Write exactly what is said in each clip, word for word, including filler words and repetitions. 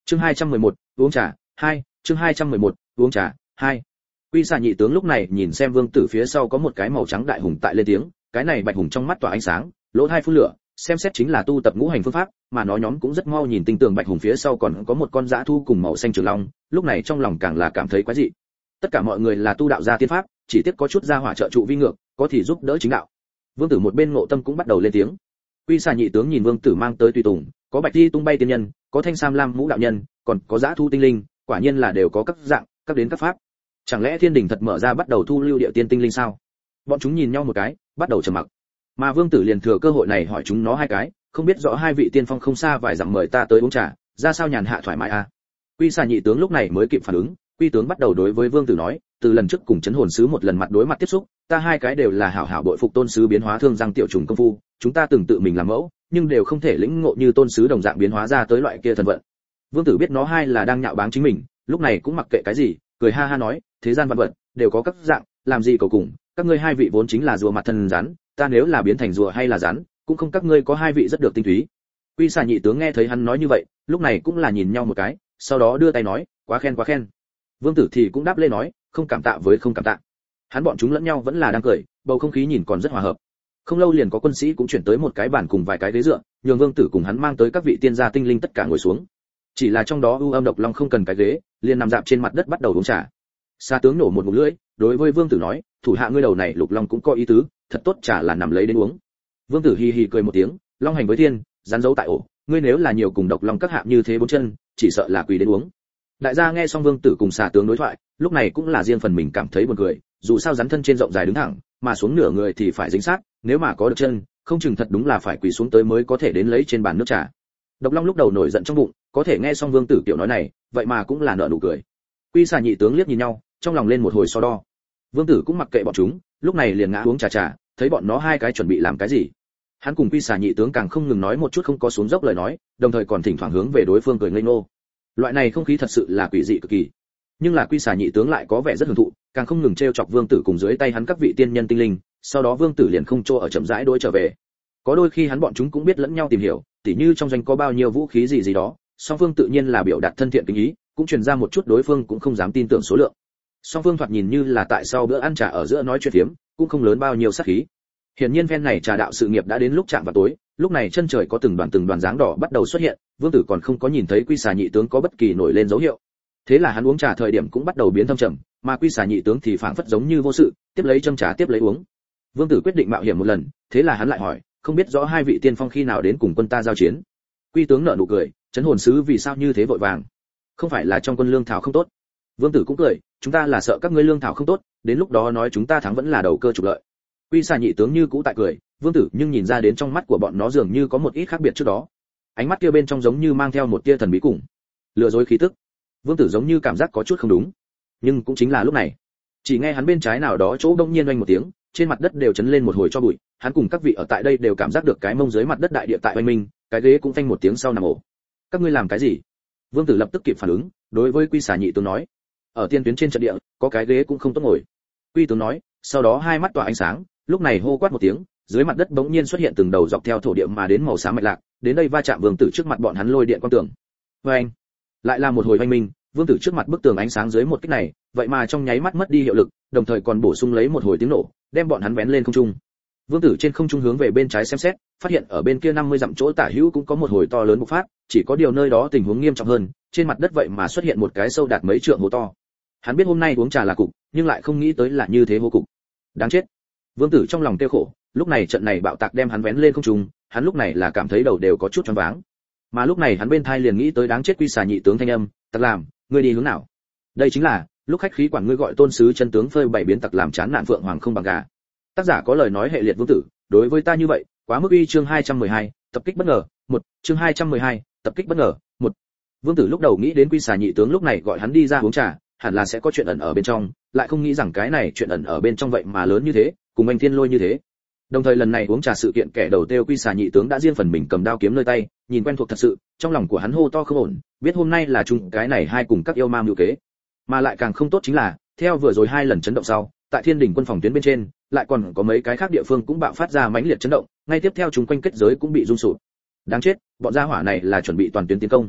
Chương hai trăm mười một, uống trà, hai, chương hai trăm mười một, uống trà, hai. Quy xà nhị tướng lúc này nhìn xem vương tử phía sau có một cái màu trắng đại hùng tại lên tiếng, cái này bạch hùng trong mắt tỏa ánh sáng, lỗ hai phun lửa, xem xét chính là tu tập ngũ hành phương pháp, mà nó nhóm cũng rất mau nhìn tinh tường bạch hùng phía sau còn có một con dã thu cùng màu xanh trường long, lúc này trong lòng càng là cảm thấy quái dị. Tất cả mọi người là tu đạo gia tiên pháp, chỉ tiếc có chút gia hỏa trợ trụ vi ngược, có thì giúp đỡ chính đạo. Vương tử một bên ngộ tâm cũng bắt đầu lên tiếng. Quy xà nhị tướng nhìn vương tử mang tới tùy tùng, có bạch thi tung bay tiên nhân, có thanh sam lam mũ đạo nhân, còn có dã thu tinh linh, quả nhiên là đều có các dạng, các đến các pháp. Chẳng lẽ thiên đình thật mở ra bắt đầu thu lưu địa tiên tinh linh sao? Bọn chúng nhìn nhau một cái, bắt đầu trầm mặc. Mà vương tử liền thừa cơ hội này hỏi chúng nó hai cái, không biết rõ hai vị tiên phong không xa vài dặm mời ta tới uống trà, ra sao nhàn hạ thoải mái à? Quy xà nhị tướng lúc này mới kịp phản ứng, Quy tướng bắt đầu đối với vương tử nói, từ lần trước cùng chấn hồn sứ một lần mặt đối mặt tiếp xúc, ta hai cái đều là hảo hảo bội phục tôn sứ biến hóa thương răng tiểu trùng công phu, chúng ta từng tự mình làm mẫu, nhưng đều không thể lĩnh ngộ như tôn sứ đồng dạng biến hóa ra tới loại kia thần vận. Vương tử biết nó hai là đang nhạo báng chính mình, lúc này cũng mặc kệ cái gì, cười ha ha nói, thế gian vạn vật đều có các dạng, làm gì cầu cùng, các ngươi hai vị vốn chính là rùa mặt thần rắn, ta nếu là biến thành rùa hay là rắn, cũng không các ngươi có hai vị rất được tinh túy. Quy xà nhị tướng nghe thấy hắn nói như vậy, lúc này cũng là nhìn nhau một cái, sau đó đưa tay nói, quá khen quá khen. Vương tử thì cũng đáp lên nói, không cảm tạ với không cảm tạ. Hắn bọn chúng lẫn nhau vẫn là đang cười, bầu không khí nhìn còn rất hòa hợp. Không lâu liền có quân sĩ cũng chuyển tới một cái bàn cùng vài cái ghế dựa, nhường vương tử cùng hắn mang tới các vị tiên gia tinh linh tất cả ngồi xuống. Chỉ là trong đó ưu âm độc long không cần cái ghế, liền nằm dạp trên mặt đất bắt đầu uống trà. Sa tướng nổ một ngụm lưỡi, đối với vương tử nói, thủ hạ ngươi đầu này lục long cũng có ý tứ, thật tốt trà là nằm lấy đến uống. Vương tử hi hi cười một tiếng, long hành với thiên, rắn giấu tại ổ, ngươi nếu là nhiều cùng độc long các hạ như thế bốn chân, chỉ sợ là quỳ đến uống. Đại gia nghe xong vương tử cùng xà tướng đối thoại, lúc này cũng là riêng phần mình cảm thấy buồn cười, dù sao rắn thân trên rộng dài đứng thẳng, mà xuống nửa người thì phải dính sát, nếu mà có được chân, không chừng thật đúng là phải quỳ xuống tới mới có thể đến lấy trên bàn nước trà. Độc long lúc đầu nổi giận trong bụng, có thể nghe xong vương tử tiểu nói này, vậy mà cũng là nở nụ cười. Quy xà nhị tướng liếc nhìn nhau, trong lòng lên một hồi so đo. Vương tử cũng mặc kệ bọn chúng, lúc này liền ngã uống trà trà, thấy bọn nó hai cái chuẩn bị làm cái gì. Hắn cùng Quy xà nhị tướng càng không ngừng nói một chút không có xuống dốc lời nói, đồng thời còn thỉnh thoảng hướng về đối phương cười ngây ngô. Loại này không khí thật sự là quỷ dị cực kỳ. Nhưng là Quy xà nhị tướng lại có vẻ rất hưởng thụ, càng không ngừng trêu chọc vương tử cùng dưới tay hắn các vị tiên nhân tinh linh, sau đó vương tử liền không chỗ ở chậm rãi đối trở về. Có đôi khi hắn bọn chúng cũng biết lẫn nhau tìm hiểu, tỉ như trong doanh có bao nhiêu vũ khí gì gì đó, song phương tự nhiên là biểu đạt thân thiện kính ý, cũng truyền ra một chút đối phương cũng không dám tin tưởng số lượng. Song phương thoạt nhìn như là tại sau bữa ăn trà ở giữa nói chuyện phiếm, cũng không lớn bao nhiêu sát khí. Hiển nhiên phen này trà đạo sự nghiệp đã đến lúc chạm vào tối, lúc này chân trời có từng đoàn từng đoàn dáng đỏ bắt đầu xuất hiện, vương tử còn không có nhìn thấy Quy xà nhị tướng có bất kỳ nổi lên dấu hiệu. Thế là hắn uống trà thời điểm cũng bắt đầu biến thâm trầm, mà Quy xà nhị tướng thì phảng phất giống như vô sự, tiếp lấy châm trà tiếp lấy uống. Vương tử quyết định mạo hiểm một lần, thế là hắn lại hỏi, không biết rõ hai vị tiên phong khi nào đến cùng quân ta giao chiến. Quy tướng nở nụ cười, chấn hồn sứ vì sao như thế vội vàng? Không phải là trong quân lương thảo không tốt? Vương tử cũng cười, chúng ta là sợ các ngươi lương thảo không tốt, đến lúc đó nói chúng ta thắng vẫn là đầu cơ trục lợi. Quy xà nhị tướng như cũ tại cười, vương tử nhưng nhìn ra đến trong mắt của bọn nó dường như có một ít khác biệt trước đó. Ánh mắt kia bên trong giống như mang theo một tia thần bí cùng lừa dối khí tức. Vương tử giống như cảm giác có chút không đúng. Nhưng cũng chính là lúc này, chỉ nghe hắn bên trái nào đó chỗ đông nhiên oanh một tiếng, trên mặt đất đều chấn lên một hồi cho bụi, hắn cùng các vị ở tại đây đều cảm giác được cái mông dưới mặt đất đại địa tại oanh minh, cái ghế cũng phanh một tiếng sau nằm ổ. Các ngươi làm cái gì? Vương tử lập tức kịp phản ứng, đối với Quy xà nhị tướng nói, ở tiên tuyến trên trận địa, có cái ghế cũng không tốt ngồi. Quy tướng nói, sau đó hai mắt tỏa ánh sáng, lúc này hô quát một tiếng, dưới mặt đất bỗng nhiên xuất hiện từng đầu dọc theo thổ địa mà đến màu xám mạch lạc, đến đây va chạm vương tử trước mặt bọn hắn lôi điện quang tường. Oanh! Lại là một hồi oanh minh, vương tử trước mặt bức tường ánh sáng dưới một kích này, vậy mà trong nháy mắt mất đi hiệu lực, đồng thời còn bổ sung lấy một hồi tiếng nổ, đem bọn hắn vén lên không trung. Vương tử trên không trung hướng về bên trái xem xét, phát hiện ở bên kia năm mươi dặm chỗ tả hữu cũng có một hồi to lớn bộc phát, chỉ có điều nơi đó tình huống nghiêm trọng hơn, trên mặt đất vậy mà xuất hiện một cái sâu đạt mấy trượng hố to. Hắn biết hôm nay uống trà là cục, nhưng lại không nghĩ tới là như thế hố cục. Đáng chết. Vương tử trong lòng tiêu khổ, lúc này trận này bạo tạc đem hắn vén lên không trung, hắn lúc này là cảm thấy đầu đều có chút choáng váng. Mà lúc này hắn bên thai liền nghĩ tới đáng chết Quy xà nhị tướng thanh âm, "Tặc làm, ngươi đi hướng nào?" Đây chính là lúc khách khí quản ngươi gọi tôn sứ chân tướng phơi bày biến tặc làm chán nạn phượng hoàng không bằng gà. Tác giả có lời nói hệ liệt vương tử, đối với ta như vậy, quá mức uy. Chương hai trăm mười hai, tập kích bất ngờ, một, chương hai trăm mười hai, tập kích bất ngờ, một. Vương tử lúc đầu nghĩ đến Quy xà nhị tướng lúc này gọi hắn đi ra uống trà, hẳn là sẽ có chuyện ẩn ở bên trong, lại không nghĩ rằng cái này chuyện ẩn ở bên trong vậy mà lớn như thế, cùng anh thiên lôi như thế. Đồng thời lần này uống trà sự kiện kẻ đầu tiêu Quy xà nhị tướng đã riêng phần mình cầm đao kiếm nơi tay, nhìn quen thuộc thật sự, trong lòng của hắn hô to không ổn, biết hôm nay là chung cái này hai cùng các yêu ma mưu kế. Mà lại càng không tốt chính là, theo vừa rồi hai lần chấn động sau, tại Thiên Đình quân phòng tuyến bên trên, lại còn có mấy cái khác địa phương cũng bạo phát ra mãnh liệt chấn động, ngay tiếp theo chúng quanh kết giới cũng bị rung sụp. Đáng chết, bọn gia hỏa này là chuẩn bị toàn tuyến tiến công.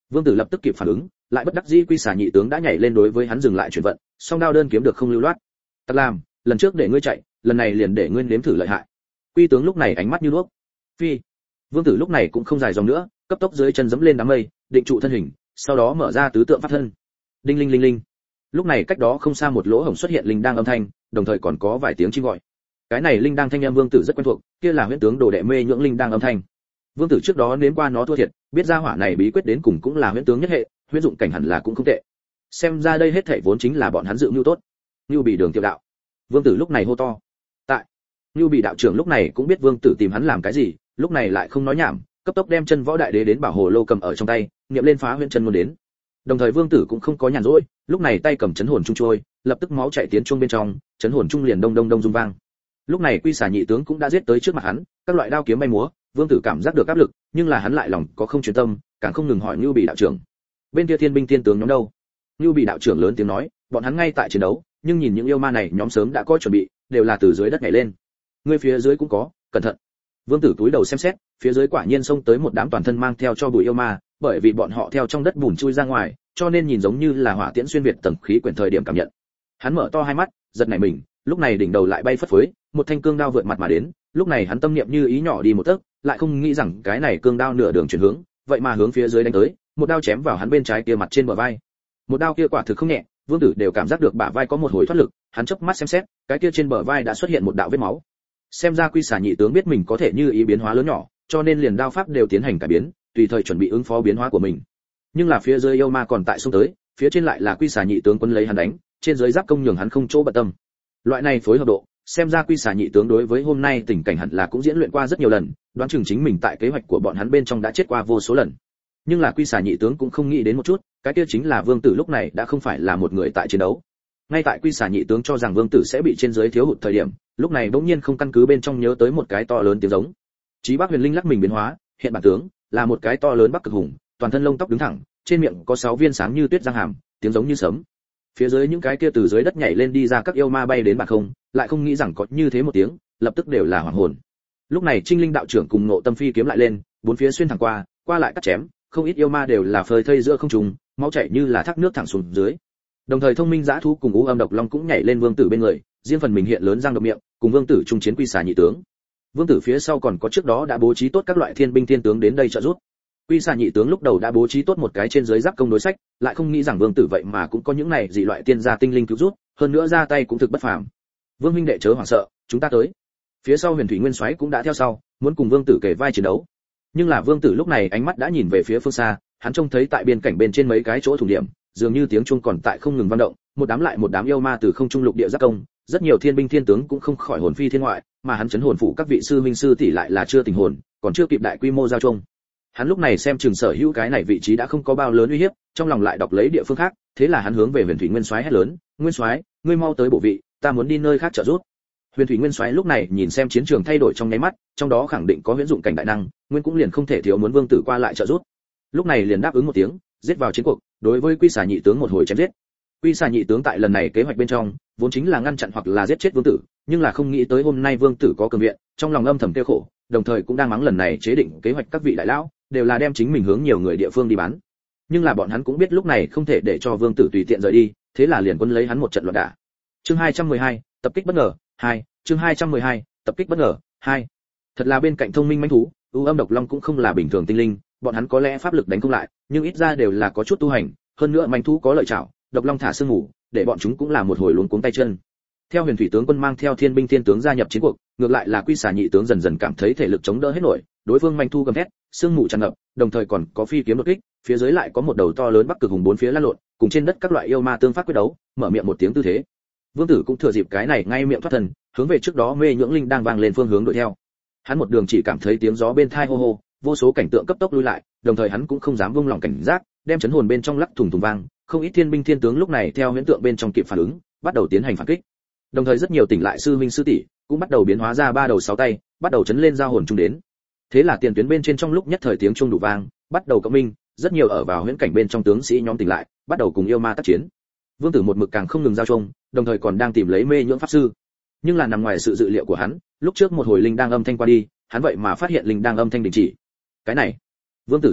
Vương Tử lập tức kịp phản ứng, lại bất đắc dĩ quy xà nhị tướng đã nhảy lên đối với hắn dừng lại chuyển vận, song đao đơn kiếm được không lưu loát. Tặc làm, lần trước để ngươi chạy, lần này liền để ngươi nếm thử lợi hại. Quy tướng lúc này ánh mắt như đuốc. Phi. Vương Tử lúc này cũng không dài dòng nữa, cấp tốc dưới chân giẫm lên đám mây, định trụ thân hình, sau đó mở ra tứ tượng pháp thân. Đinh linh linh linh. Lúc này cách đó không xa một lỗ hổng xuất hiện linh đang âm thanh, đồng thời còn có vài tiếng chim gọi. Cái này linh đang thanh âm Vương Tử rất quen thuộc, kia là huyễn tướng đồ đệ mê nhưỡng linh đang âm thanh. Vương Tử trước đó nếm qua nó thua thiệt, biết ra hỏa này bí quyết đến cùng cũng là huyễn tướng nhất hệ, huyễn dụng cảnh hẳn là cũng không tệ. Xem ra đây hết thảy vốn chính là bọn hắn dự mưu tốt. Nưu Bị Đường tiểu đạo. Vương Tử lúc này hô to. Tại. Nưu Bị đạo trưởng lúc này cũng biết Vương Tử tìm hắn làm cái gì, lúc này lại không nói nhảm, cấp tốc đem chân võ đại đế đến bảo hồ lô cầm ở trong tay, niệm lên phá huyễn chân môn đến. Đồng thời Vương Tử cũng không có nhàn rỗi, lúc này tay cầm chấn hồn trung trôi, lập tức máu chảy tiến trung bên trong, chấn hồn trung liền đông đông đông rung vang. Lúc này Quy Xà nhị tướng cũng đã giết tới trước mặt hắn, các loại đao kiếm bay múa, Vương Tử cảm giác được áp lực, nhưng là hắn lại lòng có không chuyên tâm, càng không ngừng hỏi Nưu Bị đạo trưởng. Bên kia thiên binh tiên tướng nhóm đâu? Nưu Bị đạo trưởng lớn tiếng nói, bọn hắn ngay tại chiến đấu, nhưng nhìn những yêu ma này nhóm sớm đã có chuẩn bị, đều là từ dưới đất nhảy lên. Người phía dưới cũng có, cẩn thận. Vương Tử túi đầu xem xét, phía dưới quả nhiên xông tới một đám toàn thân mang theo cho bụi yêu ma, bởi vì bọn họ theo trong đất bùn chui ra ngoài, cho nên nhìn giống như là hỏa tiễn xuyên việt tầng khí quyển thời điểm cảm nhận. Hắn mở to hai mắt, giật nảy mình, lúc này đỉnh đầu lại bay phất phới, một thanh cương đao vượt mặt mà đến, lúc này hắn tâm niệm như ý nhỏ đi một tấc, lại không nghĩ rằng cái này cương đao nửa đường chuyển hướng, vậy mà hướng phía dưới đánh tới, một đao chém vào hắn bên trái kia mặt trên bờ vai. Một đao kia quả thực không nhẹ, Vương Tử đều cảm giác được bả vai có một hồi thoát lực, hắn chớp mắt xem xét, cái kia trên bờ vai đã xuất hiện một đạo vết máu. Xem ra Quy Xà nhị tướng biết mình có thể như ý biến hóa lớn nhỏ, cho nên liền đao pháp đều tiến hành cải biến, tùy thời chuẩn bị ứng phó biến hóa của mình. Nhưng là phía dưới yêu ma còn tại xông tới, phía trên lại là Quy Xà nhị tướng quân lấy hắn đánh, trên dưới giáp công nhường hắn không chỗ bận tâm. Loại này phối hợp độ, xem ra Quy Xà nhị tướng đối với hôm nay tình cảnh hẳn là cũng diễn luyện qua rất nhiều lần, đoán chừng chính mình tại kế hoạch của bọn hắn bên trong đã chết qua vô số lần. Nhưng là Quy Xà nhị tướng cũng không nghĩ đến một chút, cái kia chính là Vương Tử lúc này đã không phải là một người tại chiến đấu. Ngay tại Quy Xà nhị tướng cho rằng Vương Tử sẽ bị trên dưới thiếu hụt thời điểm, lúc này bỗng nhiên không căn cứ bên trong nhớ tới một cái to lớn tiếng giống. Chí Bắc Huyền Linh lắc mình biến hóa, hiện bản tướng là một cái to lớn bắc cực hùng, toàn thân lông tóc đứng thẳng, trên miệng có sáu viên sáng như tuyết răng hàm, tiếng giống như sấm. Phía dưới những cái kia từ dưới đất nhảy lên đi ra các yêu ma bay đến bản không, lại không nghĩ rằng có như thế một tiếng, lập tức đều là hoảng hồn. Lúc này Trinh Linh đạo trưởng cùng Ngộ Tâm phi kiếm lại lên, bốn phía xuyên thẳng qua, qua lại cắt chém, không ít yêu ma đều là phơi thây giữa không trung, máu chảy như là thác nước thẳng xuống dưới. Đồng thời Thông Minh Dã Thú cùng U Âm Độc Long cũng nhảy lên Vương Tử bên người, riêng phần mình hiện lớn răng độc miệng, cùng Vương Tử chung chiến Quy Xà nhị tướng. Vương Tử phía sau còn có trước đó đã bố trí tốt các loại thiên binh thiên tướng đến đây trợ giúp. Quy Xà nhị tướng lúc đầu đã bố trí tốt một cái trên dưới giáp công đối sách, lại không nghĩ rằng Vương Tử vậy mà cũng có những này dị loại tiên gia tinh linh cứu giúp, hơn nữa ra tay cũng thực bất phàm. Vương huynh đệ chớ hoảng sợ, chúng ta tới. Phía sau Huyền Thủy Nguyên Soái cũng đã theo sau, muốn cùng Vương Tử kề vai chiến đấu. Nhưng là Vương Tử lúc này ánh mắt đã nhìn về phía phương xa, hắn trông thấy tại biên cảnh bên trên mấy cái chỗ thủ điểm, dường như tiếng chuông còn tại không ngừng vang động, một đám lại một đám yêu ma từ không trung lục địa giáp công, rất nhiều thiên binh thiên tướng cũng không khỏi hồn phi thiên ngoại, mà hắn chấn hồn phụ các vị sư minh sư tỷ lại là chưa tỉnh hồn, còn chưa kịp đại quy mô giao chung. Hắn lúc này xem chừng sở hữu cái này vị trí đã không có bao lớn uy hiếp, trong lòng lại đọc lấy địa phương khác, thế là hắn hướng về Huyền Thủy Nguyên Soái hét lớn, "Nguyên Soái, ngươi mau tới bổ vị, ta muốn đi nơi khác trợ giúp." Huyền Thủy Nguyên Soái lúc này nhìn xem chiến trường thay đổi trong nháy mắt, trong đó khẳng định có huyễn dụng cảnh đại năng, Nguyên cũng liền không thể thiếu muốn Vương Tử qua lại trợ giúp. Lúc này liền đáp ứng một tiếng, giết vào chiến cuộc, đối với Quy Xà nhị tướng một hồi chém giết. Quy Xà nhị tướng tại lần này kế hoạch bên trong, vốn chính là ngăn chặn hoặc là giết chết Vương Tử, nhưng là không nghĩ tới hôm nay Vương Tử có cường viện, trong lòng âm thầm tiêu khổ, đồng thời cũng đang mắng lần này chế định kế hoạch các vị đại lão, đều là đem chính mình hướng nhiều người địa phương đi bán. Nhưng là bọn hắn cũng biết lúc này không thể để cho Vương Tử tùy tiện rời đi, thế là liền quân lấy hắn một trận loạn đả. Chương hai trăm mười hai, tập kích bất ngờ, hai, chương hai trăm mười hai, tập kích bất ngờ, hai. Thật là bên cạnh Thông Minh mãnh thú, U Âm Độc Long cũng không là bình thường tinh linh, bọn hắn có lẽ pháp lực đánh không lại, nhưng ít ra đều là có chút tu hành, hơn nữa mãnh thú có lợi chảo, Độc Long thả sương ngủ, để bọn chúng cũng là một hồi luống cuống tay chân. Theo Huyền Thủy tướng quân mang theo thiên binh thiên tướng gia nhập chiến cuộc, ngược lại là Quy Xà nhị tướng dần dần cảm thấy thể lực chống đỡ hết nổi, đối phương manh thu gầm thét, sương mù tràn ngập, đồng thời còn có phi kiếm đột kích, phía dưới lại có một đầu to lớn bắc cực hùng bốn phía lăn lộn, cùng trên đất các loại yêu ma tương phát quyết đấu, mở miệng một tiếng tư thế. Vương Tử cũng thừa dịp cái này ngay miệng thoát thân, hướng về trước đó mê nhưỡng linh đang vang lên phương hướng đuổi theo. Hắn một đường chỉ cảm thấy tiếng gió bên tai hô hô, vô số cảnh tượng cấp tốc lui lại, đồng thời hắn cũng không dám buông lỏng cảnh giác, đem chấn hồn bên trong lắc thùng thùng vang, không ít thiên binh thiên tướng lúc này theo huyễn tượng bên trong kịp phản ứng, bắt đầu tiến hành phản kích. Đồng thời rất nhiều tỉnh lại sư minh sư tỷ cũng bắt đầu biến hóa ra ba đầu sáu tay, bắt đầu chấn lên giao hồn chung đến. Thế là tiền tuyến bên trên trong lúc nhất thời tiếng chuông đủ vang, bắt đầu cộng minh, rất nhiều ở vào huyễn cảnh bên trong tướng sĩ nhóm tỉnh lại, bắt đầu cùng yêu ma tác chiến. Vương Tử một mực càng không ngừng giao chung, đồng thời còn đang tìm lấy mê nhưỡng pháp sư. Nhưng là nằm ngoài sự dự liệu của hắn, lúc trước một hồi linh đang âm thanh qua đi, hắn vậy mà phát hiện linh đang âm thanh đình chỉ. Cái này, Vương Tử dừng lại,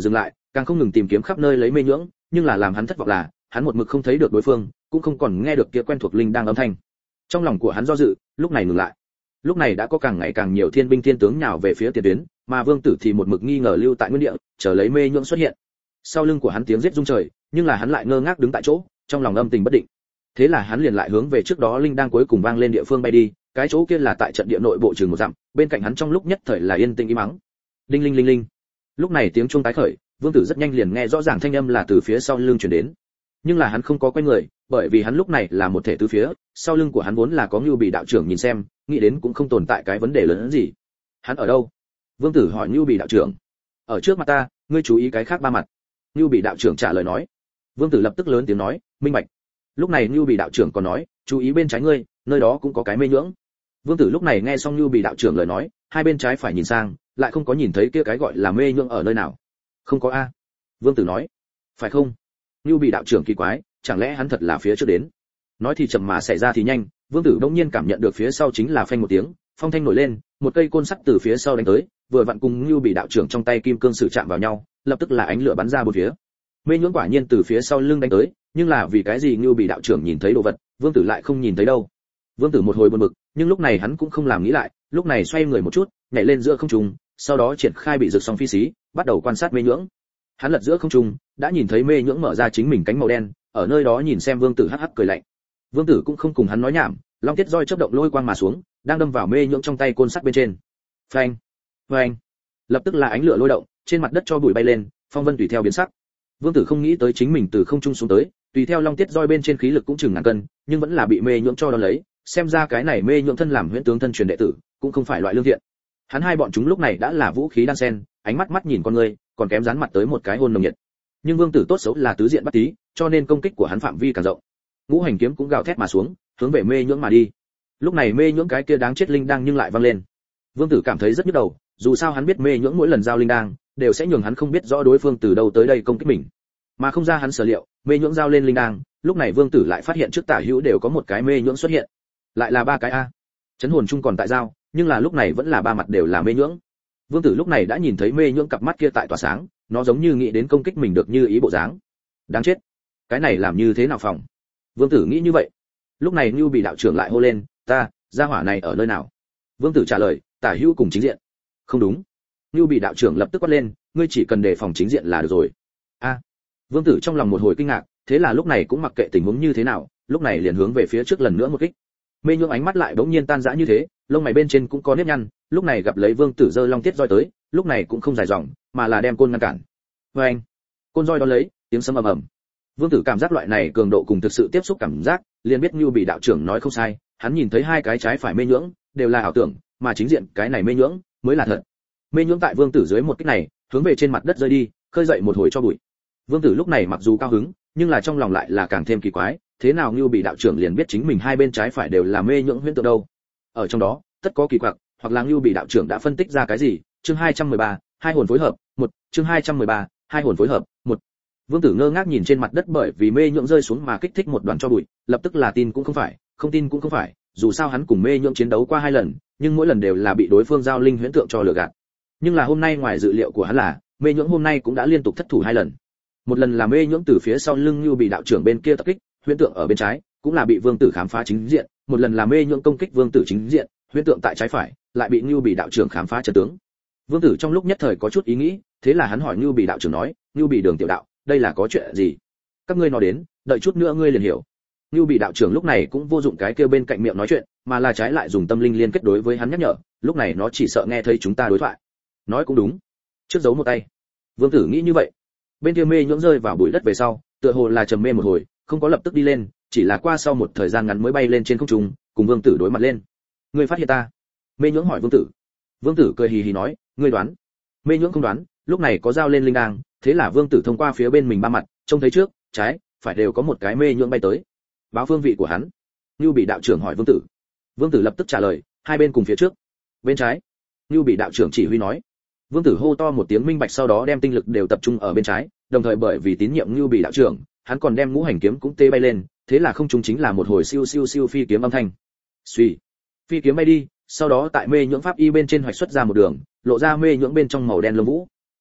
càng không ngừng tìm kiếm khắp nơi lấy mê nhưỡng, nhưng là làm hắn thất vọng là, hắn một mực không thấy được đối phương, cũng không còn nghe được kia quen thuộc linh đang âm thanh. Trong lòng của hắn do dự, lúc này ngừng lại. Lúc này đã có càng ngày càng nhiều thiên binh thiên tướng nhào về phía tiền tuyến, mà Vương Tử thì một mực nghi ngờ lưu tại nguyên địa, chờ lấy mê nhưỡng xuất hiện. Sau lưng của hắn tiếng giết rung trời, nhưng là hắn lại ngơ ngác đứng tại chỗ, trong lòng âm tình bất định. Thế là hắn liền lại hướng về trước đó linh đang cuối cùng vang lên địa phương bay đi, cái chỗ kia là tại trận địa nội bộ trường một dặm, bên cạnh hắn trong lúc nhất thời là yên tĩnh im mắng. Đinh linh linh linh. Lúc này tiếng chuông tái khởi, Vương Tử rất nhanh liền nghe rõ ràng thanh âm là từ phía sau lưng truyền đến. Nhưng là hắn không có quay người, bởi vì hắn lúc này là một thể tứ phía, sau lưng của hắn vốn là có Nưu Bị đạo trưởng nhìn xem, nghĩ đến cũng không tồn tại cái vấn đề lớn hơn gì. Hắn ở đâu? Vương Tử hỏi Nưu Bị đạo trưởng. Ở trước mặt ta, ngươi chú ý cái khác ba mặt. Nưu Bị đạo trưởng trả lời nói. Vương Tử lập tức lớn tiếng nói, minh bạch. Lúc này Nưu Bị đạo trưởng còn nói, chú ý bên trái ngươi, nơi đó cũng có cái mê nhưỡng. Vương Tử lúc này nghe xong Nưu Bị đạo trưởng lời nói, hai bên trái phải nhìn sang, lại không có nhìn thấy kia cái gọi là mê nhưỡng ở nơi nào. Không có a. Vương Tử nói. Phải không? Nưu Bị đạo trưởng kỳ quái, chẳng lẽ hắn thật là phía trước đến? Nói thì chậm mà xảy ra thì nhanh, Vương Tử đột nhiên cảm nhận được phía sau chính là phanh một tiếng, phong thanh nổi lên, một cây côn sắt từ phía sau đánh tới, vừa vặn cùng Nưu Bị đạo trưởng trong tay kim cương sử chạm vào nhau, lập tức là ánh lửa bắn ra bốn phía. Mê nhưỡng quả nhiên từ phía sau lưng đánh tới, nhưng là vì cái gì Nưu Bị đạo trưởng nhìn thấy đồ vật, Vương Tử lại không nhìn thấy đâu. Vương Tử một hồi buồn bực, nhưng lúc này hắn cũng không làm nghĩ lại, lúc này xoay người một chút, nhảy lên giữa không trung, sau đó triển khai bị rực sóng phi xí, bắt đầu quan sát mê nhưỡng. Hắn lật giữa không trung, đã nhìn thấy mê nhưỡng mở ra chính mình cánh màu đen, ở nơi đó nhìn xem Vương Tử hắc hắc cười lạnh. Vương Tử cũng không cùng hắn nói nhảm, long tiết roi chớp động lôi quang mà xuống, đang đâm vào mê nhưỡng trong tay côn sắt bên trên. Phanh, phanh. Lập tức là ánh lửa lôi động, trên mặt đất cho bụi bay lên, phong vân tùy theo biến sắc. Vương Tử không nghĩ tới chính mình từ không trung xuống tới, tùy theo long tiết roi bên trên khí lực cũng chừng ngàn cân, nhưng vẫn là bị mê nhưỡng cho đó lấy, xem ra cái này mê nhưỡng thân làm huyễn tướng thân truyền đệ tử, cũng không phải loại lương thiện. Hắn hai bọn chúng lúc này đã là vũ khí đan sen, ánh mắt mắt nhìn con người, còn kém dán mặt tới một cái hôn nồng nhiệt. Nhưng Vương Tử tốt xấu là tứ diện bắt tí, cho nên công kích của hắn phạm vi càng rộng. Ngũ hành kiếm cũng gào thét mà xuống, hướng về mê nhưỡng mà đi. Lúc này mê nhưỡng cái kia đáng chết linh đang nhưng lại vang lên. Vương Tử cảm thấy rất nhức đầu, dù sao hắn biết mê nhưỡng mỗi lần giao linh đang đều sẽ nhường hắn không biết rõ đối phương từ đâu tới đây công kích mình, mà không ra hắn sở liệu, mê nhưỡng giao lên linh đang, lúc này Vương Tử lại phát hiện trước tả hữu đều có một cái mê nhưỡng xuất hiện, lại là ba cái a. Chấn hồn chung còn tại giao, nhưng là lúc này vẫn là ba mặt đều là mê nhưỡng. Vương Tử lúc này đã nhìn thấy mê nhưỡng cặp mắt kia tại tỏa sáng, nó giống như nghĩ đến công kích mình được như ý bộ dáng. Đáng chết, cái này làm như thế nào phòng? Vương Tử nghĩ như vậy. Lúc này Nưu Bị đạo trưởng lại hô lên, ta, gia hỏa này ở nơi nào? Vương Tử trả lời, tả hữu cùng chính diện. Không đúng. Nưu Bị đạo trưởng lập tức quát lên, ngươi chỉ cần đề phòng chính diện là được rồi. A. Vương Tử trong lòng một hồi kinh ngạc, thế là lúc này cũng mặc kệ tình huống như thế nào, lúc này liền hướng về phía trước lần nữa một kích. Mê nhưỡng ánh mắt lại bỗng nhiên tan rã như thế, lông mày bên trên cũng có nếp nhăn, lúc này gặp lấy Vương Tử giơ long tiết roi tới, lúc này cũng không dài dòng, mà là đem côn ngăn cản. Với anh, côn roi đó lấy, tiếng sấm ầm ầm. Vương Tử cảm giác loại này cường độ cùng thực sự tiếp xúc cảm giác, liền biết Nưu Bị đạo trưởng nói không sai, hắn nhìn thấy hai cái trái phải mê nhưỡng, đều là ảo tưởng, mà chính diện cái này mê nhưỡng mới là thật. Mê nhưỡng tại Vương Tử dưới một kích này, hướng về trên mặt đất rơi đi, khơi dậy một hồi cho bụi. Vương Tử lúc này mặc dù cao hứng, nhưng là trong lòng lại là càng thêm kỳ quái, thế nào Nưu Bị đạo trưởng liền biết chính mình hai bên trái phải đều là mê nhưỡng huyễn tượng đâu? Ở trong đó, tất có kỳ quặc, hoặc là Nưu Bị đạo trưởng đã phân tích ra cái gì? Chương hai trăm mười ba, hai hồn phối hợp, một, chương hai trăm mười ba, hai hồn phối hợp, một. Vương Tử ngơ ngác nhìn trên mặt đất bởi vì mê nhưỡng rơi xuống mà kích thích một đoàn cho bụi, lập tức là tin cũng không phải, không tin cũng không phải, dù sao hắn cùng mê nhưỡng chiến đấu qua hai lần, nhưng mỗi lần đều là bị đối phương giao linh huyễn tượng cho lừa gạt. Nhưng là hôm nay ngoài dự liệu của hắn là, mê nhưỡng hôm nay cũng đã liên tục thất thủ hai lần. Một lần là mê nhưỡng từ phía sau lưng Nưu Bị đạo trưởng bên kia tập kích, huyễn tượng ở bên trái, cũng là bị Vương Tử khám phá chính diện, một lần là mê nhưỡng công kích Vương Tử chính diện, huyễn tượng tại trái phải, lại bị Nưu Bị đạo trưởng khám phá chân tướng. Vương Tử trong lúc nhất thời có chút ý nghĩ, thế là hắn hỏi Nưu Bị đạo trưởng nói, Nưu Bị đường tiểu đạo, đây là có chuyện gì? Các ngươi nói đến, đợi chút nữa ngươi liền hiểu. Nưu Bị đạo trưởng lúc này cũng vô dụng cái kia bên cạnh miệng nói chuyện, mà là trái lại dùng tâm linh liên kết đối với hắn nhắc nhở, lúc này nó chỉ sợ nghe thấy chúng ta đối thoại. Nói cũng đúng. Trước giấu một tay. Vương Tử nghĩ như vậy. Bên kia mê nhưỡng rơi vào bụi đất về sau, tựa hồ là trầm mê một hồi, không có lập tức đi lên, chỉ là qua sau một thời gian ngắn mới bay lên trên không trung, cùng Vương Tử đối mặt lên. Ngươi phát hiện ta? Mê nhưỡng hỏi Vương Tử. Vương Tử cười hì hì nói, ngươi đoán. Mê nhưỡng không đoán, lúc này có dao lên linh đang, thế là Vương Tử thông qua phía bên mình ba mặt, trông thấy trước, trái, phải đều có một cái mê nhưỡng bay tới. Báo phương vị của hắn. Nưu Bị đạo trưởng hỏi Vương Tử. Vương Tử lập tức trả lời, hai bên cùng phía trước. Bên trái. Nưu Bị đạo trưởng chỉ huy nói. Vương Tử hô to một tiếng minh bạch, sau đó đem tinh lực đều tập trung ở bên trái, đồng thời bởi vì tín nhiệm Nưu Bị đạo trưởng, hắn còn đem ngũ hành kiếm cũng tê bay lên, thế là không trung chính là một hồi siêu siêu siêu phi kiếm âm thanh. Suy, phi kiếm bay đi, sau đó tại mê nhưỡng pháp y bên trên hoạch xuất ra một đường, lộ ra mê nhưỡng bên trong màu đen lông vũ.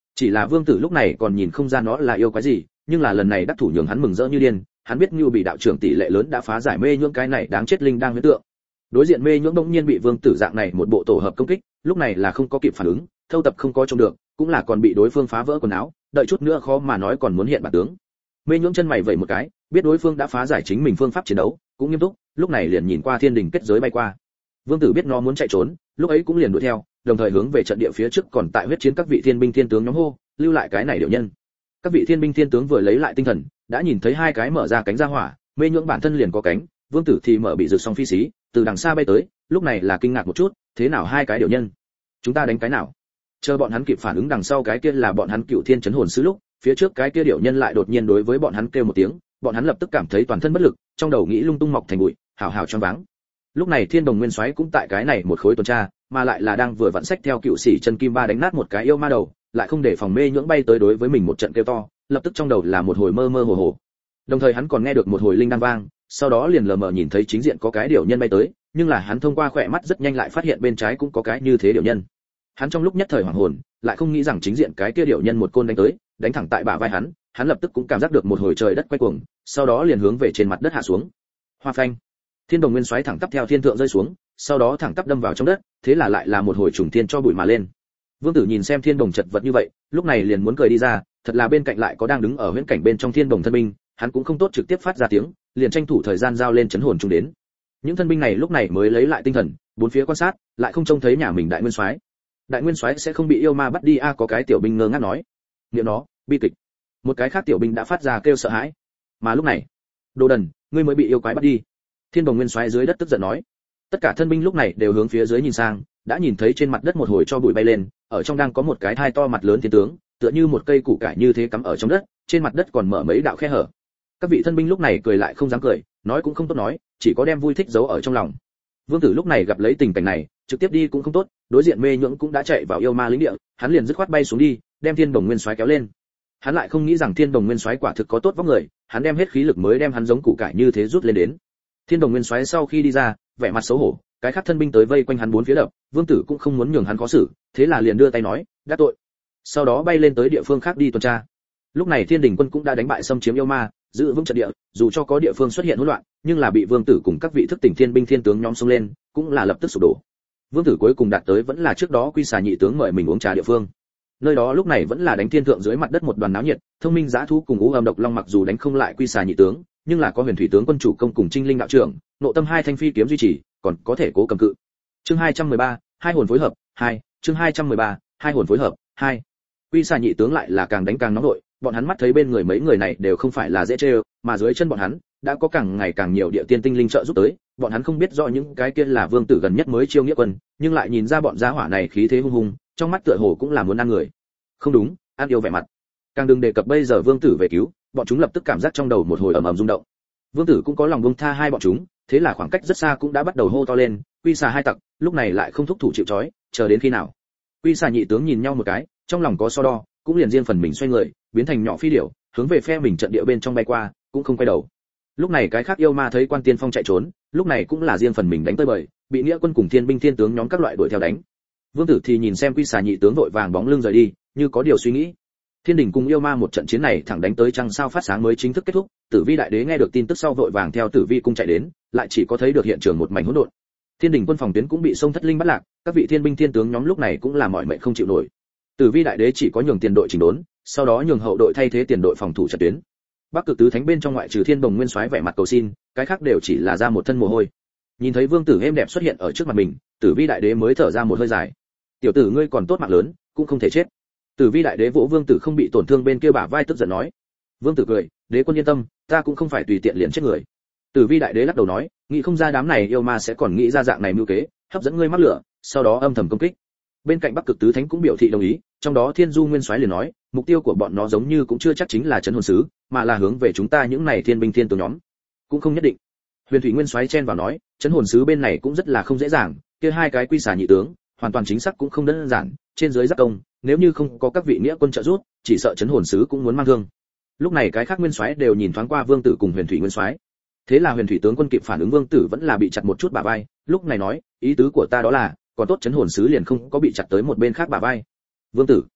Chỉ là Vương Tử lúc này còn nhìn không ra nó là yêu quái gì, nhưng là lần này đắc thủ nhường hắn mừng rỡ như điên, hắn biết Nưu Bị đạo trưởng tỷ lệ lớn đã phá giải mê nhưỡng cái này đáng chết linh đang huyễn tượng. Đối diện mê nhưỡng bỗng nhiên bị Vương Tử dạng này một bộ tổ hợp công kích, lúc này là không có kịp phản ứng, thâu tập không có trông được, cũng là còn bị đối phương phá vỡ quần áo, đợi chút nữa khó mà nói còn muốn hiện bản tướng. Mê nhưỡng chân mày vẩy một cái, biết đối phương đã phá giải chính mình phương pháp chiến đấu, cũng nghiêm túc, lúc này liền nhìn qua thiên đình kết giới bay qua. Vương Tử biết nó muốn chạy trốn, lúc ấy cũng liền đuổi theo, đồng thời hướng về trận địa phía trước còn tại huyết chiến các vị thiên binh thiên tướng nhóm hô, lưu lại cái này điệu nhân. Các vị thiên binh thiên tướng vừa lấy lại tinh thần, đã nhìn thấy hai cái mở ra cánh ra hỏa, mê nhưỡng bản thân liền có cánh, Vương Tử thì mở bị rực song phi xí, từ đằng xa bay tới, lúc này là kinh ngạc một chút, thế nào hai cái điệu nhân? Chúng ta đánh cái nào? Chờ bọn hắn kịp phản ứng đằng sau cái kia là bọn hắn Cựu Thiên Chấn Hồn Sứ lúc, phía trước cái kia điệu nhân lại đột nhiên đối với bọn hắn kêu một tiếng, bọn hắn lập tức cảm thấy toàn thân bất lực, trong đầu nghĩ lung tung mọc thành bụi, hào hào choáng váng. Lúc này Thiên Đồng Nguyên Soái cũng tại cái này một khối tuần tra, mà lại là đang vừa vặn sách theo cựu sĩ chân kim ba đánh nát một cái yêu ma đầu, lại không để phòng mê nhưỡng bay tới đối với mình một trận kêu to, lập tức trong đầu là một hồi mơ mơ hồ hồ. Đồng thời hắn còn nghe được một hồi linh đan vang, sau đó liền lờ mờ nhìn thấy chính diện có cái điệu nhân bay tới, nhưng là hắn thông qua khỏe mắt rất nhanh lại phát hiện bên trái cũng có cái như thế điệu nhân. Hắn trong lúc nhất thời hoảng hồn, lại không nghĩ rằng chính diện cái kia điệu nhân một côn đánh tới, đánh thẳng tại bả vai hắn, hắn lập tức cũng cảm giác được một hồi trời đất quay cuồng, sau đó liền hướng về trên mặt đất hạ xuống. Hoa phanh, Thiên Đồng Nguyên Soái thẳng tắp theo thiên thượng rơi xuống, sau đó thẳng tắp đâm vào trong đất, thế là lại là một hồi trùng thiên cho bụi mà lên. Vương Tử nhìn xem Thiên Đồng chật vật như vậy, lúc này liền muốn cười đi ra, thật là bên cạnh lại có đang đứng ở huyễn cảnh bên trong Thiên Đồng thân binh, hắn cũng không tốt trực tiếp phát ra tiếng, liền tranh thủ thời gian giao lên chấn hồn trùng đến. Những thân binh này lúc này mới lấy lại tinh thần, bốn phía quan sát, lại không trông thấy nhà mình Đại Nguyên Soái. Đại Nguyên Soái sẽ không bị yêu ma bắt đi a? À, có cái tiểu binh ngơ ngác nói. Niệm nó, bi kịch. Một cái khác tiểu binh đã phát ra kêu sợ hãi. Mà lúc này, đồ đần, ngươi mới bị yêu quái bắt đi. Thiên Đồng Nguyên Soái dưới đất tức giận nói. Tất cả thân binh lúc này đều hướng phía dưới nhìn sang, đã nhìn thấy trên mặt đất một hồi cho bụi bay lên, ở trong đang có một cái thai to mặt lớn thiên tướng, tựa như một cây củ cải như thế cắm ở trong đất, trên mặt đất còn mở mấy đạo khe hở. Các vị thân binh lúc này cười lại không dám cười, nói cũng không tốt nói, chỉ có đem vui thích giấu ở trong lòng. Vương Tử lúc này gặp lấy tình cảnh này, trực tiếp đi cũng không tốt, đối diện mê nhưỡng cũng đã chạy vào yêu ma lĩnh địa, hắn liền dứt khoát bay xuống đi, đem Thiên Đồng Nguyên Soái kéo lên. Hắn lại không nghĩ rằng Thiên Đồng Nguyên Soái quả thực có tốt vóc người, hắn đem hết khí lực mới đem hắn giống củ cải như thế rút lên đến. Thiên Đồng Nguyên Soái sau khi đi ra, vẻ mặt xấu hổ, cái khác thân binh tới vây quanh hắn bốn phía đập, Vương Tử cũng không muốn nhường hắn khó xử, thế là liền đưa tay nói, "Đắc tội." Sau đó bay lên tới địa phương khác đi tuần tra. Lúc này Thiên Đình quân cũng đã đánh bại xâm chiếm yêu ma, giữ vững trận địa, dù cho có địa phương xuất hiện hỗn loạn, nhưng là bị Vương Tử cùng các vị thức tỉnh thiên binh thiên tướng nhóm xông lên, cũng là lập tức sụp đổ. Vương Tử cuối cùng đạt tới vẫn là trước đó Quy Xà nhị tướng mời mình uống trà địa phương. Nơi đó lúc này vẫn là đánh thiên thượng dưới mặt đất một đoàn náo nhiệt, thông minh dã thú cùng U Âm Độc Long mặc dù đánh không lại Quy Xà nhị tướng, nhưng là có Huyền Thủy tướng quân chủ công cùng Trinh Linh đạo trưởng, nộ tâm hai thanh phi kiếm duy trì, còn có thể cố cầm cự. Chương hai trăm mười ba, hai hồn phối hợp, hai, chương hai trăm mười ba, hai hồn phối hợp, hai. Quy Xà nhị tướng lại là càng đánh càng nóng nội, bọn hắn mắt thấy bên người mấy người này đều không phải là dễ chơi, mà dưới chân bọn hắn đã có càng ngày càng nhiều địa tiên tinh linh trợ giúp tới, bọn hắn không biết rõ những cái kia là Vương Tử gần nhất mới chiêu nghĩa quân, nhưng lại nhìn ra bọn gia hỏa này khí thế hung hùng, trong mắt tựa hồ cũng là muốn ăn người. Không đúng, ăn yêu vẻ mặt. Càng đừng đề cập bây giờ Vương Tử về cứu, bọn chúng lập tức cảm giác trong đầu một hồi ầm ầm rung động. Vương Tử cũng có lòng buông tha hai bọn chúng, thế là khoảng cách rất xa cũng đã bắt đầu hô to lên, Quy Xà hai tặc, lúc này lại không thúc thủ chịu trói, chờ đến khi nào? Quy Xà nhị tướng nhìn nhau một cái, trong lòng có so đo, cũng liền riêng phần mình xoay người, biến thành nhỏ phi điểu, hướng về phe mình trận địa bên trong bay qua, cũng không quay đầu. Lúc này cái khác yêu ma thấy Quan Tiên Phong chạy trốn, lúc này cũng là riêng phần mình đánh tới bời, bị nghĩa quân cùng thiên binh thiên tướng nhóm các loại đuổi theo đánh. Vương Tử thì nhìn xem Quy Xà nhị tướng vội vàng bóng lưng rời đi, như có điều suy nghĩ. Thiên đình cùng yêu ma một trận chiến này thẳng đánh tới trăng sao phát sáng mới chính thức kết thúc, Tử Vi đại đế nghe được tin tức sau vội vàng theo Tử Vi cung chạy đến, lại chỉ có thấy được hiện trường một mảnh hỗn độn. Thiên đình quân phòng tuyến cũng bị sông thất linh bắt lạc, các vị thiên binh thiên tướng nhóm lúc này cũng là mỏi mệt không chịu nổi. Tử Vi đại đế chỉ có nhường tiền đội chỉnh đốn, sau đó nhường hậu đội thay thế tiền đội phòng thủ trận tuyến. Bắc Cực tứ thánh bên trong ngoại trừ Thiên Đồng Nguyên Soái vẻ mặt cầu xin, cái khác đều chỉ là ra một thân mồ hôi. Nhìn thấy Vương Tử êm đẹp xuất hiện ở trước mặt mình, Tử Vi đại đế mới thở ra một hơi dài. Tiểu tử ngươi còn tốt mạng lớn, cũng không thể chết. Tử Vi đại đế vỗ Vương Tử không bị tổn thương bên kia bả vai tức giận nói. Vương Tử cười, đế quân yên tâm, ta cũng không phải tùy tiện liền chết người. Tử Vi đại đế lắc đầu nói, nghĩ không ra đám này yêu ma sẽ còn nghĩ ra dạng này mưu kế, hấp dẫn ngươi mắc lửa, sau đó âm thầm công kích. Bên cạnh Bắc Cực tứ thánh cũng biểu thị đồng ý, trong đó Thiên Du Nguyên Soái liền nói, mục tiêu của bọn nó giống như cũng chưa chắc chính là trấn hồn sứ, mà là hướng về chúng ta những này thiên binh thiên tướng nhóm. Cũng không nhất định. Huyền Thủy Nguyên Soái chen vào nói, trấn hồn sứ bên này cũng rất là không dễ dàng, kia hai cái Quy Xà nhị tướng, hoàn toàn chính xác cũng không đơn giản, trên dưới giáp công, nếu như không có các vị nghĩa quân trợ giúp, chỉ sợ trấn hồn sứ cũng muốn mang thương. Lúc này cái khác Nguyên Soái đều nhìn thoáng qua Vương Tử cùng Huyền Thủy Nguyên Soái. Thế là Huyền Thủy tướng quân kịp phản ứng, Vương Tử vẫn là bị chặt một chút bả vai, lúc này nói, ý tứ của ta đó là, còn tốt trấn hồn sứ liền không có bị chặt tới một bên khác bả vai. Vương Tử,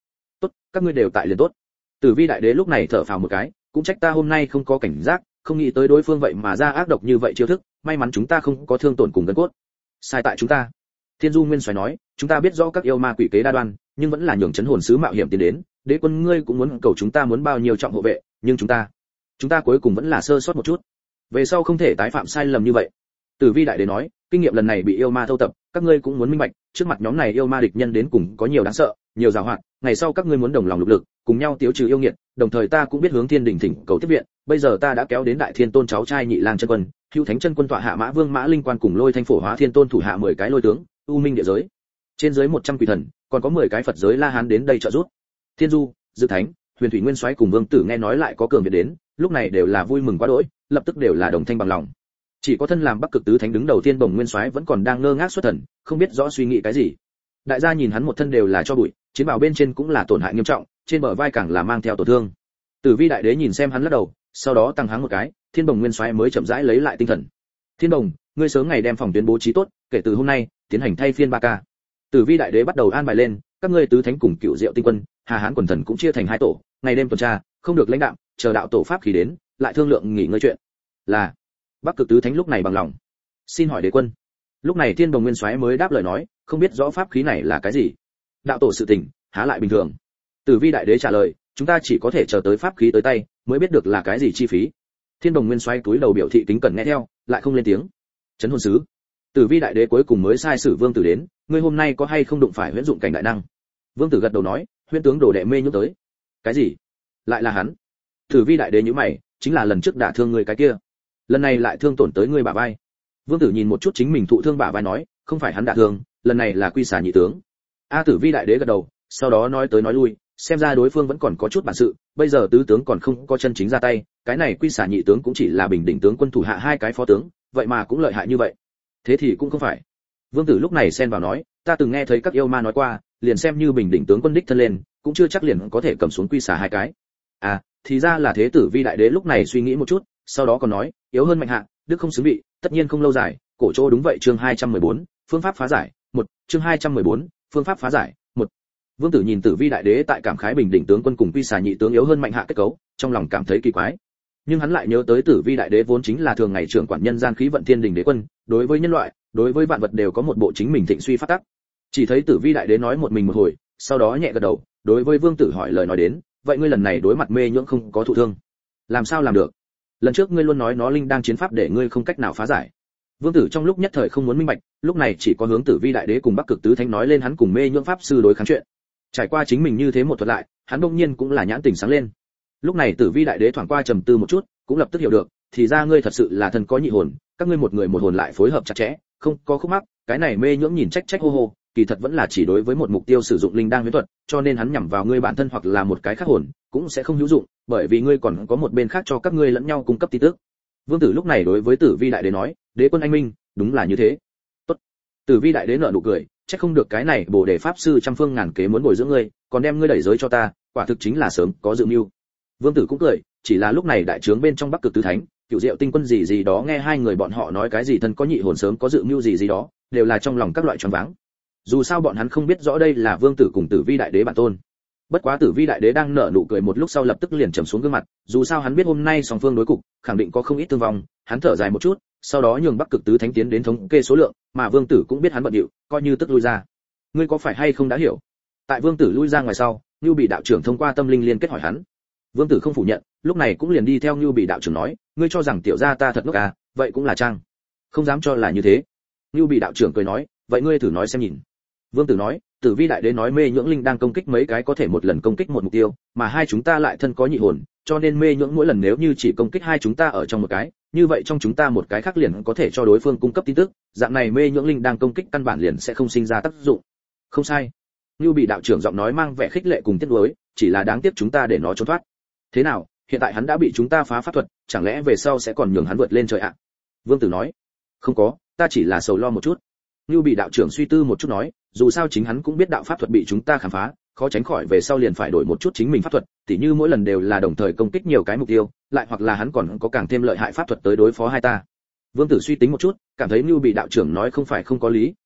tốt, các ngươi đều tại liền tốt. Tử Vi đại đế lúc này thở phào một cái, cũng trách ta hôm nay không có cảnh giác, không nghĩ tới đối phương vậy mà ra ác độc như vậy chiêu thức, may mắn chúng ta không có thương tổn cùng gân cốt. Sai tại chúng ta. Thiên Du Nguyên Soái nói, chúng ta biết rõ các yêu ma quỷ kế đa đoan, nhưng vẫn là nhường chấn hồn sứ mạo hiểm tiến đến, đế quân ngươi cũng muốn cầu chúng ta muốn bao nhiêu trọng hộ vệ, nhưng chúng ta, chúng ta cuối cùng vẫn là sơ sót một chút. Về sau không thể tái phạm sai lầm như vậy. Tử Vi đại đế nói, kinh nghiệm lần này bị yêu ma thâu tập, các ngươi cũng muốn minh bạch, trước mặt nhóm này yêu ma địch nhân đến cùng có nhiều đáng sợ, nhiều giàu hoạt, ngày sau các ngươi muốn đồng lòng lục lực, cùng nhau tiêu trừ yêu nghiệt, đồng thời ta cũng biết hướng Thiên Đình thỉnh cầu tiếp viện, bây giờ ta đã kéo đến Đại Thiên Tôn cháu trai Nhị Lang chân quân, Hữu Thánh chân quân tọa hạ Mã Vương Mã Linh quan cùng Lôi Thanh Phổ Hóa Thiên Tôn thủ hạ mười cái lôi tướng, u minh địa giới. Trên dưới một trăm quỷ thần, còn có mười cái Phật giới La Hán đến đây trợ giúp. Thiên Du, Dư Thánh, Huyền Thủy Nguyên Soái cùng Vương Tử nghe nói lại có cường viện đến, lúc này đều là vui mừng quá đỗi, lập tức đều là đồng thanh bằng lòng. Chỉ có thân làm Bắc Cực tứ thánh đứng đầu Thiên Bồng Nguyên Soái vẫn còn đang ngơ ngác xuất thần, không biết rõ suy nghĩ cái gì. Đại gia nhìn hắn một thân đều là cho bụi, chiến bào bên trên cũng là tổn hại nghiêm trọng, trên bờ vai càng là mang theo tổn thương. Tử Vi đại đế nhìn xem hắn lắc đầu, sau đó tăng háng một cái, Thiên Bồng Nguyên Soái mới chậm rãi lấy lại tinh thần. Thiên Bồng, ngươi sớm ngày đem phòng tuyến bố trí tốt, kể từ hôm nay tiến hành thay phiên ba ca. Tử Vi đại đế bắt đầu an bài lên, các ngươi tứ thánh cùng Cựu Diệu tinh quân, Hà Hán quần thần cũng chia thành hai tổ, ngày đêm tuần tra, không được lãnh đạo, chờ đạo tổ pháp khí đến, lại thương lượng nghỉ ngơi chuyện. Là. Bắc Cực tứ thánh lúc này bằng lòng. Xin hỏi đế quân. Lúc này Thiên Bồng Nguyên Soái mới đáp lời nói, không biết rõ pháp khí này là cái gì. Đạo tổ sự tình, há lại bình thường. Tử Vi đại đế trả lời, chúng ta chỉ có thể chờ tới pháp khí tới tay, mới biết được là cái gì chi phí. Thiên Bồng Nguyên Soái túi đầu biểu thị kính cẩn nghe theo, lại không lên tiếng. Chấn hồn sứ. Tử Vi đại đế cuối cùng mới sai sử Vương Tử đến, ngươi hôm nay có hay không đụng phải huyễn dụng cảnh đại năng? Vương Tử gật đầu nói, huyễn tướng đồ đệ mê nhúc tới. Cái gì? Lại là hắn? Tử Vi đại đế nhíu mày, chính là lần trước đả thương người cái kia. Lần này lại thương tổn tới ngươi bả vai. Vương Tử nhìn một chút chính mình thụ thương bả vai nói, không phải hắn đả thương, lần này là Quy Xà nhị tướng. A Tử Vi đại đế gật đầu, sau đó nói tới nói lui, xem ra đối phương vẫn còn có chút bản sự, bây giờ tứ tướng còn không có chân chính ra tay, cái này Quy Xà nhị tướng cũng chỉ là bình định tướng quân thủ hạ hai cái phó tướng, vậy mà cũng lợi hại như vậy. Thế thì cũng không phải. Vương Tử lúc này xen vào nói, ta từng nghe thấy các yêu ma nói qua, liền xem như bình định tướng quân đích thân lên, cũng chưa chắc liền có thể cầm xuống Quy Xà hai cái. À, thì ra là thế. Tử Vi đại đế lúc này suy nghĩ một chút, sau đó còn nói, yếu hơn mạnh hạ, đức không xứng vị, tất nhiên không lâu dài, cổ chỗ đúng vậy. Chương hai trăm mười bốn, phương pháp phá giải, một. Chương hai trăm mười bốn, phương pháp phá giải, một. Vương Tử nhìn Tử Vi đại đế tại cảm khái bình định tướng quân cùng Quy Xà nhị tướng yếu hơn mạnh hạ kết cấu, trong lòng cảm thấy kỳ quái. Nhưng hắn lại nhớ tới Tử Vi đại đế vốn chính là thường ngày trưởng quản nhân gian khí vận Thiên Đình đế quân, đối với nhân loại, đối với vạn vật đều có một bộ chính mình thịnh suy phát tắc. Chỉ thấy Tử Vi đại đế nói một mình một hồi, sau đó nhẹ gật đầu, đối với Vương Tử hỏi lời nói đến, vậy ngươi lần này đối mặt mê nhưỡng không có thụ thương, làm sao làm được? Lần trước ngươi luôn nói nó linh đang chiến pháp để ngươi không cách nào phá giải. Vương Tử trong lúc nhất thời không muốn minh bạch, lúc này chỉ có hướng Tử Vi đại đế cùng Bắc Cực tứ thánh nói lên hắn cùng mê nhưỡng pháp sư đối kháng chuyện. Trải qua chính mình như thế một thuật lại, hắn đương nhiên cũng là nhãn tình sáng lên. Lúc này Tử Vi đại đế thoáng qua trầm tư một chút, cũng lập tức hiểu được, thì ra ngươi thật sự là thần có nhị hồn, các ngươi một người một hồn lại phối hợp chặt chẽ, không có khúc mắc, cái này mê nhưỡng nhìn trách trách hô hô, kỳ thật vẫn là chỉ đối với một mục tiêu sử dụng linh đang huyễn thuật, cho nên hắn nhắm vào ngươi bản thân hoặc là một cái khác hồn, cũng sẽ không hữu dụng, bởi vì ngươi còn có một bên khác cho các ngươi lẫn nhau cung cấp tin tức. Vương Tử lúc này đối với Tử Vi đại đế nói, đế quân anh minh, đúng là như thế. Tốt. Tử Vi đại đế nở nụ cười, chắc không được cái này Bồ Đề pháp sư trăm phương ngàn kế muốn bồi dưỡng ngươi, còn đem ngươi đẩy giới cho ta, quả thực chính là sớm có dự mưu. Vương Tử cũng cười, chỉ là lúc này đại trướng bên trong Bắc Cực tứ thánh, Cựu Diệu tinh quân gì gì đó nghe hai người bọn họ nói cái gì thân có nhị hồn sớm có dự mưu gì gì đó, đều là trong lòng các loại choáng váng. Dù sao bọn hắn không biết rõ đây là Vương Tử cùng Tử Vi đại đế bản tôn. Bất quá Tử Vi đại đế đang nở nụ cười một lúc sau lập tức liền trầm xuống gương mặt, dù sao hắn biết hôm nay song phương đối cục, khẳng định có không ít thương vong, hắn thở dài một chút, sau đó nhường Bắc Cực tứ thánh tiến đến thống kê số lượng, mà Vương Tử cũng biết hắn bận điệu, coi như tức lui ra. Ngươi có phải hay không đã hiểu? Tại Vương Tử lui ra ngoài sau, Nưu Bị đạo trưởng thông qua tâm linh liên kết hỏi hắn. Vương Tử không phủ nhận, lúc này cũng liền đi theo Nưu Bị đạo trưởng nói, ngươi cho rằng tiểu gia ta thật ngốc à, vậy cũng là trang. Không dám cho là như thế. Nưu Bị đạo trưởng cười nói, vậy ngươi thử nói xem nhìn. Vương Tử nói, Tử Vi đại đế nói mê nhưỡng linh đang công kích mấy cái có thể một lần công kích một mục tiêu, mà hai chúng ta lại thân có nhị hồn, cho nên mê nhưỡng mỗi lần nếu như chỉ công kích hai chúng ta ở trong một cái, như vậy trong chúng ta một cái khác liền có thể cho đối phương cung cấp tin tức, dạng này mê nhưỡng linh đang công kích căn bản liền sẽ không sinh ra tác dụng. Không sai. Nưu Bị đạo trưởng giọng nói mang vẻ khích lệ cùng tiếc nuối, chỉ là đáng tiếc chúng ta để nó trốn thoát. Thế nào, hiện tại hắn đã bị chúng ta phá pháp thuật, chẳng lẽ về sau sẽ còn nhường hắn vượt lên trời ạ? Vương Tử nói, không có, ta chỉ là sầu lo một chút. Nưu Bị đạo trưởng suy tư một chút nói, dù sao chính hắn cũng biết đạo pháp thuật bị chúng ta khám phá, khó tránh khỏi về sau liền phải đổi một chút chính mình pháp thuật, tỉ như mỗi lần đều là đồng thời công kích nhiều cái mục tiêu, lại hoặc là hắn còn có càng thêm lợi hại pháp thuật tới đối phó hai ta. Vương Tử suy tính một chút, cảm thấy Nưu Bị đạo trưởng nói không phải không có lý,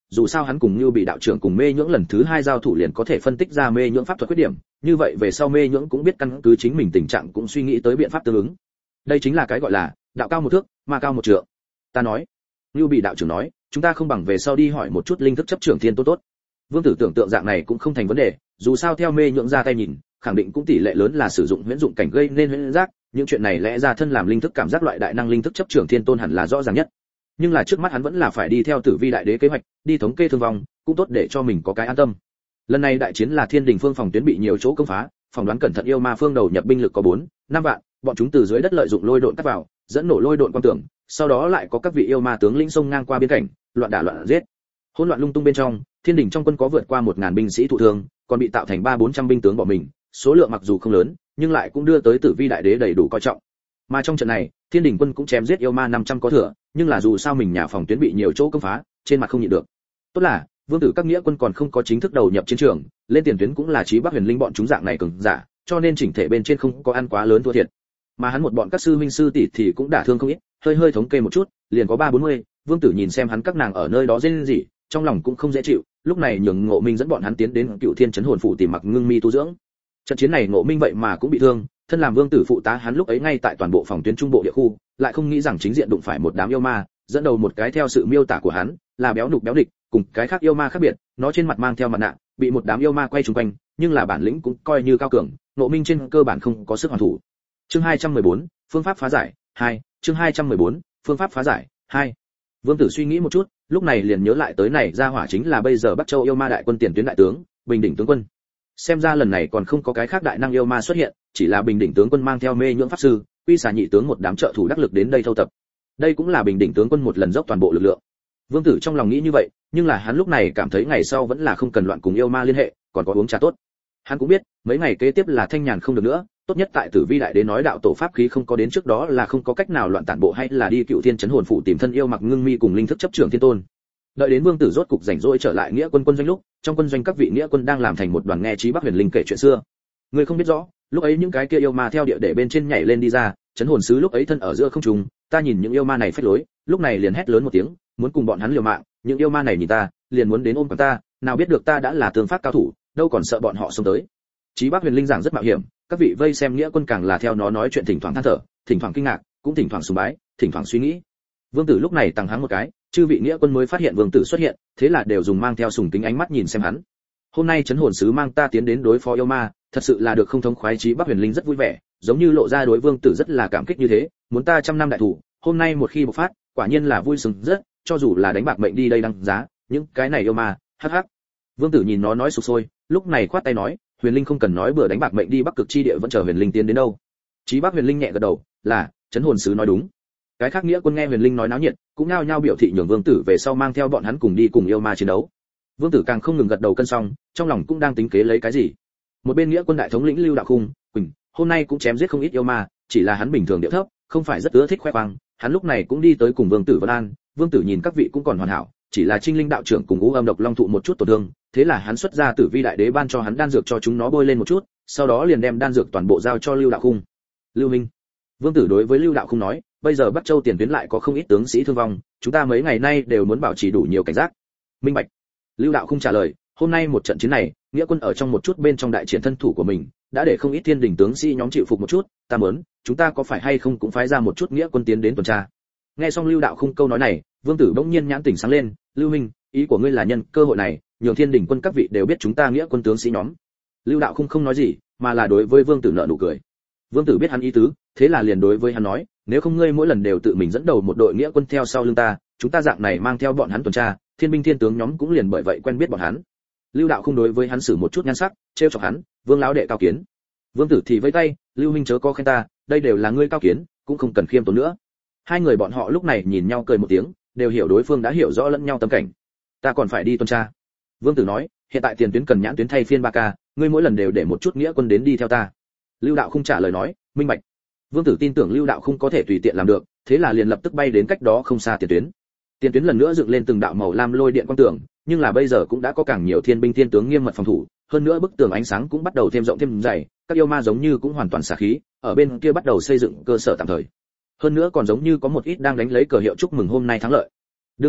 dù sao hắn cùng Như bị đạo trưởng cùng mê nhưỡng lần thứ hai giao thủ liền có thể phân tích ra mê nhưỡng pháp thuật khuyết điểm, như vậy về sau mê nhưỡng cũng biết căn cứ chính mình tình trạng cũng suy nghĩ tới biện pháp tương ứng. Đây chính là cái gọi là đạo cao một thước, ma cao một trượng. Ta nói, Như bị đạo trưởng nói, chúng ta không bằng về sau đi hỏi một chút linh thức chấp trưởng thiên tốt tốt. Vương Tử tưởng tượng dạng này cũng không thành vấn đề, dù sao theo mê nhưỡng ra tay nhìn, khẳng định cũng tỷ lệ lớn là sử dụng huyễn dụng cảnh gây nên huyễn giác, những chuyện này lẽ ra thân làm linh thức cảm giác loại đại năng linh thức chấp trưởng thiên tôn hẳn là rõ ràng nhất. Nhưng là trước mắt hắn vẫn là phải đi theo Tử Vi đại đế kế hoạch, đi thống kê thương vong, cũng tốt để cho mình có cái an tâm. Lần này đại chiến là Thiên Đình phương phòng tuyến bị nhiều chỗ công phá, phỏng đoán cẩn thận yêu ma phương đầu nhập binh lực có bốn, năm vạn, bọn chúng từ dưới đất lợi dụng lôi độn cắt vào, dẫn nổ lôi độn quan tưởng, sau đó lại có các vị yêu ma tướng lĩnh xông ngang qua biên cảnh, loạn đả loạn giết. Hỗn loạn lung tung bên trong, Thiên Đình trong quân có vượt qua một ngàn binh sĩ thụ thương, còn bị tạo thành ba bốn trăm binh tướng bỏ mình, số lượng mặc dù không lớn, nhưng lại cũng đưa tới Tử Vi đại đế đầy đủ coi trọng. Mà trong trận này, Thiên Đình quân cũng chém giết yêu ma năm trăm có thừa, nhưng là dù sao mình nhà phòng tuyến bị nhiều chỗ công phá, trên mặt không nhịn được. Tốt là, Vương Tử các nghĩa quân còn không có chính thức đầu nhập chiến trường, lên tiền tuyến cũng là Chí Bắc Huyền Linh bọn chúng dạng này cường giả, cho nên chỉnh thể bên trên không có ăn quá lớn thua thiệt. Mà hắn một bọn các sư huynh sư tỷ thì cũng đả thương không ít, hơi hơi thống kê một chút, liền có ba bốn mươi. Vương Tử nhìn xem hắn các nàng ở nơi đó rên rỉ, trong lòng cũng không dễ chịu, lúc này nhường Ngộ Minh dẫn bọn hắn tiến đến Cựu Thiên Chấn Hồn phủ tìm Mặc Ngưng Mi tu dưỡng. Trận chiến này Ngộ Minh vậy mà cũng bị thương, thân làm Vương Tử phụ tá hắn lúc ấy ngay tại toàn bộ phòng tuyến trung bộ địa khu, lại không nghĩ rằng chính diện đụng phải một đám yêu ma, dẫn đầu một cái theo sự miêu tả của hắn, là béo nục béo địch, cùng cái khác yêu ma khác biệt, nó trên mặt mang theo mặt nạ, bị một đám yêu ma quay xung quanh, nhưng là bản lĩnh cũng coi như cao cường, Ngộ Minh trên cơ bản không có sức hoàn thủ. Chương hai trăm mười bốn, phương pháp phá giải, hai, chương hai trăm mười bốn, phương pháp phá giải, hai. Vương Tử suy nghĩ một chút, lúc này liền nhớ lại tới này ra hỏa chính là bây giờ Bắc Châu yêu ma đại quân tiền tuyến đại tướng, Bình Đỉnh tướng quân. Xem ra lần này còn không có cái khác đại năng yêu ma xuất hiện, chỉ là Bình Đỉnh tướng quân mang theo mê nhưỡng pháp sư, Quy Xà nhị tướng một đám trợ thủ đắc lực đến đây thâu tập. Đây cũng là Bình Đỉnh tướng quân một lần dốc toàn bộ lực lượng. Vương Tử trong lòng nghĩ như vậy, nhưng là hắn lúc này cảm thấy ngày sau vẫn là không cần loạn cùng yêu ma liên hệ, còn có uống trà tốt. Hắn cũng biết, mấy ngày kế tiếp là thanh nhàn không được nữa, tốt nhất tại Tử Vi đại đế nói đạo tổ pháp khí không có đến trước đó là không có cách nào loạn tản bộ hay là đi Cựu Thiên Chấn Hồn phủ tìm thân yêu Mặc Ngưng Mi cùng linh thức chấp trưởng thiên tôn. Đợi đến Vương Tử rốt cục rảnh rỗi trở lại nghĩa quân quân doanh lúc, trong quân doanh các vị nghĩa quân đang làm thành một đoàn nghe Chí Bắc Huyền Linh kể chuyện xưa. Người không biết rõ, lúc ấy những cái kia yêu ma theo địa để bên trên nhảy lên đi ra, Chấn Hồn sứ lúc ấy thân ở giữa không trung, ta nhìn những yêu ma này phách lối, lúc này liền hét lớn một tiếng, muốn cùng bọn hắn liều mạng, những yêu ma này nhìn ta, liền muốn đến ôm ta, nào biết được ta đã là tương pháp cao thủ, đâu còn sợ bọn họ xông tới. Chí Bắc Huyền Linh giảng rất mạo hiểm, các vị vây xem nghĩa quân càng là theo nó nói chuyện, thỉnh thoảng than thở, thỉnh thoảng kinh ngạc, cũng thỉnh thoảng sùng bái, thỉnh thoảng suy nghĩ. Vương Tử lúc này tăng háng một cái, chư vị nghĩa quân mới phát hiện Vương Tử xuất hiện, thế là đều dùng mang theo sùng kính ánh mắt nhìn xem hắn. Hôm nay Chấn Hồn sứ mang ta tiến đến đối phó yêu ma, thật sự là được không thống khoái. Chí Bắc Huyền Linh rất vui vẻ, giống như lộ ra đối Vương Tử rất là cảm kích như thế, muốn ta trăm năm đại thủ, hôm nay một khi bộc phát, quả nhiên là vui sướng rất, cho dù là đánh bạc mệnh đi đây đăng giá, những cái này yêu ma, hắc hắc. Vương Tử nhìn nó nói sục sôi, lúc này khoát tay nói, Huyền Linh không cần nói bừa đánh bạc mệnh đi Bắc Cực chi địa, vẫn chờ Huyền Linh tiến đến đâu. Chí Bắc Huyền Linh nhẹ gật đầu, là, Chấn Hồn sứ nói đúng. Cái khác nghĩa quân nghe Huyền Linh nói náo nhiệt, cũng nhao nhao biểu thị nhường Vương Tử về sau mang theo bọn hắn cùng đi cùng yêu ma chiến đấu. Vương Tử càng không ngừng gật đầu cân xong, trong lòng cũng đang tính kế lấy cái gì. Một bên nghĩa quân đại thống lĩnh Lưu Đạo Khung, Quỳnh, hôm nay cũng chém giết không ít yêu ma, chỉ là hắn bình thường điệu thấp, không phải rất ưa thích khoe khoang, hắn lúc này cũng đi tới cùng Vương Tử vân an. Vương Tử nhìn các vị cũng còn hoàn hảo, chỉ là Trinh Linh đạo trưởng cùng Ngũ Âm độc long thụ một chút tổn thương, thế là hắn xuất ra Tử Vi đại đế ban cho hắn đan dược cho chúng nó bôi lên một chút, sau đó liền đem đan dược toàn bộ giao cho Lưu Đạo Khung. Lưu Minh, Vương Tử đối với Lưu Đạo Khung nói, bây giờ Bắc Châu tiền tuyến lại có không ít tướng sĩ thương vong, chúng ta mấy ngày nay đều muốn bảo trì đủ nhiều cảnh giác. Minh bạch. Lưu Đạo Khung trả lời, hôm nay một trận chiến này, nghĩa quân ở trong một chút bên trong đại chiến thân thủ của mình, đã để không ít Thiên Đình tướng sĩ nhóm chịu phục một chút, ta muốn, chúng ta có phải hay không cũng phái ra một chút nghĩa quân tiến đến tuần tra. Nghe xong Lưu Đạo Khung câu nói này, Vương Tử bỗng nhiên nhãn tỉnh sáng lên, Lưu Minh, ý của ngươi là nhân cơ hội này, nhường Thiên Đình quân các vị đều biết chúng ta nghĩa quân tướng sĩ nhóm. Lưu Đạo Khung không nói gì, mà là đối với Vương Tử nở nụ cười. Vương Tử biết hắn ý tứ, thế là liền đối với hắn nói, nếu không ngươi mỗi lần đều tự mình dẫn đầu một đội nghĩa quân theo sau lưng ta, chúng ta dạng này mang theo bọn hắn tuần tra, thiên binh thiên tướng nhóm cũng liền bởi vậy quen biết bọn hắn. Lưu Đạo Khung đối với hắn xử một chút nhan sắc, trêu chọc hắn, Vương lão đệ cao kiến. Vương Tử thì vẫy tay, Lưu Minh chớ có khen ta, đây đều là ngươi cao kiến, cũng không cần khiêm tốn nữa. Hai người bọn họ lúc này nhìn nhau cười một tiếng, đều hiểu đối phương đã hiểu rõ lẫn nhau tâm cảnh. Ta còn phải đi tuần tra. Vương Tử nói, hiện tại tiền tuyến cần nhãn tuyến thay phiên ba ca, ngươi mỗi lần đều để một chút nghĩa quân đến đi theo ta. Lưu Đạo Khung trả lời nói, minh bạch. Vương Tử tin tưởng Lưu Đạo Khung có thể tùy tiện làm được, thế là liền lập tức bay đến cách đó không xa tiền tuyến. Tiền tuyến lần nữa dựng lên từng đạo màu lam lôi điện quang tường, nhưng là bây giờ cũng đã có càng nhiều thiên binh thiên tướng nghiêm mật phòng thủ, hơn nữa bức tường ánh sáng cũng bắt đầu thêm rộng thêm dày, các yêu ma giống như cũng hoàn toàn xả khí, ở bên kia bắt đầu xây dựng cơ sở tạm thời. Hơn nữa còn giống như có một ít đang đánh lấy cờ hiệu chúc mừng hôm nay thắng lợi. Đương nhiên,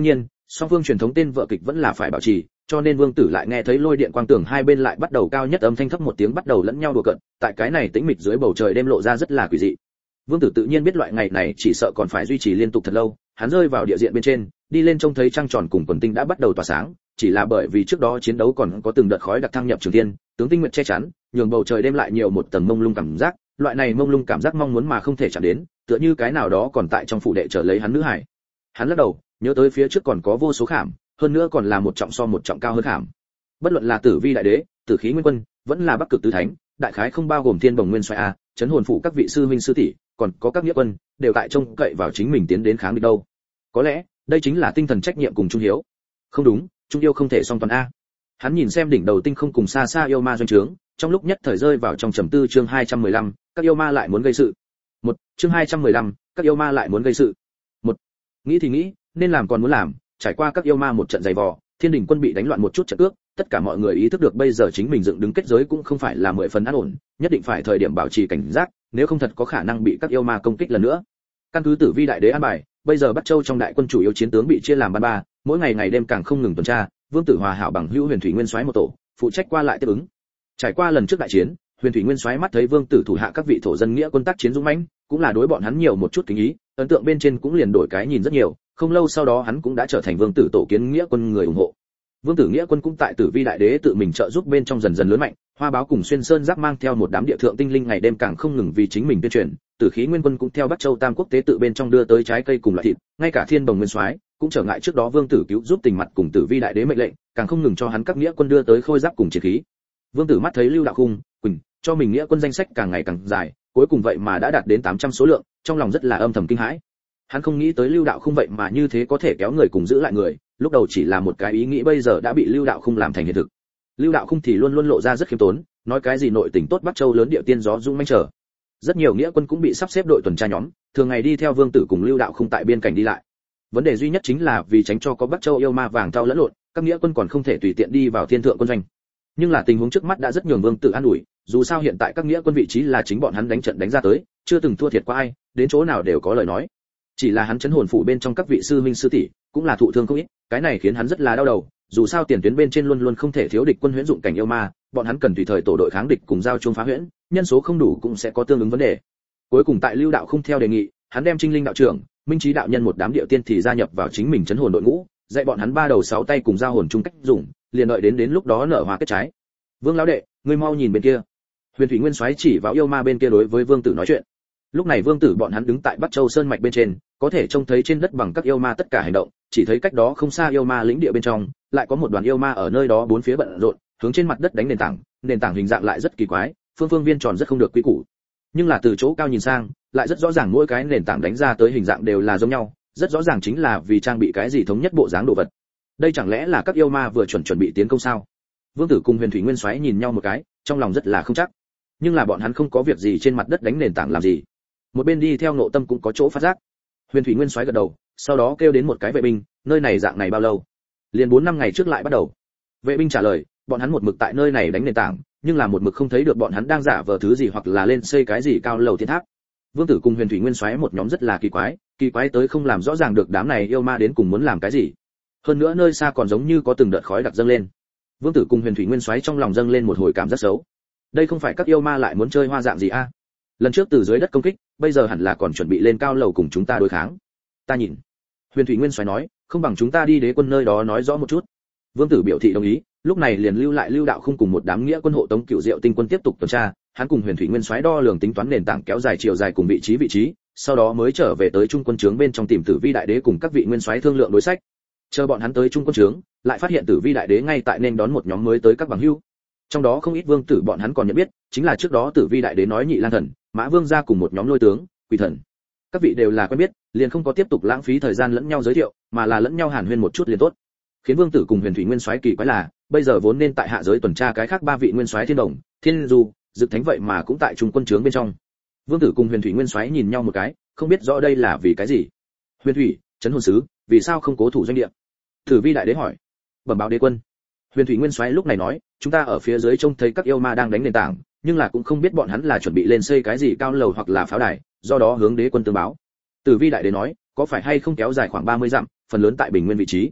song phương truyền thống tên vợ kịch vẫn là phải bảo trì, cho nên Vương Tử lại nghe thấy lôi điện quang tường hai bên lại bắt đầu cao nhất âm thanh thấp một tiếng bắt đầu lẫn nhau đùa cợt, tại cái này tĩnh mịch dưới bầu trời đêm lộ ra rất là quỷ dị. Vương Tử tự nhiên biết loại ngày này chỉ sợ còn phải duy trì liên tục thật lâu, hắn rơi vào địa diện bên trên, đi lên trông thấy trăng tròn cùng quần tinh đã bắt đầu tỏa sáng, chỉ là bởi vì trước đó chiến đấu còn có từng đợt khói đặc thăng nhập trường thiên, tướng tinh nguyệt che chắn, nhường bầu trời đêm lại nhiều một tầng mông lung cảm giác, loại này mông lung cảm giác mong muốn mà không thể chạm đến, tựa như cái nào đó còn tại trong phủ đệ trở lấy hắn nữ hải. Hắn lắc đầu, nhớ tới phía trước còn có vô số khảm, hơn nữa còn là một trọng so một trọng cao hơn khảm. Bất luận là Tử Vi đại đế, Tử khí nguyên quân, vẫn là Bắc cực tứ thánh, đại khái không bao gồm Thiên Bồng Nguyên Soái a, chấn hồn phụ các vị sư huynh sư tỷ, còn có các nghĩa quân, đều tại trông cậy vào chính mình tiến đến kháng địch đâu. Có lẽ, đây chính là tinh thần trách nhiệm cùng trung hiếu. Không đúng, trung yêu không thể song toàn a. Hắn nhìn xem đỉnh đầu tinh không cùng xa xa yêu ma doanh trướng, trong lúc nhất thời rơi vào trong trầm tư. Chương hai trăm mười lăm, các yêu ma lại muốn gây sự. Một, chương hai trăm mười lăm, các yêu ma lại muốn gây sự. Một, nghĩ thì nghĩ, nên làm còn muốn làm, trải qua các yêu ma một trận dày vò, Thiên Đình quân bị đánh loạn một chút trận ước, tất cả mọi người ý thức được bây giờ chính mình dựng đứng kết giới cũng không phải là mười phần an ổn, nhất định phải thời điểm bảo trì cảnh giác, nếu không thật có khả năng bị các yêu ma công kích lần nữa. Căn cứ Tử Vi đại đế an bài, bây giờ Bắc Châu trong đại quân chủ yếu chiến tướng bị chia làm ban ba, mỗi ngày ngày đêm càng không ngừng tuần tra, Vương Tử hòa hảo bằng hữu Huyền Thủy Nguyên Soái một tổ, phụ trách qua lại tiếp ứng. Trải qua lần trước đại chiến, Huyền Thủy Nguyên Soái mắt thấy Vương Tử thủ hạ các vị thổ dân nghĩa quân tác chiến dũng mãnh, cũng là đối bọn hắn nhiều một chút kính ý, ấn tượng bên trên cũng liền đổi cái nhìn rất nhiều, không lâu sau đó hắn cũng đã trở thành Vương Tử tổ kiến nghĩa quân người ủng hộ. Vương Tử nghĩa quân cũng tại Tử Vi đại đế tự mình trợ giúp bên trong dần dần lớn mạnh, Hoa Báo cùng Xuyên Sơn Giác mang theo một đám địa thượng tinh linh ngày đêm càng không ngừng vì chính mình tuyên truyền, Tử khí nguyên quân cũng theo Bắc Châu Tam quốc tế tự bên trong đưa tới trái cây cùng loại thịt, ngay cả Thiên Bồng Nguyên Soái cũng trở ngại trước đó Vương Tử cứu giúp tình mặt cùng Tử Vi đại đế mệnh lệnh, càng không ngừng cho hắn các nghĩa quân đưa tới khôi giáp cùng chiến khí. Vương Tử mắt thấy Lưu Đạo Khung, Quỳnh cho mình nghĩa quân danh sách càng ngày càng dài, cuối cùng vậy mà đã đạt đến tám trăm số lượng, trong lòng rất là âm thầm kinh hãi. Hắn không nghĩ tới Lưu Đạo Khung vậy mà như thế có thể kéo người cùng giữ lại người, lúc đầu chỉ là một cái ý nghĩ bây giờ đã bị Lưu Đạo Khung làm thành hiện thực. Lưu Đạo Khung thì luôn luôn lộ ra rất khiêm tốn, nói cái gì nội tình tốt Bắc Châu lớn địa tiên gió dũng mãnh trở. Rất nhiều nghĩa quân cũng bị sắp xếp đội tuần tra nhóm, thường ngày đi theo Vương Tử cùng Lưu Đạo Khung tại biên cảnh đi lại. Vấn đề duy nhất chính là vì tránh cho có Bắc Châu yêu ma vàng thau lẫn lộn, các nghĩa quân còn không thể tùy tiện đi vào thiên thượng quân doanh. Nhưng là tình huống trước mắt đã rất nhường Vương Tử an ủi, dù sao hiện tại các nghĩa quân vị trí là chính bọn hắn đánh trận đánh ra tới, chưa từng thua thiệt qua ai, đến chỗ nào đều có lời nói. Chỉ là hắn chấn hồn phụ bên trong các vị sư minh sư tỷ cũng là thụ thương không ít, cái này khiến hắn rất là đau đầu, dù sao tiền tuyến bên trên luôn luôn không thể thiếu địch quân huyễn dụng cảnh yêu ma, bọn hắn cần tùy thời tổ đội kháng địch cùng giao chung phá huyễn, nhân số không đủ cũng sẽ có tương ứng vấn đề. Cuối cùng tại Lưu Đạo không theo đề nghị, hắn đem Trinh Linh đạo trưởng, Minh Chí đạo nhân một đám điệu tiên thì gia nhập vào chính mình chấn hồn đội ngũ, dạy bọn hắn ba đầu sáu tay cùng giao hồn chung cách dùng, liền đợi đến đến lúc đó nở hoa kết trái. Vương lão đệ, ngươi mau nhìn bên kia. Huyền Thủy Nguyên Soái chỉ vào yêu ma bên kia đối với Vương Tử nói chuyện. Lúc này Vương Tử bọn hắn đứng tại Bắc Châu sơn mạch bên trên, có thể trông thấy trên đất bằng các yêu ma tất cả hành động, chỉ thấy cách đó không xa yêu ma lĩnh địa bên trong, lại có một đoàn yêu ma ở nơi đó bốn phía bận rộn, hướng trên mặt đất đánh nền tảng, nền tảng hình dạng lại rất kỳ quái, phương phương viên tròn rất không được quy củ. Nhưng là từ chỗ cao nhìn sang, lại rất rõ ràng mỗi cái nền tảng đánh ra tới hình dạng đều là giống nhau, rất rõ ràng chính là vì trang bị cái gì thống nhất bộ dáng đồ vật. Đây chẳng lẽ là các yêu ma vừa chuẩn chuẩn bị tiến công sao? Vương Tử cùng Huyền Thủy Nguyên Soái nhìn nhau một cái, trong lòng rất là không chắc. Nhưng là bọn hắn không có việc gì trên mặt đất đánh nền tảng làm gì. Một bên đi theo Ngộ Tâm cũng có chỗ phát giác. Huyền Thủy Nguyên Soái gật đầu, sau đó kêu đến một cái vệ binh, nơi này dạng này bao lâu? Liền bốn năm ngày trước lại bắt đầu. Vệ binh trả lời, bọn hắn một mực tại nơi này đánh nền tảng, nhưng là một mực không thấy được bọn hắn đang giả vờ thứ gì hoặc là lên xây cái gì cao lầu thiên tháp. Vương Tử cùng Huyền Thủy Nguyên Soái một nhóm rất là kỳ quái, kỳ quái tới không làm rõ ràng được đám này yêu ma đến cùng muốn làm cái gì. Hơn nữa nơi xa còn giống như có từng đợt khói đặc dâng lên. Vương Tử cùng Huyền Thủy Nguyên Soái trong lòng dâng lên một hồi cảm giác xấu. Đây không phải các yêu ma lại muốn chơi hoa dạng gì a? Lần trước từ dưới đất công kích, bây giờ hẳn là còn chuẩn bị lên cao lầu cùng chúng ta đối kháng. Ta nhìn. Huyền Thủy Nguyên Soái nói, không bằng chúng ta đi đế quân nơi đó nói rõ một chút. Vương Tử biểu thị đồng ý, lúc này liền lưu lại Lưu Đạo không cùng một đám nghĩa quân hộ tống Cựu Diệu tinh quân tiếp tục tuần tra, hắn cùng Huyền Thủy Nguyên Soái đo lường tính toán nền tảng kéo dài chiều dài cùng vị trí vị trí, sau đó mới trở về tới trung quân trướng bên trong tìm Tử Vi đại đế cùng các vị nguyên soái thương lượng đối sách. Chờ bọn hắn tới trung quân trướng, lại phát hiện Tử Vi đại đế ngay tại nên đón một nhóm mới tới các bằng hữu. Trong đó không ít vương tử bọn hắn còn nhận biết, chính là trước đó Tử Vi đại đế nói Nhị Lang thần, Mã Vương gia cùng một nhóm lôi tướng, Quỷ thần. Các vị đều là quen biết, liền không có tiếp tục lãng phí thời gian lẫn nhau giới thiệu, mà là lẫn nhau hàn huyên một chút liền tốt. Khiến Vương tử cùng Huyền Thủy Nguyên soái kỳ quái là, bây giờ vốn nên tại hạ giới tuần tra cái khác ba vị nguyên soái Thiên Đồng, Thiên Du, Dực Thánh vậy mà cũng tại trung quân trướng bên trong. Vương tử cùng Huyền Thủy Nguyên soái nhìn nhau một cái, không biết rõ đây là vì cái gì. Huyền Thủy, trấn hồn sứ, vì sao không cố thủ doanh địa? Tử Vi đại đế hỏi. Bẩm báo đế quân. Huyền Thủy Nguyên soái lúc này nói, chúng ta ở phía dưới trông thấy các yêu ma đang đánh nền tảng, nhưng là cũng không biết bọn hắn là chuẩn bị lên xây cái gì cao lầu hoặc là pháo đài, do đó hướng đế quân tương báo. Tử Vi đại đế nói, có phải hay không kéo dài khoảng ba mươi dặm, phần lớn tại bình nguyên vị trí.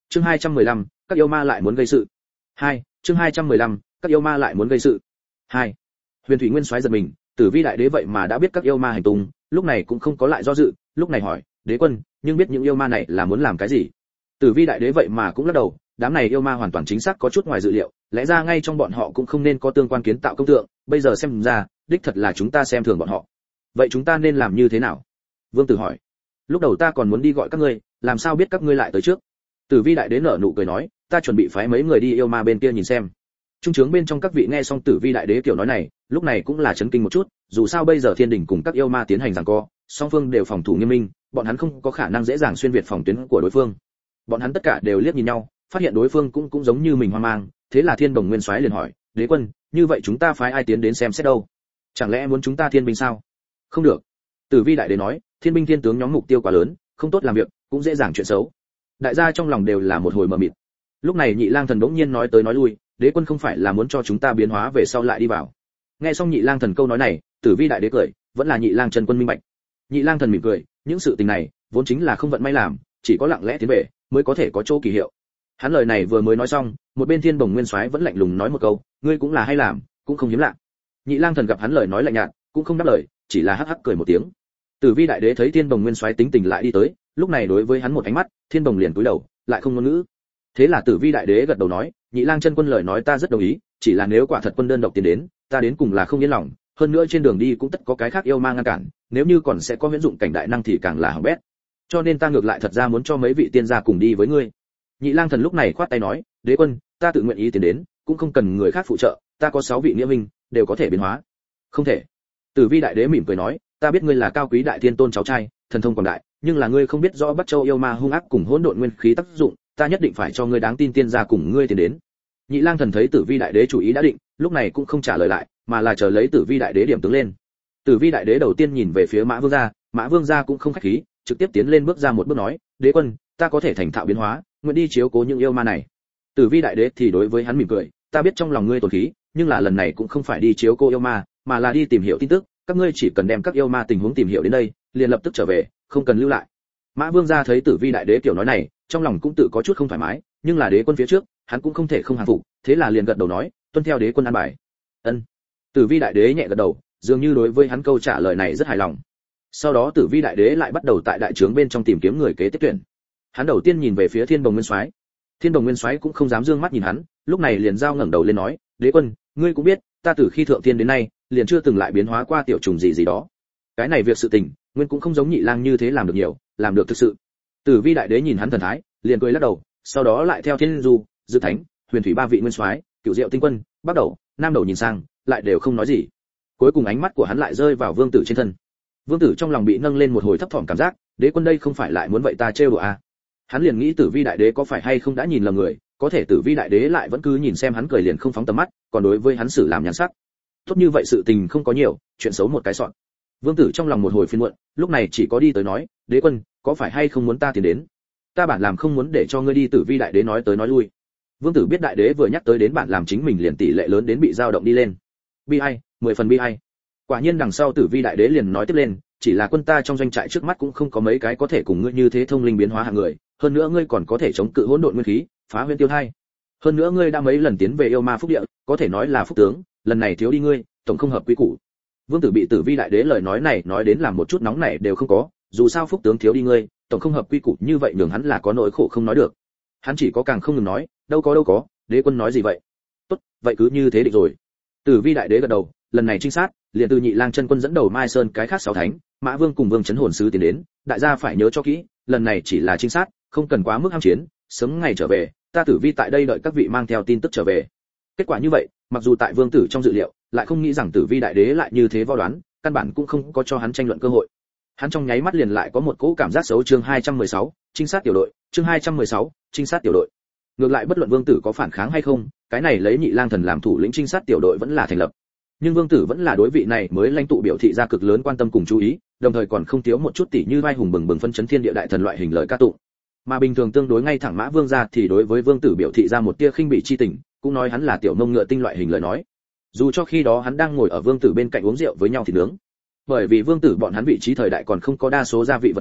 Chương hai trăm mười lăm, các yêu ma lại muốn gây sự. hai. Chương hai trăm mười lăm, các yêu ma lại muốn gây sự. hai. Huyền Thủy Nguyên Soái giật mình, Tử Vi đại đế vậy mà đã biết các yêu ma hành tung, lúc này cũng không có lại do dự, lúc này hỏi, đế quân, nhưng biết những yêu ma này là muốn làm cái gì? Tử Vi đại đế vậy mà cũng lắc đầu, đám này yêu ma hoàn toàn chính xác có chút ngoài dự liệu, lẽ ra ngay trong bọn họ cũng không nên có tương quan kiến tạo công tượng, bây giờ xem ra, đích thật là chúng ta xem thường bọn họ. Vậy chúng ta nên làm như thế nào? Vương Tử hỏi. Lúc đầu ta còn muốn đi gọi các ngươi, làm sao biết các ngươi lại tới trước? Tử Vi đại đế nở nụ cười nói, ta chuẩn bị phái mấy người đi yêu ma bên kia nhìn xem. Trung trướng bên trong các vị nghe xong Tử Vi đại đế kiểu nói này, lúc này cũng là chấn kinh một chút, dù sao bây giờ thiên đình cùng các yêu ma tiến hành giằng co, song phương đều phòng thủ nghiêm minh, bọn hắn không có khả năng dễ dàng xuyên việt phòng tuyến của đối phương. Bọn hắn tất cả đều liếc nhìn nhau, phát hiện đối phương cũng cũng giống như mình hoang mang, thế là Thiên Đồng Nguyên Soái liền hỏi, đế quân, như vậy chúng ta phái ai tiến đến xem xét đâu? Chẳng lẽ muốn chúng ta thiên binh sao? Không được. Tử Vi đại đế nói, thiên binh thiên tướng nhóm mục tiêu quá lớn, không tốt làm việc, cũng dễ dàng chuyện xấu. Đại gia trong lòng đều là một hồi mờ mịt. Lúc này Nhị Lang Thần đống nhiên nói tới nói lui, đế quân không phải là muốn cho chúng ta biến hóa về sau lại đi vào. Nghe xong Nhị Lang Thần câu nói này, Tử Vi đại đế cười, vẫn là Nhị Lang chân quân minh bạch. Nhị Lang Thần mỉm cười, những sự tình này vốn chính là không vận may làm, chỉ có lặng lẽ tiến về mới có thể có chỗ kỳ hiệu. Hắn lời này vừa mới nói xong, một bên Thiên Bồng Nguyên Soái vẫn lạnh lùng nói một câu, ngươi cũng là hay làm, cũng không hiếm lạ. Nhị Lang Thần gặp hắn lời nói lạnh nhạt, cũng không đáp lời, chỉ là hắc hắc cười một tiếng. Tử Vi đại đế thấy Thiên Bồng Nguyên Soái tính tình lại đi tới, lúc này đối với hắn một ánh mắt, Thiên Bồng liền cúi đầu, lại không ngôn ngữ. Thế là Tử Vi đại đế gật đầu nói, Nhị Lang chân quân lời nói ta rất đồng ý, chỉ là nếu quả thật quân đơn độc tiến đến, ta đến cùng là không yên lòng, hơn nữa trên đường đi cũng tất có cái khác yêu ma ngăn cản, nếu như còn sẽ có miễn dụng cảnh đại năng thì càng là hỏng bét. Cho nên ta ngược lại thật ra muốn cho mấy vị tiên gia cùng đi với ngươi. Nhị Lang Thần lúc này khoát tay nói, đế quân, ta tự nguyện ý tiến đến, cũng không cần người khác phụ trợ, ta có sáu vị nghĩa minh, đều có thể biến hóa. Không thể. Tử Vi đại đế mỉm cười nói, ta biết ngươi là cao quý đại thiên tôn cháu trai, thần thông quảng đại, nhưng là ngươi không biết rõ Bắc Châu yêu ma hung ác cùng hỗn độn nguyên khí tác dụng, ta nhất định phải cho ngươi đáng tin tiên gia cùng ngươi tiến đến. Nhị Lang Thần thấy Tử Vi đại đế chủ ý đã định, lúc này cũng không trả lời lại, mà là chờ lấy Tử Vi đại đế điểm tướng lên. Tử Vi đại đế đầu tiên nhìn về phía Mã Vương gia, Mã Vương gia cũng không khách khí, trực tiếp tiến lên bước ra một bước nói, đế quân, ta có thể thành thạo biến hóa, nguyện đi chiếu cố những yêu ma này. Tử Vi đại đế thì đối với hắn mỉm cười, ta biết trong lòng ngươi tổn khí, nhưng là lần này cũng không phải đi chiếu cố yêu ma, mà là đi tìm hiểu tin tức, các ngươi chỉ cần đem các yêu ma tình huống tìm hiểu đến đây, liền lập tức trở về, không cần lưu lại. Mã Vương gia thấy Tử Vi đại đế kiểu nói này, trong lòng cũng tự có chút không thoải mái, nhưng là đế quân phía trước, hắn cũng không thể không hàng phục, thế là liền gật đầu nói, tuân theo đế quân an bài. Ân. Tử Vi đại đế nhẹ gật đầu, dường như đối với hắn câu trả lời này rất hài lòng. Sau đó Tử Vi đại đế lại bắt đầu tại đại trướng bên trong tìm kiếm người kế tiếp tuyển. Hắn đầu tiên nhìn về phía Thiên Bồng Nguyên Soái. Thiên Bồng Nguyên Soái cũng không dám dương mắt nhìn hắn, lúc này liền giao ngẩng đầu lên nói, đế quân, ngươi cũng biết, ta từ khi thượng thiên đến nay, liền chưa từng lại biến hóa qua tiểu trùng gì gì đó. Cái này việc sự tình, nguyên cũng không giống Nhị Lang như thế làm được nhiều, làm được thực sự. Tử Vi đại đế nhìn hắn thần thái, liền cười lắc đầu, sau đó lại theo Thiên Du, Dư Thánh, Huyền Thủy ba vị nguyên soái, Cửu Diệu tinh quân, Bắc Đầu, Nam Đầu nhìn sang, lại đều không nói gì. Cuối cùng ánh mắt của hắn lại rơi vào Vương Tử trên thân. Vương Tử trong lòng bị nâng lên một hồi thấp thỏm cảm giác, đế quân đây không phải lại muốn vậy ta trêu đùa à? Hắn liền nghĩ Tử Vi đại đế có phải hay không đã nhìn lầm người, có thể Tử Vi đại đế lại vẫn cứ nhìn xem hắn cười liền không phóng tầm mắt, còn đối với hắn xử làm nhàn sắc. Tốt như vậy sự tình không có nhiều, chuyện xấu một cái sọn. Vương Tử trong lòng một hồi phiền muộn, lúc này chỉ có đi tới nói, đế quân, có phải hay không muốn ta tiến đến? Ta bản làm không muốn để cho ngươi đi. Tử Vi đại đế nói tới nói lui. Vương Tử biết đại đế vừa nhắc tới đến bản làm chính mình liền tỷ lệ lớn đến bị dao động đi lên. Bi ai, mười phần bi ai. Quả nhiên đằng sau Tử Vi đại đế liền nói tiếp lên, chỉ là quân ta trong doanh trại trước mắt cũng không có mấy cái có thể cùng ngươi như thế thông linh biến hóa hạng người, hơn nữa ngươi còn có thể chống cự hỗn độn nguyên khí, phá huyễn tiêu thai. Hơn nữa ngươi đã mấy lần tiến về yêu ma phúc địa, có thể nói là phúc tướng, lần này thiếu đi ngươi, tổng không hợp quy củ. Vương Tử bị Tử Vi đại đế lời nói này nói đến làm một chút nóng này đều không có, dù sao phúc tướng thiếu đi ngươi, tổng không hợp quy củ như vậy nhường hắn là có nỗi khổ không nói được. Hắn chỉ có càng không ngừng nói, đâu có đâu có, đế quân nói gì vậy? Tốt, vậy cứ như thế định rồi. Tử Vi đại đế gật đầu, lần này trinh sát, liền từ Nhị Lang chân quân dẫn đầu Mai Sơn cái khác sáu thánh, Mã Vương cùng Vương Chấn Hồn sứ tiến đến, đại gia phải nhớ cho kỹ, lần này chỉ là trinh sát, không cần quá mức ham chiến, sớm ngày trở về, ta Tử Vi tại đây đợi các vị mang theo tin tức trở về. Kết quả như vậy, mặc dù tại Vương Tử trong dự liệu, lại không nghĩ rằng Tử Vi đại đế lại như thế vo đoán, căn bản cũng không có cho hắn tranh luận cơ hội. Hắn trong nháy mắt liền lại có một cỗ cảm giác xấu. Chương hai trăm mười sáu, trinh sát tiểu đội. Chương hai trăm mười sáu, trinh sát tiểu đội. Ngược lại bất luận Vương Tử có phản kháng hay không, cái này lấy Nhị Lang thần làm thủ lĩnh trinh sát tiểu đội vẫn là thành lập. Nhưng Vương Tử vẫn là đối vị này mới lãnh tụ biểu thị ra cực lớn quan tâm cùng chú ý, đồng thời còn không thiếu một chút tỉ như vai hùng bừng bừng phân chấn thiên địa đại thần loại hình lời ca tụng. Mà bình thường tương đối ngay thẳng Mã Vương gia thì đối với Vương Tử biểu thị ra một tia khinh bỉ chi tình, cũng nói hắn là tiểu nông ngựa tinh loại hình lời nói. Dù cho khi đó hắn đang ngồi ở Vương Tử bên cạnh uống rượu với nhau thì nướng. Bởi vì Vương Tử bọn hắn vị trí thời đại còn không có đa số gia vị vật phẩm,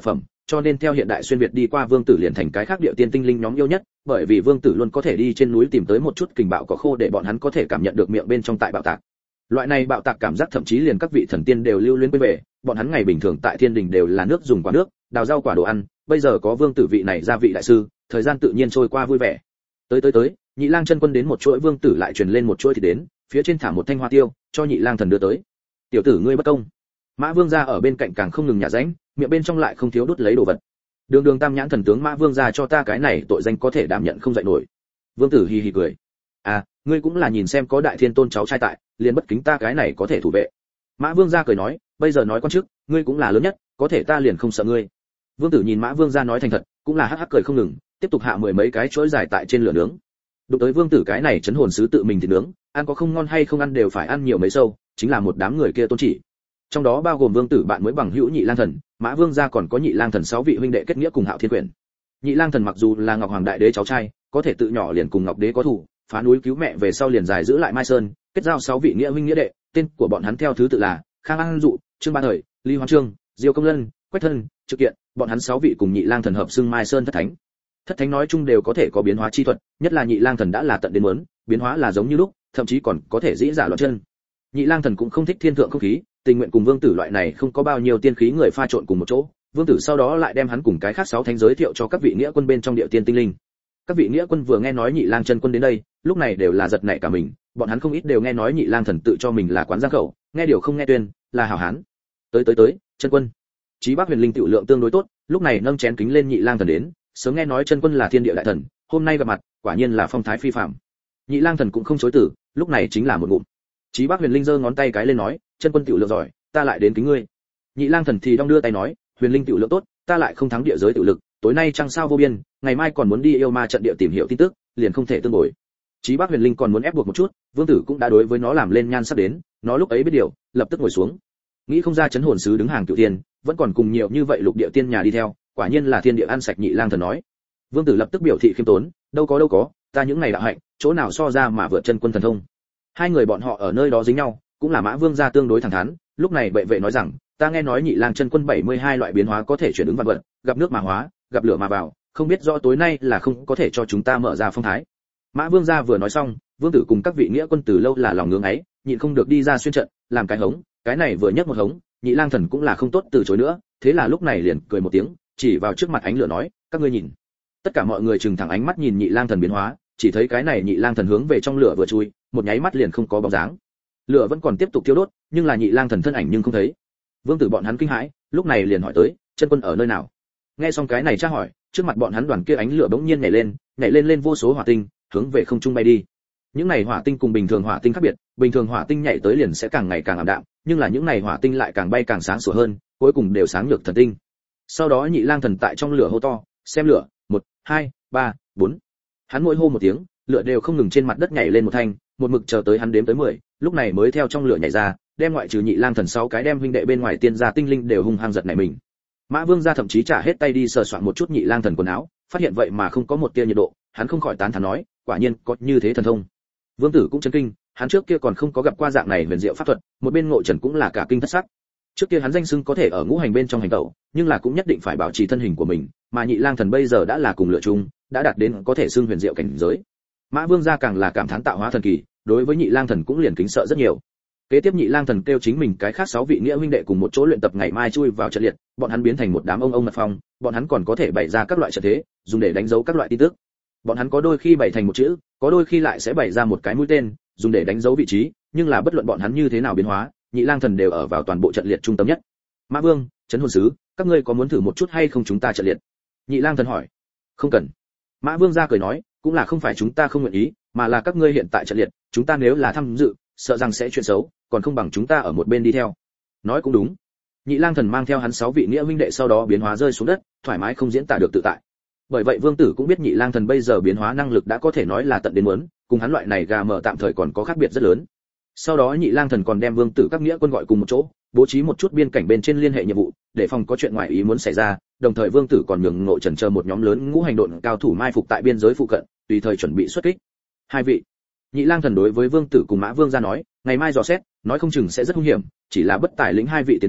cho nên theo hiện đại xuyên việt đi qua vương tử liền thành cái khác địa tiên tinh linh nhóm yêu nhất, bởi vì vương tử luôn có thể đi trên núi tìm tới một chút kình bạo có khô để bọn hắn có thể cảm nhận được miệng bên trong tại bạo tạc. Loại này bạo tạc cảm giác thậm chí liền các vị thần tiên đều lưu luyến quên về, bọn hắn ngày bình thường tại thiên đình đều là nước dùng quả nước, đào rau quả đồ ăn, bây giờ có vương tử vị này gia vị đại sư, thời gian tự nhiên trôi qua vui vẻ. Tới tới tới, Nhị Lang chân quân đến một chuỗi vương tử lại truyền lên một chuỗi thì đến, phía trên thả một thanh hoa tiêu, cho Nhị Lang thần đưa tới. Tiểu tử ngươi bất công. Mã Vương gia ở bên cạnh càng không ngừng nhả ránh, miệng bên trong lại không thiếu đút lấy đồ vật. Đường Đường Tam Nhãn thần tướng Mã Vương gia cho ta cái này tội danh có thể đảm nhận không dậy nổi. Vương tử hì hì cười. À, ngươi cũng là nhìn xem có đại thiên tôn cháu trai tại, liền bất kính ta cái này có thể thủ vệ. Mã Vương gia cười nói, bây giờ nói con trước, ngươi cũng là lớn nhất, có thể ta liền không sợ ngươi. Vương tử nhìn Mã Vương gia nói thành thật, cũng là hắc hắc cười không ngừng, tiếp tục hạ mười mấy cái chuỗi dài tại trên lửa nướng. Đụng tới Vương tử cái này chấn hồn sứ tự mình thì nướng, ăn có không ngon hay không ăn đều phải ăn nhiều mấy sâu, chính là một đám người kia tôn chỉ. Trong đó bao gồm Vương tử bạn mới bằng hữu Nhị Lang thần, Mã Vương gia còn có Nhị Lang thần sáu vị huynh đệ kết nghĩa cùng Hạo Thiên Quyển. Nhị Lang thần mặc dù là Ngọc Hoàng đại đế cháu trai, có thể tự nhỏ liền cùng Ngọc đế có thủ, phá núi cứu mẹ về sau liền dài giữ lại Mai Sơn, kết giao sáu vị nghĩa huynh nghĩa đệ, tên của bọn hắn theo thứ tự là Khang An Dụ, Trương Ba Thời, Lý Hoán Trương, Diêu Công Lân, Quách Thân, Trực Kiện, bọn hắn sáu vị cùng Nhị Lang thần hợp xưng Mai Sơn thất thánh. Thất thánh nói chung đều có thể có biến hóa chi thuật, nhất là Nhị Lang thần đã là tận đến muốn, biến hóa là giống như lúc, thậm chí còn có thể dĩ giả loạn chân. Nhị Lang thần cũng không thích thiên thượng không khí, tình nguyện cùng Vương tử loại này không có bao nhiêu tiên khí người pha trộn cùng một chỗ. Vương tử sau đó lại đem hắn cùng cái khác sáu thánh giới thiệu cho các vị nghĩa quân bên trong địa tiên tinh linh. Các vị nghĩa quân vừa nghe nói Nhị Lang chân quân đến đây, lúc này đều là giật nảy cả mình, bọn hắn không ít đều nghe nói Nhị Lang thần tự cho mình là quán giang khẩu, nghe điều không nghe tuyên, là hảo hán. Tới tới tới, chân quân. Chí Bắc Huyền Linh tiểu lượng tương đối tốt, lúc này nâng chén kính lên Nhị Lang thần đến, sớm nghe nói chân quân là thiên địa đại thần, hôm nay gặp mặt, quả nhiên là phong thái phi phàm. Nhị Lang thần cũng không chối từ, lúc này chính là một ngụm. Chí Bắc Huyền Linh giơ ngón tay cái lên nói, chân quân tiểu lượng giỏi, ta lại đến kính ngươi. Nhị Lang thần thì đong đưa tay nói, Huyền Linh tiểu lượng tốt, ta lại không thắng địa giới tiểu lực, tối nay trăng sao vô biên, ngày mai còn muốn đi yêu ma trận địa tìm hiểu tin tức, liền không thể tương bội. Chí Bắc Huyền Linh còn muốn ép buộc một chút, Vương tử cũng đã đối với nó làm lên nhan sắc đến, nó lúc ấy biết điều, lập tức ngồi xuống. Nghĩ không ra chấn hồn sứ đứng hàng cửu tiên, vẫn còn cùng nhiều như vậy lục địa tiên nhà đi theo, quả nhiên là thiên địa ăn sạch. Nhị Lang thần nói. Vương tử lập tức biểu thị khiêm tốn, đâu có đâu có, ta những ngày đạo hạnh, chỗ nào so ra mà vượt chân quân thần thông. Hai người bọn họ ở nơi đó dính nhau, cũng là Mã Vương gia tương đối thẳng thắn, lúc này bệ vệ nói rằng, ta nghe nói Nhị Lang chân quân bảy mươi hai loại biến hóa có thể chuyển ứng vạn vật, gặp nước mà hóa, gặp lửa mà vào, không biết rõ tối nay là không có thể cho chúng ta mở ra phong thái. Mã Vương gia vừa nói xong, Vương tử cùng các vị nghĩa quân từ lâu là lòng ngưỡng ấy, nhịn không được đi ra xuyên trận, làm cái hống, cái này vừa nhấc một hống, Nhị Lang thần cũng là không tốt từ chối nữa, thế là lúc này liền cười một tiếng, chỉ vào trước mặt ánh lửa nói, các ngươi nhìn. Tất cả mọi người trừng thẳng ánh mắt nhìn Nhị Lang thần biến hóa, chỉ thấy cái này Nhị Lang thần hướng về trong lửa vừa chui, một nháy mắt liền không có bóng dáng. Lửa vẫn còn tiếp tục thiêu đốt, nhưng là Nhị Lang thần thân ảnh nhưng không thấy. Vương tử bọn hắn kinh hãi, lúc này liền hỏi tới, chân quân ở nơi nào? Nghe xong cái này tra hỏi, trước mặt bọn hắn đoàn kia ánh lửa bỗng nhiên nhảy lên, nhảy lên lên vô số hỏa tinh, hướng về không trung bay đi. Những này hỏa tinh cùng bình thường hỏa tinh khác biệt, bình thường hỏa tinh nhảy tới liền sẽ càng ngày càng ảm đạm, nhưng là những này hỏa tinh lại càng bay càng sáng sủa hơn, cuối cùng đều sáng nhược thần tinh. Sau đó Nhị Lang thần tại trong lửa hô to, xem lửa, một, hai, ba, bốn. Hắn mỗi hô một tiếng, lửa đều không ngừng trên mặt đất nhảy lên một thanh, một mực chờ tới hắn đếm tới mười, lúc này mới theo trong lửa nhảy ra, đem ngoại trừ Nhị Lang thần sáu cái đem huynh đệ bên ngoài tiên gia tinh linh đều hung hăng giật nảy mình. Mã Vương gia thậm chí trả hết tay đi sờ soạn một chút Nhị Lang thần quần áo, phát hiện vậy mà không có một tia nhiệt độ, hắn không khỏi tán thán nói, quả nhiên có như thế thần thông. Vương tử cũng chấn kinh, hắn trước kia còn không có gặp qua dạng này huyền diệu pháp thuật, một bên Ngộ Trần cũng là cả kinh thất sắc. Trước kia hắn danh xưng có thể ở ngũ hành bên trong hành tẩu, nhưng là cũng nhất định phải bảo trì thân hình của mình, mà Nhị Lang thần bây giờ đã là cùng lựa chung, đã đạt đến có thể xưng huyền diệu cảnh giới. Mã Vương gia càng là cảm thán tạo hóa thần kỳ, đối với Nhị Lang thần cũng liền kính sợ rất nhiều. Kế tiếp Nhị Lang thần kêu chính mình cái khác sáu vị nghĩa huynh đệ cùng một chỗ luyện tập ngày mai chui vào trận liệt, bọn hắn biến thành một đám ông ông mật phong, bọn hắn còn có thể bày ra các loại trận thế, dùng để đánh dấu các loại tin tức. Bọn hắn có đôi khi bày thành một chữ, có đôi khi lại sẽ bày ra một cái mũi tên, dùng để đánh dấu vị trí, nhưng là bất luận bọn hắn như thế nào biến hóa, Nhị Lang thần đều ở vào toàn bộ trận liệt trung tâm nhất. Mã Vương, Trấn Hồn Sứ, các ngươi có muốn thử một chút hay không chúng ta trận liệt? Nhị Lang thần hỏi. Không cần. Mã Vương gia cười nói, cũng là không phải chúng ta không nguyện ý, mà là các ngươi hiện tại trận liệt, chúng ta nếu là tham dự, sợ rằng sẽ chuyện xấu, còn không bằng chúng ta ở một bên đi theo. Nói cũng đúng. Nhị Lang thần mang theo hắn sáu vị nghĩa huynh đệ sau đó biến hóa rơi xuống đất, thoải mái không diễn tả được tự tại. Bởi vậy Vương tử cũng biết Nhị Lang thần bây giờ biến hóa năng lực đã có thể nói là tận đến muốn, cùng hắn loại này gà mở tạm thời còn có khác biệt rất lớn. Sau đó Nhị Lang thần còn đem Vương tử các nghĩa quân gọi cùng một chỗ, bố trí một chút biên cảnh bên trên liên hệ nhiệm vụ, để phòng có chuyện ngoài ý muốn xảy ra, đồng thời Vương tử còn nhường Ngộ Trần chờ một nhóm lớn ngũ hành độn cao thủ mai phục tại biên giới phụ cận, tùy thời chuẩn bị xuất kích. Hai vị. Nhị Lang thần đối với Vương tử cùng Mã Vương gia nói, ngày mai dò xét, nói không chừng sẽ rất hung hiểm, chỉ là bất tài lĩnh hai vị tiền đến,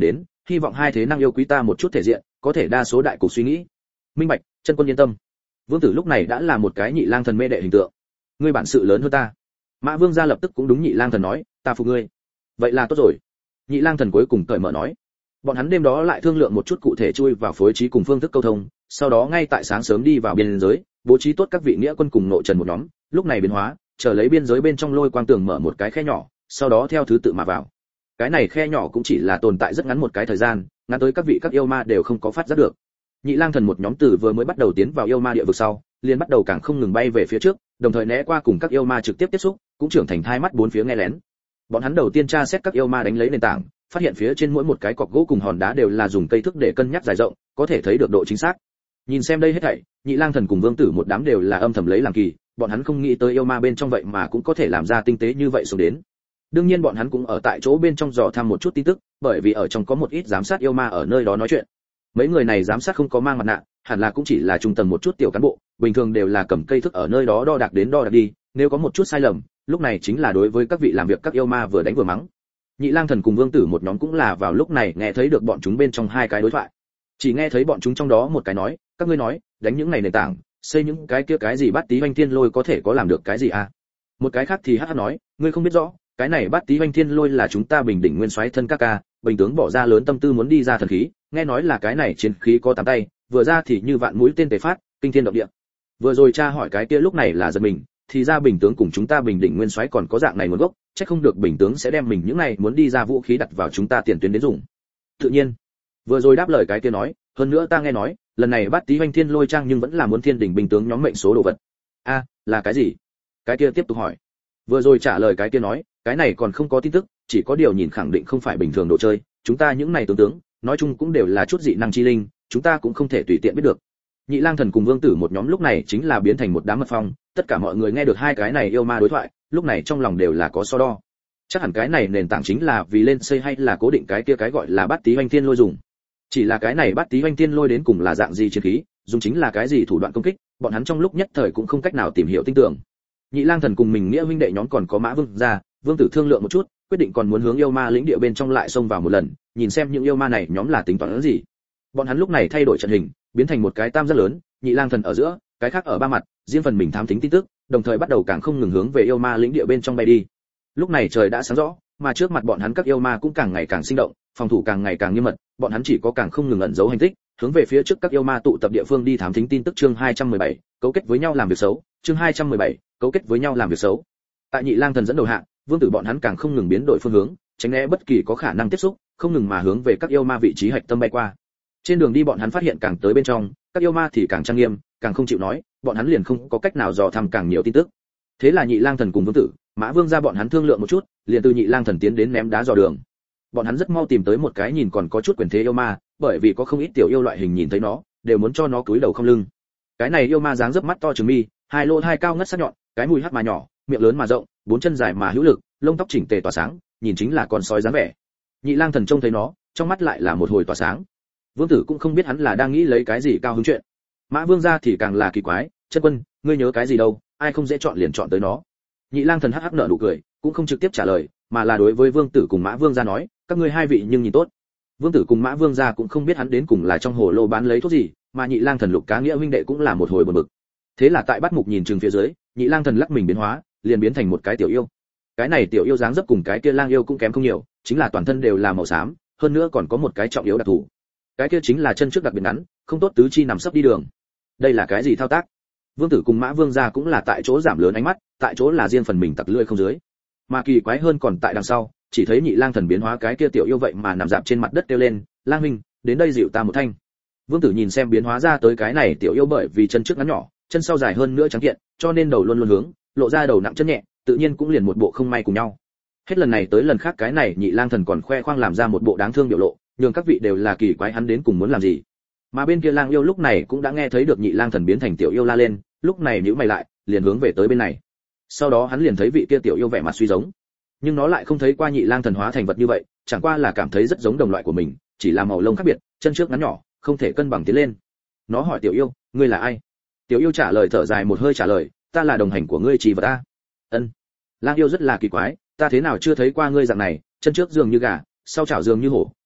hy vọng hai thế năng yêu quý ta một chút thể diện, có thể đa số đại cục suy nghĩ. Minh bạch, chân quân yên tâm. Vương Tử lúc này đã là một cái nhị lang thần mê đệ hình tượng. Ngươi bản sự lớn hơn ta. Mã Vương gia lập tức cũng đúng nhị lang thần nói, ta phục ngươi. Vậy là tốt rồi. Nhị lang thần cuối cùng cởi mở nói. Bọn hắn đêm đó lại thương lượng một chút cụ thể chui vào phối trí cùng phương thức câu thông, sau đó ngay tại sáng sớm đi vào biên giới, bố trí tốt các vị nghĩa quân cùng nội trần một nhóm, lúc này biến hóa, chờ lấy biên giới bên trong lôi quang tường mở một cái khe nhỏ, sau đó theo thứ tự mà vào. Cái này khe nhỏ cũng chỉ là tồn tại rất ngắn một cái thời gian, ngắn tới các vị các yêu ma đều không có phát giác được. Nhị lang thần một nhóm từ vừa mới bắt đầu tiến vào yêu ma địa vực sau, liền bắt đầu càng không ngừng bay về phía trước, đồng thời né qua cùng các yêu ma trực tiếp tiếp xúc, cũng trưởng thành thai mắt bốn phía nghe lén. Bọn hắn đầu tiên tra xét các yêu ma đánh lấy nền tảng, phát hiện phía trên mỗi một cái cọc gỗ cùng hòn đá đều là dùng cây thước để cân nhắc dài rộng, có thể thấy được độ chính xác. Nhìn xem đây hết thảy, Nhị lang thần cùng Vương Tử một đám đều là âm thầm lấy làm kỳ, bọn hắn không nghĩ tới yêu ma bên trong vậy mà cũng có thể làm ra tinh tế như vậy xuống đến. Đương nhiên bọn hắn cũng ở tại chỗ bên trong dò thăm một chút tin tức, bởi vì ở trong có một ít giám sát yêu ma ở nơi đó nói chuyện. Mấy người này giám sát không có mang mặt nạ, hẳn là cũng chỉ là trung tầng một chút tiểu cán bộ, bình thường đều là cầm cây thước ở nơi đó đo đạc đến đo đạc đi, nếu có một chút sai lầm, lúc này chính là đối với các vị làm việc các yêu ma vừa đánh vừa mắng. Nhị lang thần cùng Vương Tử một nhóm cũng là vào lúc này nghe thấy được bọn chúng bên trong hai cái đối thoại. Chỉ nghe thấy bọn chúng trong đó một cái nói, các ngươi nói, đánh những này nền tảng, xây những cái kia cái gì Bát Tí Hoành Thiên Lôi có thể có làm được cái gì à? Một cái khác thì hắc hắc nói, ngươi không biết rõ, cái này Bát Tí Hoành Thiên Lôi là chúng ta Bình Đỉnh Nguyên Soái thân các ca, bình tướng bỏ ra lớn tâm tư muốn đi ra thần khí, nghe nói là cái này chiến khí có tám tay, vừa ra thì như vạn mũi tên tề phát, kinh thiên động địa. Vừa rồi cha hỏi cái kia lúc này là giật mình, thì ra Bình tướng cùng chúng ta Bình Đỉnh Nguyên Soái còn có dạng này nguồn gốc, chắc không được Bình tướng sẽ đem mình những này muốn đi ra vũ khí đặt vào chúng ta tiền tuyến đến dùng. Tự nhiên, vừa rồi đáp lời cái kia nói, hơn nữa ta nghe nói, lần này Bát Tí Hoành Thiên Lôi trang nhưng vẫn là muốn Thiên Đỉnh Bình tướng nhóm mệnh số đồ vật. A, là cái gì? Cái kia tiếp tục hỏi. Vừa rồi trả lời cái kia nói, cái này còn không có tin tức, chỉ có điều nhìn khẳng định không phải bình thường đồ chơi, chúng ta những này tướng tướng, nói chung cũng đều là chút dị năng chi linh, chúng ta cũng không thể tùy tiện biết được. Nhị lang thần cùng Vương Tử một nhóm lúc này chính là biến thành một đám mật phong, tất cả mọi người nghe được hai cái này yêu ma đối thoại, lúc này trong lòng đều là có so đo. Chắc hẳn cái này nền tảng chính là vì lên xây hay là cố định cái kia cái gọi là Bát Tí Hoành Thiên Lôi dùng. Chỉ là cái này Bát Tí Hoành Thiên Lôi đến cùng là dạng gì chiến khí, dùng chính là cái gì thủ đoạn công kích, bọn hắn trong lúc nhất thời cũng không cách nào tìm hiểu tinh tường. Nhị lang thần cùng mình nghĩa huynh đệ nhóm còn có Mã Vương gia, Vương Tử thương lượng một chút, quyết định còn muốn hướng yêu ma lĩnh địa bên trong lại xông vào một lần, nhìn xem những yêu ma này nhóm là tính toán gì. Bọn hắn lúc này thay đổi trận hình, biến thành một cái tam giác lớn, nhị lang thần ở giữa, cái khác ở ba mặt, riêng phần mình thám thính tin tức, đồng thời bắt đầu càng không ngừng hướng về yêu ma lĩnh địa bên trong bay đi. Lúc này trời đã sáng rõ, mà trước mặt bọn hắn các yêu ma cũng càng ngày càng sinh động, phòng thủ càng ngày càng nghiêm mật, bọn hắn chỉ có càng không ngừng ẩn giấu hành tích, hướng về phía trước các yêu ma tụ tập địa phương đi thám thính tin tức. Chương hai trăm mười bảy, cấu kết với nhau làm việc xấu. Chương hai trăm mười bảy, cấu kết với nhau làm việc xấu. Tại nhị lang thần dẫn đầu hạ, Vương Tử bọn hắn càng không ngừng biến đổi phương hướng, tránh né bất kỳ có khả năng tiếp xúc, không ngừng mà hướng về các yêu ma vị trí hạch tâm bay qua. Trên đường đi bọn hắn phát hiện càng tới bên trong, các yêu ma thì càng trang nghiêm, càng không chịu nói, bọn hắn liền không có cách nào dò thăm càng nhiều tin tức. Thế là nhị lang thần cùng Vương Tử, Mã Vương gia bọn hắn thương lượng một chút, liền từ nhị lang thần tiến đến ném đá dò đường. Bọn hắn rất mau tìm tới một cái nhìn còn có chút quyền thế yêu ma, bởi vì có không ít tiểu yêu loại hình nhìn thấy nó, đều muốn cho nó cúi đầu không lưng. Cái này yêu ma dáng dấp mắt to trừng mi, hai lỗ hai cao ngất sắc nhọn, cái mũi hắc mà nhỏ, miệng lớn mà rộng, bốn chân dài mà hữu lực, lông tóc chỉnh tề tỏa sáng, nhìn chính là con sói dáng vẻ. Nhị lang thần trông thấy nó, trong mắt lại là một hồi tỏa sáng. Vương Tử cũng không biết hắn là đang nghĩ lấy cái gì cao hứng chuyện. Mã Vương gia thì càng là kỳ quái, chân quân, ngươi nhớ cái gì đâu, ai không dễ chọn liền chọn tới nó. Nhị lang thần hắc hắc nở nụ cười, cũng không trực tiếp trả lời, mà là đối với Vương Tử cùng Mã Vương gia nói, các ngươi hai vị nhưng nhìn tốt. Vương Tử cùng Mã Vương gia cũng không biết hắn đến cùng là trong hồ lô bán lấy thuốc gì, mà nhị lang thần Lục Cá Nghĩa huynh đệ cũng là một hồi buồn bực. Thế là tại bắt mục nhìn chừng phía dưới, nhị lang thần lắc mình biến hóa, liền biến thành một cái tiểu yêu. Cái này tiểu yêu dáng dấp cùng cái kia lang yêu cũng kém không nhiều, chính là toàn thân đều là màu xám, hơn nữa còn có một cái trọng yếu đặc thù. Cái kia chính là chân trước đặc biệt ngắn, không tốt tứ chi nằm sấp đi đường. Đây là cái gì thao tác? Vương Tử cùng Mã Vương gia cũng là tại chỗ giảm lớn ánh mắt, tại chỗ là riêng phần mình tặc lưỡi không dưới. Mà kỳ quái hơn còn tại đằng sau, chỉ thấy nhị lang thần biến hóa cái kia tiểu yêu vậy mà nằm dạp trên mặt đất kêu lên, "Lang huynh, đến đây dịu ta một thanh." Vương Tử nhìn xem biến hóa ra tới cái này tiểu yêu, bởi vì chân trước ngắn nhỏ, chân sau dài hơn nữa trắng kiện, cho nên đầu luôn luôn hướng, lộ ra đầu nặng chân nhẹ, tự nhiên cũng liền một bộ không may cùng nhau. Hết lần này tới lần khác cái này nhị lang thần còn khoe khoang làm ra một bộ đáng thương biểu lộ, nhường các vị đều là kỳ quái hắn đến cùng muốn làm gì. Mà bên kia lang yêu lúc này cũng đã nghe thấy được nhị lang thần biến thành tiểu yêu la lên, lúc này nhíu mày lại, liền hướng về tới bên này. Sau đó hắn liền thấy vị kia tiểu yêu vẻ mặt suy giống, nhưng nó lại không thấy qua nhị lang thần hóa thành vật như vậy, chẳng qua là cảm thấy rất giống đồng loại của mình, chỉ là màu lông khác biệt, chân trước ngắn nhỏ, không thể cân bằng tiến lên. Nó hỏi tiểu yêu, ngươi là ai? Tiểu yêu trả lời thở dài một hơi trả lời, ta là đồng hành của ngươi chỉ vật ta. Ân. Lang yêu rất là kỳ quái, ta thế nào chưa thấy qua ngươi dạng này, chân trước dường như gà, sau chảo dường như hổ,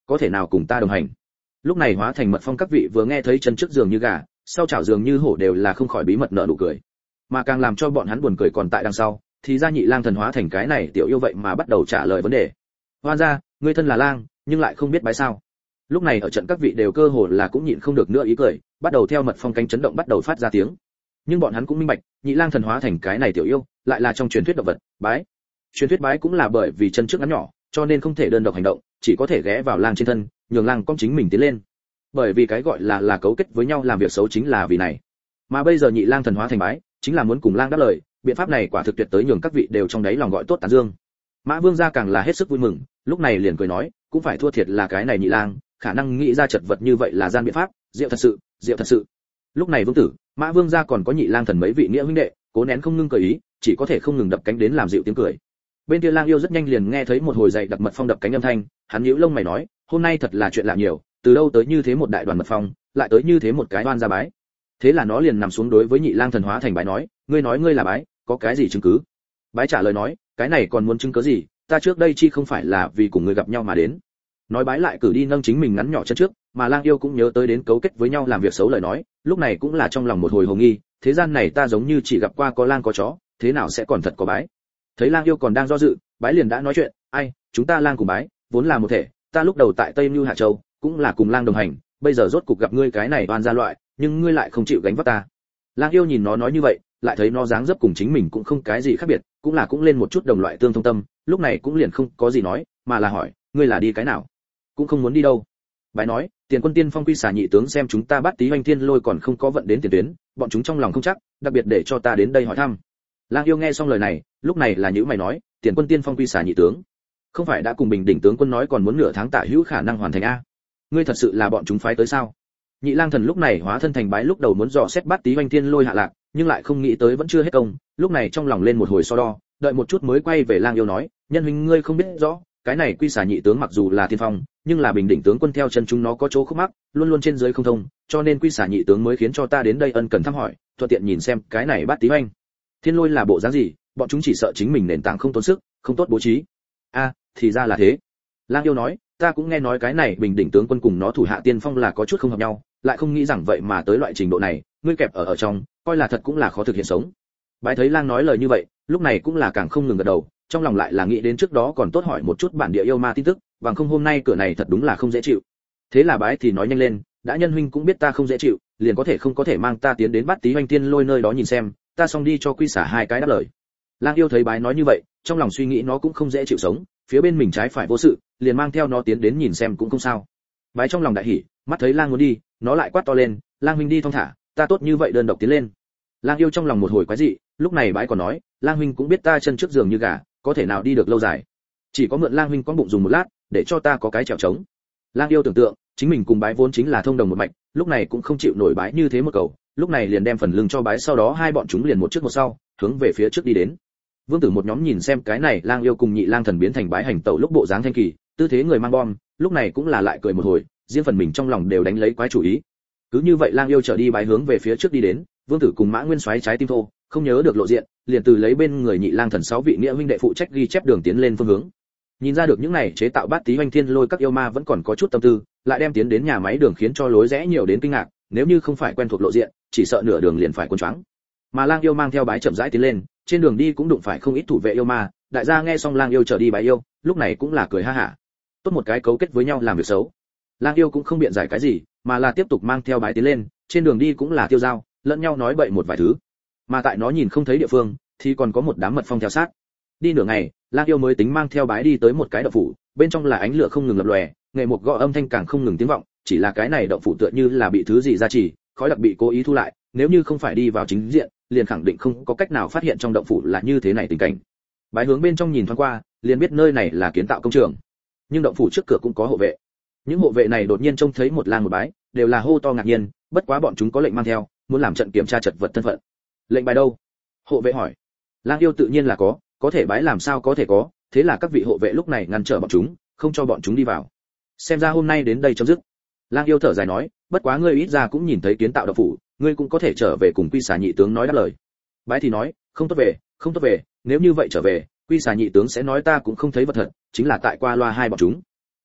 có thể nào cùng ta đồng hành? Lúc này hóa thành mật phong các vị vừa nghe thấy chân trước giường như gà, sau chảo giường như hổ đều là không khỏi bí mật nở nụ cười. Mà càng làm cho bọn hắn buồn cười còn tại đằng sau, thì ra nhị lang thần hóa thành cái này tiểu yêu vậy mà bắt đầu trả lời vấn đề. Hoan gia, ngươi thân là lang, nhưng lại không biết bái sao? Lúc này ở trận các vị đều cơ hồ là cũng nhịn không được nữa ý cười, bắt đầu theo mật phong cánh chấn động bắt đầu phát ra tiếng. Nhưng bọn hắn cũng minh bạch, nhị lang thần hóa thành cái này tiểu yêu, lại là trong truyền thuyết động vật, bái. Truyền thuyết bái cũng là bởi vì chân trước ngắn nhỏ, cho nên không thể đơn độc hành động, chỉ có thể ghé vào lang trên thân, nhường lang con chính mình tiến lên. Bởi vì cái gọi là là cấu kết với nhau làm việc xấu chính là vì này. Mà bây giờ nhị lang thần hóa thành bái, chính là muốn cùng lang đáp lời, biện pháp này quả thực tuyệt tới nhường các vị đều trong đáy lòng gọi tốt tán dương. Mã Vương gia càng là hết sức vui mừng, lúc này liền cười nói, cũng phải thua thiệt là cái này nhị lang, khả năng nghĩ ra chật vật như vậy là gian biện pháp, diệu thật sự, diệu thật sự. Lúc này Vương tử, Mã Vương gia còn có nhị lang thần mấy vị nghĩa huynh đệ, cố nén không ngưng cười ý, chỉ có thể không ngừng đập cánh đến làm dịu tiếng cười. Bên kia lang yêu rất nhanh liền nghe thấy một hồi dậy đặc mật phong đập cánh âm thanh, hắn nhíu lông mày nói, hôm nay thật là chuyện lạ nhiều, từ đâu tới như thế một đại đoàn mật phong, lại tới như thế một cái oan gia bái. Thế là nó liền nằm xuống đối với nhị lang thần hóa thành bái nói, ngươi nói ngươi là bái, có cái gì chứng cứ? Bái trả lời nói, cái này còn muốn chứng cứ gì, ta trước đây chi không phải là vì cùng người gặp nhau mà đến. Nói bái lại cử đi nâng chính mình ngắn nhỏ chân trước, mà lang yêu cũng nhớ tới đến cấu kết với nhau làm việc xấu lời nói, lúc này cũng là trong lòng một hồi hồ nghi, thế gian này ta giống như chỉ gặp qua có lang có chó, thế nào sẽ còn thật có bái? Thấy lang yêu còn đang do dự, bái liền đã nói chuyện, ai, chúng ta lang cùng bái, vốn là một thể, ta lúc đầu tại Tây Nưu Hạ Châu, cũng là cùng lang đồng hành, bây giờ rốt cục gặp ngươi cái này oan gia loại, nhưng ngươi lại không chịu gánh vác ta. Lang yêu nhìn nó nói như vậy, lại thấy nó dáng dấp cùng chính mình cũng không cái gì khác biệt, cũng là cũng lên một chút đồng loại tương thông tâm, lúc này cũng liền không có gì nói, mà là hỏi, ngươi là đi cái nào? Cũng không muốn đi đâu. Bái nói, tiền quân tiên phong quy xả nhị tướng xem chúng ta bắt tí hoành thiên lôi còn không có vận đến tiền tuyến, bọn chúng trong lòng không chắc, đặc biệt để cho ta đến đây hỏi thăm. Lang yêu nghe xong lời này, lúc này là nhữ mày nói, tiền quân tiên phong quy xả nhị tướng, không phải đã cùng bình đỉnh tướng quân nói còn muốn nửa tháng tả hữu khả năng hoàn thành a? Ngươi thật sự là bọn chúng phái tới sao? Nhị lang thần lúc này hóa thân thành bái lúc đầu muốn dò xét bắt tí hoành thiên lôi hạ lạc, nhưng lại không nghĩ tới vẫn chưa hết công, lúc này trong lòng lên một hồi so đo, đợi một chút mới quay về lang yêu nói, nhân huynh ngươi không biết rõ, cái này quy xả nhị tướng mặc dù là tiên phong, nhưng là bình đỉnh tướng quân theo chân chúng nó có chỗ khúc mắc, luôn luôn trên dưới không thông, cho nên quy xả nhị tướng mới khiến cho ta đến đây ân cần thăm hỏi, thuận tiện nhìn xem cái này bắt tí hoành thiên lôi là bộ dáng gì, bọn chúng chỉ sợ chính mình nền tảng không tốn sức, không tốt bố trí. A, thì ra là thế. Lang yêu nói, ta cũng nghe nói cái này bình đỉnh tướng quân cùng nó thủ hạ tiên phong là có chút không hợp nhau, lại không nghĩ rằng vậy mà tới loại trình độ này, ngươi kẹp ở ở trong, coi là thật cũng là khó thực hiện sống. Bái thấy lang nói lời như vậy, lúc này cũng là càng không ngừng gật đầu, trong lòng lại là nghĩ đến trước đó còn tốt hỏi một chút bản địa yêu ma tin tức, bằng không hôm nay cửa này thật đúng là không dễ chịu. Thế là bái thì nói nhanh lên, đã nhân huynh cũng biết ta không dễ chịu, liền có thể không có thể mang ta tiến đến bắt tí hoành tiên lôi nơi đó nhìn xem, ta xong đi cho quy xả hai cái đáp lời. Lang yêu thấy bái nói như vậy, trong lòng suy nghĩ nó cũng không dễ chịu sống, phía bên mình trái phải vô sự, liền mang theo nó tiến đến nhìn xem cũng không sao. Bái trong lòng đại hỉ, mắt thấy lang muốn đi, nó lại quát to lên, lang huynh đi thong thả, ta tốt như vậy đơn độc tiến lên. Lang yêu trong lòng một hồi quái dị, lúc này bái còn nói, lang huynh cũng biết ta chân trước giường như gà, có thể nào đi được lâu dài, chỉ có mượn lang huynh con bụng dùng một lát, để cho ta có cái chèo trống. Lang yêu tưởng tượng, chính mình cùng bái vốn chính là thông đồng một mạch, lúc này cũng không chịu nổi bái như thế một cầu, lúc này liền đem phần lưng cho bái, sau đó hai bọn chúng liền một trước một sau, hướng về phía trước đi đến. Vương tử một nhóm nhìn xem cái này lang yêu cùng nhị lang thần biến thành bái hành tẩu lúc bộ dáng thanh kỳ, tư thế người mang bom, lúc này cũng là lại cười một hồi, riêng phần mình trong lòng đều đánh lấy quái chủ ý. Cứ như vậy lang yêu trở đi bái hướng về phía trước đi đến, vương tử cùng mã nguyên xoáy trái tim thô, không nhớ được lộ diện, liền từ lấy bên người nhị lang thần sáu vị nghĩa huynh đệ phụ trách ghi chép đường tiến lên phương hướng. Nhìn ra được những này chế tạo bát tí hoành thiên lôi các yêu ma vẫn còn có chút tâm tư, lại đem tiến đến nhà máy đường khiến cho lối rẽ nhiều đến kinh ngạc, nếu như không phải quen thuộc lộ diện, chỉ sợ nửa đường liền phải cuốn choáng. Mà lang yêu mang theo bái chậm rãi tiến lên, trên đường đi cũng đụng phải không ít thủ vệ yêu ma, đại gia nghe xong lang yêu trở đi bái yêu, lúc này cũng là cười ha hả. Tốt một cái cấu kết với nhau làm việc xấu. Lang yêu cũng không biện giải cái gì, mà là tiếp tục mang theo bái tiến lên, trên đường đi cũng là tiêu dao, lẫn nhau nói bậy một vài thứ. Mà tại nó nhìn không thấy địa phương, thì còn có một đám mật phong theo sát. Đi nửa ngày, lang yêu mới tính mang theo bái đi tới một cái động phủ, bên trong là ánh lửa không ngừng lập lòe, nghệ một gõ âm thanh càng không ngừng tiếng vọng, chỉ là cái này động phủ tựa như là bị thứ gì gia trì, khói đặc bị cố ý thu lại, nếu như không phải đi vào chính diện, liền khẳng định không có cách nào phát hiện trong động phủ là như thế này tình cảnh. Bái hướng bên trong nhìn thoáng qua, liền biết nơi này là kiến tạo công trường. Nhưng động phủ trước cửa cũng có hộ vệ. Những hộ vệ này đột nhiên trông thấy một lang một bái, đều là hô to ngạc nhiên, bất quá bọn chúng có lệnh mang theo, muốn làm trận kiểm tra chật vật thân phận. Lệnh bài đâu? Hộ vệ hỏi. Lang yêu tự nhiên là có, có thể bái làm sao có thể có, thế là các vị hộ vệ lúc này ngăn trở bọn chúng, không cho bọn chúng đi vào. Xem ra hôm nay đến đây chấm dứt. Lang yêu thở dài nói, bất quá ngươi ít ra cũng nhìn thấy kiến tạo động phủ, ngươi cũng có thể trở về cùng quy xà nhị tướng nói đáp lời. Bái thì nói, không tốt về, không tốt về, nếu như vậy trở về, quy xà nhị tướng sẽ nói ta cũng không thấy vật thật, chính là tại qua loa hai bọn chúng.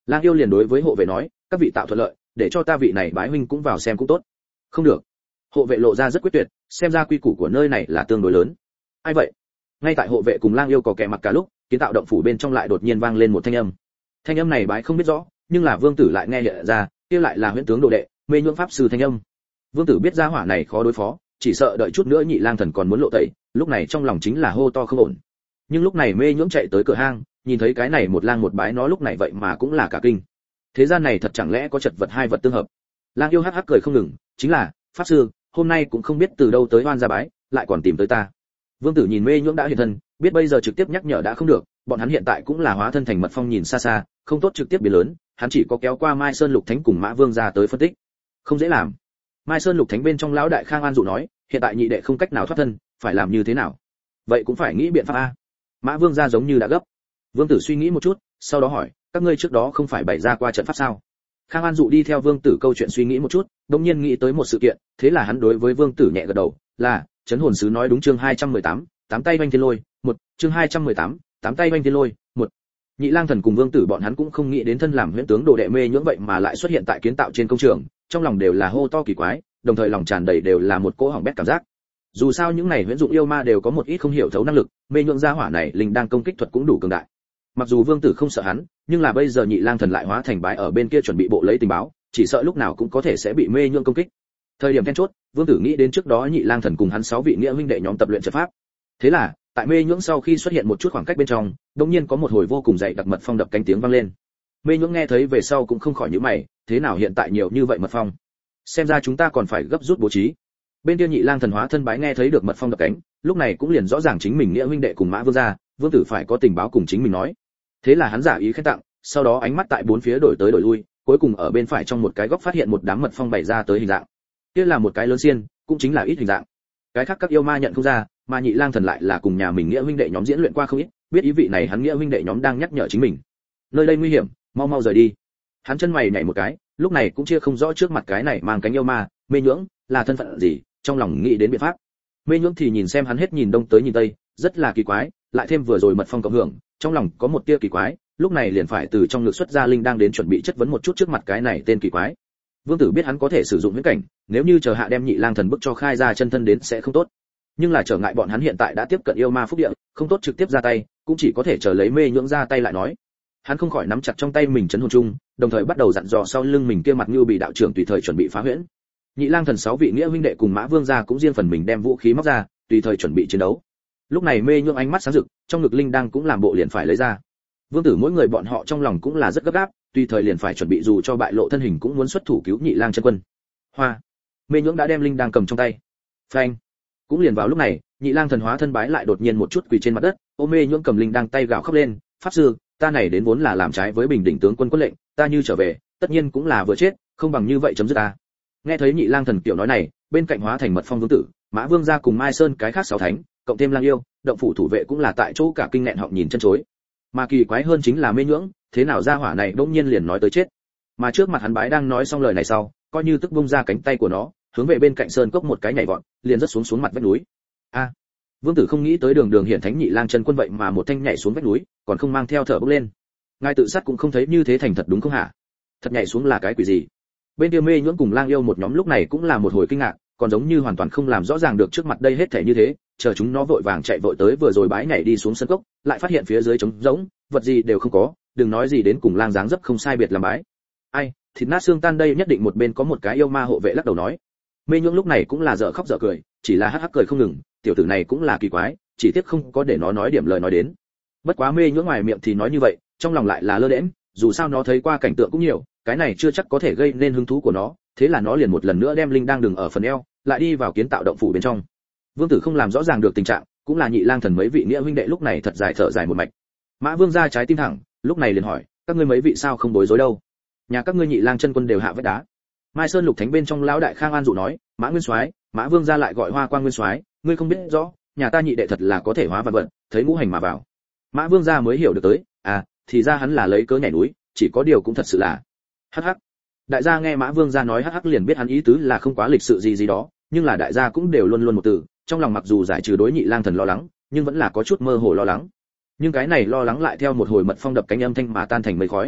Lang Yêu liền đối với hộ vệ nói, các vị tạo thuận lợi, để cho ta vị này bái huynh cũng vào xem cũng tốt. Không được. Hộ vệ lộ ra rất quyết tuyệt, xem ra quy củ của nơi này là tương đối lớn. Ai vậy? Ngay tại hộ vệ cùng Lang Yêu có kẻ mặc cả lúc, kiến tạo động phủ bên trong lại đột nhiên vang lên một thanh âm. Thanh âm này bái không biết rõ, nhưng là Vương Tử lại nghe hiện ra, kia lại là huyễn tướng đồ đệ, mê nhượng pháp sư thanh âm. Vương Tử biết ra hỏa này khó đối phó, chỉ sợ đợi chút nữa Nhị Lang Thần còn muốn lộ tẩy, lúc này trong lòng chính là hô to không ổn. Nhưng lúc này mê nhượng chạy tới cửa hang, nhìn thấy cái này một lang một bái nó lúc này vậy mà cũng là cả kinh. Thế gian này thật chẳng lẽ có chật vật hai vật tương hợp? Lang Yêu hắc hắc cười không ngừng, chính là, pháp sư, hôm nay cũng không biết từ đâu tới oan ra bái, lại còn tìm tới ta. Vương Tử nhìn mê nhượng đã hiện thân, biết bây giờ trực tiếp nhắc nhở đã không được, bọn hắn hiện tại cũng là hóa thân thành mật phong nhìn xa xa, không tốt trực tiếp biến lớn, hắn chỉ có kéo qua Mai Sơn Lục Thánh cùng Mã Vương ra tới phân tích. Không dễ làm. Mai Sơn Lục Thánh bên trong lão đại Khang An dụ nói, hiện tại nhị đệ không cách nào thoát thân, phải làm như thế nào? Vậy cũng phải nghĩ biện pháp a. Mã Vương ra giống như đã gấp. Vương Tử suy nghĩ một chút, sau đó hỏi, các ngươi trước đó không phải bày ra qua trận pháp sao? Khang An dụ đi theo Vương Tử câu chuyện suy nghĩ một chút, đột nhiên nghĩ tới một sự kiện, thế là hắn đối với Vương Tử nhẹ gật đầu, là, Chấn hồn sứ nói đúng chương hai trăm mười tám, tám tay vanh thiên lôi, một, chương hai trăm mười tám, tám tay vanh thiên lôi, một. Nhị Lang Thần cùng Vương Tử bọn hắn cũng không nghĩ đến thân làm huyễn tướng đồ đệ mê nhưỡng vậy mà lại xuất hiện tại kiến tạo trên công trường, trong lòng đều là hô to kỳ quái, đồng thời lòng tràn đầy đều là một cỗ hỏng bét cảm giác. Dù sao những này huyễn dụng yêu ma đều có một ít không hiểu thấu năng lực, mê nhưỡng gia hỏa này linh đang công kích thuật cũng đủ cường đại. Mặc dù Vương Tử không sợ hắn, nhưng là bây giờ Nhị Lang Thần lại hóa thành bái ở bên kia chuẩn bị bộ lấy tình báo, chỉ sợ lúc nào cũng có thể sẽ bị mê nhưỡng công kích. Thời điểm then chốt, Vương Tử nghĩ đến trước đó Nhị Lang Thần cùng hắn sáu vị nghĩa huynh đệ nhóm tập luyện trận pháp. Thế là, tại mê nhưỡng sau khi xuất hiện một chút khoảng cách bên trong, đột nhiên có một hồi vô cùng dày đặc mật phong đập cánh tiếng vang lên. Mê nhưỡng nghe thấy về sau cũng không khỏi nhíu mày, thế nào hiện tại nhiều như vậy mật phong? Xem ra chúng ta còn phải gấp rút bố trí. Bên kia Nhị Lang Thần hóa thân bái nghe thấy được mật phong đập cánh, lúc này cũng liền rõ ràng chính mình nghĩa huynh đệ cùng Mã Vương gia, Vương Tử phải có tình báo cùng chính mình nói. Thế là hắn giả ý khen tặng, sau đó ánh mắt tại bốn phía đổi tới đổi lui, cuối cùng ở bên phải trong một cái góc phát hiện một đám mật phong bày ra tới hình dạng. Kia là một cái lớn xiên, cũng chính là ít hình dạng. Cái khác các yêu ma nhận không ra, mà Nhị Lang Thần lại là cùng nhà mình nghĩa huynh đệ nhóm diễn luyện qua không ít, biết ý vị này hắn nghĩa huynh đệ nhóm đang nhắc nhở chính mình. Nơi đây nguy hiểm, mau mau rời đi. Hắn chân mày nhảy một cái, lúc này cũng chia không rõ trước mặt cái này mang cánh yêu ma, mê nhưỡng, là thân phận gì, trong lòng nghĩ đến biện pháp. Mê nhưỡng thì nhìn xem hắn hết nhìn đông tới nhìn tây, rất là kỳ quái, lại thêm vừa rồi mật phong cộng hưởng, trong lòng có một tia kỳ quái, lúc này liền phải từ trong ngực xuất ra linh đang đến chuẩn bị chất vấn một chút trước mặt cái này tên kỳ quái. Vương Tử biết hắn có thể sử dụng huyễn cảnh, nếu như chờ hạ đem Nhị Lang Thần bức cho khai ra chân thân đến sẽ không tốt. Nhưng là trở ngại bọn hắn hiện tại đã tiếp cận yêu ma phúc địa, không tốt trực tiếp ra tay, cũng chỉ có thể chờ lấy mê nhưỡng ra tay lại nói. Hắn không khỏi nắm chặt trong tay mình chấn hồn chung, đồng thời bắt đầu dặn dò sau lưng mình kia mặt như bị đạo trưởng tùy thời chuẩn bị phá huyễn. Nhị Lang Thần sáu vị nghĩa huynh đệ cùng Mã Vương gia cũng riêng phần mình đem vũ khí móc ra, tùy thời chuẩn bị chiến đấu. Lúc này mê nhưỡng ánh mắt sáng rực, trong ngực linh đang cũng làm bộ liền phải lấy ra. Vương Tử mỗi người bọn họ trong lòng cũng là rất gấp gáp, tùy thời liền phải chuẩn bị dù cho bại lộ thân hình cũng muốn xuất thủ cứu Nhị Lang chân quân. Hoa, mê nhưỡng đã đem linh đang cầm trong tay. Phanh. Cũng liền vào lúc này, Nhị Lang Thần hóa thân bái lại đột nhiên một chút quỳ trên mặt đất, ôm mê nhưỡng cầm linh đang tay gào khóc lên, pháp sư, ta này đến vốn là làm trái với bình định tướng quân quân lệnh, ta như trở về, tất nhiên cũng là vừa chết, không bằng như vậy chấm dứt ta. Nghe thấy Nhị Lang Thần kiểu nói này, bên cạnh hóa thành mật phong Vương Tử, Mã Vương gia cùng Mai Sơn cái khác sáu thánh, cộng thêm Lang Yêu, động phủ thủ vệ cũng là tại chỗ cả kinh nghẹn họng nhìn chân chối. Mà kỳ quái hơn chính là mê nhưỡng, thế nào ra hỏa này đột nhiên liền nói tới chết. Mà trước mặt hắn bái đang nói xong lời này sau, coi như tức bung ra cánh tay của nó, hướng về bên cạnh sơn cốc một cái nhảy vọt, liền rất xuống xuống mặt vách núi. A, Vương Tử không nghĩ tới đường đường hiển thánh Nhị Lang chân quân vậy mà một thanh nhảy xuống vách núi, còn không mang theo thở bốc lên. Ngài tự sát cũng không thấy như thế thành thật đúng không hả? Thật nhảy xuống là cái quỷ gì? Bên kia mê nhưỡng cùng Lang Yêu một nhóm lúc này cũng là một hồi kinh ngạc, còn giống như hoàn toàn không làm rõ ràng được trước mặt đây hết thảy như thế, chờ chúng nó vội vàng chạy vội tới vừa rồi bái nhảy đi xuống sân cốc, lại phát hiện phía dưới trống rỗng, vật gì đều không có, đừng nói gì đến cùng lang dáng dấp không sai biệt làm bái. Ai, thịt nát xương tan đây nhất định một bên có một cái yêu ma hộ vệ lắc đầu nói. Mê nhưỡng lúc này cũng là dở khóc dở cười, chỉ là hắc hắc cười không ngừng, tiểu tử này cũng là kỳ quái, chỉ tiếc không có để nó nói điểm lời nói đến. Bất quá mê nhưỡng ngoài miệng thì nói như vậy, trong lòng lại là lơ đễnh, dù sao nó thấy qua cảnh tượng cũng nhiều, cái này chưa chắc có thể gây nên hứng thú của nó, thế là nó liền một lần nữa đem linh đang đừng ở phần eo, lại đi vào kiến tạo động phủ bên trong. Vương Tử không làm rõ ràng được tình trạng, cũng là Nhị Lang Thần mấy vị nghĩa huynh đệ lúc này thật dài thở dài một mạch. Mã Vương gia trái tim thẳng, lúc này liền hỏi, các ngươi mấy vị sao không bối rối đâu? Nhà các ngươi Nhị Lang chân quân đều hạ vết đá. Mai Sơn Lục Thánh bên trong lão đại Khang An dụ nói, Mã Nguyên Soái, Mã Vương gia lại gọi Hoa Quang Nguyên Soái, ngươi không biết rõ, nhà ta nhị đệ thật là có thể hóa vạn vật, thấy ngũ hành mà vào. Mã Vương gia mới hiểu được tới, à, thì ra hắn là lấy cớ nhảy núi, chỉ có điều cũng thật sự là. Hắc hắc. Đại gia nghe Mã Vương gia nói hắc hắc liền biết hắn ý tứ là không quá lịch sự gì gì đó, nhưng là đại gia cũng đều luôn luôn một từ, trong lòng mặc dù giải trừ đối Nhị Lang Thần lo lắng, nhưng vẫn là có chút mơ hồ lo lắng. Nhưng cái này lo lắng lại theo một hồi mật phong đập cánh âm thanh mà tan thành mây khói.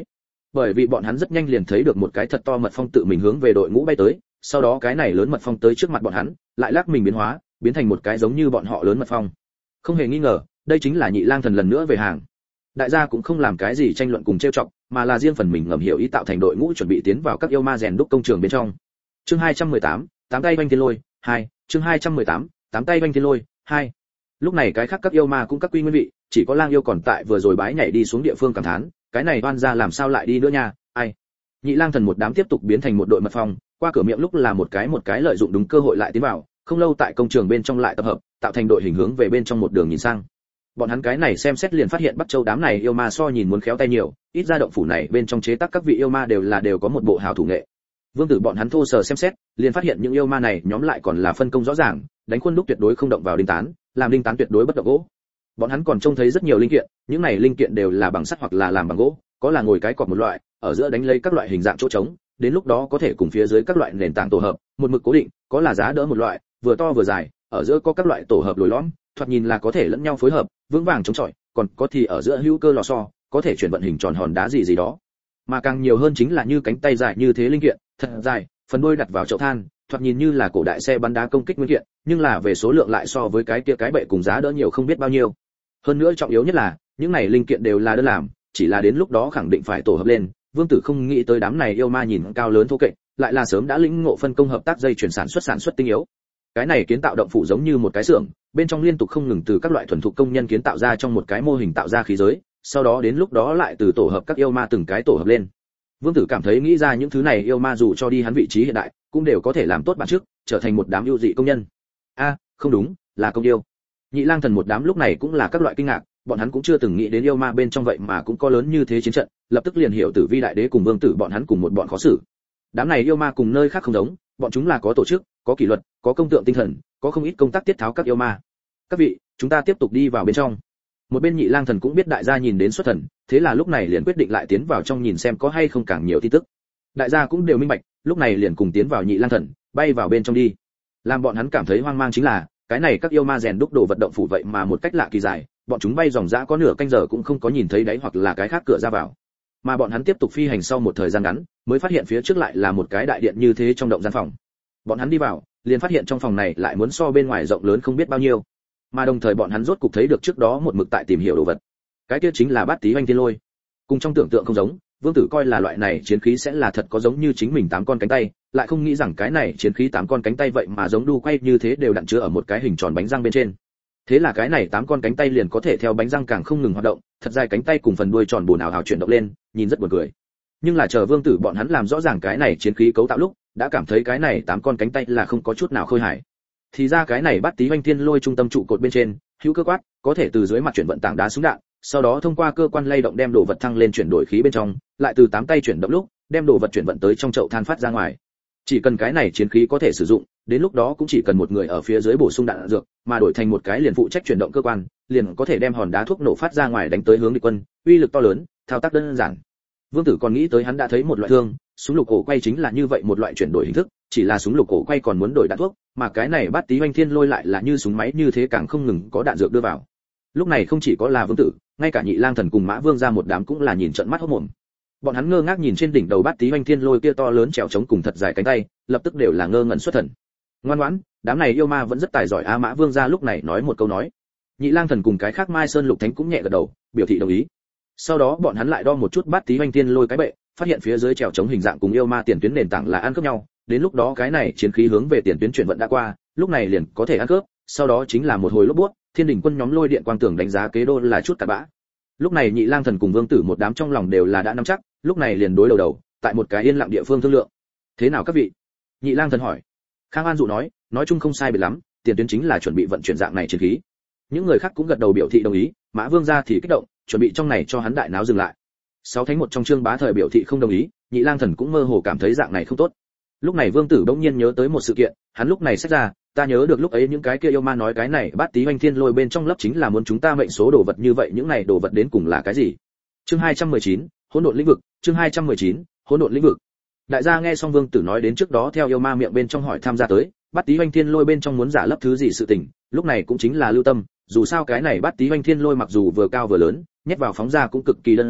bởi vì bọn hắn rất nhanh liền thấy được một cái thật to mật phong tự mình hướng về đội ngũ bay tới, sau đó cái này lớn mật phong tới trước mặt bọn hắn, lại lắc mình biến hóa, biến thành một cái giống như bọn họ lớn mật phong. Không hề nghi ngờ, đây chính là Nhị Lang Thần lần nữa về hàng. Đại gia cũng không làm cái gì tranh luận cùng trêu chọc, mà là riêng phần mình ngầm hiểu ý tạo thành đội ngũ chuẩn bị tiến vào các yêu ma rèn đúc công trường bên trong. Chương hai trăm mười tám, tám tay vanh thiên lôi, hai, chương hai trăm mười tám, tám tay vanh thiên lôi, hai. Lúc này cái khác các yêu ma cũng các quy nguyên vị, chỉ có Lang yêu còn tại vừa rồi bái nhảy đi xuống địa phương cảm thán, cái này oan ra làm sao lại đi nữa nha, ai. Nhị Lang Thần một đám tiếp tục biến thành một đội mật phong, qua cửa miệng lúc là một cái một cái lợi dụng đúng cơ hội lại tiến vào, không lâu tại công trường bên trong lại tập hợp, tạo thành đội hình hướng về bên trong một đường nhìn sang. Bọn hắn cái này xem xét liền phát hiện Bắc Châu đám này yêu ma so nhìn muốn khéo tay nhiều, ít ra động phủ này bên trong chế tác các vị yêu ma đều là đều có một bộ hào thủ nghệ. Vương Tử bọn hắn thô sờ xem xét, liền phát hiện những yêu ma này nhóm lại còn là phân công rõ ràng, đánh khuôn đúc tuyệt đối không động vào đinh tán, làm đinh tán tuyệt đối bất động gỗ. Bọn hắn còn trông thấy rất nhiều linh kiện, những này linh kiện đều là bằng sắt hoặc là làm bằng gỗ, có là ngồi cái cọc một loại, ở giữa đánh lấy các loại hình dạng chỗ trống, đến lúc đó có thể cùng phía dưới các loại nền tảng tổ hợp, một mực cố định, có là giá đỡ một loại, vừa to vừa dài, ở giữa có các loại tổ hợp lồi lõm, thoạt nhìn là có thể lẫn nhau phối hợp, vững vàng chống chọi, còn có thì ở giữa hữu cơ lò xo, có thể chuyển vận hình tròn hòn đá gì gì đó. Mà càng nhiều hơn chính là như cánh tay dài như thế linh kiện, thật dài, phần đuôi đặt vào chậu than, thoạt nhìn như là cổ đại xe bắn đá công kích nguyên kiện, nhưng là về số lượng lại so với cái kia cái bệ cùng giá đỡ nhiều không biết bao nhiêu. Hơn nữa trọng yếu nhất là, những này linh kiện đều là đơn làm, chỉ là đến lúc đó khẳng định phải tổ hợp lên. Vương Tử không nghĩ tới đám này yêu ma nhìn cao lớn thô kệch, lại là sớm đã lĩnh ngộ phân công hợp tác dây chuyển sản xuất sản xuất tinh yếu. Cái này kiến tạo động phủ giống như một cái xưởng, bên trong liên tục không ngừng từ các loại thuần thục công nhân kiến tạo ra trong một cái mô hình tạo ra khí giới, sau đó đến lúc đó lại từ tổ hợp các yêu ma từng cái tổ hợp lên. Vương Tử cảm thấy nghĩ ra những thứ này yêu ma dù cho đi hắn vị trí hiện đại, cũng đều có thể làm tốt bản trước, trở thành một đám ưu dị công nhân. A, không đúng, là công yêu. Nhị Lang Thần một đám lúc này cũng là các loại kinh ngạc, bọn hắn cũng chưa từng nghĩ đến yêu ma bên trong vậy mà cũng có lớn như thế chiến trận, lập tức liền hiểu Tử Vi đại đế cùng Vương Tử bọn hắn cùng một bọn khó xử. Đám này yêu ma cùng nơi khác không giống, bọn chúng là có tổ chức, có kỷ luật, có công tượng tinh thần, có không ít công tác tiết tháo các yêu ma. Các vị, chúng ta tiếp tục đi vào bên trong. Một bên Nhị Lang Thần cũng biết đại gia nhìn đến xuất thần, thế là lúc này liền quyết định lại tiến vào trong nhìn xem có hay không càng nhiều tin tức. Đại gia cũng đều minh bạch, lúc này liền cùng tiến vào Nhị Lang Thần, bay vào bên trong đi. Làm bọn hắn cảm thấy hoang mang chính là, cái này các yêu ma rèn đúc đồ vật động phủ vậy mà một cách lạ kỳ dài, bọn chúng bay dòng dã có nửa canh giờ cũng không có nhìn thấy đáy hoặc là cái khác cửa ra vào. Mà bọn hắn tiếp tục phi hành sau một thời gian ngắn, mới phát hiện phía trước lại là một cái đại điện như thế trong động gian phòng. Bọn hắn đi vào, liền phát hiện trong phòng này lại muốn so bên ngoài rộng lớn không biết bao nhiêu. Mà đồng thời bọn hắn rốt cục thấy được trước đó một mực tại tìm hiểu đồ vật. Cái kia chính là Bát Tí Hoành Thiên Lôi. Cùng trong tưởng tượng không giống, Vương Tử coi là loại này chiến khí sẽ là thật có giống như chính mình tám con cánh tay, lại không nghĩ rằng cái này chiến khí tám con cánh tay vậy mà giống đu quay như thế đều đặn chứa ở một cái hình tròn bánh răng bên trên. Thế là cái này tám con cánh tay liền có thể theo bánh răng càng không ngừng hoạt động, thật dài cánh tay cùng phần đuôi tròn bùn ảo ảo chuyển động lên, nhìn rất buồn cười. Nhưng là chờ Vương Tử bọn hắn làm rõ ràng cái này chiến khí cấu tạo lúc, đã cảm thấy cái này tám con cánh tay là không có chút nào khôi hài. Thì ra cái này Bát Tí Hoành Thiên Lôi trung tâm trụ cột bên trên, hữu cơ quát, có thể từ dưới mặt chuyển vận tảng đá xuống đạn, sau đó thông qua cơ quan lay động đem đồ vật thăng lên chuyển đổi khí bên trong, lại từ tám tay chuyển động lúc, đem đồ vật chuyển vận tới trong chậu than phát ra ngoài. Chỉ cần cái này chiến khí có thể sử dụng, đến lúc đó cũng chỉ cần một người ở phía dưới bổ sung đạn dược, mà đổi thành một cái liền phụ trách chuyển động cơ quan, liền có thể đem hòn đá thuốc nổ phát ra ngoài đánh tới hướng địch quân, uy lực to lớn, thao tác đơn giản. Vương Tử còn nghĩ tới hắn đã thấy một loại thương, súng lục cổ quay chính là như vậy một loại chuyển đổi hình thức, chỉ là súng lục cổ quay còn muốn đổi đạn thuốc, mà cái này Bát Tí Hoành Thiên Lôi lại là như súng máy như thế càng không ngừng có đạn dược đưa vào. Lúc này không chỉ có là Vương Tử, ngay cả Nhị Lang Thần cùng Mã Vương ra một đám cũng là nhìn trợn mắt hốt mồm. Bọn hắn ngơ ngác nhìn trên đỉnh đầu Bát Tí Hoành Thiên Lôi kia to lớn trèo trống cùng thật dài cánh tay, lập tức đều là ngơ ngẩn xuất thần. Ngoan ngoãn, đám này yêu ma vẫn rất tài giỏi a. Mã Vương ra lúc này nói một câu nói. Nhị Lang Thần cùng cái khác Mai Sơn Lục Thánh cũng nhẹ gật đầu, biểu thị đồng ý. Sau đó bọn hắn lại đo một chút Bát Tí Hoành Thiên Lôi cái bệ, phát hiện phía dưới trèo trống hình dạng cùng yêu ma tiền tuyến nền tảng là ăn cướp nhau, đến lúc đó cái này chiến khí hướng về tiền tuyến chuyển vận đã qua, lúc này liền có thể ăn cướp, sau đó chính là một hồi lốp buốt, Thiên Đình quân nhóm lôi điện quang tưởng đánh giá kế đô là chút cặn bã. Lúc này Nhị Lang Thần cùng Vương Tử một đám trong lòng đều là đã nắm chắc, lúc này liền đối đầu đầu, tại một cái yên lặng địa phương thương lượng. Thế nào các vị? Nhị Lang Thần hỏi. Khang An dụ nói, nói chung không sai biệt lắm, tiền tuyến chính là chuẩn bị vận chuyển dạng này chiến khí. Những người khác cũng gật đầu biểu thị đồng ý, Mã Vương gia thì kích động, chuẩn bị trong này cho hắn đại náo dừng lại. Sáu thánh một trong chương bá thời biểu thị không đồng ý, Nhị Lang Thần cũng mơ hồ cảm thấy dạng này không tốt. Lúc này Vương Tử bỗng nhiên nhớ tới một sự kiện, hắn lúc này xét ra, ta nhớ được lúc ấy những cái kia yêu ma nói cái này Bát Tí Hoành Thiên Lôi bên trong lấp chính là muốn chúng ta mệnh số đồ vật như vậy, những này đồ vật đến cùng là cái gì? Chương hai trăm mười chín, hỗn độn lĩnh vực, chương hai trăm mười chín, hỗn độn lĩnh vực. Đại gia nghe xong Vương Tử nói đến trước đó theo yêu ma miệng bên trong hỏi tham gia tới, Bát Tí Hoành Thiên Lôi bên trong muốn giả lấp thứ gì sự tình, lúc này cũng chính là lưu tâm, dù sao cái này Bát Tí Hoành Thiên Lôi mặc dù vừa cao vừa lớn, nhét vào phóng ra cũng cực kỳ đơn giản,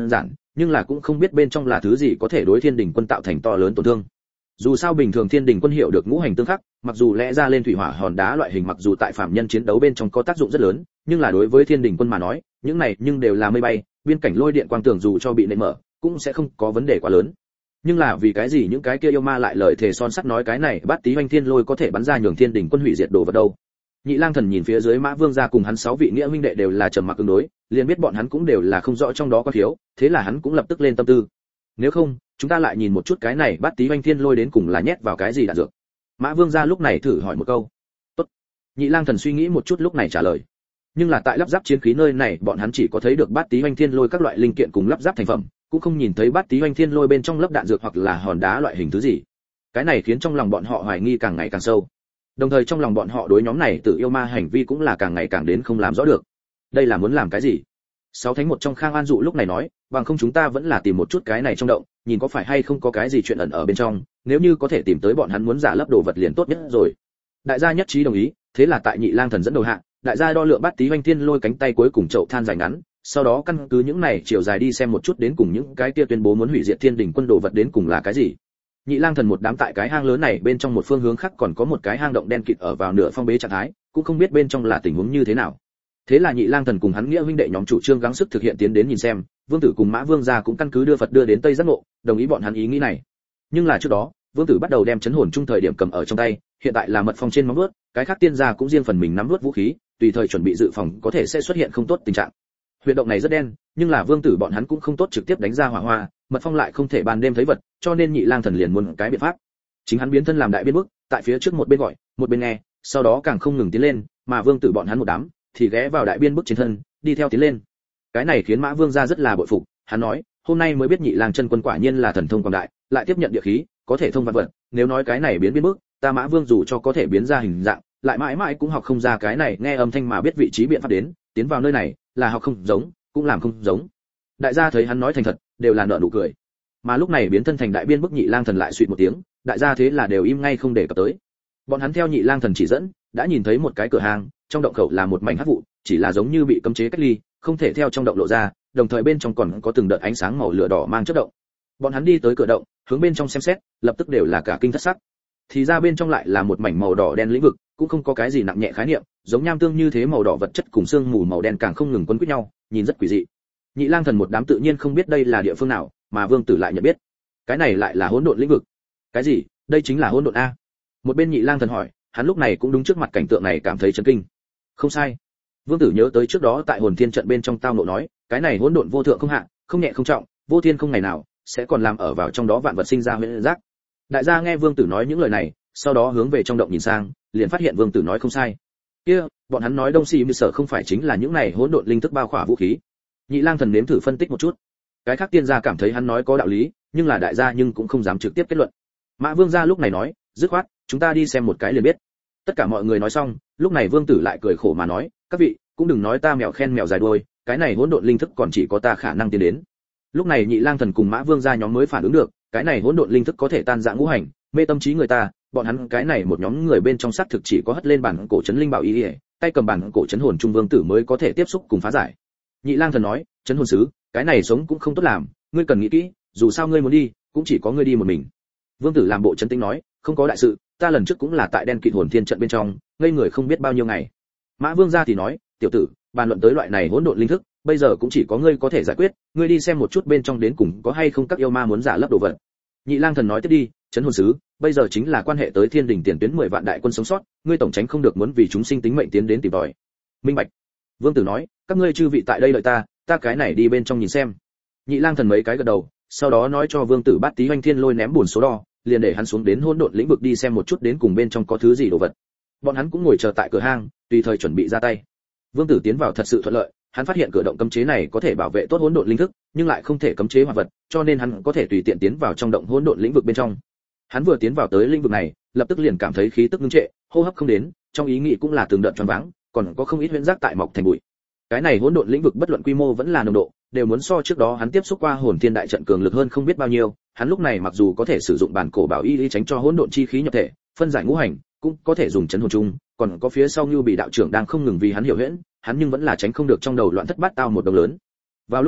nhưng là cũng không biết bên trong là thứ gì có thể đối thiên đình quân tạo thành to lớn tổn thương. Dù sao bình thường thiên đình quân hiểu được ngũ hành tương khắc, mặc dù lẽ ra lên thủy hỏa hòn đá loại hình mặc dù tại phạm nhân chiến đấu bên trong có tác dụng rất lớn, nhưng là đối với thiên đình quân mà nói, những này nhưng đều là mây bay, biên cảnh lôi điện quang tường dù cho bị nện mở, cũng sẽ không có vấn đề quá lớn. Nhưng là vì cái gì những cái kia yêu ma lại lời thề son sắt nói cái này bát tí hoành thiên lôi có thể bắn ra nhường thiên đình quân hủy diệt đồ vật đâu? Nhị Lang Thần nhìn phía dưới Mã Vương gia cùng hắn sáu vị nghĩa huynh đệ đều là trầm mặc ứng đối, liền biết bọn hắn cũng đều là không rõ trong đó có thiếu, thế là hắn cũng lập tức lên tâm tư. Nếu không, chúng ta lại nhìn một chút cái này bát tí hoành thiên lôi đến cùng là nhét vào cái gì đạn dược. Mã Vương gia lúc này thử hỏi một câu. Tốt. Nhị Lang Thần suy nghĩ một chút lúc này trả lời. Nhưng là tại lắp ráp chiến khí nơi này, bọn hắn chỉ có thấy được bát tí hoành thiên lôi các loại linh kiện cùng lắp ráp thành phẩm, cũng không nhìn thấy bát tí hoành thiên lôi bên trong lắp đạn dược hoặc là hòn đá loại hình thứ gì. Cái này khiến trong lòng bọn họ hoài nghi càng ngày càng sâu. Đồng thời trong lòng bọn họ đối nhóm này tự yêu ma hành vi cũng là càng ngày càng đến không làm rõ được. Đây là muốn làm cái gì? Sáu thánh một trong Khang An Dụ lúc này nói, bằng không chúng ta vẫn là tìm một chút cái này trong động, nhìn có phải hay không có cái gì chuyện ẩn ở bên trong, nếu như có thể tìm tới bọn hắn muốn giả lấp đồ vật liền tốt nhất rồi. Đại gia nhất trí đồng ý, thế là tại Nhị Lang Thần dẫn đầu hạ, đại gia đo lượng bát tí hoành thiên lôi cánh tay cuối cùng chậu than dài ngắn, sau đó căn cứ những này chiều dài đi xem một chút đến cùng những cái kia tuyên bố muốn hủy diệt thiên đình quân đồ vật đến cùng là cái gì. Nhị Lang Thần một đám tại cái hang lớn này bên trong một phương hướng khác còn có một cái hang động đen kịt ở vào nửa phong bế trạng thái, cũng không biết bên trong là tình huống như thế nào. Thế là Nhị Lang Thần cùng hắn nghĩa huynh đệ nhóm chủ trương gắng sức thực hiện tiến đến nhìn xem, Vương Tử cùng Mã Vương gia cũng căn cứ đưa Phật đưa đến Tây giác ngộ, đồng ý bọn hắn ý nghĩ này. Nhưng là trước đó, Vương Tử bắt đầu đem chấn hồn chung thời điểm cầm ở trong tay, hiện tại là mật phong trên móng vuốt, cái khác tiên gia cũng riêng phần mình nắm vuốt vũ khí, tùy thời chuẩn bị dự phòng có thể sẽ xuất hiện không tốt tình trạng. Huyệt động này rất đen, nhưng là Vương Tử bọn hắn cũng không tốt trực tiếp đánh ra hỏa hoa, mật phong lại không thể ban đêm thấy vật, cho nên Nhị Lang Thần liền muốn cái biện pháp. Chính hắn biến thân làm đại biên bước, tại phía trước một bên gọi, một bên nghe, sau đó càng không ngừng tiến lên, mà Vương Tử bọn hắn một đám thì ghé vào đại biên bước trên thân, đi theo tiến lên. Cái này khiến Mã Vương gia rất là bội phục, hắn nói, hôm nay mới biết Nhị Lang chân quân quả nhiên là thần thông quảng đại, lại tiếp nhận địa khí, có thể thông vạn vật, nếu nói cái này biến biên bước, ta Mã Vương dù cho có thể biến ra hình dạng, lại mãi mãi cũng học không ra cái này nghe âm thanh mà biết vị trí biện pháp đến, tiến vào nơi này, là học không giống, cũng làm không giống. Đại gia thấy hắn nói thành thật, đều là nở nụ cười. Mà lúc này biến thân thành đại biên bức Nhị Lang Thần lại suýt một tiếng, đại gia thế là đều im ngay không để cập tới. Bọn hắn theo Nhị Lang Thần chỉ dẫn, đã nhìn thấy một cái cửa hàng, trong động khẩu là một mảnh hắc vụ, chỉ là giống như bị cấm chế cách ly, không thể theo trong động lộ ra, đồng thời bên trong còn có từng đợt ánh sáng màu lửa đỏ mang chớp động. Bọn hắn đi tới cửa động, hướng bên trong xem xét, lập tức đều là cả kinh thất sắc. Thì ra bên trong lại là một mảnh màu đỏ đen lĩnh vực, cũng không có cái gì nặng nhẹ khái niệm, giống nham tương như thế màu đỏ vật chất cùng xương mù màu đen càng không ngừng quấn quýt nhau, nhìn rất quỷ dị. Nhị Lang Thần một đám tự nhiên không biết đây là địa phương nào, mà Vương Tử lại nhận biết. Cái này lại là hỗn độn lĩnh vực. Cái gì? Đây chính là hỗn độn a? Một bên Nhị Lang Thần hỏi, hắn lúc này cũng đúng trước mặt cảnh tượng này cảm thấy chấn kinh. Không sai. Vương Tử nhớ tới trước đó tại Hồn Thiên trận bên trong tao nộ nói, cái này hỗn độn vô thượng không hạ, không nhẹ không trọng, vô thiên không ngày nào sẽ còn làm ở vào trong đó vạn vật sinh ra huyễn giác. Đại gia nghe Vương Tử nói những lời này, sau đó hướng về trong động nhìn sang, liền phát hiện Vương Tử nói không sai. Kia, bọn hắn nói Đông Xi Mị Sở không phải chính là những này hỗn độn linh thức bao khỏa vũ khí. Nhị Lang Thần nếm thử phân tích một chút. Cái khác tiên gia cảm thấy hắn nói có đạo lý, nhưng là đại gia nhưng cũng không dám trực tiếp kết luận. Mã Vương gia lúc này nói, dứt khoát, chúng ta đi xem một cái liền biết. Tất cả mọi người nói xong, lúc này Vương Tử lại cười khổ mà nói, các vị, cũng đừng nói ta mèo khen mèo dài đuôi, cái này hỗn độn linh thức còn chỉ có ta khả năng tiến đến. Lúc này Nhị Lang Thần cùng Mã Vương gia nhóm mới phản ứng được, cái này hỗn độn linh thức có thể tan rã ngũ hành, mê tâm trí người ta, bọn hắn cái này một nhóm người bên trong xác thực chỉ có hất lên bản cổ trấn linh bảo ý, ý tay cầm bản cổ trấn hồn trung Vương Tử mới có thể tiếp xúc cùng phá giải. Nhị Lang Thần nói, trấn hồn sứ, cái này sống cũng không tốt làm, ngươi cần nghĩ kỹ, dù sao ngươi muốn đi, cũng chỉ có ngươi đi một mình. Vương Tử làm bộ trấn tĩnh nói, không có đại sự, ta lần trước cũng là tại đen kịt Hồn Thiên trận bên trong, ngây người không biết bao nhiêu ngày. Mã Vương gia thì nói, tiểu tử, bàn luận tới loại này hỗn độn linh thức, bây giờ cũng chỉ có ngươi có thể giải quyết, ngươi đi xem một chút bên trong đến cùng có hay không các yêu ma muốn giả lấp đồ vật. Nhị Lang Thần nói tiếp đi, trấn hồn sứ, bây giờ chính là quan hệ tới thiên đình tiền tuyến mười vạn đại quân sống sót, ngươi tổng tránh không được muốn vì chúng sinh tính mệnh tiến đến tìm tòi. Minh bạch. Vương Tử nói, các ngươi chư vị tại đây đợi ta, ta cái này đi bên trong nhìn xem. Nhị Lang Thần mấy cái gật đầu, sau đó nói cho Vương Tử bát tí hoành thiên lôi ném buồn số đo, liền để hắn xuống đến hỗn độn lĩnh vực đi xem một chút đến cùng bên trong có thứ gì đồ vật. Bọn hắn cũng ngồi chờ tại cửa hang, tùy thời chuẩn bị ra tay. Vương Tử tiến vào thật sự thuận lợi, hắn phát hiện cửa động cấm chế này có thể bảo vệ tốt hỗn độn linh thức, nhưng lại không thể cấm chế hoạt vật, cho nên hắn có thể tùy tiện tiến vào trong động hỗn độn lĩnh vực bên trong. Hắn vừa tiến vào tới lĩnh vực này, lập tức liền cảm thấy khí tức ngưng trệ, hô hấp không đến, trong ý nghĩ cũng là từng đợt choáng váng, còn có không ít huyễn giác tại mọc thành bụi. Cái này hỗn độn lĩnh vực bất luận quy mô vẫn là nồng độ, đều muốn so trước đó hắn tiếp xúc qua Hồn Thiên đại trận cường lực hơn không biết bao nhiêu. Hắn lúc này mặc dù có thể sử dụng bản cổ bảo y lý tránh cho hỗn độn chi khí nhập thể, phân giải ngũ hành, cũng có thể dùng chấn hồn chung, còn có phía sau Như Bị đạo trưởng đang không ngừng vì hắn hiểu huyễn, hắn nhưng vẫn là tránh không được trong đầu loạn thất bát tao một đồng lớn. Vào lúc này,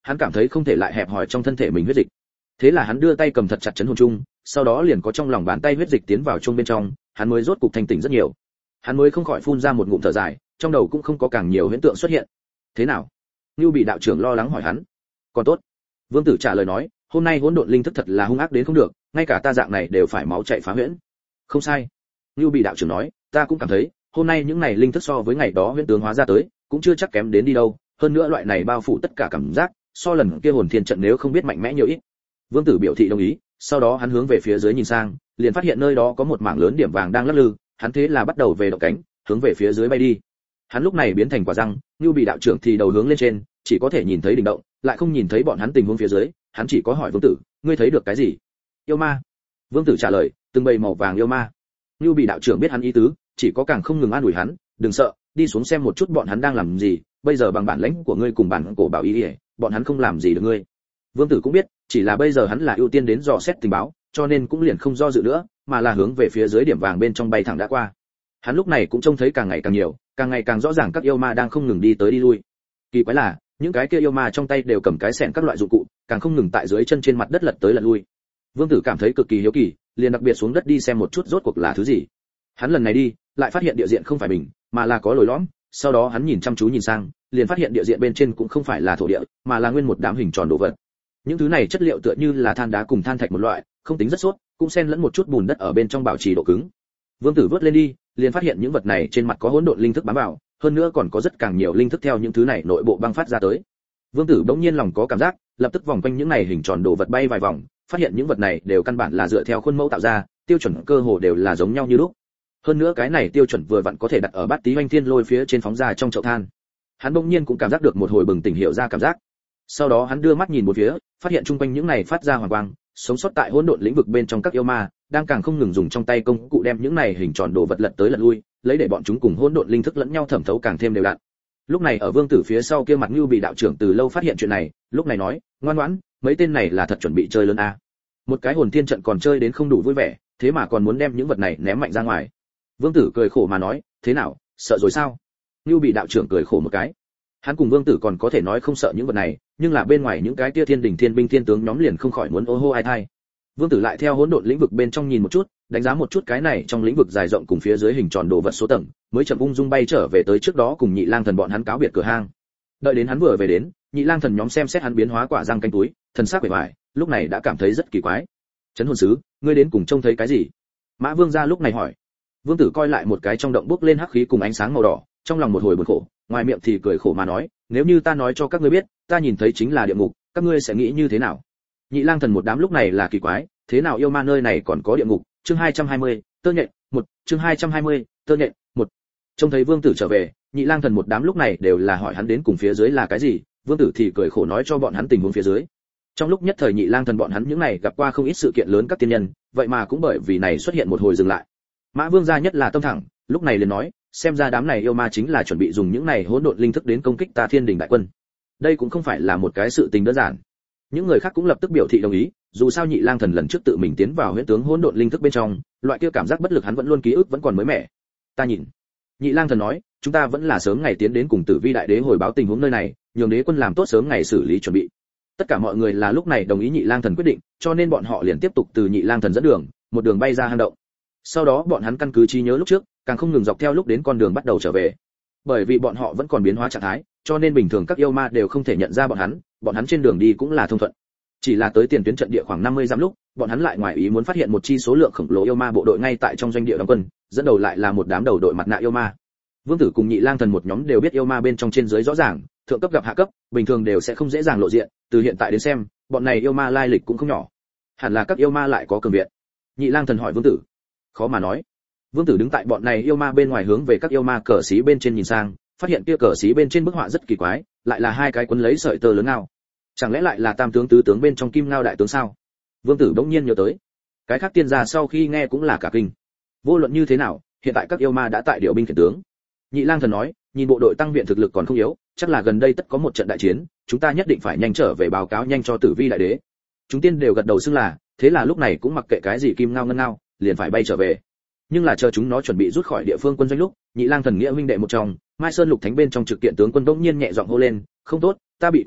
hắn cảm thấy không thể lại hẹp hòi trong thân thể mình huyết dịch. Thế là hắn đưa tay cầm thật chặt chấn hồn chung, sau đó liền có trong lòng bàn tay huyết dịch tiến vào chung bên trong, hắn mới rốt cục thanh tỉnh rất nhiều. Hắn mới không khỏi phun ra một ngụm thở dài, trong đầu cũng không có càng nhiều huyễn tượng xuất hiện. Thế nào? Nưu Bị đạo trưởng lo lắng hỏi hắn. Còn tốt. Vương Tử trả lời nói, hôm nay hỗn độn linh thức thật là hung ác đến không được, ngay cả ta dạng này đều phải máu chảy phá huyễn. Không sai. Nưu Bị đạo trưởng nói, ta cũng cảm thấy, hôm nay những này linh thức so với ngày đó huyễn tướng hóa ra tới, cũng chưa chắc kém đến đi đâu, hơn nữa loại này bao phủ tất cả cảm giác, so lần kia hồn thiên trận nếu không biết mạnh mẽ nhiều ít. Vương Tử biểu thị đồng ý, sau đó hắn hướng về phía dưới nhìn sang, liền phát hiện nơi đó có một mảng lớn điểm vàng đang lắc lư, hắn thế là bắt đầu về động cánh, hướng về phía dưới bay đi. Hắn lúc này biến thành quả răng, Nưu Bị đạo trưởng thì đầu hướng lên trên, chỉ có thể nhìn thấy đỉnh động, lại không nhìn thấy bọn hắn tình huống phía dưới, hắn chỉ có hỏi Vương Tử, ngươi thấy được cái gì? Yêu ma. Vương Tử trả lời, từng bầy màu vàng yêu ma. Nưu Bị đạo trưởng biết hắn ý tứ, chỉ có càng không ngừng an ủi hắn, đừng sợ, đi xuống xem một chút bọn hắn đang làm gì, bây giờ bằng bản lãnh của ngươi cùng bản cổ bảo ý, ý bọn hắn không làm gì được ngươi. Vương Tử cũng biết, chỉ là bây giờ hắn là ưu tiên đến dò xét tình báo, cho nên cũng liền không do dự nữa, mà là hướng về phía dưới điểm vàng bên trong bay thẳng đã qua. Hắn lúc này cũng trông thấy càng ngày càng nhiều, càng ngày càng rõ ràng các yêu ma đang không ngừng đi tới đi lui. Kỳ quái là, những cái kia yêu ma trong tay đều cầm cái xẻng các loại dụng cụ, càng không ngừng tại dưới chân trên mặt đất lật tới lật lui. Vương Tử cảm thấy cực kỳ hiếu kỳ, liền đặc biệt xuống đất đi xem một chút rốt cuộc là thứ gì. Hắn lần này đi, lại phát hiện địa diện không phải bình, mà là có lồi lõm, sau đó hắn nhìn chăm chú nhìn sang, liền phát hiện địa diện bên trên cũng không phải là thổ địa, mà là nguyên một đám hình tròn đồ vật. Những thứ này chất liệu tựa như là than đá cùng than thạch một loại, không tính rất sốt, cũng xen lẫn một chút bùn đất ở bên trong bảo trì độ cứng. Vương Tử vớt lên đi, liền phát hiện những vật này trên mặt có hỗn độn linh thức bám vào, hơn nữa còn có rất càng nhiều linh thức theo những thứ này nội bộ băng phát ra tới. Vương Tử bỗng nhiên lòng có cảm giác, lập tức vòng quanh những này hình tròn đồ vật bay vài vòng, phát hiện những vật này đều căn bản là dựa theo khuôn mẫu tạo ra, tiêu chuẩn cơ hồ đều là giống nhau như lúc. Hơn nữa cái này tiêu chuẩn vừa vặn có thể đặt ở bát tí hoành thiên lôi phía trên phóng ra trong chậu than. Hắn bỗng nhiên cũng cảm giác được một hồi bừng tỉnh hiểu ra cảm giác. Sau đó hắn đưa mắt nhìn một phía, phát hiện chung quanh những này phát ra hoàng quang, sống sót tại hỗn độn lĩnh vực bên trong các yêu ma, đang càng không ngừng dùng trong tay công cụ đem những này hình tròn đồ vật lật tới lật lui, lấy để bọn chúng cùng hỗn độn linh thức lẫn nhau thẩm thấu càng thêm đều đặn. Lúc này ở Vương Tử phía sau kia mặt Nưu Bị đạo trưởng từ lâu phát hiện chuyện này, lúc này nói, ngoan ngoãn, mấy tên này là thật chuẩn bị chơi lớn a. Một cái hồn thiên trận còn chơi đến không đủ vui vẻ, thế mà còn muốn đem những vật này ném mạnh ra ngoài. Vương Tử cười khổ mà nói, thế nào, sợ rồi sao? Nưu Bị đạo trưởng cười khổ một cái. Hắn cùng Vương Tử còn có thể nói không sợ những vật này, nhưng là bên ngoài những cái tia thiên đỉnh thiên binh thiên tướng nhóm liền không khỏi muốn ô hô ai thai. Vương Tử lại theo hỗn độn lĩnh vực bên trong nhìn một chút, đánh giá một chút cái này trong lĩnh vực dài rộng cùng phía dưới hình tròn đồ vật số tầng, mới chậm ung dung bay trở về tới trước đó cùng Nhị Lang Thần bọn hắn cáo biệt cửa hang. Đợi đến hắn vừa về đến, Nhị Lang Thần nhóm xem xét hắn biến hóa quả răng canh túi, thần sắc bề ngoài, lúc này đã cảm thấy rất kỳ quái. Trấn hồn sứ, ngươi đến cùng trông thấy cái gì? Mã Vương gia lúc này hỏi. Vương Tử coi lại một cái trong động bốc lên hắc khí cùng ánh sáng màu đỏ, trong lòng một hồi buồn khổ, ngoài miệng thì cười khổ mà nói, nếu như ta nói cho các ngươi biết, ta nhìn thấy chính là địa ngục, các ngươi sẽ nghĩ như thế nào? Nhị Lang Thần một đám lúc này là kỳ quái, thế nào yêu ma nơi này còn có địa ngục? Chương hai trăm hai mươi, tơ nhện, một, chương hai trăm hai mươi, tơ nhện, một. Trông thấy Vương Tử trở về, Nhị Lang Thần một đám lúc này đều là hỏi hắn đến cùng phía dưới là cái gì, Vương Tử thì cười khổ nói cho bọn hắn tình huống phía dưới. Trong lúc nhất thời Nhị Lang Thần bọn hắn những này gặp qua không ít sự kiện lớn các tiên nhân, vậy mà cũng bởi vì này xuất hiện một hồi dừng lại. Mã Vương gia nhất là tâm thẳng, lúc này liền nói, xem ra đám này yêu ma chính là chuẩn bị dùng những này hỗn độn linh thức đến công kích ta Thiên Đình đại quân. Đây cũng không phải là một cái sự tình đơn giản. Những người khác cũng lập tức biểu thị đồng ý, dù sao Nhị Lang Thần lần trước tự mình tiến vào huyễn tướng hỗn độn linh thức bên trong, loại kia cảm giác bất lực hắn vẫn luôn ký ức vẫn còn mới mẻ. Ta nhìn. Nhị Lang Thần nói, chúng ta vẫn là sớm ngày tiến đến cùng Tử Vi đại đế hồi báo tình huống nơi này, nhường đế quân làm tốt sớm ngày xử lý chuẩn bị. Tất cả mọi người là lúc này đồng ý Nhị Lang Thần quyết định, cho nên bọn họ liền tiếp tục từ Nhị Lang Thần dẫn đường, một đường bay ra hang động. Sau đó bọn hắn căn cứ trí nhớ lúc trước, càng không ngừng dọc theo lúc đến con đường bắt đầu trở về. Bởi vì bọn họ vẫn còn biến hóa trạng thái, cho nên bình thường các yêu ma đều không thể nhận ra bọn hắn, bọn hắn trên đường đi cũng là thông thuận. Chỉ là tới tiền tuyến trận địa khoảng năm mươi dặm lúc, bọn hắn lại ngoài ý muốn phát hiện một chi số lượng khổng lồ yêu ma bộ đội ngay tại trong doanh địa đóng quân, dẫn đầu lại là một đám đầu đội mặt nạ yêu ma. Vương Tử cùng Nhị Lang Thần một nhóm đều biết yêu ma bên trong trên dưới rõ ràng, thượng cấp gặp hạ cấp, bình thường đều sẽ không dễ dàng lộ diện, từ hiện tại đến xem, bọn này yêu ma lai lịch cũng không nhỏ. Hẳn là các yêu ma lại có cường viện. Nhị Lang Thần hỏi Vương Tử. Khó mà nói. Vương Tử đứng tại bọn này yêu ma bên ngoài hướng về các yêu ma cờ xí bên trên nhìn sang, phát hiện kia cờ xí bên trên bức họa rất kỳ quái, lại là hai cái quấn lấy sợi tơ lớn ngao. Chẳng lẽ lại là tam tướng tứ tướng bên trong kim ngao đại tướng sao? Vương Tử bỗng nhiên nhớ tới. Cái khác tiên gia sau khi nghe cũng là cả kinh. Vô luận như thế nào, hiện tại các yêu ma đã tại điều binh khiển tướng. Nhị Lang Thần nói, nhìn bộ đội tăng viện thực lực còn không yếu, chắc là gần đây tất có một trận đại chiến, chúng ta nhất định phải nhanh trở về báo cáo nhanh cho Tử Vi đại đế. Chúng tiên đều gật đầu xưng là, thế là lúc này cũng mặc kệ cái gì kim ngao ngân ngao, liền phải bay trở về. Nhưng là chờ chúng nó chuẩn bị rút khỏi địa phương quân doanh lúc, Nhị Lang Thần nghĩa huynh đệ một trong, Mai Sơn Lục Thánh bên trong trực kiện tướng quân đống nhiên nhẹ giọng hô lên, không tốt, ta bị cuốn lấy,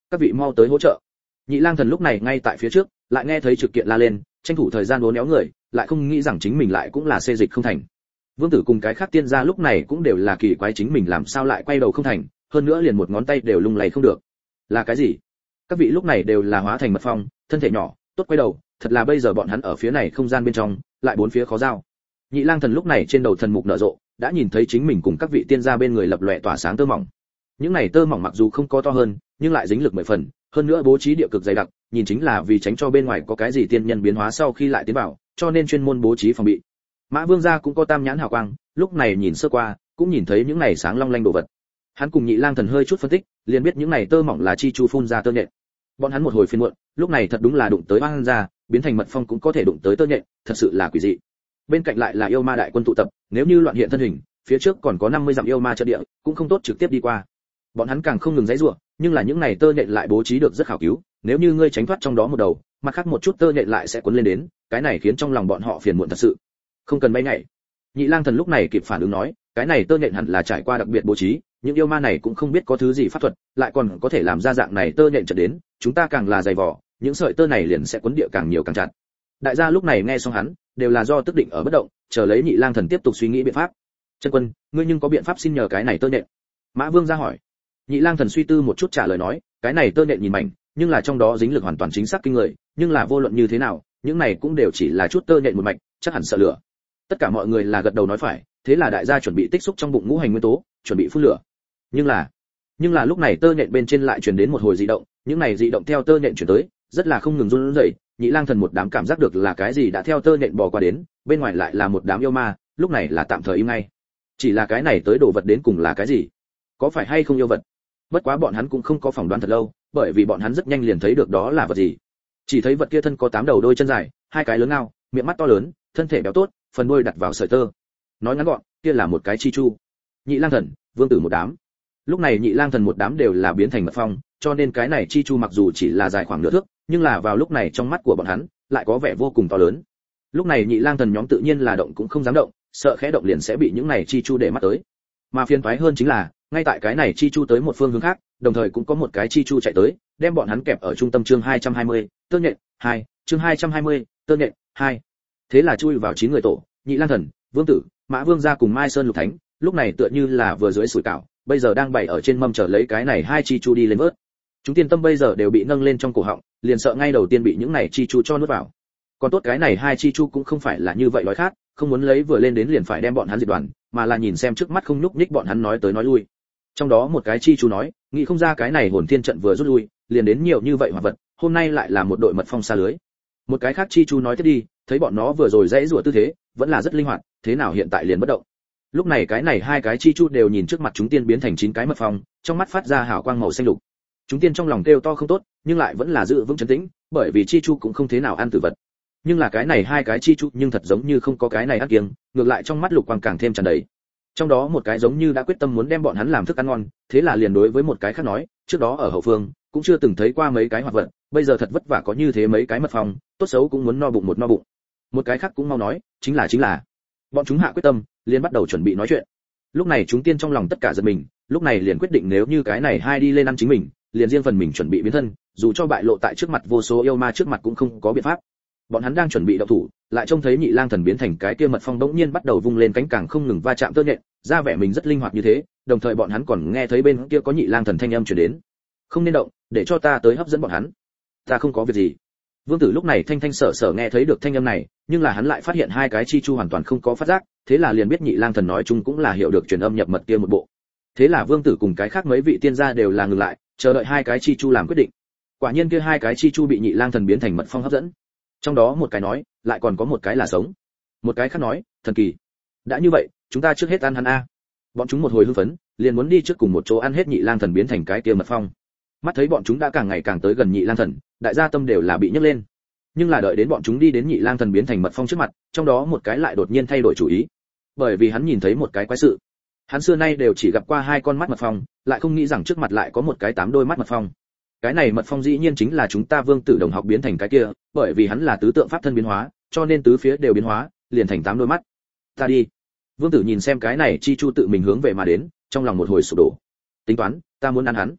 các vị mau tới hỗ trợ. Nhị Lang Thần lúc này ngay tại phía trước, lại nghe thấy Trực Kiện la lên, tranh thủ thời gian uốn éo người, lại không nghĩ rằng chính mình lại cũng là xê dịch không thành. Vương Tử cùng cái khác tiên gia lúc này cũng đều là kỳ quái chính mình làm sao lại quay đầu không thành, hơn nữa liền một ngón tay đều lung lay không được. Là cái gì? Các vị lúc này đều là hóa thành mật phong, thân thể nhỏ, tốt quay đầu, thật là bây giờ bọn hắn ở phía này không gian bên trong, lại bốn phía khó giao. Nhị Lang Thần lúc này trên đầu thần mục nở rộ, đã nhìn thấy chính mình cùng các vị tiên gia bên người lập lòe tỏa sáng tơ mỏng. Những này tơ mỏng mặc dù không có to hơn, nhưng lại dính lực mười phần, hơn nữa bố trí địa cực dày đặc, nhìn chính là vì tránh cho bên ngoài có cái gì tiên nhân biến hóa sau khi lại tiến vào, cho nên chuyên môn bố trí phòng bị. Mã Vương gia cũng có tam nhãn hào quang, lúc này nhìn sơ qua, cũng nhìn thấy những này sáng long lanh đồ vật. Hắn cùng Nhị Lang Thần hơi chút phân tích, liền biết những này tơ mỏng là chi chu phun ra tơ nhện. Bọn hắn một hồi phiền muộn, lúc này thật đúng là đụng tới oan gia, biến thành mật phong cũng có thể đụng tới tơ nhện, thật sự là quỷ dị. Bên cạnh lại là yêu ma đại quân tụ tập, nếu như loạn hiện thân hình, phía trước còn có năm mươi dặm yêu ma trận địa, cũng không tốt trực tiếp đi qua. Bọn hắn càng không ngừng giãy giụa, nhưng là những này tơ nhện lại bố trí được rất khảo cứu, nếu như ngươi tránh thoát trong đó một đầu, mặt khác một chút tơ nhện lại sẽ cuốn lên đến, cái này khiến trong lòng bọn họ phiền muộn thật sự. Không cần bay nhảy. Nhị Lang Thần lúc này kịp phản ứng nói, cái này tơ nhện hẳn là trải qua đặc biệt bố trí, những yêu ma này cũng không biết có thứ gì pháp thuật, lại còn có thể làm ra dạng này tơ nhện trận đến, chúng ta càng là dày vỏ, những sợi tơ này liền sẽ cuốn địa càng nhiều càng chặt. Đại gia lúc này nghe xong hắn, đều là do tức định ở bất động, chờ lấy Nhị Lang Thần tiếp tục suy nghĩ biện pháp. Chân Quân, ngươi nhưng có biện pháp xin nhờ cái này tơ nhện? Mã Vương ra hỏi. Nhị Lang Thần suy tư một chút trả lời nói, cái này tơ nhện nhìn mảnh, nhưng là trong đó dính lực hoàn toàn chính xác kinh người, nhưng là vô luận như thế nào, những này cũng đều chỉ là chút tơ nhện một mạch, chắc hẳn sợ lửa. Tất cả mọi người là gật đầu nói phải, thế là đại gia chuẩn bị tích xúc trong bụng ngũ hành nguyên tố, chuẩn bị phun lửa. Nhưng là, nhưng là lúc này tơ nhện bên trên lại truyền đến một hồi dị động, những này dị động theo tơ nhện chuyển tới, rất là không ngừng run rẩy. Nhị Lang Thần một đám cảm giác được là cái gì đã theo tơ nhện bò qua đến, bên ngoài lại là một đám yêu ma, lúc này là tạm thời im ngay. Chỉ là cái này tới đồ vật đến cùng là cái gì? Có phải hay không yêu vật? Bất quá bọn hắn cũng không có phỏng đoán thật lâu, bởi vì bọn hắn rất nhanh liền thấy được đó là vật gì. Chỉ thấy vật kia thân có tám đầu đôi chân dài, hai cái lớn ngao, miệng mắt to lớn, thân thể béo tốt, phần đuôi đặt vào sợi tơ. Nói ngắn gọn, kia là một cái chi chu. Nhị Lang Thần, Vương Tử một đám. Lúc này Nhị Lang Thần một đám đều là biến thành mật phong, cho nên cái này chi chu mặc dù chỉ là dài khoảng nửa thước, nhưng là vào lúc này trong mắt của bọn hắn lại có vẻ vô cùng to lớn. Lúc này Nhị Lang Thần nhóm tự nhiên là động cũng không dám động, sợ khẽ động liền sẽ bị những này chi chu để mắt tới. Mà phiền toái hơn chính là, ngay tại cái này chi chu tới một phương hướng khác, đồng thời cũng có một cái chi chu chạy tới, đem bọn hắn kẹp ở trung tâm chương hai trăm hai mươi, tơ nhện hai, chương hai trăm hai mươi, tơ nhện hai. Thế là chui vào chín người tổ, Nhị Lang Thần, Vương Tử, Mã Vương gia cùng Mai Sơn Lục Thánh, lúc này tựa như là vừa dưới sủi cảo, bây giờ đang bày ở trên mâm chờ lấy cái này hai chi chu đi lên vớt. Chúng tiên tâm bây giờ đều bị nâng lên trong cổ họng, liền sợ ngay đầu tiên bị những này chi chu cho nuốt vào. Còn tốt cái này hai chi chu cũng không phải là như vậy đói khát, không muốn lấy vừa lên đến liền phải đem bọn hắn diệt đoàn, mà là nhìn xem trước mắt không nhúc nhích bọn hắn nói tới nói lui. Trong đó một cái chi chu nói, nghĩ không ra cái này hồn thiên trận vừa rút lui, liền đến nhiều như vậy hoạt vật, hôm nay lại là một đội mật phong xa lưới. Một cái khác chi chu nói tiếp đi, thấy bọn nó vừa rồi dãy rủa tư thế, vẫn là rất linh hoạt, thế nào hiện tại liền bất động. Lúc này cái này hai cái chi chu đều nhìn trước mặt chúng tiên biến thành chín cái mật phong, trong mắt phát ra hào quang màu xanh lục. Chúng tiên trong lòng kêu to không tốt, nhưng lại vẫn là giữ vững trấn tĩnh, bởi vì chi chu cũng không thế nào ăn tử vật. Nhưng là cái này hai cái chi chu nhưng thật giống như không có cái này ăn kiêng, ngược lại trong mắt lục quang càng thêm tràn đầy. Trong đó một cái giống như đã quyết tâm muốn đem bọn hắn làm thức ăn ngon, thế là liền đối với một cái khác nói, trước đó ở hậu phương cũng chưa từng thấy qua mấy cái hoạt vật, bây giờ thật vất vả có như thế mấy cái mật phong, tốt xấu cũng muốn no bụng một no bụng. Một cái khác cũng mau nói, chính là chính là. Bọn chúng hạ quyết tâm, liền bắt đầu chuẩn bị nói chuyện. Lúc này chúng tiên trong lòng tất cả giật mình, lúc này liền quyết định nếu như cái này hai đi lên ăn chính mình, liền riêng phần mình chuẩn bị biến thân, dù cho bại lộ tại trước mặt vô số yêu ma trước mặt cũng không có biện pháp. Bọn hắn đang chuẩn bị động thủ, lại trông thấy Nhị Lang Thần biến thành cái kia mật phong đống nhiên bắt đầu vung lên cánh càng không ngừng va chạm tơ nhện, ra vẻ mình rất linh hoạt như thế, đồng thời bọn hắn còn nghe thấy bên kia có Nhị Lang Thần thanh âm truyền đến. Không nên động, để cho ta tới hấp dẫn bọn hắn. Ta không có việc gì. Vương Tử lúc này thanh thanh sở sở nghe thấy được thanh âm này, nhưng là hắn lại phát hiện hai cái chi chu hoàn toàn không có phát giác, thế là liền biết Nhị Lang Thần nói chung cũng là hiểu được truyền âm nhập mật kia một bộ. Thế là Vương Tử cùng cái khác mấy vị tiên gia đều là ngừng lại, chờ đợi hai cái chi chu làm quyết định. Quả nhiên kia hai cái chi chu bị Nhị Lang Thần biến thành mật phong hấp dẫn. Trong đó một cái nói, lại còn có một cái là sống. Một cái khác nói, thần kỳ. Đã như vậy, chúng ta trước hết ăn hắn a. Bọn chúng một hồi hưng phấn, liền muốn đi trước cùng một chỗ ăn hết Nhị Lang Thần biến thành cái kia mật phong. Mắt thấy bọn chúng đã càng ngày càng tới gần Nhị Lang Thần, đại gia tâm đều là bị nhấc lên. Nhưng là đợi đến bọn chúng đi đến Nhị Lang Thần biến thành mật phong trước mặt, trong đó một cái lại đột nhiên thay đổi chủ ý. Bởi vì hắn nhìn thấy một cái quái sự. Hắn xưa nay đều chỉ gặp qua hai con mắt mật phong, lại không nghĩ rằng trước mặt lại có một cái tám đôi mắt mật phong. Cái này mật phong dĩ nhiên chính là chúng ta Vương Tử đồng học biến thành cái kia, bởi vì hắn là tứ tượng pháp thân biến hóa, cho nên tứ phía đều biến hóa, liền thành tám đôi mắt. Ta đi. Vương Tử nhìn xem cái này chi chu tự mình hướng về mà đến, trong lòng một hồi sụp đổ. Tính toán, ta muốn ăn hắn.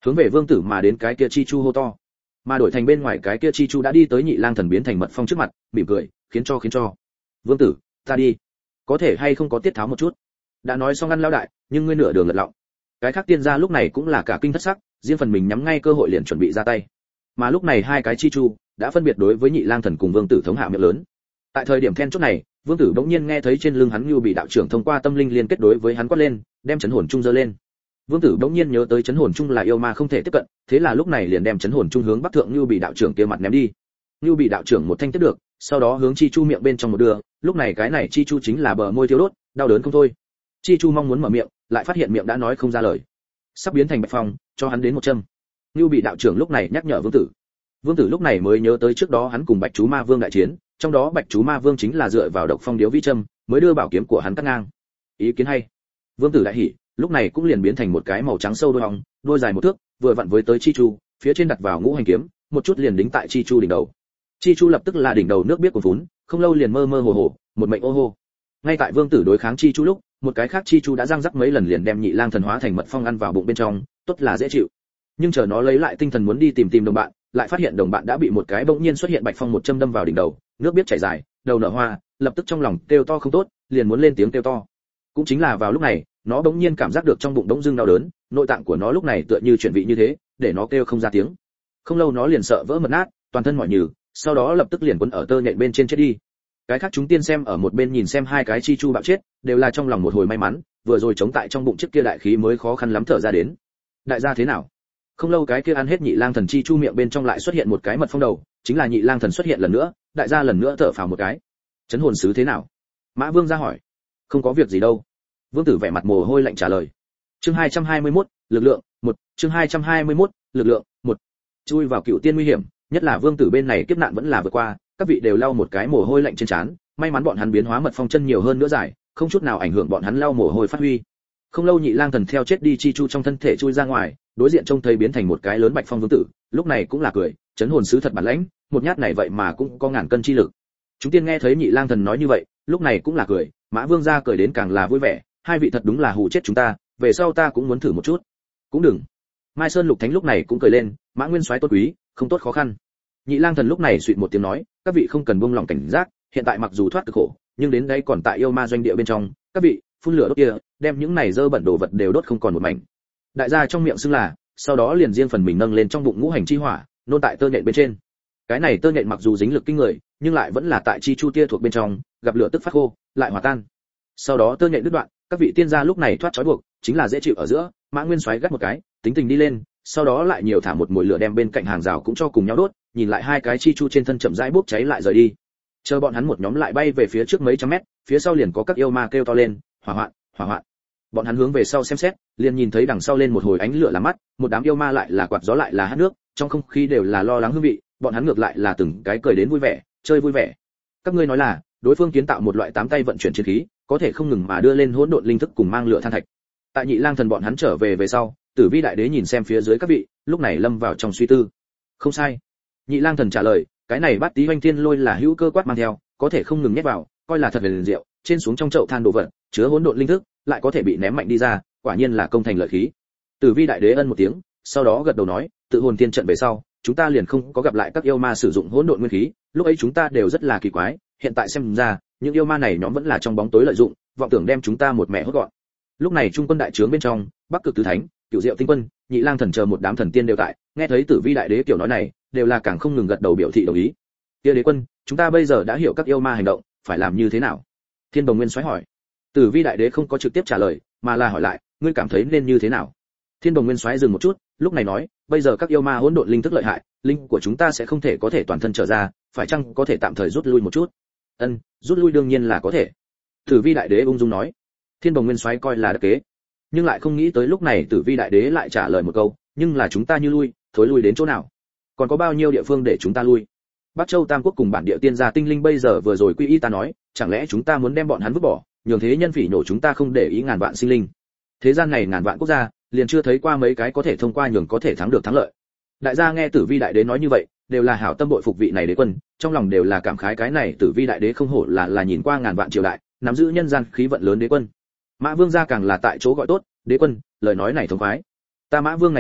hướng về vương tử mà đến cái kia chi chu hô to. Mà đổi thành bên ngoài cái kia chi chu đã đi tới Nhị Lang Thần biến thành mật phong trước mặt, mỉm cười, khiến cho khiến cho. Vương tử, ta đi. Có thể hay không có tiết tháo một chút? Đã nói xong ngăn lao đại, nhưng ngươi nửa đường lật lọng. Cái khác tiên gia lúc này cũng là cả kinh thất sắc, riêng phần mình nhắm ngay cơ hội liền chuẩn bị ra tay. Mà lúc này hai cái chi chu đã phân biệt đối với Nhị Lang Thần cùng Vương tử thống hạ miệng lớn. Tại thời điểm then chốt này, Vương tử bỗng nhiên nghe thấy trên lưng hắn như bị đạo trưởng thông qua tâm linh liên kết đối với hắn quát lên, đem chấn hồn trung giơ lên. Vương tử bỗng nhiên nhớ tới chấn hồn trung là yêu ma không thể tiếp cận, thế là lúc này liền đem chấn hồn trung hướng Bắc Thượng Như bị đạo trưởng kia mặt ném đi. Như bị đạo trưởng một thanh tiếp được, sau đó hướng chi chu miệng bên trong một đưa, lúc này cái này chi chu chính là bờ môi thiếu đốt, đau đớn không thôi. Chi chu mong muốn mở miệng, lại phát hiện miệng đã nói không ra lời, sắp biến thành bạch phong, cho hắn đến một châm. Như bị đạo trưởng lúc này nhắc nhở Vương tử. Vương tử lúc này mới nhớ tới trước đó hắn cùng Bạch Chú Ma Vương đại chiến, trong đó Bạch Chú Ma Vương chính là dựa vào độc phong điếu vĩ châm, mới đưa bảo kiếm của hắn cắt ngang. Ý kiến hay. Vương tử đại hỉ, lúc này cũng liền biến thành một cái màu trắng sâu đôi hồng, đôi dài một thước, vừa vặn với tới chi chu, phía trên đặt vào ngũ hành kiếm, một chút liền đính tại chi chu đỉnh đầu. Chi chu lập tức là đỉnh đầu nước biết cuồn phún, không lâu liền mơ mơ hồ hồ, một mệnh ô hô. Ngay tại Vương tử đối kháng chi chu lúc, một cái khác chi chu đã răng rắc mấy lần liền đem Nhị Lang Thần hóa thành mật phong ăn vào bụng bên trong, tốt là dễ chịu. Nhưng chờ nó lấy lại tinh thần muốn đi tìm tìm đồng bạn, lại phát hiện đồng bạn đã bị một cái bỗng nhiên xuất hiện bạch phong một châm đâm vào đỉnh đầu, nước biết chảy dài, đầu nở hoa, lập tức trong lòng kêu to không tốt, liền muốn lên tiếng kêu to. Cũng chính là vào lúc này, nó bỗng nhiên cảm giác được trong bụng đống dưng đau đớn, nội tạng của nó lúc này tựa như chuyển vị như thế, để nó kêu không ra tiếng. Không lâu nó liền sợ vỡ mật nát, toàn thân mỏi nhừ, sau đó lập tức liền quấn ở tơ nhện bên trên chết đi. Cái khác chúng tiên xem ở một bên nhìn xem hai cái chi chu bạo chết, đều là trong lòng một hồi may mắn, vừa rồi chống tại trong bụng chiếc kia đại khí mới khó khăn lắm thở ra đến. Đại gia thế nào? Không lâu cái kia ăn hết Nhị Lang Thần chi chu miệng bên trong lại xuất hiện một cái mật phong đầu, chính là Nhị Lang Thần xuất hiện lần nữa, đại gia lần nữa thở phào một cái. Chấn hồn sứ thế nào? Mã Vương ra hỏi. Không có việc gì đâu. Vương tử vẻ mặt mồ hôi lạnh trả lời. Chương hai trăm hai mươi mốt, lực lượng, một, chương hai trăm hai mươi mốt, lực lượng, một. Chui vào cựu tiên nguy hiểm, nhất là Vương tử bên này kiếp nạn vẫn là vượt qua, các vị đều lau một cái mồ hôi lạnh trên trán, may mắn bọn hắn biến hóa mật phong chân nhiều hơn nữa giải, không chút nào ảnh hưởng bọn hắn lau mồ hôi phát huy. Không lâu Nhị Lang Thần theo chết đi chi chu trong thân thể chui ra ngoài, đối diện trông thấy biến thành một cái lớn bạch phong vương tử, lúc này cũng là cười, chấn hồn sứ thật bản lãnh, một nhát này vậy mà cũng có ngàn cân chi lực. Chúng tiên nghe thấy Nhị Lang Thần nói như vậy, lúc này cũng là cười, Mã Vương gia cười đến càng là vui vẻ, hai vị thật đúng là hù chết chúng ta, về sau ta cũng muốn thử một chút. Cũng đừng. Mai Sơn Lục Thánh lúc này cũng cười lên, Mã Nguyên soái tốt quý, không tốt khó khăn. Nhị Lang Thần lúc này suýt một tiếng nói, các vị không cần buông lòng cảnh giác, hiện tại mặc dù thoát cực khổ, nhưng đến đây còn tại yêu ma doanh địa bên trong, các vị phun lửa đốt kia, đem những này dơ bẩn đồ vật đều đốt không còn một mảnh. Đại gia trong miệng xưng là, sau đó liền riêng phần mình nâng lên trong bụng ngũ hành chi hỏa, nôn tại tơ nhện bên trên. Cái này tơ nhện mặc dù dính lực kinh người, nhưng lại vẫn là tại chi chu tia thuộc bên trong, gặp lửa tức phát khô, lại hòa tan. Sau đó tơ nhện đứt đoạn, các vị tiên gia lúc này thoát trói buộc, chính là dễ chịu ở giữa, Mã Nguyên xoáy gắt một cái, tính tình đi lên, sau đó lại nhiều thả một mồi lửa đem bên cạnh hàng rào cũng cho cùng nhau đốt, nhìn lại hai cái chi chu trên thân chậm rãi bốc cháy lại rời đi. Chờ bọn hắn một nhóm lại bay về phía trước mấy trăm mét, phía sau liền có các yêu ma kêu to lên, hỏa hoạn, hỏa hoạn. Bọn hắn hướng về sau xem xét, liền nhìn thấy đằng sau lên một hồi ánh lửa làm mắt, một đám yêu ma lại là quạt gió lại là hát nước, trong không khí đều là lo lắng hương vị, bọn hắn ngược lại là từng cái cười đến vui vẻ, chơi vui vẻ. Các ngươi nói là, đối phương kiến tạo một loại tám tay vận chuyển chiến khí, có thể không ngừng mà đưa lên hỗn độn linh thức cùng mang lửa than thạch. Tại Nhị Lang Thần bọn hắn trở về về sau, Tử Vi đại đế nhìn xem phía dưới các vị, lúc này lâm vào trong suy tư. Không sai. Nhị Lang Thần trả lời, cái này Bát Tý Hoành Thiên Lôi là hữu cơ quát mang theo, có thể không ngừng nhét vào, coi là thật là liền diệu, trên xuống trong chậu than đồ vật, chứa hỗn độn linh thức, lại có thể bị ném mạnh đi ra, quả nhiên là công thành lợi khí. Tử Vi đại đế ân một tiếng, sau đó gật đầu nói, tự hồn tiên trận về sau, chúng ta liền không có gặp lại các yêu ma sử dụng hỗn độn nguyên khí, lúc ấy chúng ta đều rất là kỳ quái, hiện tại xem ra, những yêu ma này nhóm vẫn là trong bóng tối lợi dụng, vọng tưởng đem chúng ta một mẹ hốt gọn. Lúc này trung quân đại trướng bên trong, Bắc Cực tứ thánh, Cửu Diệu tinh quân, Nhị Lang Thần chờ một đám thần tiên đều tại, nghe thấy Tử Vi đại đế kiểu nói này, đều là càng không ngừng gật đầu biểu thị đồng ý. Kia đế quân, chúng ta bây giờ đã hiểu các yêu ma hành động, phải làm như thế nào? Thiên Đồng Nguyên xoáy hỏi. Tử Vi đại đế không có trực tiếp trả lời, mà là hỏi lại, ngươi cảm thấy nên như thế nào? Thiên Đồng Nguyên xoáy dừng một chút, lúc này nói, bây giờ các yêu ma hỗn độn linh thức lợi hại, linh của chúng ta sẽ không thể có thể toàn thân trở ra, phải chăng có thể tạm thời rút lui một chút? Ân, rút lui đương nhiên là có thể. Tử Vi đại đế ung dung nói. Thiên Đồng Nguyên xoáy coi là đắc kế, nhưng lại không nghĩ tới lúc này Tử Vi đại đế lại trả lời một câu, nhưng là chúng ta như lui, thối lui đến chỗ nào? Còn có bao nhiêu địa phương để chúng ta lui? Bắc Châu Tam Quốc cùng bản địa tiên gia tinh linh bây giờ vừa rồi quy y ta nói, chẳng lẽ chúng ta muốn đem bọn hắn vứt bỏ, nhường thế nhân phỉ nhổ chúng ta không để ý ngàn vạn sinh linh? Thế gian này ngàn vạn quốc gia, liền chưa thấy qua mấy cái có thể thông qua nhường có thể thắng được thắng lợi. Đại gia nghe Tử Vi đại đế nói như vậy, đều là hảo tâm bội phục vị này đế quân, trong lòng đều là cảm khái cái này Tử Vi đại đế không hổ là là nhìn qua ngàn vạn triều đại, nắm giữ nhân gian khí vận lớn đế quân. Mã Vương gia càng là tại chỗ gọi tốt, đế quân, lời nói này thông khoái. Ta Mã Vương này đến,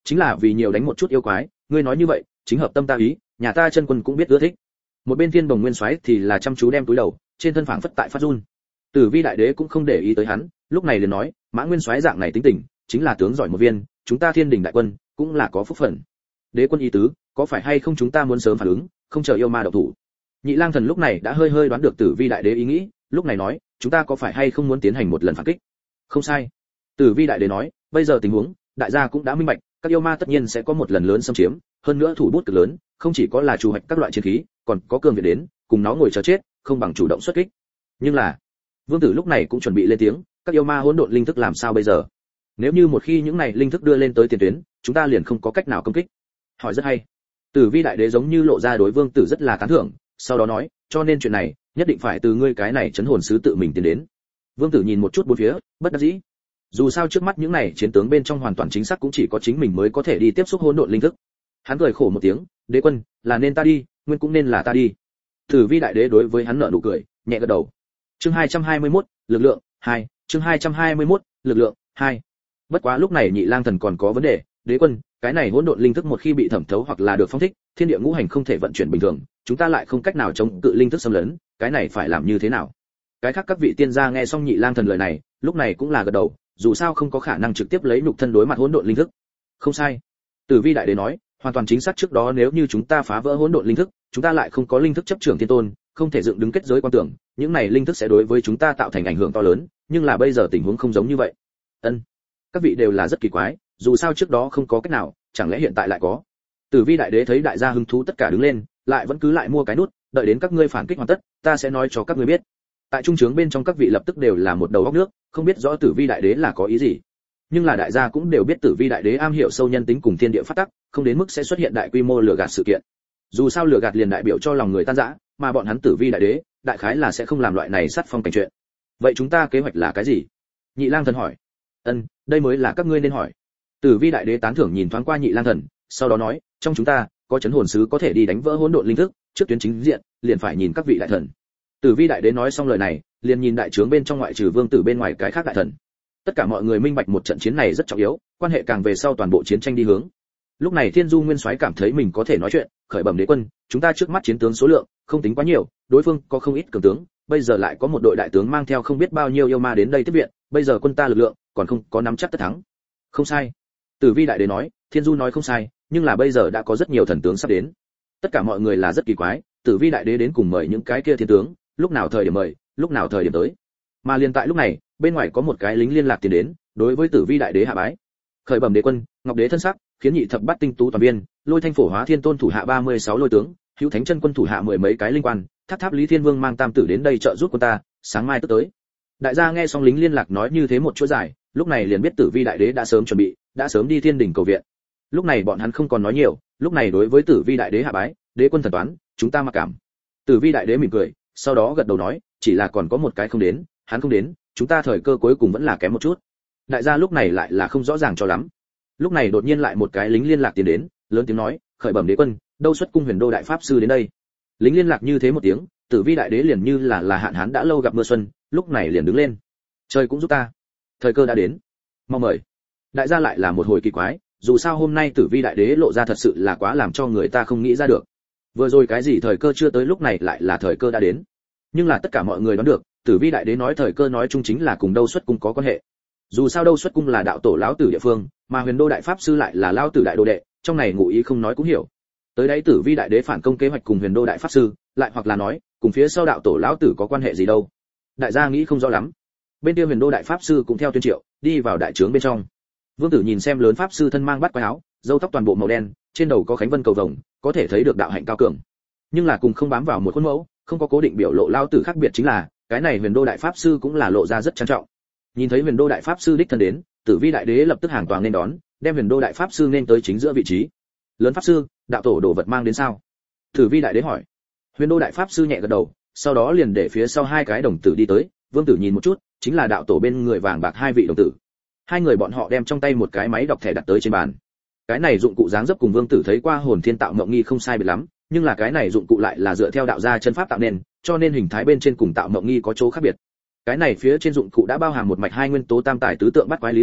chính là vì nhiều đánh một chút yêu quái, ngươi nói như vậy chính hợp tâm ta ý, nhà ta chân quân cũng biết ưa thích. Một bên Thiên Đồng Nguyên Soái thì là chăm chú đem túi đầu, trên thân phảng phất tại phát run. Tử Vi đại đế cũng không để ý tới hắn, lúc này liền nói, Mã Nguyên Soái dạng này tính tình, chính là tướng giỏi một viên, chúng ta Thiên Đình đại quân cũng là có phúc phận. Đế quân ý tứ, có phải hay không chúng ta muốn sớm phản ứng, không chờ yêu ma động thủ. Nhị Lang Thần lúc này đã hơi hơi đoán được Tử Vi đại đế ý nghĩ, lúc này nói, chúng ta có phải hay không muốn tiến hành một lần phản kích? Không sai. Tử Vi đại đế nói, bây giờ tình huống, đại gia cũng đã minh bạch, các yêu ma tất nhiên sẽ có một lần lớn xâm chiếm, hơn nữa thủ bút cực lớn, không chỉ có là chủ hoạch các loại chiến khí, còn có cường viện đến, cùng nó ngồi chờ chết, không bằng chủ động xuất kích. Nhưng là, Vương Tử lúc này cũng chuẩn bị lên tiếng, các yêu ma hỗn độn linh thức làm sao bây giờ? Nếu như một khi những này linh thức đưa lên tới tiền tuyến, chúng ta liền không có cách nào công kích. Hỏi rất hay. Tử Vi đại đế giống như lộ ra đối Vương Tử rất là tán thưởng, sau đó nói, cho nên chuyện này, nhất định phải từ ngươi cái này chấn hồn sứ tự mình tiến đến. Vương Tử nhìn một chút bốn phía, bất đắc dĩ. Dù sao trước mắt những này chiến tướng bên trong hoàn toàn chính xác cũng chỉ có chính mình mới có thể đi tiếp xúc hỗn độn linh thức. Hắn cười khổ một tiếng, đế quân, là nên ta đi, nguyên cũng nên là ta đi. Tử Vi đại đế đối với hắn nở nụ cười, nhẹ gật đầu. Chương hai trăm hai mươi mốt, lực lượng hai, chương hai trăm hai mươi mốt, lực lượng hai. Bất quá lúc này Nhị Lang Thần còn có vấn đề, đế quân, cái này hỗn độn linh thức một khi bị thẩm thấu hoặc là được phong thích, thiên địa ngũ hành không thể vận chuyển bình thường, chúng ta lại không cách nào chống cự linh thức xâm lấn, cái này phải làm như thế nào? Cái khác các vị tiên gia nghe xong Nhị Lang Thần lời này, lúc này cũng là gật đầu, dù sao không có khả năng trực tiếp lấy nhục thân đối mặt hỗn độn linh thức. Không sai. Tử Vi đại đế nói, hoàn toàn chính xác trước đó nếu như chúng ta phá vỡ hỗn độn linh thức, chúng ta lại không có linh thức chấp trưởng thiên tôn, không thể dựng đứng kết giới quan tưởng, những này linh thức sẽ đối với chúng ta tạo thành ảnh hưởng to lớn, nhưng là bây giờ tình huống không giống như vậy. Ân, các vị đều là rất kỳ quái, dù sao trước đó không có cách nào, chẳng lẽ hiện tại lại có? Tử Vi đại đế thấy đại gia hứng thú tất cả đứng lên, lại vẫn cứ lại mua cái nút, đợi đến các ngươi phản kích hoàn tất, ta sẽ nói cho các ngươi biết. Tại trung trướng bên trong các vị lập tức đều là một đầu óc nước, không biết rõ Tử Vi đại đế là có ý gì. Nhưng là đại gia cũng đều biết Tử Vi đại đế am hiểu sâu nhân tính cùng thiên địa pháp tắc, không đến mức sẽ xuất hiện đại quy mô lừa gạt sự kiện. Dù sao lừa gạt liền đại biểu cho lòng người tan rã, mà bọn hắn Tử Vi đại đế, đại khái là sẽ không làm loại này sát phong cảnh chuyện. Vậy chúng ta kế hoạch là cái gì? Nhị Lang Thần hỏi. Ân, đây mới là các ngươi nên hỏi. Tử Vi đại đế tán thưởng nhìn thoáng qua Nhị Lang Thần, sau đó nói, trong chúng ta có chấn hồn sứ có thể đi đánh vỡ hỗn độn linh thức, trước tuyến chính diện, liền phải nhìn các vị đại thần. Tử Vi đại đế nói xong lời này, liền nhìn đại trướng bên trong ngoại trừ Vương Tử bên ngoài cái khác đại thần. Tất cả mọi người minh bạch một trận chiến này rất trọng yếu, quan hệ càng về sau toàn bộ chiến tranh đi hướng. Lúc này Thiên Du Nguyên Soái cảm thấy mình có thể nói chuyện, khởi bẩm đế quân, chúng ta trước mắt chiến tướng số lượng không tính quá nhiều, đối phương có không ít cường tướng, bây giờ lại có một đội đại tướng mang theo không biết bao nhiêu yêu ma đến đây tiếp viện, bây giờ quân ta lực lượng còn không có nắm chắc tất thắng. Không sai. Tử Vi đại đế nói, Thiên Du nói không sai, nhưng là bây giờ đã có rất nhiều thần tướng sắp đến. Tất cả mọi người là rất kỳ quái, Tử Vi đại đế đến cùng mời những cái kia thiên tướng, lúc nào thời điểm mời, lúc nào thời điểm tới. Mà liền tại lúc này, bên ngoài có một cái lính liên lạc tiến đến, đối với Tử Vi đại đế hạ bái. Khởi bẩm đế quân, Ngọc đế thân sắc, khiến nhị thập bát tinh tú toàn biên, Lôi Thanh phổ hóa thiên tôn thủ hạ ba mươi sáu lôi tướng, Hữu Thánh chân quân thủ hạ mười mấy cái linh quan, Tháp Tháp Lý Thiên Vương mang tam tử đến đây trợ giúp quân ta, sáng mai tức tới. Đại gia nghe xong lính liên lạc nói như thế một chuỗi dài, lúc này liền biết Tử Vi đại đế đã sớm chuẩn bị, đã sớm đi thiên đỉnh cầu viện. Lúc này bọn hắn không còn nói nhiều, lúc này đối với Tử Vi đại đế hạ bái, đế quân thần toán, chúng ta mặc cảm. Tử Vi đại đế mỉm cười, sau đó gật đầu nói, chỉ là còn có một cái không đến, hắn không đến, chúng ta thời cơ cuối cùng vẫn là kém một chút. Đại gia lúc này lại là không rõ ràng cho lắm. Lúc này đột nhiên lại một cái lính liên lạc tiến đến, lớn tiếng nói, khởi bẩm đế quân, đâu xuất cung Huyền Đô đại pháp sư đến đây. Lính liên lạc như thế một tiếng, Tử Vi đại đế liền như là là hạn hán đã lâu gặp mưa xuân, lúc này liền đứng lên. Trời cũng giúp ta, thời cơ đã đến, mau mời. Đại gia lại là một hồi kỳ quái, dù sao hôm nay Tử Vi đại đế lộ ra thật sự là quá làm cho người ta không nghĩ ra được. Vừa rồi cái gì thời cơ chưa tới, lúc này lại là thời cơ đã đến. Nhưng là tất cả mọi người đoán được, Tử Vi đại đế nói thời cơ nói chung chính là cùng đâu xuất cung có quan hệ. Dù sao đâu xuất cung là đạo tổ lão tử địa phương, mà Huyền Đô đại pháp sư lại là lão tử đại đồ đệ, trong này ngụ ý không nói cũng hiểu. Tới đấy Tử Vi đại đế phản công kế hoạch cùng Huyền Đô đại pháp sư, lại hoặc là nói, cùng phía sau đạo tổ lão tử có quan hệ gì đâu. Đại gia nghĩ không rõ lắm. Bên kia Huyền Đô đại pháp sư cũng theo tuyên triệu, đi vào đại trướng bên trong. Vương Tử nhìn xem lớn pháp sư thân mang bát quái áo, râu tóc toàn bộ màu đen, trên đầu có khánh vân cầu vồng, có thể thấy được đạo hạnh cao cường. Nhưng là cùng không bám vào một khuôn mẫu, không có cố định biểu lộ lão tử khác biệt chính là, cái này Huyền Đô đại pháp sư cũng là lộ ra rất trang trọng. Nhìn thấy Huyền Đô đại pháp sư đích thân đến, Tử Vi đại đế lập tức hàng toàn nên đón, đem Huyền Đô đại pháp sư nên tới chính giữa vị trí. Lớn pháp sư, đạo tổ đồ vật mang đến sao? Tử Vi đại đế hỏi. Huyền Đô đại pháp sư nhẹ gật đầu, sau đó liền để phía sau hai cái đồng tử đi tới, Vương Tử nhìn một chút, chính là đạo tổ bên người vàng bạc hai vị đồng tử. Hai người bọn họ đem trong tay một cái máy đọc thẻ đặt tới trên bàn. Cái này dụng cụ dáng dấp cùng Vương Tử thấy qua Hồn Thiên Tạo Mộng Nghi không sai biệt lắm, nhưng là cái này dụng cụ lại là dựa theo đạo gia chân pháp tạo nên, cho nên hình thái bên trên cùng Tạo Mộng Nghi có chỗ khác biệt. Cái này phía trên dụng cụ đã bao hàm một mạch hai nguyên tố tam tài tứ tượng bắt quái lý lẽ,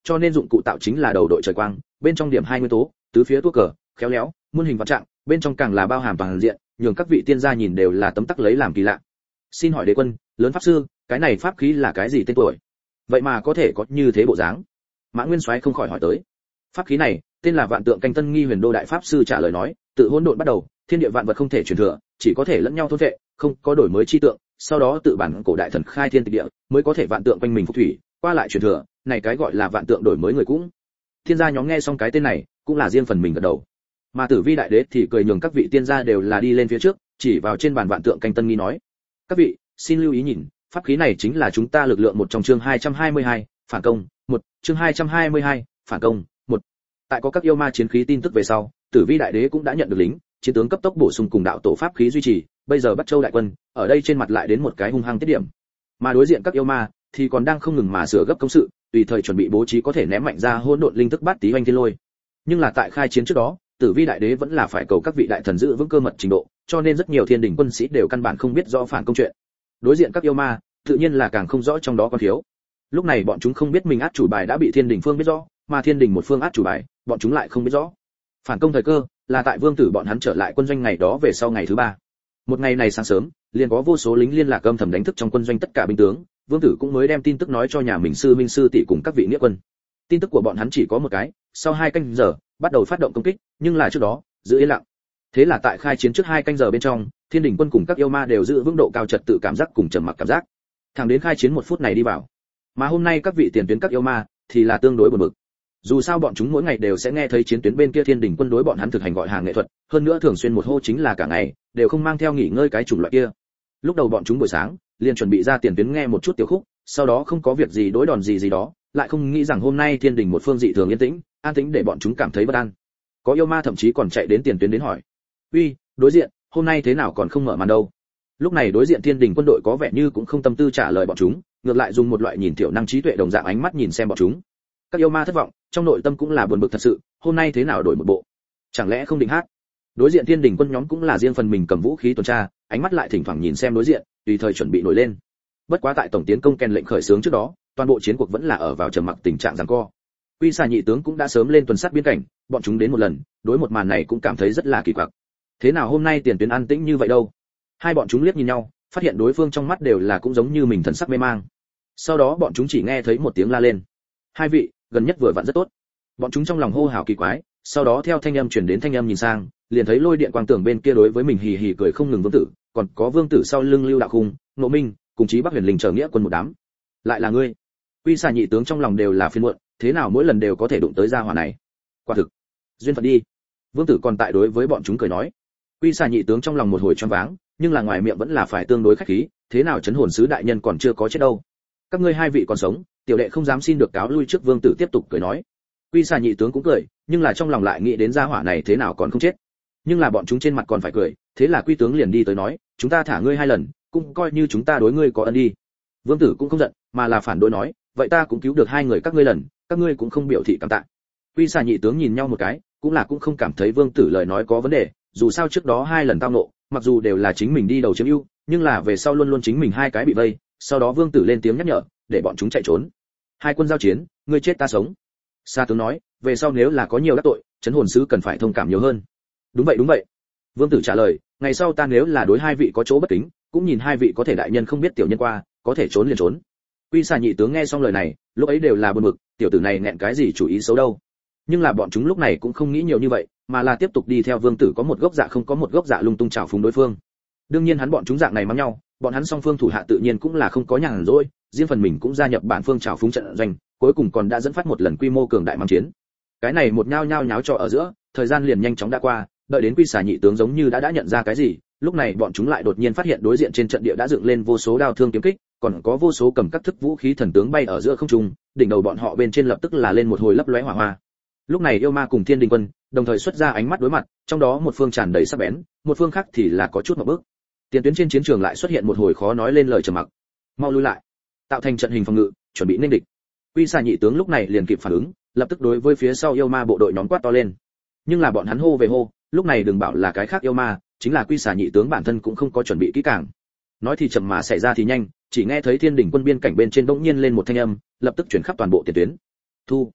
cho nên dụng cụ tạo chính là đầu đội trời quang, bên trong điểm hai nguyên tố, tứ phía tua cờ, khéo léo, muôn hình vạn trạng, bên trong càng là bao hàm toàn diện, nhường các vị tiên gia nhìn đều là tấm tắc lấy làm kỳ lạ. Xin hỏi đế quân, lớn pháp sư, cái này pháp khí là cái gì tên tuổi? Vậy mà có thể có như thế bộ dáng? Mã Nguyên Soái không khỏi hỏi tới. Pháp khí này, tên là Vạn Tượng Canh Tân Nghi Huyền Đô đại pháp sư trả lời nói, tự hỗn độn bắt đầu, thiên địa vạn vật không thể truyền thừa, chỉ có thể lẫn nhau thôn vệ, không có đổi mới chi tượng, sau đó tự bản cổ đại thần khai thiên tịch địa, mới có thể vạn tượng quanh mình phục thủy, qua lại truyền thừa, này cái gọi là vạn tượng đổi mới người cũng. Thiên gia nhóm nghe xong cái tên này, cũng là riêng phần mình gật đầu. Mà Tử Vi đại đế thì cười nhường các vị tiên gia đều là đi lên phía trước, chỉ vào trên bàn Vạn Tượng Canh Tân Nghi nói: "Các vị, xin lưu ý nhìn, pháp khí này chính là chúng ta lực lượng một trong chương hai trăm hai mươi hai, phản công, một, chương hai trăm hai mươi hai, phản công, một." Tại có các yêu ma chiến khí tin tức về sau, Tử Vi đại đế cũng đã nhận được lính, chiến tướng cấp tốc bổ sung cùng đạo tổ pháp khí duy trì, bây giờ Bắc Châu đại quân, ở đây trên mặt lại đến một cái hung hăng tiết điểm. Mà đối diện các yêu ma thì còn đang không ngừng mà sửa gấp công sự, tùy thời chuẩn bị bố trí có thể ném mạnh ra hỗn độn linh thức bát tí hoành thiên lôi. Nhưng là tại khai chiến trước đó, Tử Vi đại đế vẫn là phải cầu các vị đại thần giữ vững cơ mật trình độ, cho nên rất nhiều thiên đình quân sĩ đều căn bản không biết rõ phản công chuyện. Đối diện các yêu ma, tự nhiên là càng không rõ trong đó có thiếu. Lúc này bọn chúng không biết mình át chủ bài đã bị thiên đình phương biết rõ, mà thiên đình một phương át chủ bài, bọn chúng lại không biết rõ. Phản công thời cơ là tại vương tử bọn hắn trở lại quân doanh ngày đó về sau ngày thứ ba. Một ngày này sáng sớm, liền có vô số lính liên lạc âm thầm đánh thức trong quân doanh tất cả binh tướng, vương tử cũng mới đem tin tức nói cho nhà mình sư minh sư tỷ cùng các vị nghĩa quân. Tin tức của bọn hắn chỉ có một cái, sau hai canh giờ bắt đầu phát động công kích, nhưng là trước đó giữ yên lặng. Thế là tại khai chiến trước hai canh giờ bên trong, thiên đình quân cùng các yêu ma đều giữ vững độ cao trật tự cảm giác cùng trầm mặc cảm giác. Thẳng đến khai chiến một phút này đi vào, mà hôm nay các vị tiền tuyến các yêu ma thì là tương đối buồn bực. Dù sao bọn chúng mỗi ngày đều sẽ nghe thấy chiến tuyến bên kia thiên đình quân đối bọn hắn thực hành gọi hàng nghệ thuật, hơn nữa thường xuyên một hô chính là cả ngày, đều không mang theo nghỉ ngơi cái chủng loại kia. Lúc đầu bọn chúng buổi sáng liền chuẩn bị ra tiền tuyến nghe một chút tiểu khúc, sau đó không có việc gì đối đòn gì gì đó, lại không nghĩ rằng hôm nay thiên đình một phương dị thường yên tĩnh, an tĩnh để bọn chúng cảm thấy bất an. Có yêu ma thậm chí còn chạy đến tiền tuyến đến hỏi: "Uy, đối diện, hôm nay thế nào còn không mở màn đâu?" Lúc này đối diện thiên đình quân đội có vẻ như cũng không tâm tư trả lời bọn chúng, ngược lại dùng một loại nhìn tiểu năng trí tuệ đồng dạng ánh mắt nhìn xem bọn chúng. Các yêu ma thất vọng, trong nội tâm cũng là buồn bực thật sự, hôm nay thế nào đổi một bộ, chẳng lẽ không định hát? Đối diện thiên đình quân nhóm cũng là riêng phần mình cầm vũ khí tuần tra, ánh mắt lại thỉnh thoảng nhìn xem đối diện, tùy thời chuẩn bị nổi lên. Bất quá tại tổng tiến công kèn lệnh khởi xướng trước đó, toàn bộ chiến cuộc vẫn là ở vào trầm mặc tình trạng giằng co. Quy Xà nhị tướng cũng đã sớm lên tuần sát biên cảnh, bọn chúng đến một lần, đối một màn này cũng cảm thấy rất là kỳ quặc. Thế nào hôm nay tiền tuyến an tĩnh như vậy đâu? Hai bọn chúng liếc nhìn nhau, phát hiện đối phương trong mắt đều là cũng giống như mình thần sắc mê mang. Sau đó bọn chúng chỉ nghe thấy một tiếng la lên: "Hai vị, gần nhất vừa vặn rất tốt." Bọn chúng trong lòng hô hào kỳ quái, sau đó theo thanh âm truyền đến thanh âm nhìn sang, liền thấy lôi điện quang tưởng bên kia đối với mình hì hì cười không ngừng vương tử, còn có vương tử sau lưng Lưu Đạo Khung, Ngộ Minh, cùng chí Bắc Huyền Linh trở nghĩa quân một đám. Lại là ngươi? Quy Xà nhị tướng trong lòng đều là phiền muộn, thế nào mỗi lần đều có thể đụng tới gia hỏa này? Quả thực, duyên phận đi. Vương tử còn tại đối với bọn chúng cười nói. Quy Xà nhị tướng trong lòng một hồi choáng váng, nhưng là ngoài miệng vẫn là phải tương đối khách khí, thế nào chấn hồn sứ đại nhân còn chưa có chết đâu? Các ngươi hai vị còn sống, tiểu đệ không dám xin được cáo lui trước. Vương tử tiếp tục cười nói. Quy Xà nhị tướng cũng cười, nhưng là trong lòng lại nghĩ đến gia hỏa này thế nào còn không chết. Nhưng là bọn chúng trên mặt còn phải cười, thế là Quy tướng liền đi tới nói, chúng ta thả ngươi hai lần, cũng coi như chúng ta đối ngươi có ân đi. Vương tử cũng không giận, mà là phản đối nói, vậy ta cũng cứu được hai người các ngươi lần, các ngươi cũng không biểu thị cảm tạ. Quy Xà nhị tướng nhìn nhau một cái, cũng là cũng không cảm thấy Vương tử lời nói có vấn đề, dù sao trước đó hai lần tao ngộ, mặc dù đều là chính mình đi đầu chiếm ưu, nhưng là về sau luôn luôn chính mình hai cái bị vây, sau đó Vương tử lên tiếng nhắc nhở, để bọn chúng chạy trốn. Hai quân giao chiến, ngươi chết ta sống. Sa tướng nói, về sau nếu là có nhiều đắc tội, chấn hồn sứ cần phải thông cảm nhiều hơn. Đúng vậy đúng vậy. Vương tử trả lời, ngày sau ta nếu là đối hai vị có chỗ bất kính, cũng nhìn hai vị có thể đại nhân không biết tiểu nhân qua, có thể trốn liền trốn. Quy Xà nhị tướng nghe xong lời này, lúc ấy đều là buồn bực, tiểu tử này nghẹn cái gì chủ ý xấu đâu. Nhưng là bọn chúng lúc này cũng không nghĩ nhiều như vậy, mà là tiếp tục đi theo Vương tử có một gốc dạ không có một gốc dạ lung tung chảo phúng đối phương. Đương nhiên hắn bọn chúng dạng này mắng nhau, bọn hắn song phương thủ hạ tự nhiên cũng là không có nhàn rỗi, riêng phần mình cũng gia nhập bản phương chảo phúng trận doanh, cuối cùng còn đã dẫn phát một lần quy mô cường đại mắng chiến. Cái này một nhao nhao nháo trò ở giữa, thời gian liền nhanh chóng đã qua, đợi đến Quy Xà nhị tướng giống như đã đã nhận ra cái gì, lúc này bọn chúng lại đột nhiên phát hiện đối diện trên trận địa đã dựng lên vô số đao thương kiếm kích, còn có vô số cầm các thức vũ khí thần tướng bay ở giữa không trung, đỉnh đầu bọn họ bên trên lập tức là lên một hồi lấp lóe hỏa hoa. Lúc này yêu ma cùng thiên đình quân đồng thời xuất ra ánh mắt đối mặt, trong đó một phương tràn đầy sắc bén, một phương khác thì là có chút ngộp bước. Tiền tuyến trên chiến trường lại xuất hiện một hồi khó nói lên lời trầm mặc. Mau lui lại, tạo thành trận hình phòng ngự, chuẩn bị nên địch. Quy Xà nhị tướng lúc này liền kịp phản ứng, lập tức đối với phía sau yêu ma bộ đội nhóm quát to lên. Nhưng là bọn hắn hô về hô, lúc này đừng bảo là cái khác yêu ma, chính là Quy Xà nhị tướng bản thân cũng không có chuẩn bị kỹ càng. Nói thì chậm mà xảy ra thì nhanh, chỉ nghe thấy thiên đỉnh quân biên cảnh bên trên bỗng nhiên lên một thanh âm, lập tức chuyển khắp toàn bộ tiền tuyến. Thu,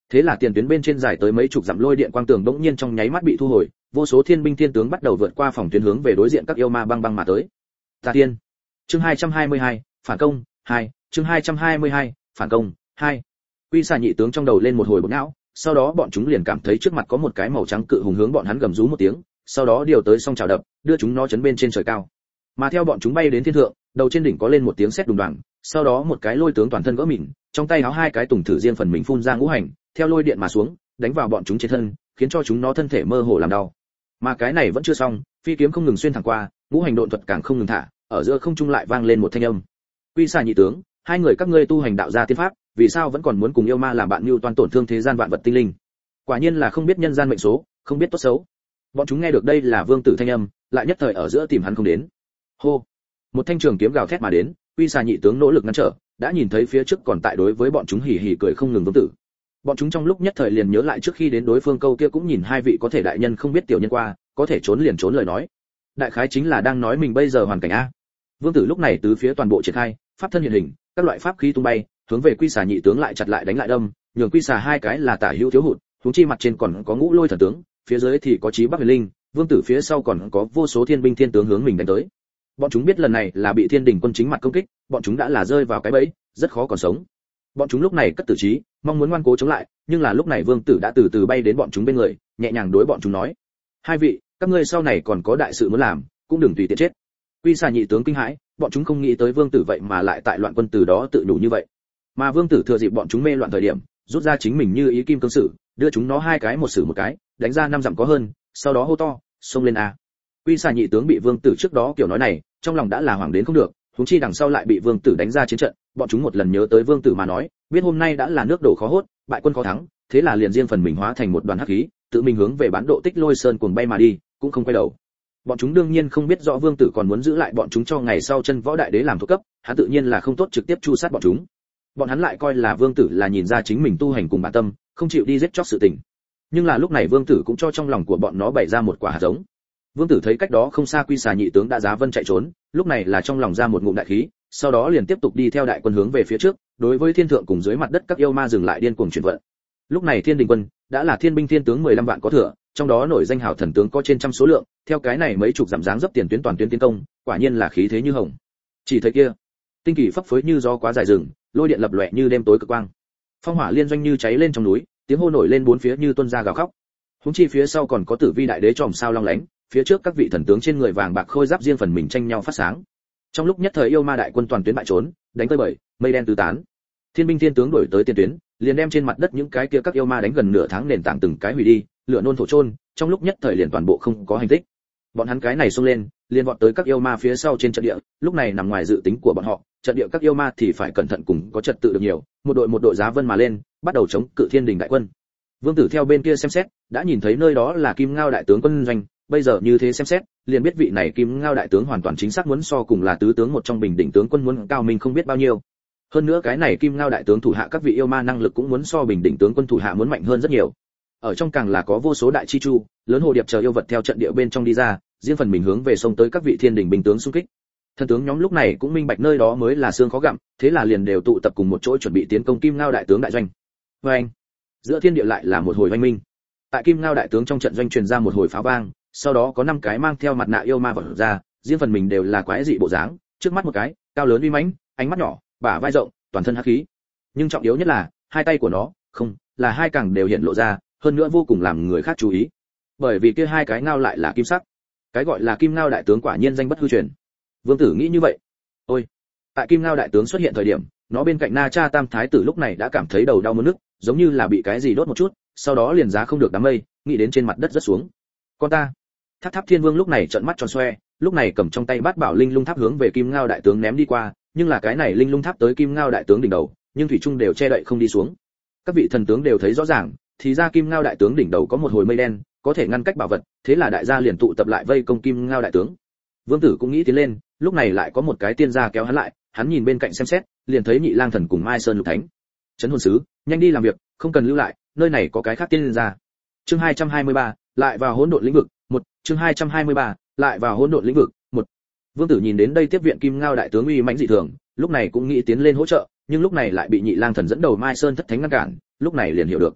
Thế là tiền tuyến bên trên dài tới mấy chục dặm lôi điện quang tường đống nhiên trong nháy mắt bị thu hồi, vô số thiên binh thiên tướng bắt đầu vượt qua phòng tuyến hướng về đối diện các yêu ma băng băng mà tới. Tà Tiên. Chương hai trăm hai mươi hai, phản công, hai, chương hai trăm hai mươi hai, phản công, hai. Quy xà nhị tướng trong đầu lên một hồi bực não, sau đó bọn chúng liền cảm thấy trước mặt có một cái màu trắng cự hùng hướng bọn hắn gầm rú một tiếng, sau đó điều tới song chảo đập, đưa chúng nó chấn bên trên trời cao. Mà theo bọn chúng bay đến thiên thượng, đầu trên đỉnh có lên một tiếng sét đùng đoàng, sau đó một cái lôi tướng toàn thân vỡ mịn, trong tay áo hai cái tùng thử riêng phần mình phun ra ngũ hành, theo lôi điện mà xuống, đánh vào bọn chúng trên thân, khiến cho chúng nó thân thể mơ hồ làm đau. Mà cái này vẫn chưa xong, phi kiếm không ngừng xuyên thẳng qua, ngũ hành độn thuật càng không ngừng thả, ở giữa không trung lại vang lên một thanh âm. Quy xà nhị tướng, hai người các ngươi tu hành đạo gia tiên pháp, vì sao vẫn còn muốn cùng yêu ma làm bạn mưu toan tổn thương thế gian vạn vật tinh linh? Quả nhiên là không biết nhân gian mệnh số, không biết tốt xấu. Bọn chúng nghe được đây là vương tử thanh âm, lại nhất thời ở giữa tìm hắn không đến. Hô! Một thanh trường kiếm gào thét mà đến, Quy xà nhị tướng nỗ lực ngăn trở, đã nhìn thấy phía trước còn tại đối với bọn chúng hì hì cười không ngừng vương tử. Bọn chúng trong lúc nhất thời liền nhớ lại trước khi đến đối phương câu kia cũng nhìn hai vị có thể đại nhân không biết tiểu nhân qua, có thể trốn liền trốn lời nói. Đại khái chính là đang nói mình bây giờ hoàn cảnh a. Vương tử lúc này tứ phía toàn bộ triển khai, pháp thân hiện hình, các loại pháp khí tung bay, hướng về Quy xà nhị tướng lại chặt lại đánh lại đâm, nhường Quy xà hai cái là tả hữu thiếu hụt, huống chi mặt trên còn có ngũ lôi thần tướng, phía dưới thì có chí bắc huyền linh, vương tử phía sau còn có vô số thiên binh thiên tướng hướng mình đánh tới. Bọn chúng biết lần này là bị thiên đình quân chính mặt công kích, bọn chúng đã là rơi vào cái bẫy, rất khó còn sống. Bọn chúng lúc này cất tử trí, mong muốn ngoan cố chống lại, nhưng là lúc này vương tử đã từ từ bay đến bọn chúng bên người, nhẹ nhàng đối bọn chúng nói: hai vị, các ngươi sau này còn có đại sự muốn làm, cũng đừng tùy tiện chết. Quy xà nhị tướng kinh hãi, bọn chúng không nghĩ tới vương tử vậy mà lại tại loạn quân từ đó tự đủ như vậy. Mà vương tử thừa dịp bọn chúng mê loạn thời điểm, rút ra chính mình như ý kim cương sử, đưa chúng nó hai cái một sử một cái, đánh ra năm dặm có hơn, sau đó hô to: xông lên a! Quy xà nhị tướng bị vương tử trước đó kiểu nói này, trong lòng đã là hoảng đến không được, huống chi đằng sau lại bị vương tử đánh ra chiến trận, bọn chúng một lần nhớ tới vương tử mà nói, biết hôm nay đã là nước đổ khó hốt, bại quân khó thắng, thế là liền riêng phần mình hóa thành một đoàn hắc khí, tự mình hướng về bán độ Tích Lôi Sơn cuồng bay mà đi, cũng không quay đầu. Bọn chúng đương nhiên không biết rõ vương tử còn muốn giữ lại bọn chúng cho ngày sau chân võ đại đế làm thuộc cấp, hắn tự nhiên là không tốt trực tiếp chu sát bọn chúng. Bọn hắn lại coi là vương tử là nhìn ra chính mình tu hành cùng bản tâm, không chịu đi giết chóc sự tình. Nhưng là lúc này vương tử cũng cho trong lòng của bọn nó bày ra một quả hạt giống. Vương tử thấy cách đó không xa Quy xà nhị tướng đã giá vân chạy trốn, lúc này là trong lòng ra một ngụm đại khí, sau đó liền tiếp tục đi theo đại quân hướng về phía trước, đối với thiên thượng cùng dưới mặt đất các yêu ma dừng lại điên cuồng chuyển vận. Lúc này thiên đình quân đã là thiên binh thiên tướng mười lăm vạn có thừa, trong đó nổi danh hào thần tướng có trên trăm số lượng, theo cái này mấy chục giảm dáng dấp tiền tuyến toàn tuyến tiến công, quả nhiên là khí thế như hồng. Chỉ thấy kia, tinh kỳ phấp phới như gió quá dài rừng, lôi điện lập lòe như đêm tối cực quang. Phong hỏa liên doanh như cháy lên trong núi, tiếng hô nổi lên bốn phía như tuôn ra gào khóc. Húng chi phía sau còn có Tử Vi đại đế tròm sao long lánh, phía trước các vị thần tướng trên người vàng bạc khôi giáp riêng phần mình tranh nhau phát sáng. Trong lúc nhất thời yêu ma đại quân toàn tuyến bại trốn, đánh tới bời, mây đen tứ tán. Thiên binh thiên tướng đuổi tới tiền tuyến, liền đem trên mặt đất những cái kia các yêu ma đánh gần nửa tháng nền tảng từng cái hủy đi, lửa nôn thổ chôn, trong lúc nhất thời liền toàn bộ không có hành tích. Bọn hắn cái này xông lên, liền vọt tới các yêu ma phía sau trên trận địa, lúc này nằm ngoài dự tính của bọn họ, trận địa các yêu ma thì phải cẩn thận cùng có trật tự được nhiều, một đội một đội giá vân mà lên, bắt đầu chống cự thiên đình đại quân. Vương tử theo bên kia xem xét, đã nhìn thấy nơi đó là Kim Ngao đại tướng quân doanh, bây giờ như thế xem xét, liền biết vị này Kim Ngao đại tướng hoàn toàn chính xác muốn so cùng là tứ tướng một trong bình định tướng quân muốn cao minh không biết bao nhiêu. Hơn nữa cái này Kim Ngao đại tướng thủ hạ các vị yêu ma năng lực cũng muốn so bình định tướng quân thủ hạ muốn mạnh hơn rất nhiều. Ở trong càng là có vô số đại chi chu, lớn hồ điệp chờ yêu vật theo trận địa bên trong đi ra, riêng phần mình hướng về sông tới các vị thiên đình binh tướng xung kích. Thần tướng nhóm lúc này cũng minh bạch nơi đó mới là xương khó gặm, thế là liền đều tụ tập cùng một chỗ chuẩn bị tiến công Kim Ngao đại tướng đại doanh. Và anh, giữa thiên địa lại là một hồi oanh minh. Tại Kim Ngao đại tướng trong trận doanh truyền ra một hồi pháo vang, sau đó có năm cái mang theo mặt nạ yêu ma vọt ra, riêng phần mình đều là quái dị bộ dáng, trước mắt một cái, cao lớn uy mãnh, ánh mắt nhỏ, bả vai rộng, toàn thân hắc khí. Nhưng trọng yếu nhất là, hai tay của nó, không, là hai càng đều hiện lộ ra, hơn nữa vô cùng làm người khác chú ý. Bởi vì kia hai cái ngao lại là kim sắc. Cái gọi là Kim Ngao đại tướng quả nhiên danh bất hư truyền. Vương tử nghĩ như vậy. Ôi, tại Kim Ngao đại tướng xuất hiện thời điểm, nó bên cạnh Na Cha Tam thái tử lúc này đã cảm thấy đầu đau muốn nức, giống như là bị cái gì đốt một chút, sau đó liền giá không được đám mây, nghĩ đến trên mặt đất rất xuống. Con ta. Tháp Tháp Thiên Vương lúc này trợn mắt tròn xoe, lúc này cầm trong tay bát bảo linh lung tháp hướng về Kim Ngao đại tướng ném đi qua, nhưng là cái này linh lung tháp tới Kim Ngao đại tướng đỉnh đầu, nhưng thủy trung đều che đậy không đi xuống. Các vị thần tướng đều thấy rõ ràng, thì ra Kim Ngao đại tướng đỉnh đầu có một hồi mây đen, có thể ngăn cách bảo vật, thế là đại gia liền tụ tập lại vây công Kim Ngao đại tướng. Vương tử cũng nghĩ tiến lên, lúc này lại có một cái tiên gia kéo hắn lại, hắn nhìn bên cạnh xem xét, liền thấy Nhị Lang thần cùng Mai Sơn Lục Thánh. Trấn hồn sứ, nhanh đi làm việc, không cần lưu lại, nơi này có cái khác tiên gia. Chương hai trăm hai mươi ba, lại vào hỗn độn lĩnh vực, một, chương hai trăm hai mươi ba, lại vào hỗn độn lĩnh vực, một. Vương tử nhìn đến đây tiếp viện Kim Ngao đại tướng uy mãnh dị thường, lúc này cũng nghĩ tiến lên hỗ trợ, nhưng lúc này lại bị Nhị Lang thần dẫn đầu Mai Sơn thất thánh ngăn cản, lúc này liền hiểu được.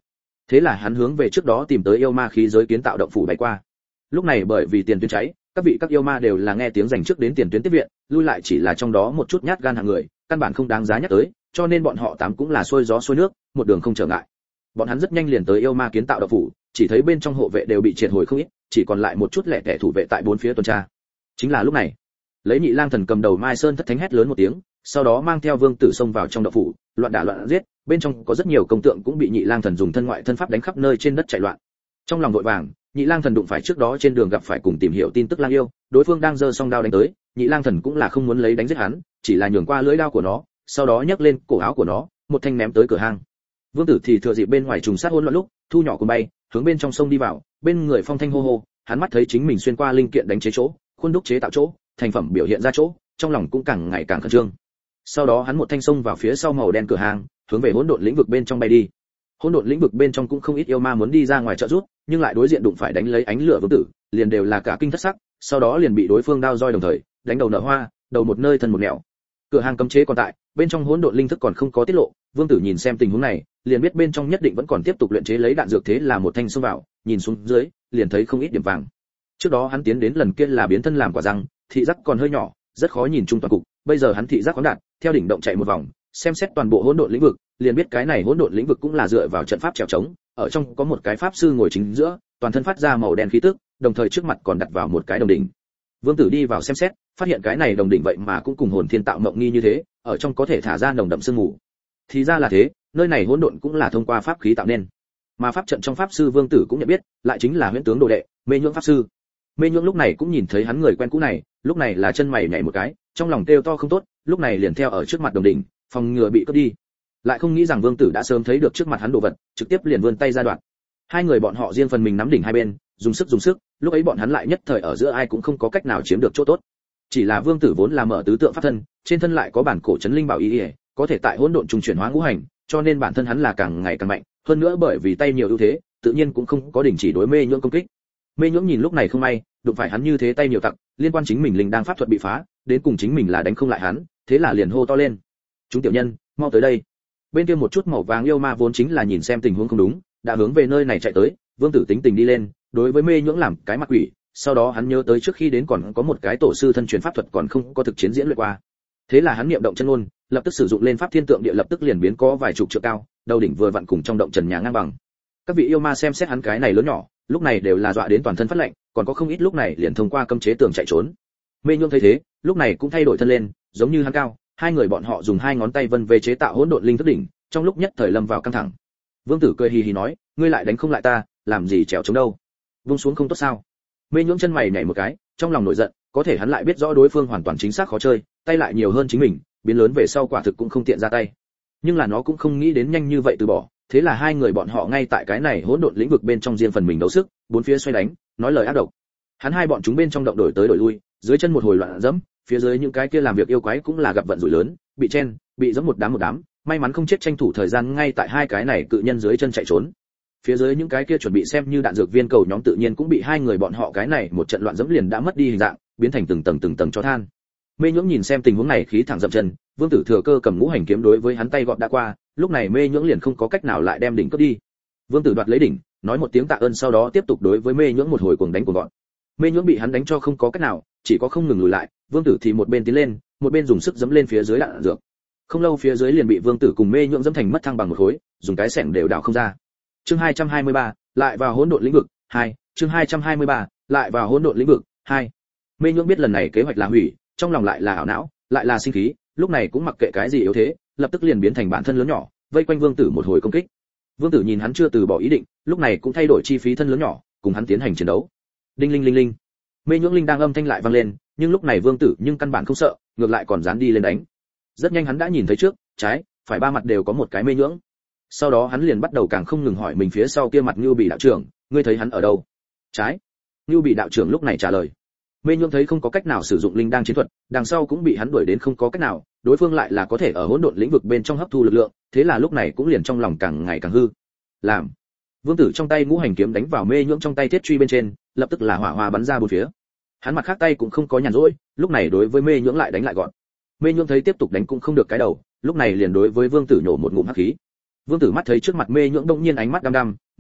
Thế là hắn hướng về trước đó tìm tới yêu ma khí giới kiến tạo động phủ bay qua. Lúc này bởi vì tiền tuyến cháy, các vị các yêu ma đều là nghe tiếng giành trước đến tiền tuyến tiếp viện, lui lại chỉ là trong đó một chút nhát gan hạng người, căn bản không đáng giá nhắc tới, cho nên bọn họ tám cũng là xuôi gió xuôi nước, một đường không trở ngại. Bọn hắn rất nhanh liền tới yêu ma kiến tạo động phủ, chỉ thấy bên trong hộ vệ đều bị triệt hồi không ít, chỉ còn lại một chút lẻ tẻ thủ vệ tại bốn phía tuần tra. Chính là lúc này, lấy Nhị Lang Thần cầm đầu Mai Sơn thất thánh hét lớn một tiếng, sau đó mang theo Vương Tử xông vào trong động phủ, loạn đả loạn giết, bên trong có rất nhiều công tượng cũng bị Nhị Lang Thần dùng thân ngoại thân pháp đánh khắp nơi trên đất chạy loạn. Trong lòng vội vàng, Nhị Lang Thần đụng phải trước đó trên đường gặp phải cùng tìm hiểu tin tức Lang yêu, đối phương đang giơ song đao đánh tới, Nhị Lang Thần cũng là không muốn lấy đánh giết hắn, chỉ là nhường qua lưỡi đao của nó, sau đó nhấc lên cổ áo của nó, một thanh ném tới cửa hang. Vương Tử thì thừa dịp bên ngoài trùng sát hỗn loạn lúc, thu nhỏ cuồng bay, hướng bên trong sông đi vào, bên người phong thanh hô hô, hắn mắt thấy chính mình xuyên qua linh kiện đánh chế chỗ, khuôn đúc chế tạo chỗ, thành phẩm biểu hiện ra chỗ, trong lòng cũng càng ngày càng khẩn trương. Sau đó hắn một thanh sông vào phía sau màu đen cửa hàng, hướng về hỗn độn lĩnh vực bên trong bay đi. Hỗn độn lĩnh vực bên trong cũng không ít yêu ma muốn đi ra ngoài trợ giúp, nhưng lại đối diện đụng phải đánh lấy ánh lửa Vương Tử, liền đều là cả kinh thất sắc, sau đó liền bị đối phương đao roi đồng thời, đánh đầu nở hoa, đầu một nơi thân một nẻo. Cửa hàng cấm chế còn tại, bên trong hỗn độn linh thức còn không có tiết lộ, Vương Tử nhìn xem tình huống này, liền biết bên trong nhất định vẫn còn tiếp tục luyện chế lấy đạn dược, thế là một thanh xông vào, nhìn xuống dưới, liền thấy không ít điểm vàng. Trước đó hắn tiến đến lần kia là biến thân làm quả răng, thị giác còn hơi nhỏ, rất khó nhìn chung toàn cục, bây giờ hắn thị giác khoáng đạt, theo đỉnh động chạy một vòng, xem xét toàn bộ hỗn độn lĩnh vực, liền biết cái này hỗn độn lĩnh vực cũng là dựa vào trận pháp trèo trống, ở trong có một cái pháp sư ngồi chính giữa, toàn thân phát ra màu đen khí tức, đồng thời trước mặt còn đặt vào một cái đồng đỉnh. Vương Tử đi vào xem xét, phát hiện cái này đồng đỉnh vậy mà cũng cùng hồn thiên tạo mộng nghi như thế, ở trong có thể thả ra nồng đậm sương mù. Thì ra là thế, nơi này hỗn độn cũng là thông qua pháp khí tạo nên. Mà pháp trận trong pháp sư Vương Tử cũng nhận biết, lại chính là huyễn tướng đồ đệ, Mê Nhượng pháp sư. Mê Nhượng lúc này cũng nhìn thấy hắn người quen cũ này, lúc này là chân mày nhảy một cái, trong lòng kêu to không tốt, lúc này liền theo ở trước mặt đồng đỉnh, phòng ngừa bị cướp đi. Lại không nghĩ rằng Vương Tử đã sớm thấy được trước mặt hắn đồ vật, trực tiếp liền vươn tay ra đoạn. Hai người bọn họ riêng phần mình nắm đỉnh hai bên, dùng sức dùng sức, lúc ấy bọn hắn lại nhất thời ở giữa ai cũng không có cách nào chiếm được chỗ tốt. Chỉ là Vương Tử vốn là mở tứ tượng pháp thân, trên thân lại có bản cổ trấn linh bảo y, y có thể tại hỗn độn trùng chuyển hóa ngũ hành, cho nên bản thân hắn là càng ngày càng mạnh, hơn nữa bởi vì tay nhiều ưu thế, tự nhiên cũng không có đình chỉ đối Mê Nhượng công kích. Mê Nhượng nhìn lúc này không may, đụng phải hắn như thế tay nhiều tặc, liên quan chính mình linh đang pháp thuật bị phá, đến cùng chính mình là đánh không lại hắn, thế là liền hô to lên: "Chúng tiểu nhân, mau tới đây!" Bên kia một chút màu vàng yêu ma vốn chính là nhìn xem tình huống không đúng, đã hướng về nơi này chạy tới. Vương Tử tính tình đi lên, đối với Mê Nhượng làm cái mặt quỷ, sau đó hắn nhớ tới trước khi đến còn có một cái tổ sư thân truyền pháp thuật còn không có thực chiến diễn luyện qua. Thế là hắn niệm động chân ngôn, lập tức sử dụng lên pháp thiên tượng địa, lập tức liền biến có vài chục trượng cao, đầu đỉnh vừa vặn cùng trong động trần nhà ngang bằng. Các vị yêu ma xem xét hắn cái này lớn nhỏ, lúc này đều là dọa đến toàn thân phát lạnh, còn có không ít lúc này liền thông qua cấm chế tường chạy trốn. Mê Nhượng thấy thế, lúc này cũng thay đổi thân lên, giống như hắn cao, hai người bọn họ dùng hai ngón tay vân về chế tạo hỗn độn linh thức đỉnh, trong lúc nhất thời lâm vào căng thẳng. Vương Tử cười hì hì nói: "Ngươi lại đánh không lại ta, làm gì trèo chống đâu? Vung xuống không tốt sao?" Mê Nhượng chân mày nhảy một cái, trong lòng nổi giận, có thể hắn lại biết rõ đối phương hoàn toàn chính xác khó chơi, tay lại nhiều hơn chính mình, biến lớn về sau quả thực cũng không tiện ra tay. Nhưng là nó cũng không nghĩ đến nhanh như vậy từ bỏ, thế là hai người bọn họ ngay tại cái này hỗn độn lĩnh vực bên trong riêng phần mình đấu sức, bốn phía xoay đánh, nói lời ác độc. Hắn hai bọn chúng bên trong động đổi tới đổi lui, dưới chân một hồi loạn dẫm, phía dưới những cái kia làm việc yêu quái cũng là gặp vận rủi lớn, bị chen, bị giẫm một đám một đám, may mắn không chết, tranh thủ thời gian ngay tại hai cái này cự nhân dưới chân chạy trốn. Phía dưới những cái kia chuẩn bị xem như đạn dược viên cầu nhóm tự nhiên cũng bị hai người bọn họ cái này một trận loạn dẫm liền đã mất đi hình dạng, biến thành từng tầng từng tầng cho than. Mê Nhượng nhìn xem tình huống này khí thẳng dậm chân, Vương Tử thừa cơ cầm ngũ hành kiếm đối với hắn tay gọt đã qua, lúc này Mê Nhượng liền không có cách nào lại đem đỉnh cướp đi. Vương Tử đoạt lấy đỉnh, nói một tiếng tạ ơn, sau đó tiếp tục đối với Mê Nhượng một hồi cuồng đánh cuồng gọn. Mê Nhượng bị hắn đánh cho không có cách nào, chỉ có không ngừng lùi lại, Vương Tử thì một bên tiến lên, một bên dùng sức giẫm lên phía dưới đạn dược. Không lâu phía dưới liền bị Vương Tử cùng Mê Nhượng giẫm thành mất thăng bằng một khối, dùng cái xẻng đều đảo không ra. Chương hai trăm hai mươi ba, lại vào hỗn độn lĩnh vực hai. Chương hai trăm hai mươi ba, lại vào hỗn độn lĩnh vực hai. Mê Nhượng biết lần này kế hoạch là hủy, trong lòng lại là ảo não, lại là sinh khí, lúc này cũng mặc kệ cái gì yếu thế, lập tức liền biến thành bản thân lớn nhỏ, vây quanh Vương Tử một hồi công kích. Vương Tử nhìn hắn chưa từ bỏ ý định, lúc này cũng thay đổi chi phí thân lớn nhỏ, cùng hắn tiến hành chiến đấu. Đinh linh linh linh. Mê Nhượng linh đang âm thanh lại vang lên, nhưng lúc này Vương Tử nhưng căn bản không sợ, ngược lại còn dán đi lên đánh. Rất nhanh hắn đã nhìn thấy trước, trái, phải ba mặt đều có một cái Mê Nhượng. Sau đó hắn liền bắt đầu càng không ngừng hỏi mình phía sau kia mặt Ngưu Bị đạo trưởng, ngươi thấy hắn ở đâu? Trái. Ngưu Bị đạo trưởng lúc này trả lời. Mê Nhượng thấy không có cách nào sử dụng linh đang chiến thuật, đằng sau cũng bị hắn đuổi đến không có cách nào, đối phương lại là có thể ở hỗn độn lĩnh vực bên trong hấp thu lực lượng, thế là lúc này cũng liền trong lòng càng ngày càng hư. Làm. Vương Tử trong tay ngũ hành kiếm đánh vào Mê Nhượng trong tay thiết truy bên trên, lập tức là hỏa hoa bắn ra bốn phía. Hắn mặt khác tay cũng không có nhàn rỗi, lúc này đối với Mê Nhượng lại đánh lại gọn. Mê Nhượng thấy tiếp tục đánh cũng không được cái đầu, lúc này liền đối với Vương Tử nhổ một ngụm hắc khí. Vương Tử mắt thấy trước mặt Mê Nhượng đông nhiên ánh mắt đăm đăm,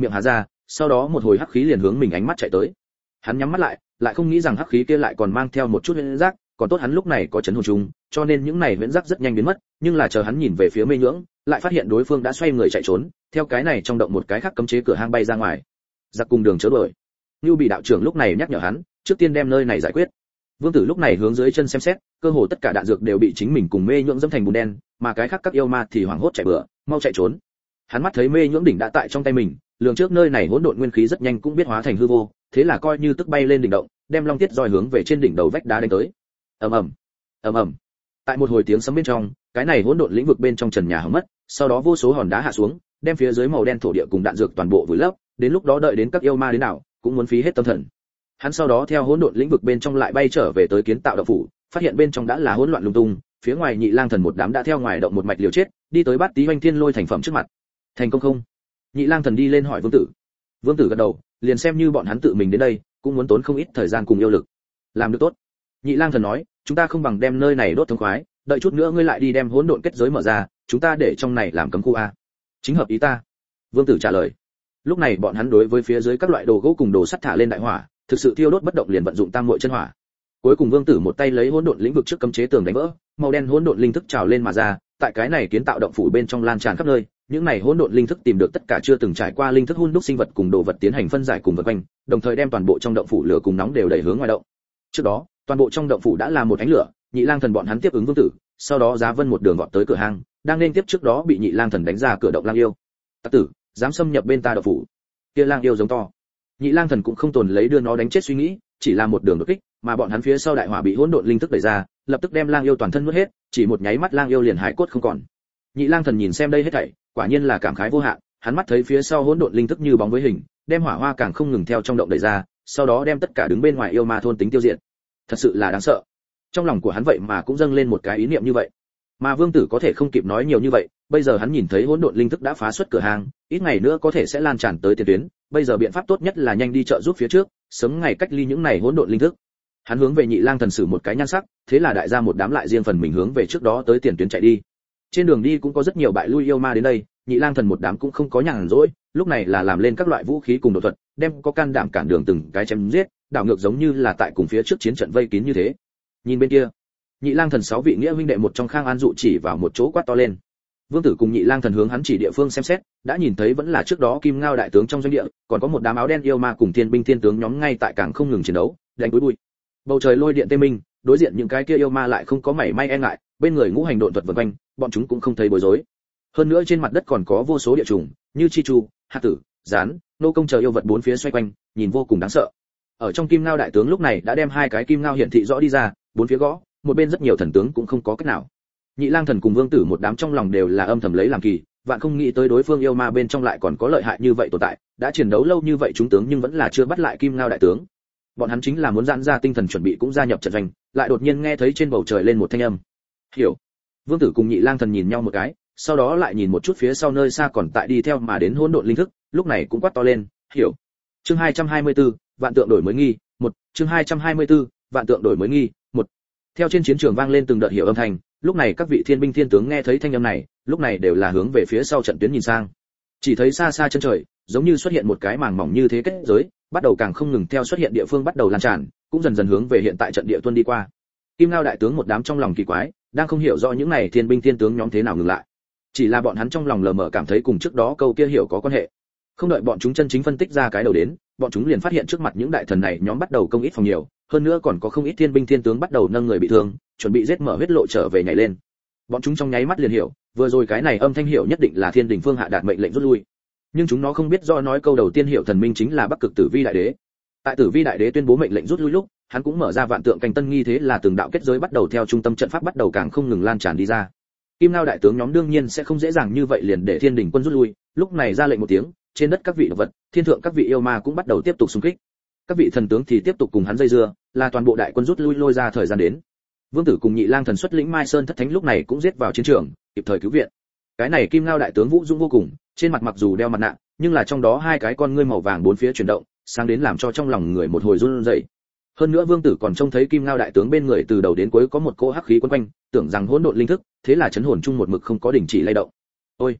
miệng há ra, sau đó một hồi hắc khí liền hướng mình ánh mắt chạy tới. Hắn nhắm mắt lại, lại không nghĩ rằng hắc khí kia lại còn mang theo một chút huyễn giác, còn tốt hắn lúc này có chấn hồn trùng, cho nên những này huyễn giác rất nhanh biến mất, nhưng là chờ hắn nhìn về phía Mê Nhưỡng, lại phát hiện đối phương đã xoay người chạy trốn, theo cái này trong động một cái khác cấm chế cửa hang bay ra ngoài. Giặc cùng đường chớ đuổi. Nưu Bị đạo trưởng lúc này nhắc nhở hắn, trước tiên đem nơi này giải quyết. Vương Tử lúc này hướng dưới chân xem xét, cơ hồ tất cả đạn dược đều bị chính mình cùng Mê Nhưỡng dẫm thành bùn đen, mà cái khác các yêu ma thì hoảng hốt chạy bừa, mau chạy trốn. Hắn mắt thấy Mê Nhưỡng đỉnh đã tại trong tay mình, lường trước nơi này hỗn độn nguyên khí rất nhanh cũng biết hóa thành hư vô, thế là coi như tức bay lên đỉnh động, đem long tiết roi hướng về trên đỉnh đầu vách đá đánh tới. Ầm ầm, ầm ầm. Tại một hồi tiếng sấm bên trong, cái này hỗn độn lĩnh vực bên trong trần nhà hỏng mất, sau đó vô số hòn đá hạ xuống, đem phía dưới màu đen thổ địa cùng đạn dược toàn bộ vùi lấp, đến lúc đó đợi đến các yêu ma đến nào, cũng muốn phí hết tâm thần. Hắn sau đó theo hỗn độn lĩnh vực bên trong lại bay trở về tới kiến tạo động phủ, phát hiện bên trong đã là hỗn loạn lung tung, phía ngoài Nhị Lang Thần một đám đã theo ngoài động một mạch liều chết, đi tới Bát Tý Hoành Thiên Lôi thành phẩm trước mặt. Thành công không? Nhị Lang Thần đi lên hỏi Vương Tử. Vương Tử gật đầu, liền xem như bọn hắn tự mình đến đây, cũng muốn tốn không ít thời gian cùng yêu lực. Làm được tốt. Nhị Lang Thần nói, chúng ta không bằng đem nơi này đốt thống khoái, đợi chút nữa ngươi lại đi đem hỗn độn kết giới mở ra, chúng ta để trong này làm cấm khu a. Chính hợp ý ta. Vương Tử trả lời. Lúc này bọn hắn đối với phía dưới các loại đồ gỗ cùng đồ sắt thả lên đại hỏa, thực sự thiêu đốt bất động liền vận dụng tam muội chân hỏa. Cuối cùng Vương Tử một tay lấy hỗn độn lĩnh vực trước cấm chế tường đánh vỡ, màu đen hỗn độn linh thức trào lên mà ra, tại cái này kiến tạo động phủ bên trong lan tràn khắp nơi, những này hỗn độn linh thức tìm được tất cả chưa từng trải qua linh thức hun đúc sinh vật cùng đồ vật tiến hành phân giải cùng vật quanh, đồng thời đem toàn bộ trong động phủ lửa cùng nóng đều đẩy hướng ngoài động. Trước đó, toàn bộ trong động phủ đã là một ánh lửa, Nhị Lang Thần bọn hắn tiếp ứng Vương Tử, sau đó Giá Vân một đường vọt tới cửa hang, đang nên tiếp trước đó bị Nhị Lang Thần đánh ra cửa động lang yêu. Tặc tử, dám xâm nhập bên ta động phủ. Kia lang yêu giống to. Nhị Lang Thần cũng không tồn lấy đưa nó đánh chết suy nghĩ, chỉ là một đường đột kích, mà bọn hắn phía sau đại hỏa bị hỗn độn linh thức đẩy ra, lập tức đem lang yêu toàn thân nuốt hết, chỉ một nháy mắt lang yêu liền hải cốt không còn. Nhị Lang Thần nhìn xem đây hết thảy, quả nhiên là cảm khái vô hạn, hắn mắt thấy phía sau hỗn độn linh thức như bóng với hình, đem hỏa hoa càng không ngừng theo trong động đẩy ra, sau đó đem tất cả đứng bên ngoài yêu ma thôn tính tiêu diệt. Thật sự là đáng sợ. Trong lòng của hắn vậy mà cũng dâng lên một cái ý niệm như vậy. Mà Vương Tử có thể không kịp nói nhiều như vậy, bây giờ hắn nhìn thấy hỗn độn linh thức đã phá xuất cửa hàng, ít ngày nữa có thể sẽ lan tràn tới tiền tuyến, bây giờ biện pháp tốt nhất là nhanh đi trợ giúp phía trước, sớm ngày cách ly những này hỗn độn linh thức. Hắn hướng về Nhị Lang Thần sử một cái nhan sắc, thế là đại gia một đám lại riêng phần mình hướng về trước đó tới tiền tuyến chạy đi. Trên đường đi cũng có rất nhiều bại lui yêu ma đến đây, Nhị Lang Thần một đám cũng không có nhàn rỗi, lúc này là làm lên các loại vũ khí cùng đột thuật, đem có can đảm cản đường từng cái chém giết, đảo ngược giống như là tại cùng phía trước chiến trận vây kín như thế. Nhìn bên kia, Nhị Lang Thần sáu vị nghĩa huynh đệ một trong Khang An dụ chỉ vào một chỗ quát to lên. Vương Tử cùng Nhị Lang Thần hướng hắn chỉ địa phương xem xét, đã nhìn thấy vẫn là trước đó Kim Ngao đại tướng trong doanh địa, còn có một đám áo đen yêu ma cùng thiên binh thiên tướng nhóm ngay tại càng không ngừng chiến đấu, đánh bụi bụi. Bầu trời lôi điện tê minh, đối diện những cái kia yêu ma lại không có mảy may e ngại, bên người ngũ hành độn thuật vần quanh, bọn chúng cũng không thấy bối rối. Hơn nữa trên mặt đất còn có vô số địa trùng, như chi chu, hạt tử, rán, nô công chờ yêu vật bốn phía xoay quanh, nhìn vô cùng đáng sợ. Ở trong Kim Ngao đại tướng lúc này đã đem hai cái kim ngao hiển thị rõ đi ra, bốn phía gõ, một bên rất nhiều thần tướng cũng không có cách nào. Nhị Lang Thần cùng Vương Tử một đám trong lòng đều là âm thầm lấy làm kỳ, vạn không nghĩ tới đối phương yêu ma bên trong lại còn có lợi hại như vậy tồn tại, đã chiến đấu lâu như vậy chúng tướng nhưng vẫn là chưa bắt lại Kim Ngao đại tướng. Bọn hắn chính là muốn giãn ra tinh thần chuẩn bị cũng gia nhập trận doanh, lại đột nhiên nghe thấy trên bầu trời lên một thanh âm. Hiểu. Vương Tử cùng Nhị Lang Thần nhìn nhau một cái, sau đó lại nhìn một chút phía sau nơi xa còn tại đi theo mà đến hỗn độn linh thức, lúc này cũng quát to lên, hiểu. Chương hai trăm hai mươi tư, vạn tượng đổi mới nghi, một. Chương hai trăm hai mươi tư, vạn tượng đổi mới nghi, một. Theo trên chiến trường vang lên từng đợt hiểu âm thanh, lúc này các vị thiên binh thiên tướng nghe thấy thanh âm này, lúc này đều là hướng về phía sau trận tuyến nhìn sang. Chỉ thấy xa xa chân trời, giống như xuất hiện một cái màng mỏng như thế kết giới, bắt đầu càng không ngừng theo xuất hiện địa phương bắt đầu lan tràn, cũng dần dần hướng về hiện tại trận địa tuân đi qua. Kim Ngao đại tướng một đám trong lòng kỳ quái, đang không hiểu rõ những này thiên binh thiên tướng nhóm thế nào ngừng lại. Chỉ là bọn hắn trong lòng lờ mờ cảm thấy cùng trước đó câu kia hiểu có quan hệ. Không đợi bọn chúng chân chính phân tích ra cái đầu đến, bọn chúng liền phát hiện trước mặt những đại thần này nhóm bắt đầu công ít phòng nhiều, hơn nữa còn có không ít thiên binh thiên tướng bắt đầu nâng người bị thương, chuẩn bị giết mở huyết lộ trở về nhảy lên. Bọn chúng trong nháy mắt liền hiểu, vừa rồi cái này âm thanh hiểu nhất định là Thiên Đình Phương hạ đạt mệnh lệnh rút lui. Nhưng chúng nó không biết do nói câu đầu tiên hiểu thần minh chính là Bắc Cực Tử Vi đại đế. Tại Tử Vi đại đế tuyên bố mệnh lệnh rút lui lúc, hắn cũng mở ra vạn tượng canh tân nghi, thế là từng đạo kết giới bắt đầu theo trung tâm trận pháp bắt đầu càng không ngừng lan tràn đi ra. Kim Ngao đại tướng nhóm đương nhiên sẽ không dễ dàng như vậy liền để Thiên Đình quân rút lui, lúc này ra lệnh một tiếng, trên đất các vị động vật, thiên thượng các vị yêu ma cũng bắt đầu tiếp tục xung kích. Các vị thần tướng thì tiếp tục cùng hắn dây dưa, là toàn bộ đại quân rút lui lôi ra thời gian đến. Vương Tử cùng Nhị Lang Thần xuất lĩnh Mai Sơn thất thánh lúc này cũng giết vào chiến trường, kịp thời cứu viện. Cái này Kim Ngao đại tướng vũ dũng vô cùng, trên mặt mặc dù đeo mặt nạ, nhưng là trong đó hai cái con ngươi màu vàng bốn phía chuyển động, sáng đến làm cho trong lòng người một hồi run rẩy. Hơn nữa Vương Tử còn trông thấy Kim Ngao đại tướng bên người từ đầu đến cuối có một cỗ hắc khí quấn quanh, tưởng rằng hỗn độn linh thức, thế là chấn hồn chung một mực không có đình chỉ lay động. Ôi!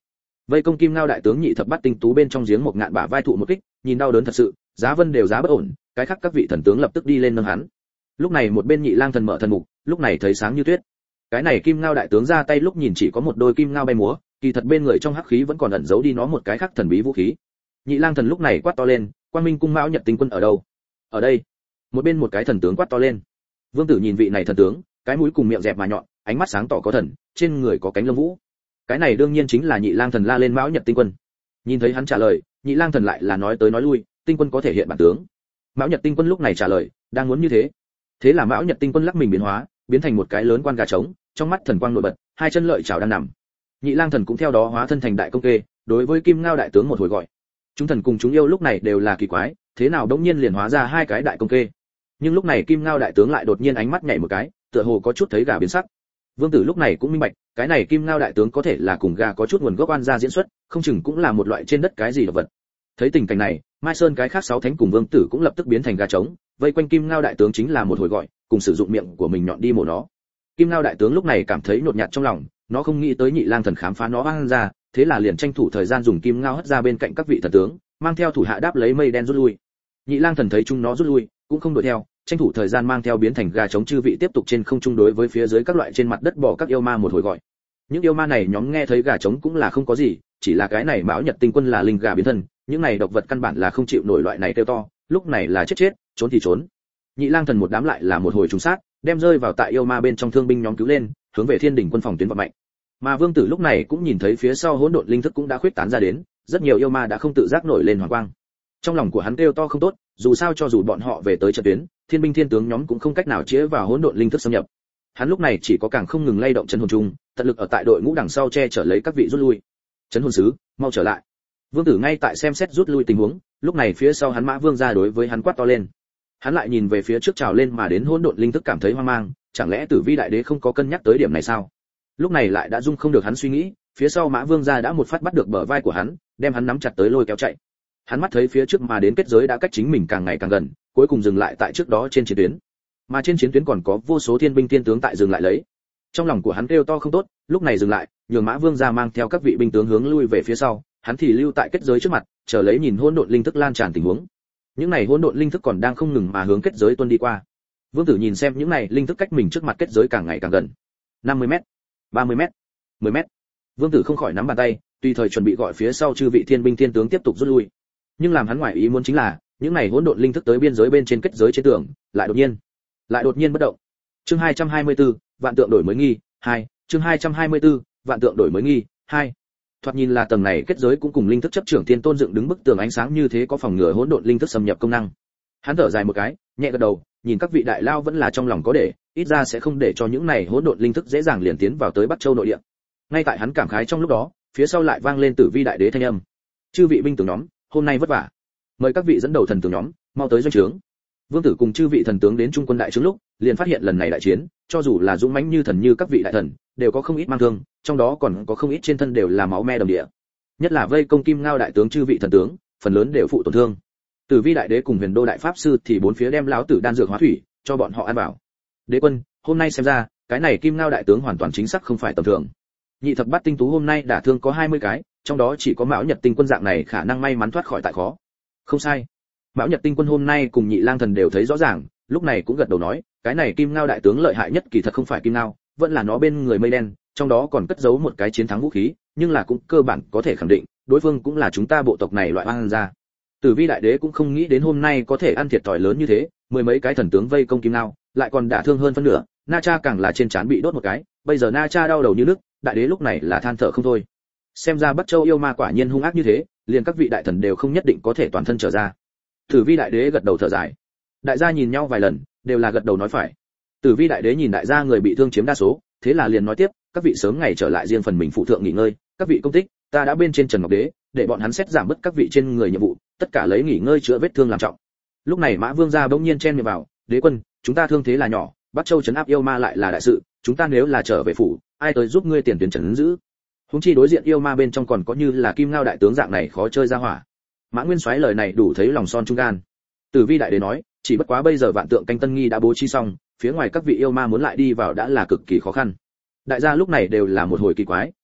Vây công Kim Ngao đại tướng nhị thập bát tinh tú bên trong giếng một ngạn bả vai thụ một kích, nhìn đau đớn thật sự, Giá Vân đều giá bất ổn, cái khác các vị thần tướng lập tức đi lên nâng hắn. Lúc này một bên Nhị Lang thần mở thần mục, lúc này thấy sáng như tuyết. Cái này Kim Ngao đại tướng ra tay lúc nhìn chỉ có một đôi kim ngao bay múa, kỳ thật bên người trong hắc khí vẫn còn ẩn giấu đi nó một cái khác thần bí vũ khí. Nhị Lang thần lúc này quát to lên, Quang Minh cung Mão Nhật tinh quân ở đâu? Ở đây. Một bên một cái thần tướng quát to lên. Vương Tử nhìn vị này thần tướng, cái mũi cùng miệng dẹp mà nhọn, ánh mắt sáng tỏ có thần, trên người có cánh lông vũ. Cái này đương nhiên chính là Nhị Lang thần la lên Mão Nhật tinh quân. Nhìn thấy hắn trả lời, Nhị Lang thần lại là nói tới nói lui, tinh quân có thể hiện bản tướng. Mão Nhật tinh quân lúc này trả lời, đang muốn như thế. Thế là Mão Nhật tinh quân lắc mình biến hóa, biến thành một cái lớn quan gà trống, trong mắt thần quang nổi bật, hai chân lợi chảo đang nằm. Nhị Lang thần cũng theo đó hóa thân thành đại công kê, đối với Kim Ngao đại tướng một hồi gọi. Chúng thần cùng chúng yêu lúc này đều là kỳ quái, thế nào đống nhiên liền hóa ra hai cái đại công kê. Nhưng lúc này Kim Ngao đại tướng lại đột nhiên ánh mắt nhảy một cái, tựa hồ có chút thấy gà biến sắc. Vương Tử lúc này cũng minh bạch, cái này Kim Ngao đại tướng có thể là cùng gà có chút nguồn gốc oan gia diễn xuất, không chừng cũng là một loại trên đất cái gì đồ vật. Thấy tình cảnh này, Mai Sơn cái khác sáu thánh cùng Vương Tử cũng lập tức biến thành gà trống, vây quanh Kim Ngao đại tướng chính là một hồi gọi, cùng sử dụng miệng của mình nhọn đi mổ nó. Kim Ngao đại tướng lúc này cảm thấy nhột nhạt trong lòng, nó không nghĩ tới Nhị Lang thần khám phá nó oan ra, thế là liền tranh thủ thời gian dùng kim ngao hất ra bên cạnh các vị thần tướng, mang theo thủ hạ đáp lấy mây đen rút lui. Nhị Lang thần thấy chúng nó rút lui, cũng không đuổi theo, tranh thủ thời gian mang theo biến thành gà trống chư vị tiếp tục trên không trung đối với phía dưới các loại trên mặt đất bỏ các yêu ma một hồi gọi. Những yêu ma này nhóm nghe thấy gà trống cũng là không có gì, chỉ là cái này Mão Nhật tinh quân là linh gà biến thân, những này độc vật căn bản là không chịu nổi loại này kêu to, lúc này là chết chết, trốn thì trốn. Nhị Lang thần một đám lại là một hồi trùng sát, đem rơi vào tại yêu ma bên trong thương binh nhóm cứu lên, hướng về Thiên Đình quân phòng tuyến vận mạnh. Mà Vương Tử lúc này cũng nhìn thấy phía sau hỗn độn linh thức cũng đã khuyết tán ra đến, rất nhiều yêu ma đã không tự giác nổi lên hoàng quang. Trong lòng của hắn kêu to không tốt, dù sao cho dù bọn họ về tới trận tuyến, thiên binh thiên tướng nhóm cũng không cách nào chĩa vào hỗn độn linh thức xâm nhập. Hắn lúc này chỉ có càng không ngừng lay động chân hồn trung, tận lực ở tại đội ngũ đằng sau che chở lấy các vị rút lui. Chấn hồn sứ, mau trở lại. Vương Tử ngay tại xem xét rút lui tình huống, lúc này phía sau hắn Mã Vương ra đối với hắn quát to lên. Hắn lại nhìn về phía trước trào lên mà đến hỗn độn linh thức cảm thấy hoang mang, chẳng lẽ Tử Vi đại đế không có cân nhắc tới điểm này sao? Lúc này lại đã dung không được hắn suy nghĩ, phía sau Mã Vương gia đã một phát bắt được bờ vai của hắn, đem hắn nắm chặt tới lôi kéo chạy. Hắn mắt thấy phía trước mà đến kết giới đã cách chính mình càng ngày càng gần, cuối cùng dừng lại tại trước đó trên chiến tuyến. Mà trên chiến tuyến còn có vô số thiên binh thiên tướng tại dừng lại lấy. Trong lòng của hắn kêu to không tốt, lúc này dừng lại, nhường Mã Vương gia mang theo các vị binh tướng hướng lui về phía sau, hắn thì lưu tại kết giới trước mặt, chờ lấy nhìn hỗn độn linh thức lan tràn tình huống. Những này hỗn độn linh thức còn đang không ngừng mà hướng kết giới tuôn đi qua. Vương Tử nhìn xem những này linh thức cách mình trước mặt kết giới càng ngày càng gần. năm mươi mét, ba mươi mét, mười mét. Vương Tử không khỏi nắm bàn tay, tùy thời chuẩn bị gọi phía sau chư vị thiên binh thiên tướng tiếp tục rút lui. Nhưng làm hắn ngoài ý muốn chính là, những này hỗn độn linh thức tới biên giới bên trên kết giới trên tường, lại đột nhiên, lại đột nhiên bất động. Chương hai trăm hai mươi tư, vạn tượng đổi mới nghi, hai, chương hai trăm hai mươi tư, vạn tượng đổi mới nghi, hai. Thoạt nhìn là tầng này kết giới cũng cùng linh thức chấp trưởng thiên tôn dựng đứng bức tường ánh sáng như thế có phòng ngừa hỗn độn linh thức xâm nhập công năng. Hắn thở dài một cái, nhẹ gật đầu, nhìn các vị đại lao vẫn là trong lòng có để, ít ra sẽ không để cho những này hỗn độn linh thức dễ dàng liền tiến vào tới Bắc Châu nội địa. Ngay tại hắn cảm khái trong lúc đó, phía sau lại vang lên Tử Vi đại đế thanh âm. Chư vị binh tướng nhóm, hôm nay vất vả. Mời các vị dẫn đầu thần tướng nhóm, mau tới doanh trướng. Vương Tử cùng chư vị thần tướng đến trung quân đại trướng lúc, liền phát hiện lần này đại chiến, cho dù là dũng mãnh như thần như các vị đại thần, đều có không ít mang thương, trong đó còn có không ít trên thân đều là máu me đầm địa. Nhất là vây công Kim Ngao đại tướng chư vị thần tướng, phần lớn đều phụ tổn thương. Tử Vi đại đế cùng Huyền Đô đại pháp sư thì bốn phía đem lão tử đan dược hóa thủy, cho bọn họ ăn vào. Đế quân, hôm nay xem ra, cái này Kim Ngao đại tướng hoàn toàn chính xác không phải tầm thường. Nhị thập bát tinh tú hôm nay đả thương có hai mươi cái, trong đó chỉ có Mão Nhật tinh quân dạng này khả năng may mắn thoát khỏi tại khó. Không sai. Mão Nhật tinh quân hôm nay cùng Nhị Lang thần đều thấy rõ ràng, lúc này cũng gật đầu nói, cái này Kim Ngao đại tướng lợi hại nhất kỳ thật không phải Kim Ngao, vẫn là nó bên người mây đen, trong đó còn cất giấu một cái chiến thắng vũ khí, nhưng là cũng cơ bản có thể khẳng định, đối phương cũng là chúng ta bộ tộc này loại oan gia. Tử Vi đại đế cũng không nghĩ đến hôm nay có thể ăn thiệt thòi lớn như thế, mười mấy cái thần tướng vây công Kim Ngao, lại còn đả thương hơn phân nửa, Na Cha càng là trên trán bị đốt một cái, bây giờ Na Cha đau đầu như nước, đại đế lúc này là than thở không thôi. Xem ra Bắc Châu yêu ma quả nhiên hung ác như thế, liền các vị đại thần đều không nhất định có thể toàn thân trở ra. Tử Vi đại đế gật đầu thở dài. Đại gia nhìn nhau vài lần, đều là gật đầu nói phải. Tử Vi đại đế nhìn đại gia người bị thương chiếm đa số, thế là liền nói tiếp, các vị sớm ngày trở lại riêng phần mình phụ thượng nghỉ ngơi, các vị công tích, ta đã bên trên Trần Ngọc Đế, để bọn hắn xét giảm bớt các vị trên người nhiệm vụ, tất cả lấy nghỉ ngơi chữa vết thương làm trọng. Lúc này Mã Vương gia bỗng nhiên chen miệng vào, đế quân, chúng ta thương thế là nhỏ, Bắc Châu trấn áp yêu ma lại là đại sự, chúng ta nếu là trở về phủ, ai tới giúp ngươi tiền tuyến trấn giữ? Huống chi đối diện yêu ma bên trong còn có như là Kim Ngao đại tướng dạng này khó chơi ra hỏa. Mã Nguyên Soái lời này đủ thấy lòng son trung gan. Tử Vi đại đế nói, chỉ bất quá bây giờ vạn tượng canh tân nghi đã bố trí xong, phía ngoài các vị yêu ma muốn lại đi vào đã là cực kỳ khó khăn. Đại gia lúc này đều là một hồi kỳ quái,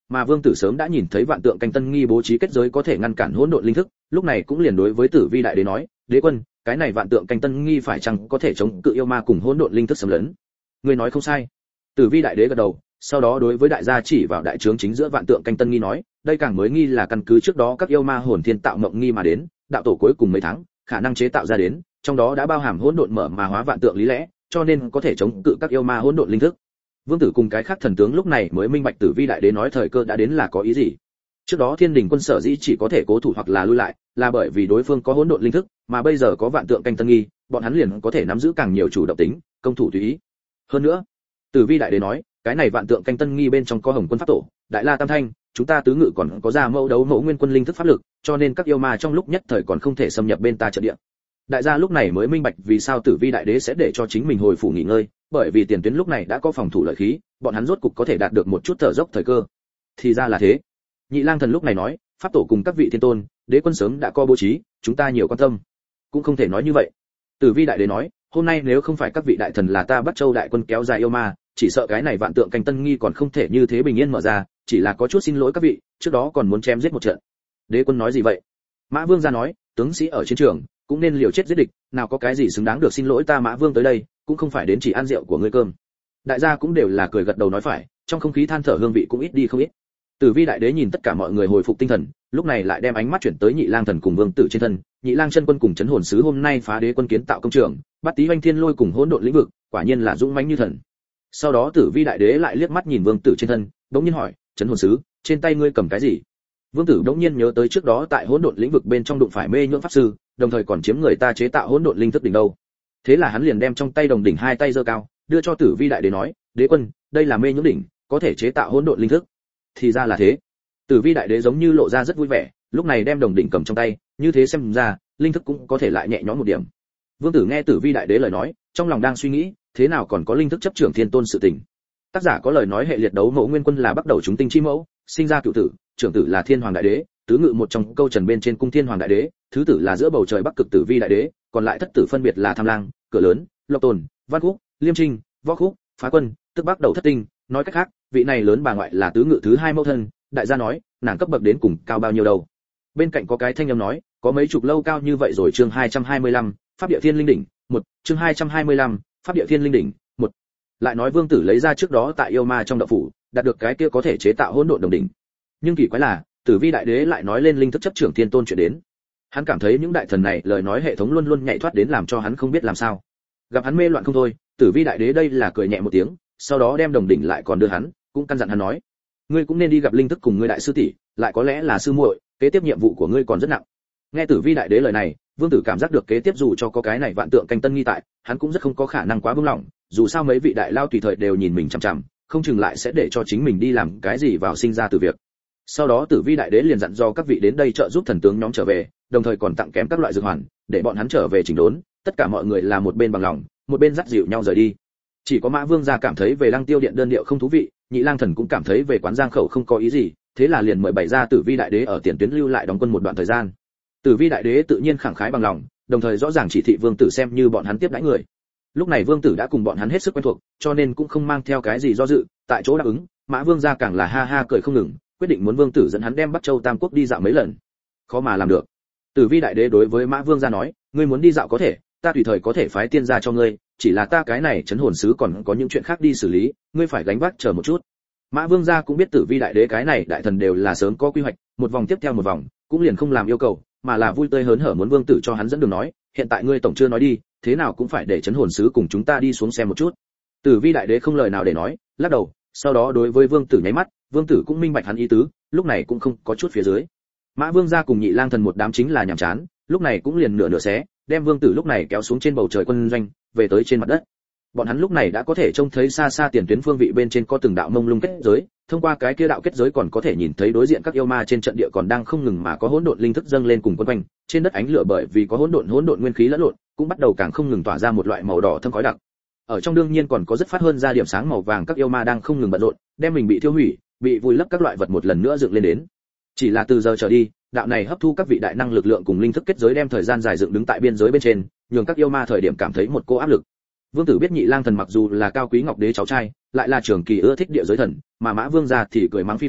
mà Vương Tử sớm đã nhìn thấy vạn tượng canh tân nghi bố trí kết giới có thể ngăn cản hỗn độn linh thức, lúc này cũng liền đối với Tử Vi đại đế nói, đế quân, cái này vạn tượng canh tân nghi phải chăng có thể chống cự yêu ma cùng hỗn độn linh thức xâm lấn? Ngươi nói không sai. Tử Vi đại đế gật đầu, sau đó đối với đại gia chỉ vào đại trướng chính giữa vạn tượng canh tân nghi nói, đây càng mới nghi là căn cứ trước đó các yêu ma hồn thiên tạo mộng nghi mà đến, đạo tổ cuối cùng mấy tháng, khả năng chế tạo ra đến, trong đó đã bao hàm hỗn độn mở mà hóa vạn tượng lý lẽ, cho nên có thể chống cự các yêu ma hỗn độn linh thức. Vương Tử cùng cái khác thần tướng lúc này mới minh bạch Tử Vi đại đế nói thời cơ đã đến là có ý gì. Trước đó Thiên Đình quân sở dĩ chỉ có thể cố thủ hoặc là lui lại, là bởi vì đối phương có hỗn độn linh thức, mà bây giờ có vạn tượng canh tân nghi, bọn hắn liền có thể nắm giữ càng nhiều chủ động tính, công thủ tùy ý. Hơn nữa, Tử Vi đại đế nói, cái này vạn tượng canh tân nghi bên trong có Hồng Quân pháp tổ, Đại La Tam Thanh, chúng ta tứ ngự còn có ra mẫu đấu mẫu nguyên quân linh thức pháp lực, cho nên các yêu ma trong lúc nhất thời còn không thể xâm nhập bên ta trận địa. Đại gia lúc này mới minh bạch vì sao Tử Vi đại đế sẽ để cho chính mình hồi phủ nghỉ ngơi, bởi vì tiền tuyến lúc này đã có phòng thủ lợi khí, bọn hắn rốt cục có thể đạt được một chút thở dốc thời cơ. Thì ra là thế. Nhị Lang thần lúc này nói, pháp tổ cùng các vị thiên tôn, đế quân sớm đã có bố trí, chúng ta nhiều quan tâm. Cũng không thể nói như vậy. Tử Vi đại đế nói, hôm nay nếu không phải các vị đại thần là ta bắt châu đại quân kéo dài yêu ma, chỉ sợ cái này vạn tượng canh tân nghi còn không thể như thế bình yên mở ra, chỉ là có chút xin lỗi các vị, trước đó còn muốn chém giết một trận. Đế quân nói gì vậy? Mã Vương gia nói, tướng sĩ ở chiến trường cũng nên liều chết giết địch, nào có cái gì xứng đáng được xin lỗi ta Mã Vương tới đây, cũng không phải đến chỉ ăn rượu của ngươi cơm. Đại gia cũng đều là cười gật đầu nói phải, trong không khí than thở hương vị cũng ít đi không ít. Tử Vi đại đế nhìn tất cả mọi người hồi phục tinh thần, lúc này lại đem ánh mắt chuyển tới Nhị Lang thần cùng Vương Tử trên thân. Nhị Lang chân quân cùng chấn hồn sứ hôm nay phá đế quân kiến tạo công trường, bắt tí oanh thiên lôi cùng hỗn độn lĩnh vực, quả nhiên là dũng mãnh như thần. Sau đó Tử Vi đại đế lại liếc mắt nhìn Vương Tử trên thân, đống nhiên hỏi, chấn hồn sứ, trên tay ngươi cầm cái gì? Vương Tử đống nhiên nhớ tới trước đó tại hỗn độn lĩnh vực bên trong đụng phải mê nhưỡng pháp sư, đồng thời còn chiếm người ta chế tạo hỗn độn linh thức đỉnh đâu. Thế là hắn liền đem trong tay đồng đỉnh hai tay giơ cao, đưa cho Tử Vi đại đế nói, đế quân, đây là mê nhưỡng đỉnh, có thể chế tạo hỗn độn linh thức. Thì ra là thế. Tử Vi đại đế giống như lộ ra rất vui vẻ, lúc này đem đồng đỉnh cầm trong tay, như thế xem ra, linh thức cũng có thể lại nhẹ nhõm một điểm. Vương Tử nghe Tử Vi đại đế lời nói, trong lòng đang suy nghĩ, thế nào còn có linh thức chấp trưởng thiên tôn sự tình. Tác giả có lời nói hệ liệt đấu mẫu nguyên quân là bắt đầu chúng tinh chi mẫu, sinh ra cửu tử, trưởng tử là thiên hoàng đại đế, tứ ngự một trong câu trần bên trên cung thiên hoàng đại đế, thứ tử là giữa bầu trời bắc cực Tử Vi đại đế, còn lại thất tử phân biệt là tham lang, cửa lớn, lộc tồn, văn khúc, liêm trinh, võ khúc, phá quân, tức bắc đầu thất tinh. Nói cách khác, vị này lớn bà ngoại là tứ ngự thứ hai mẫu thân. Đại gia nói, nàng cấp bậc đến cùng cao bao nhiêu đâu? Bên cạnh có cái thanh âm nói, có mấy chục lâu cao như vậy rồi. Chương hai trăm hai mươi lăm, pháp địa thiên linh đỉnh, một. Chương hai trăm hai mươi lăm, pháp địa thiên linh đỉnh, một. Lại nói Vương Tử lấy ra trước đó tại yêu ma trong động phủ, đạt được cái kia có thể chế tạo hỗn độn đồng đỉnh. Nhưng kỳ quái là, Tử Vi đại đế lại nói lên linh thức chấp trưởng thiên tôn chuyện đến. Hắn cảm thấy những đại thần này lời nói hệ thống luôn luôn nhạy thoát đến làm cho hắn không biết làm sao. Gặp hắn mê loạn không thôi, Tử Vi đại đế đây là cười nhẹ một tiếng, sau đó đem đồng đỉnh lại còn đưa hắn, cũng căn dặn hắn nói, ngươi cũng nên đi gặp linh thức cùng ngươi đại sư tỷ, lại có lẽ là sư muội, kế tiếp nhiệm vụ của ngươi còn rất nặng. Nghe Tử Vi đại đế lời này, Vương Tử cảm giác được kế tiếp dù cho có cái này vạn tượng canh tân nghi tại, hắn cũng rất không có khả năng quá buông lỏng, dù sao mấy vị đại lao tùy thời đều nhìn mình chằm chằm, không chừng lại sẽ để cho chính mình đi làm cái gì vào sinh ra từ việc. Sau đó Tử Vi đại đế liền dặn do các vị đến đây trợ giúp thần tướng nhóm trở về, đồng thời còn tặng kém các loại dược hoàn, để bọn hắn trở về chỉnh đốn, tất cả mọi người là một bên bằng lòng, một bên dắt dịu nhau rời đi. Chỉ có Mã Vương gia cảm thấy về Lăng Tiêu điện đơn điệu không thú vị, Nhị Lang thần cũng cảm thấy về quán Giang khẩu không có ý gì, thế là liền mời bày ra Tử Vi đại đế ở tiền tuyến lưu lại đóng quân một đoạn thời gian. Tử Vi đại đế tự nhiên khẳng khái bằng lòng, đồng thời rõ ràng chỉ thị Vương Tử xem như bọn hắn tiếp đãi người. Lúc này Vương Tử đã cùng bọn hắn hết sức quen thuộc, cho nên cũng không mang theo cái gì do dự, tại chỗ đáp ứng. Mã Vương gia càng là ha ha cười không ngừng, quyết định muốn Vương Tử dẫn hắn đem Bắc Châu Tam Quốc đi dạo mấy lần. Khó mà làm được. Tử Vi đại đế đối với Mã Vương gia nói, ngươi muốn đi dạo có thể, ta tùy thời có thể phái tiên gia cho ngươi, chỉ là ta cái này chấn hồn sứ còn có những chuyện khác đi xử lý, ngươi phải gánh vác chờ một chút. Mã Vương gia cũng biết Tử Vi đại đế cái này đại thần đều là sớm có quy hoạch, một vòng tiếp theo một vòng, cũng liền không làm yêu cầu, mà là vui tươi hớn hở muốn Vương Tử cho hắn dẫn đường nói, hiện tại ngươi tổng chưa nói đi, thế nào cũng phải để chấn hồn sứ cùng chúng ta đi xuống xem một chút. Tử Vi đại đế không lời nào để nói, lắc đầu, sau đó đối với Vương Tử nháy mắt, Vương Tử cũng minh bạch hắn ý tứ, lúc này cũng không có chút phía dưới. Mã Vương gia cùng Nhị Lang thần một đám chính là nhàm chán, lúc này cũng liền nửa nửa xé, đem Vương Tử lúc này kéo xuống trên bầu trời quân doanh, về tới trên mặt đất. Bọn hắn lúc này đã có thể trông thấy xa xa tiền tuyến phương vị bên trên có từng đạo mông lung kết giới, thông qua cái kia đạo kết giới còn có thể nhìn thấy đối diện các yêu ma trên trận địa còn đang không ngừng mà có hỗn độn linh thức dâng lên cùng quân quanh, trên đất ánh lửa bởi vì có hỗn độn hỗn độn nguyên khí lẫn lộn, cũng bắt đầu càng không ngừng tỏa ra một loại màu đỏ thâm khói đặc. Ở trong đương nhiên còn có rất phát hơn ra điểm sáng màu vàng các yêu ma đang không ngừng bận rộn, đem mình bị thiêu hủy, bị vùi lấp các loại vật một lần nữa dựng lên đến. Chỉ là từ giờ trở đi, đạo này hấp thu các vị đại năng lực lượng cùng linh thức kết giới đem thời gian dài dựng đứng tại biên giới bên trên, nhường các yêu ma thời điểm cảm thấy một cô áp lực. Vương Tử biết Nhị Lang thần mặc dù là cao quý ngọc đế cháu trai, lại là trưởng kỳ ưa thích địa giới thần, mà Mã Vương gia thì cười mắng phi phàm,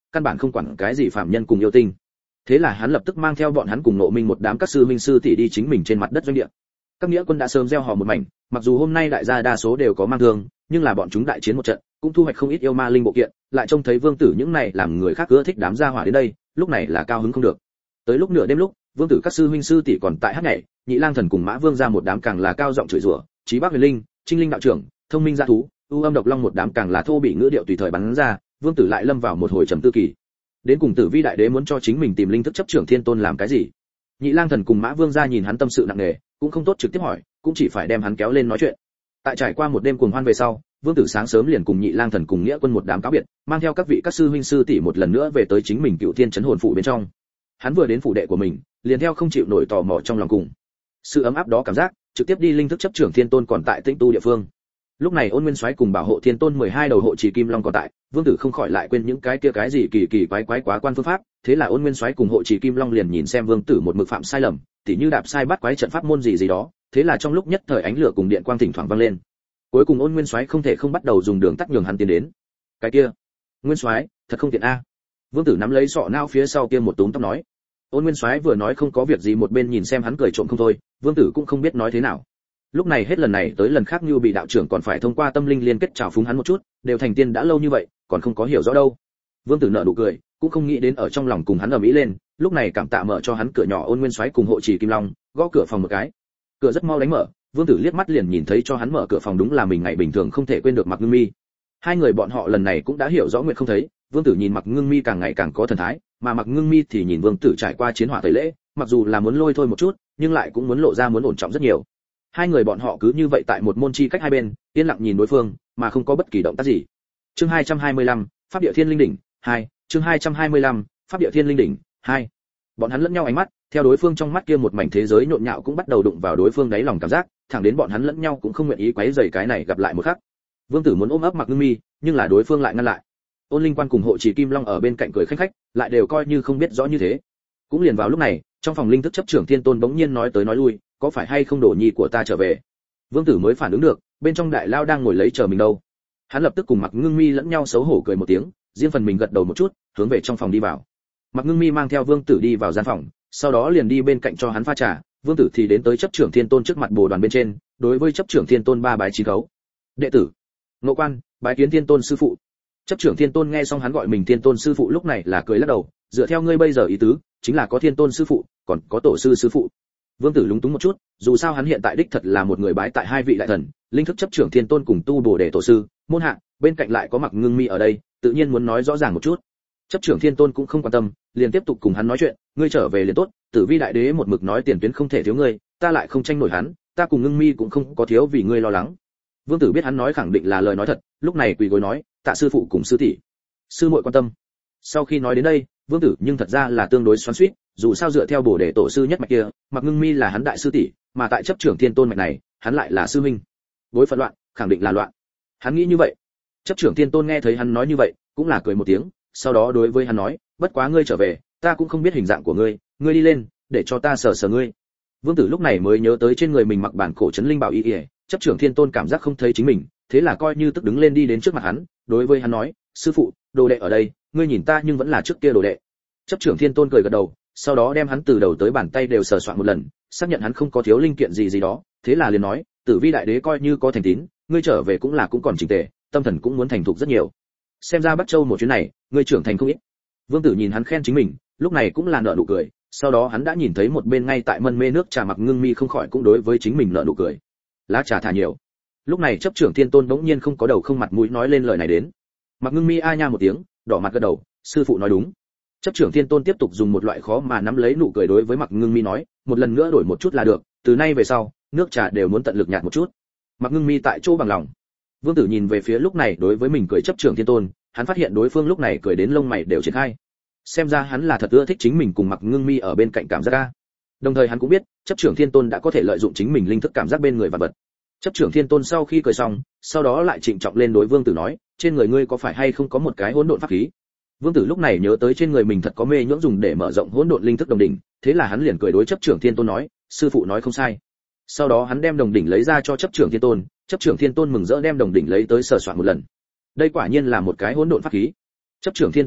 căn bản không quản cái gì phạm nhân cùng yêu tinh. Thế là hắn lập tức mang theo bọn hắn cùng Ngộ Minh một đám các sư minh sư tỷ đi chính mình trên mặt đất doanh địa. Các nghĩa quân đã sớm gieo hò một mảnh, mặc dù hôm nay đại gia đa số đều có mang thương, nhưng là bọn chúng đại chiến một trận, cũng thu hoạch không ít yêu ma linh bộ kiện, lại trông thấy Vương Tử những này làm người khác ưa thích đám gia hỏa đến đây, lúc này là cao hứng không được. Tới lúc nửa đêm lúc, Vương Tử các sư huynh sư tỷ còn tại hát nhảy, Nhị Lang Thần cùng Mã Vương ra một đám càng là cao giọng chửi rủa, Chí Bắc Huyền Linh, Trinh Linh đạo trưởng, Thông Minh gia thú, U Âm Độc Long một đám càng là thô bị ngữ điệu tùy thời bắn ra, Vương Tử lại lâm vào một hồi trầm tư kỳ. Đến cùng Tử Vi đại đế muốn cho chính mình tìm linh thức chấp trưởng thiên tôn làm cái gì? Nhị Lang Thần cùng Mã Vương ra nhìn hắn tâm sự nặng nề, cũng không tốt trực tiếp hỏi, cũng chỉ phải đem hắn kéo lên nói chuyện. Tại trải qua một đêm cuồng hoan về sau, Vương Tử sáng sớm liền cùng Nhị Lang Thần cùng Nghĩa Quân một đám cáo biệt, mang theo các vị các sư huynh sư tỷ một lần nữa về tới chính mình Cựu Thiên Chấn Hồn phủ bên trong. Hắn vừa đến phủ đệ của mình, liền theo không chịu nổi tò mò trong lòng cùng. Sự ấm áp đó cảm giác, trực tiếp đi linh thức chấp trưởng thiên tôn còn tại Tĩnh Tu địa phương. Lúc này Ôn Nguyên Soái cùng bảo hộ thiên tôn mười hai đầu hộ trì kim long còn tại, Vương Tử không khỏi lại quên những cái kia cái gì kỳ kỳ quái quái quá quan phương pháp, thế là Ôn Nguyên Soái cùng hộ trì kim long liền nhìn xem Vương Tử một mực phạm sai lầm, tỉ như đạp sai bắt quái trận pháp môn gì gì đó, thế là trong lúc nhất thời ánh lửa cùng điện quang thỉnh thoảng vang lên. Cuối cùng Ôn Nguyên Soái không thể không bắt đầu dùng đường tắt nhường hắn tiến đến. Cái kia, Nguyên Soái, thật không tiện a. Vương Tử nắm lấy sọ não phía sau kia một túm tóc nói. Ôn Nguyên Soái vừa nói không có việc gì một bên nhìn xem hắn cười trộm không thôi, Vương Tử cũng không biết nói thế nào. Lúc này hết lần này tới lần khác như bị đạo trưởng còn phải thông qua tâm linh liên kết chào phúng hắn một chút, đều thành tiên đã lâu như vậy, còn không có hiểu rõ đâu. Vương Tử nở nụ cười, cũng không nghĩ đến ở trong lòng cùng hắn ầm ĩ lên, lúc này cảm tạ mở cho hắn cửa nhỏ Ôn Nguyên Soái cùng hộ trì kim long, gõ cửa phòng một cái. Cửa rất mau đánh mở, Vương Tử liếc mắt liền nhìn thấy cho hắn mở cửa phòng đúng là mình ngày bình thường không thể quên được Mặc Ngưng Mi. Hai người bọn họ lần này cũng đã hiểu rõ nguyện không thấy, Vương Tử nhìn Mặc Ngưng Mi càng ngày càng có thần thái, mà Mặc Ngưng Mi thì nhìn Vương Tử trải qua chiến hỏa tẩy lễ, mặc dù là muốn lôi thôi một chút, nhưng lại cũng muốn lộ ra muốn ổn trọng rất nhiều. Hai người bọn họ cứ như vậy tại một môn chi cách hai bên, yên lặng nhìn đối phương, mà không có bất kỳ động tác gì. Chương hai trăm hai mươi lăm, Pháp Địa Thiên Linh đỉnh, hai, chương hai trăm hai mươi lăm, Pháp Địa Thiên Linh đỉnh, hai. Bọn hắn lẫn nhau ánh mắt, theo đối phương trong mắt kia một mảnh thế giới nhộn nhạo cũng bắt đầu đụng vào đối phương đáy lòng cảm giác, thẳng đến bọn hắn lẫn nhau cũng không nguyện ý quấy rầy cái này gặp lại một khắc. Vương Tử muốn ôm ấp Mặc Ngưng Mi, nhưng là đối phương lại ngăn lại. Ôn Linh Quan cùng hộ trì kim long ở bên cạnh cười khanh khách, lại đều coi như không biết rõ như thế. Cũng liền vào lúc này, trong phòng linh thức chấp trưởng thiên tôn bỗng nhiên nói tới nói lui, có phải hay không đổ nhi của ta trở về? Vương Tử mới phản ứng được, bên trong đại lao đang ngồi lấy chờ mình đâu. Hắn lập tức cùng Mặc Ngưng Mi lẫn nhau xấu hổ cười một tiếng, riêng phần mình gật đầu một chút, hướng về trong phòng đi vào. Mặc Ngưng Mi mang theo Vương Tử đi vào gian phòng, sau đó liền đi bên cạnh cho hắn pha trà, Vương Tử thì đến tới chấp trưởng thiên tôn trước mặt bồ đoàn bên trên, đối với chấp trưởng thiên tôn ba bái chín khấu. Đệ tử, Ngộ Quan, bái kiến thiên tôn sư phụ. Chấp trưởng thiên tôn nghe xong hắn gọi mình thiên tôn sư phụ lúc này là cười lắc đầu, dựa theo ngươi bây giờ ý tứ, chính là có thiên tôn sư phụ, còn có tổ sư sư phụ. Vương Tử lúng túng một chút, dù sao hắn hiện tại đích thật là một người bái tại hai vị đại thần, linh thức chấp trưởng thiên tôn cùng tu bổ để tổ sư, môn hạ, bên cạnh lại có Mặc Ngưng Mi ở đây, tự nhiên muốn nói rõ ràng một chút. Chấp trưởng thiên tôn cũng không quan tâm, liền tiếp tục cùng hắn nói chuyện, ngươi trở về liền tốt, Tử Vi đại đế một mực nói tiền tuyến không thể thiếu ngươi, ta lại không tranh nổi hắn, ta cùng Ngưng Mi cũng không có thiếu vì ngươi lo lắng. Vương Tử biết hắn nói khẳng định là lời nói thật, lúc này quỳ gối nói, tạ sư phụ cùng sư tỷ, sư muội quan tâm. Sau khi nói đến đây, Vương Tử nhưng thật ra là tương đối xoắn xuýt, dù sao dựa theo bổ để tổ sư nhất mạch kia, Mặc Ngưng Mi là hắn đại sư tỷ, mà tại chấp trưởng thiên tôn mạch này, hắn lại là sư huynh. Bối phận loạn, khẳng định là loạn. Hắn nghĩ như vậy. Chấp trưởng thiên tôn nghe thấy hắn nói như vậy, cũng là cười một tiếng, sau đó đối với hắn nói, bất quá ngươi trở về, ta cũng không biết hình dạng của ngươi, ngươi đi lên, để cho ta sờ sờ ngươi. Vương Tử lúc này mới nhớ tới trên người mình mặc bản cổ trấn linh bảo y y, chấp trưởng thiên tôn cảm giác không thấy chính mình, thế là coi như tức đứng lên đi đến trước mặt hắn, đối với hắn nói, sư phụ, đồ đệ ở đây, ngươi nhìn ta nhưng vẫn là trước kia đồ đệ. Chấp trưởng thiên tôn cười gật đầu, sau đó đem hắn từ đầu tới bàn tay đều sờ soạn một lần, xác nhận hắn không có thiếu linh kiện gì gì đó, thế là liền nói, Tử Vi đại đế coi như có thành tín, ngươi trở về cũng là cũng còn chỉnh tề, tâm thần cũng muốn thành thục rất nhiều. Xem ra Bắc Châu một chuyến này, ngươi trưởng thành không ít. Vương Tử nhìn hắn khen chính mình, lúc này cũng là nở nụ cười, sau đó hắn đã nhìn thấy một bên ngay tại mân mê nước trà Mặc Ngưng Mi không khỏi cũng đối với chính mình nở nụ cười. Lá trà thả nhiều. Lúc này chấp trưởng thiên tôn bỗng nhiên không có đầu không mặt mũi nói lên lời này đến. Mặc Ngưng Mi a nha một tiếng, đỏ mặt gật đầu, sư phụ nói đúng. Chấp trưởng thiên tôn tiếp tục dùng một loại khó mà nắm lấy nụ cười đối với Mặc Ngưng Mi nói, một lần nữa đổi một chút là được, từ nay về sau, nước trà đều muốn tận lực nhạt một chút. Mặc Ngưng Mi tại chỗ bằng lòng. Vương Tử nhìn về phía lúc này đối với mình cười chấp trưởng thiên tôn, hắn phát hiện đối phương lúc này cười đến lông mày đều triển khai. Xem ra hắn là thật ưa thích chính mình cùng Mặc Ngưng Mi ở bên cạnh cảm giác a. Đồng thời hắn cũng biết, chấp trưởng thiên tôn đã có thể lợi dụng chính mình linh thức cảm giác bên người vật vật. Chấp trưởng thiên tôn sau khi cười xong, sau đó lại trịnh trọng lên đối Vương Tử nói, trên người ngươi có phải hay không có một cái hỗn độn pháp khí? Vương Tử lúc này nhớ tới trên người mình thật có mê nhưỡng dùng để mở rộng hỗn độn linh thức đồng đỉnh, thế là hắn liền cười đối chấp trưởng thiên tôn nói, sư phụ nói không sai. Sau đó hắn đem đồng đỉnh lấy ra cho chấp trưởng thiên tôn, chấp trưởng thiên tôn mừng rỡ đem đồng đỉnh lấy tới sờ soạn một lần. Đây quả nhiên là một cái hỗn độn pháp khí. Chấp trưởng thiên tôn nói,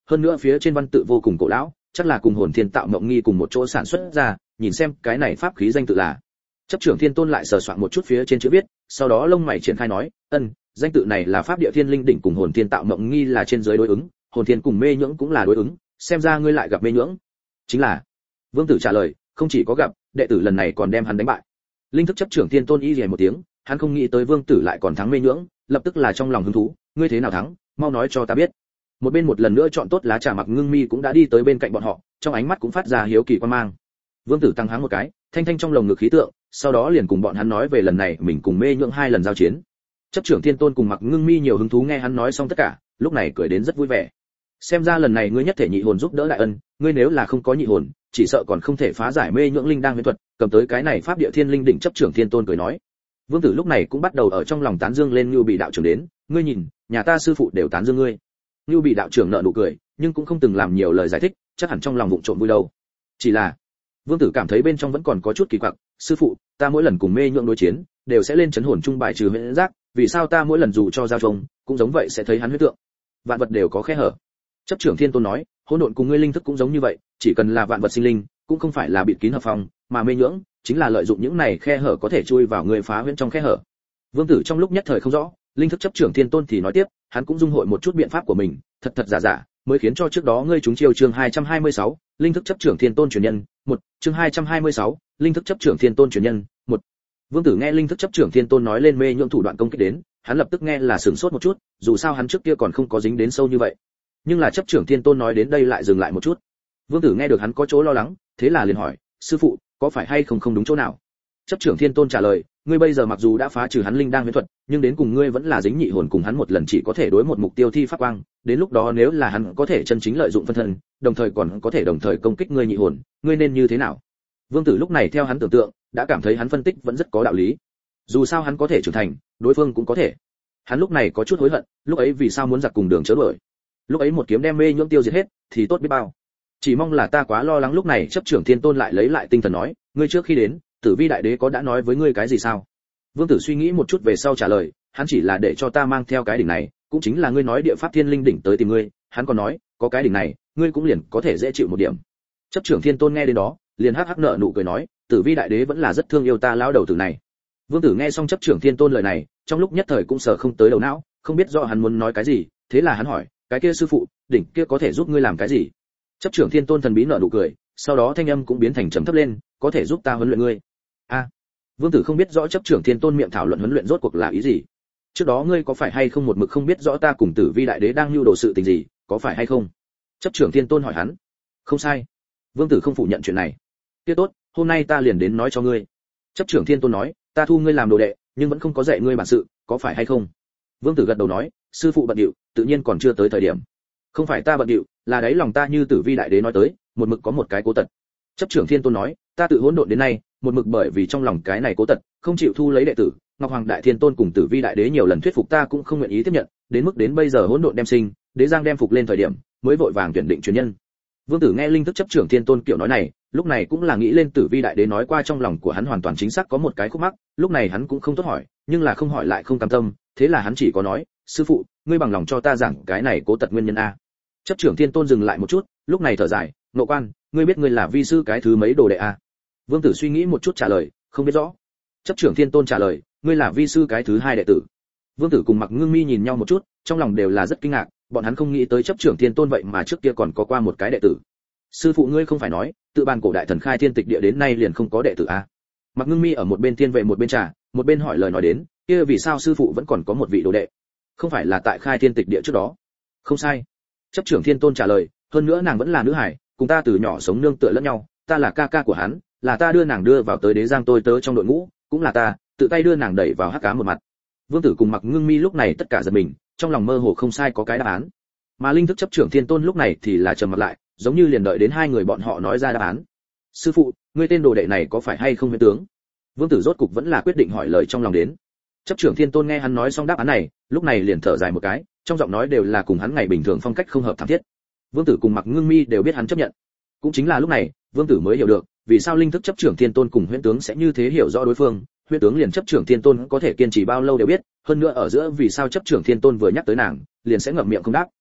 hơn nữa phía trên văn tự vô cùng cổ lão, chắc là cùng hồn thiên tạo mộng nghi cùng một chỗ sản xuất ra, nhìn xem cái này pháp khí danh tự là. Chấp trưởng thiên tôn lại sờ soạn một chút phía trên chữ viết, sau đó lông mày triển khai nói, ân, danh tự này là pháp địa thiên linh đỉnh cùng hồn thiên tạo mộng nghi là trên dưới đối ứng, hồn thiên cùng mê nhưỡng cũng là đối ứng, xem ra ngươi lại gặp mê nhưỡng. Chính là. Vương Tử trả lời, không chỉ có gặp, đệ tử lần này còn đem hắn đánh bại. Linh thức chấp trưởng thiên tôn y rìa một tiếng, hắn không nghĩ tới Vương Tử lại còn thắng mê nhưỡng, lập tức là trong lòng hứng thú, ngươi thế nào thắng, mau nói cho ta biết. Một bên một lần nữa chọn tốt lá trà Mặc Ngưng Mi cũng đã đi tới bên cạnh bọn họ, trong ánh mắt cũng phát ra hiếu kỳ quan mang. Vương Tử tăng háng một cái, thanh thanh trong lồng ngực khí tượng, sau đó liền cùng bọn hắn nói về lần này mình cùng mê nhưỡng hai lần giao chiến. Chấp trưởng thiên tôn cùng Mặc Ngưng Mi nhiều hứng thú nghe hắn nói xong tất cả, lúc này cười đến rất vui vẻ. Xem ra lần này ngươi nhất thể nhị hồn giúp đỡ đại ân, ngươi nếu là không có nhị hồn, chỉ sợ còn không thể phá giải mê nhưỡng linh đang huyễn thuật, cầm tới cái này pháp địa thiên linh đỉnh. Chấp trưởng thiên tôn cười nói. Vương Tử lúc này cũng bắt đầu ở trong lòng tán dương lên Nưu Bị đạo trưởng đến, ngươi nhìn, nhà ta sư phụ đều tán dương ngươi. Nưu Bị đạo trưởng nở nụ cười, nhưng cũng không từng làm nhiều lời giải thích, chắc hẳn trong lòng vụng trộm vui đâu. Chỉ là, Vương Tử cảm thấy bên trong vẫn còn có chút kỳ quặc, sư phụ, ta mỗi lần cùng mê nhưỡng đối chiến, đều sẽ lên chấn hồn trung bài trừ huyễn giác, vì sao ta mỗi lần dù cho giao trông, cũng giống vậy sẽ thấy hắn huyết tượng. Vạn vật đều có khe hở. Chấp trưởng thiên tôn nói, hỗn độn cùng ngươi linh thức cũng giống như vậy, chỉ cần là vạn vật sinh linh, cũng không phải là bịt kín hợp phòng, mà mê nhưỡng chính là lợi dụng những này khe hở có thể chui vào người phá huyễn trong khe hở. Vương Tử trong lúc nhất thời không rõ, linh thức chấp trưởng thiên tôn thì nói tiếp, hắn cũng dung hội một chút biện pháp của mình, thật thật giả giả, mới khiến cho trước đó ngươi chúng chiêu. Chương hai trăm hai mươi sáu, linh thức chấp trưởng thiên tôn truyền nhân, một. Chương hai trăm hai mươi sáu, linh thức chấp trưởng thiên tôn truyền nhân, một. Vương Tử nghe linh thức chấp trưởng thiên tôn nói lên mê nhưỡng thủ đoạn công kích đến, hắn lập tức nghe là sửng sốt một chút, dù sao hắn trước kia còn không có dính đến sâu như vậy. Nhưng là chấp trưởng thiên tôn nói đến đây lại dừng lại một chút. Vương Tử nghe được hắn có chỗ lo lắng, thế là liền hỏi, sư phụ, có phải hay không không đúng chỗ nào? Chấp trưởng thiên tôn trả lời, ngươi bây giờ mặc dù đã phá trừ hắn linh đang huyễn thuật, nhưng đến cùng ngươi vẫn là dính nhị hồn cùng hắn một lần chỉ có thể đối một mục tiêu thi pháp quang, đến lúc đó nếu là hắn có thể chân chính lợi dụng phân thân, đồng thời còn có thể đồng thời công kích ngươi nhị hồn, ngươi nên như thế nào? Vương Tử lúc này theo hắn tưởng tượng, đã cảm thấy hắn phân tích vẫn rất có đạo lý. Dù sao hắn có thể trưởng thành, đối phương cũng có thể. Hắn lúc này có chút hối hận, lúc ấy vì sao muốn giặc cùng đường chớ đuổi. Lúc ấy một kiếm đem mê nhưỡng tiêu diệt hết, thì tốt biết bao. Chỉ mong là ta quá lo lắng. Lúc này chấp trưởng thiên tôn lại lấy lại tinh thần nói, ngươi trước khi đến, Tử Vi đại đế có đã nói với ngươi cái gì sao? Vương Tử suy nghĩ một chút về sau trả lời, hắn chỉ là để cho ta mang theo cái đỉnh này, cũng chính là ngươi nói địa pháp thiên linh đỉnh tới tìm ngươi, hắn còn nói, có cái đỉnh này, ngươi cũng liền có thể dễ chịu một điểm. Chấp trưởng thiên tôn nghe đến đó, liền hắc hắc nở nụ cười nói, Tử Vi đại đế vẫn là rất thương yêu ta lão đầu tử này. Vương Tử nghe xong chấp trưởng thiên tôn lời này, trong lúc nhất thời cũng sờ không tới đầu não, không biết rõ hắn muốn nói cái gì, thế là hắn hỏi, cái kia sư phụ, đỉnh kia có thể giúp ngươi làm cái gì? Chấp trưởng thiên tôn thần bí nở nụ cười, sau đó thanh âm cũng biến thành trầm thấp lên, có thể giúp ta huấn luyện ngươi. A, à, Vương Tử không biết rõ chấp trưởng thiên tôn miệng thảo luận huấn luyện rốt cuộc là ý gì. Trước đó ngươi có phải hay không một mực không biết rõ ta cùng Tử Vi đại đế đang lưu đồ sự tình gì, có phải hay không? Chấp trưởng thiên tôn hỏi hắn. Không sai. Vương Tử không phủ nhận chuyện này. Kia tốt, hôm nay ta liền đến nói cho ngươi. Chấp trưởng thiên tôn nói, ta thu ngươi làm đồ đệ, nhưng vẫn không có dạy ngươi bản sự, có phải hay không? Vương Tử gật đầu nói, sư phụ bận điệu, tự nhiên còn chưa tới thời điểm. Không phải ta bận điệu, là đấy lòng ta như Tử Vi đại đế nói tới, một mực có một cái cố tật. Chấp trưởng thiên tôn nói, ta tự hỗn độn đến nay, một mực bởi vì trong lòng cái này cố tật, không chịu thu lấy đệ tử. Ngọc Hoàng đại thiên tôn cùng Tử Vi đại đế nhiều lần thuyết phục ta cũng không nguyện ý tiếp nhận, đến mức đến bây giờ hỗn độn đem sinh, đế giang đem phục lên thời điểm, mới vội vàng tuyển định truyền nhân. Vương Tử nghe linh thức chấp trưởng thiên tôn kiểu nói này, lúc này cũng là nghĩ lên Tử Vi đại đế nói qua trong lòng của hắn hoàn toàn chính xác có một cái khúc mắc, lúc này hắn cũng không tốt hỏi, nhưng là không hỏi lại không cam tâm, thế là hắn chỉ có nói, sư phụ, ngươi bằng lòng cho ta giảng cái này cố tật nguyên nhân a? Chấp trưởng thiên tôn dừng lại một chút, lúc này thở dài, nộ quan, ngươi biết ngươi là vi sư cái thứ mấy đồ đệ a? Vương Tử suy nghĩ một chút trả lời, không biết rõ. Chấp trưởng thiên tôn trả lời, ngươi là vi sư cái thứ hai đệ tử. Vương Tử cùng Mặc Ngưng Mi nhìn nhau một chút, trong lòng đều là rất kinh ngạc, bọn hắn không nghĩ tới chấp trưởng thiên tôn vậy mà trước kia còn có qua một cái đệ tử. Sư phụ ngươi không phải nói, tự bàn cổ đại thần khai thiên tịch địa đến nay liền không có đệ tử a? Mặc Ngưng Mi ở một bên tiên vệ một bên trà, một bên hỏi lời nói đến, kia vì sao sư phụ vẫn còn có một vị đồ đệ? Không phải là tại khai thiên tịch địa trước đó? Không sai. Chấp trưởng thiên tôn trả lời, hơn nữa nàng vẫn là nữ hải, cùng ta từ nhỏ sống nương tựa lẫn nhau, ta là ca ca của hắn, là ta đưa nàng đưa vào tới đế giang tôi tớ trong đội ngũ, cũng là ta tự tay đưa nàng đẩy vào hắc ám một mặt. Vương Tử cùng Mặc Ngưng Mi lúc này tất cả giật mình, trong lòng mơ hồ không sai có cái đáp án. Mà linh thức chấp trưởng thiên tôn lúc này thì là trầm mặt lại, giống như liền đợi đến hai người bọn họ nói ra đáp án. Sư phụ, ngươi tên đồ đệ này có phải hay không huyễn tướng? Vương Tử rốt cục vẫn là quyết định hỏi lời trong lòng đến. Chấp trưởng thiên tôn nghe hắn nói xong đáp án này, lúc này liền thở dài một cái, trong giọng nói đều là cùng hắn ngày bình thường phong cách không hợp thắm thiết. Vương Tử cùng Mặc Ngưng Mi đều biết hắn chấp nhận. Cũng chính là lúc này, Vương Tử mới hiểu được, vì sao linh thức chấp trưởng thiên tôn cùng huyễn tướng sẽ như thế hiểu rõ đối phương, huyễn tướng liền chấp trưởng thiên tôn có thể kiên trì bao lâu đều biết, hơn nữa ở giữa vì sao chấp trưởng thiên tôn vừa nhắc tới nàng, liền sẽ ngậm miệng không đáp.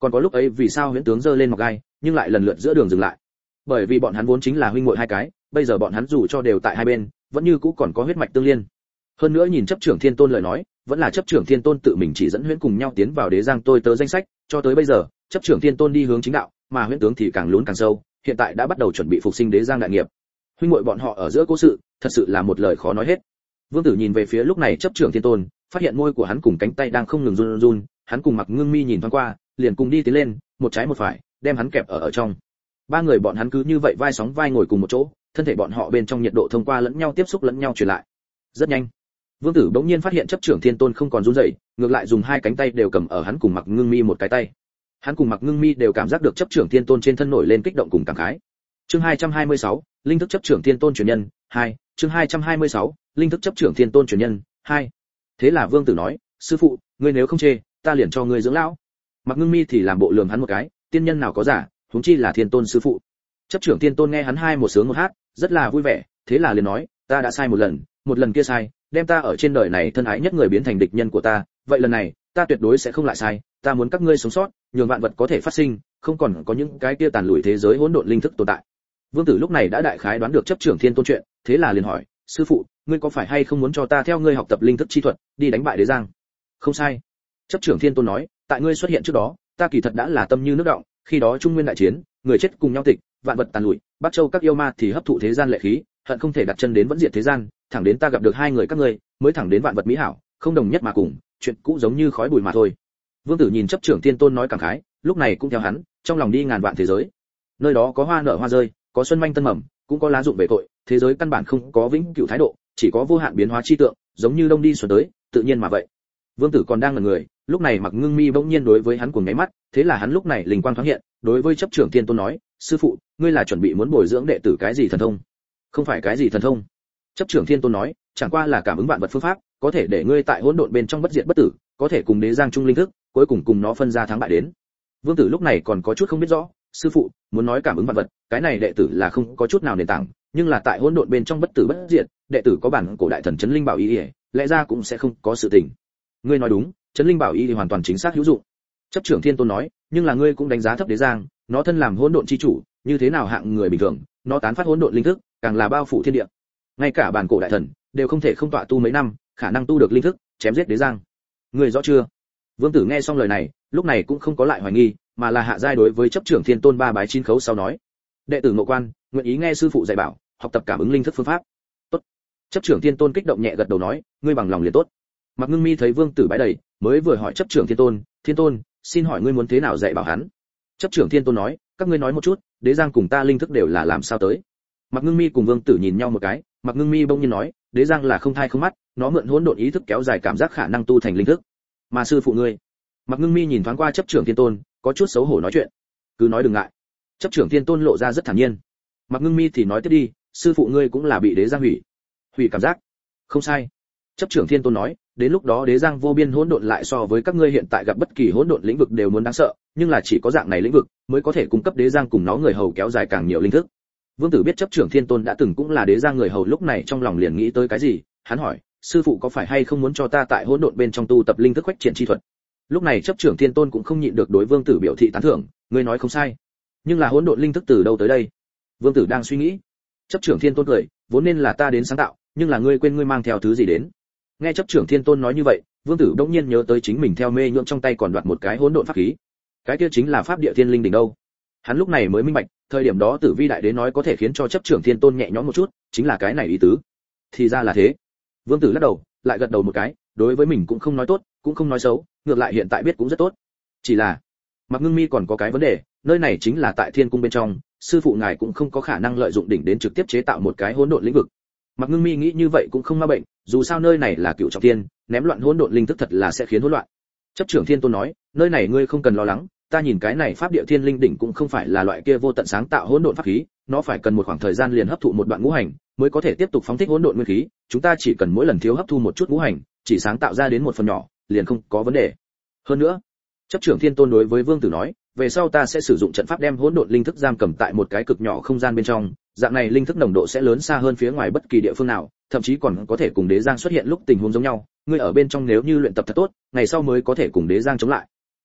còn có lúc ấy vì sao huyễn tướng giơ lên mọc gai nhưng lại lần lượt giữa đường dừng lại. Bởi vì bọn hắn vốn chính là huynh muội hai cái, bây giờ bọn hắn dù cho đều tại hai bên, vẫn như cũ còn có huyết mạch tương liên. Hơn nữa nhìn chấp trưởng Thiên Tôn lời nói, vẫn là chấp trưởng Thiên Tôn tự mình chỉ dẫn huyễn cùng nhau tiến vào đế giang tôi tớ danh sách, cho tới bây giờ, chấp trưởng Thiên Tôn đi hướng chính đạo, mà huyễn tướng thì càng lún càng sâu, hiện tại đã bắt đầu chuẩn bị phục sinh đế giang đại nghiệp. Huynh muội bọn họ ở giữa cố sự, thật sự là một lời khó nói hết. Vương Tử nhìn về phía lúc này chấp trưởng Thiên Tôn, phát hiện môi của hắn cùng cánh tay đang không ngừng run run, hắn cùng Mặc Ngưng Mi nhìn thoáng qua, liền cùng đi tiến lên, một trái một phải, đem hắn kẹp ở ở trong. Ba người bọn hắn cứ như vậy vai sóng vai ngồi cùng một chỗ, thân thể bọn họ bên trong nhiệt độ thông qua lẫn nhau tiếp xúc lẫn nhau truyền lại. Rất nhanh, Vương Tử bỗng nhiên phát hiện chấp trưởng Thiên Tôn không còn run rẩy, ngược lại dùng hai cánh tay đều cầm ở hắn cùng Mặc Ngưng Mi một cái tay. Hắn cùng Mặc Ngưng Mi đều cảm giác được chấp trưởng Thiên Tôn trên thân nổi lên kích động cùng cảm khái. Chương hai trăm hai mươi sáu, linh thức chấp trưởng Thiên Tôn truyền nhân, hai. Chương hai trăm hai mươi sáu, linh thức chấp trưởng Thiên Tôn truyền nhân, hai. Thế là Vương Tử nói, sư phụ, ngươi nếu không chê, ta liền cho ngươi dưỡng lão. Mặc Ngưng Mi thì làm bộ lườm hắn một cái, tiên nhân nào có giả, huống chi là Thiên Tôn sư phụ. Chấp trưởng Thiên Tôn nghe hắn hai một sướng một hát, rất là vui vẻ, thế là liền nói, ta đã sai một lần, một lần kia sai, đem ta ở trên đời này thân ái nhất người biến thành địch nhân của ta, vậy lần này, ta tuyệt đối sẽ không lại sai, ta muốn các ngươi sống sót, nhường vạn vật có thể phát sinh, không còn có những cái kia tàn lùi thế giới hỗn độn linh thức tồn tại. Vương Tử lúc này đã đại khái đoán được chấp trưởng Thiên Tôn chuyện, thế là liền hỏi, sư phụ, ngươi có phải hay không muốn cho ta theo ngươi học tập linh thức chi thuật, đi đánh bại đế giang? Không sai. Chấp trưởng Thiên Tôn nói, tại ngươi xuất hiện trước đó, ta kỳ thật đã là tâm như nước động, khi đó trung nguyên đại chiến, người chết cùng nhau tịch, vạn vật tàn lụi, Bắc Châu các yêu ma thì hấp thụ thế gian lệ khí, hận không thể đặt chân đến vẫn diệt thế gian, thẳng đến ta gặp được hai người các ngươi, mới thẳng đến vạn vật mỹ hảo, không đồng nhất mà cùng, chuyện cũ giống như khói bụi mà thôi. Vương Tử nhìn chấp trưởng Thiên Tôn nói cảm khái, lúc này cũng theo hắn, trong lòng đi ngàn vạn thế giới. Nơi đó có hoa nở hoa rơi, có xuân manh tân mầm, cũng có lá rụng về cội, thế giới căn bản không có vĩnh cửu thái độ, chỉ có vô hạn biến hóa chi tượng, giống như đông đi xuân tới, tự nhiên mà vậy. Vương Tử còn đang ngẩn người, lúc này Mặc Ngưng Mi bỗng nhiên đối với hắn cuồng ngáy mắt, thế là hắn lúc này linh quang thoáng hiện, đối với chấp trưởng Thiên Tôn nói, sư phụ, ngươi là chuẩn bị muốn bồi dưỡng đệ tử cái gì thần thông? Không phải cái gì thần thông. Chấp trưởng Thiên Tôn nói, chẳng qua là cảm ứng vạn vật phương pháp, có thể để ngươi tại hỗn độn bên trong bất diệt bất tử, có thể cùng đế giang chung linh thức, cuối cùng cùng nó phân ra thắng bại đến. Vương Tử lúc này còn có chút không biết rõ, sư phụ, muốn nói cảm ứng vạn vật, cái này đệ tử là không có chút nào nền tảng, nhưng là tại hỗn độn bên trong bất tử bất diệt, đệ tử có bản cổ đại thần chấn linh bảo y, lẽ ra cũng sẽ không có sự tình. Ngươi nói đúng, chấn linh bảo y hoàn toàn chính xác hữu dụng. Chấp trưởng Thiên Tôn nói, nhưng là ngươi cũng đánh giá thấp đế giang, nó thân làm hỗn độn chi chủ, như thế nào hạng người bình thường, nó tán phát hỗn độn linh thức, càng là bao phủ thiên địa. Ngay cả bản cổ đại thần đều không thể không tọa tu mấy năm, khả năng tu được linh thức, chém giết đế giang. Ngươi rõ chưa? Vương Tử nghe xong lời này, lúc này cũng không có lại hoài nghi, mà là hạ giai đối với chấp trưởng Thiên Tôn ba bái chín khấu sau nói, đệ tử Ngộ Quan, nguyện ý nghe sư phụ dạy bảo, học tập cảm ứng linh thức phương pháp. Tốt. Chấp trưởng Thiên Tôn kích động nhẹ gật đầu nói, ngươi bằng lòng liền tốt. Mặc Ngưng Mi thấy Vương Tử bái đầy, mới vừa hỏi chấp trưởng Thiên Tôn, Thiên Tôn, xin hỏi ngươi muốn thế nào dạy bảo hắn? Chấp trưởng Thiên Tôn nói, các ngươi nói một chút, đế giang cùng ta linh thức đều là làm sao tới? Mặc Ngưng Mi cùng Vương Tử nhìn nhau một cái, Mặc Ngưng Mi bỗng nhiên nói, đế giang là không thai không mắt, nó mượn hỗn độn ý thức kéo dài cảm giác khả năng tu thành linh thức. Mà sư phụ ngươi? Mặc Ngưng Mi nhìn thoáng qua chấp trưởng Thiên Tôn, có chút xấu hổ nói chuyện. Cứ nói đừng ngại. Chấp trưởng Thiên Tôn lộ ra rất thản nhiên. Mặc Ngưng Mi thì nói tiếp đi, sư phụ ngươi cũng là bị đế giang hủy. Hủy cảm giác? Không sai. Chấp trưởng Thiên Tôn nói, đến lúc đó đế giang vô biên hỗn độn lại so với các ngươi hiện tại gặp bất kỳ hỗn độn lĩnh vực đều muốn đáng sợ, nhưng là chỉ có dạng này lĩnh vực mới có thể cung cấp đế giang cùng nó người hầu kéo dài càng nhiều linh thức. Vương Tử biết chấp trưởng Thiên Tôn đã từng cũng là đế giang người hầu, lúc này trong lòng liền nghĩ tới cái gì, hắn hỏi, sư phụ có phải hay không muốn cho ta tại hỗn độn bên trong tu tập linh thức khuếch triển chi thuật? Lúc này chấp trưởng Thiên Tôn cũng không nhịn được đối Vương Tử biểu thị tán thưởng, ngươi nói không sai, nhưng là hỗn độn linh thức từ đâu tới đây? Vương Tử đang suy nghĩ. Chấp trưởng Thiên Tôn cười, vốn nên là ta đến sáng tạo, nhưng là ngươi quên ngươi mang theo thứ gì đến. Nghe chấp trưởng Thiên Tôn nói như vậy, Vương Tử đột nhiên nhớ tới chính mình theo mê nhượng trong tay còn đoạt một cái hỗn độn pháp khí. Cái kia chính là pháp địa thiên linh đỉnh đâu. Hắn lúc này mới minh bạch, thời điểm đó Tử Vi đại đế nói có thể khiến cho chấp trưởng Thiên Tôn nhẹ nhõm một chút, chính là cái này ý tứ. Thì ra là thế. Vương Tử lắc đầu, lại gật đầu một cái, đối với mình cũng không nói tốt, cũng không nói xấu, ngược lại hiện tại biết cũng rất tốt. Chỉ là, Mặc Ngưng Mi còn có cái vấn đề, nơi này chính là tại Thiên cung bên trong, sư phụ ngài cũng không có khả năng lợi dụng đỉnh đến trực tiếp chế tạo một cái hỗn độn lĩnh vực. Mặc Ngưng Mi nghĩ như vậy cũng không ma bệnh, dù sao nơi này là cựu trọng thiên, ném loạn hỗn độn linh thức thật là sẽ khiến hỗn loạn. Chấp trưởng Thiên Tôn nói, nơi này ngươi không cần lo lắng, ta nhìn cái này pháp địa thiên linh đỉnh cũng không phải là loại kia vô tận sáng tạo hỗn độn pháp khí, nó phải cần một khoảng thời gian liền hấp thụ một đoạn ngũ hành, mới có thể tiếp tục phóng thích hỗn độn nguyên khí, chúng ta chỉ cần mỗi lần thiếu hấp thu một chút ngũ hành, chỉ sáng tạo ra đến một phần nhỏ, liền không có vấn đề. Hơn nữa, chấp trưởng Thiên Tôn đối với Vương Tử nói, về sau ta sẽ sử dụng trận pháp đem hỗn độn linh thức giam cầm tại một cái cực nhỏ không gian bên trong, dạng này linh thức nồng độ sẽ lớn xa hơn phía ngoài bất kỳ địa phương nào, thậm chí còn có thể cùng đế giang xuất hiện lúc tình huống giống nhau, ngươi ở bên trong nếu như luyện tập thật tốt, ngày sau mới có thể cùng đế giang chống lại.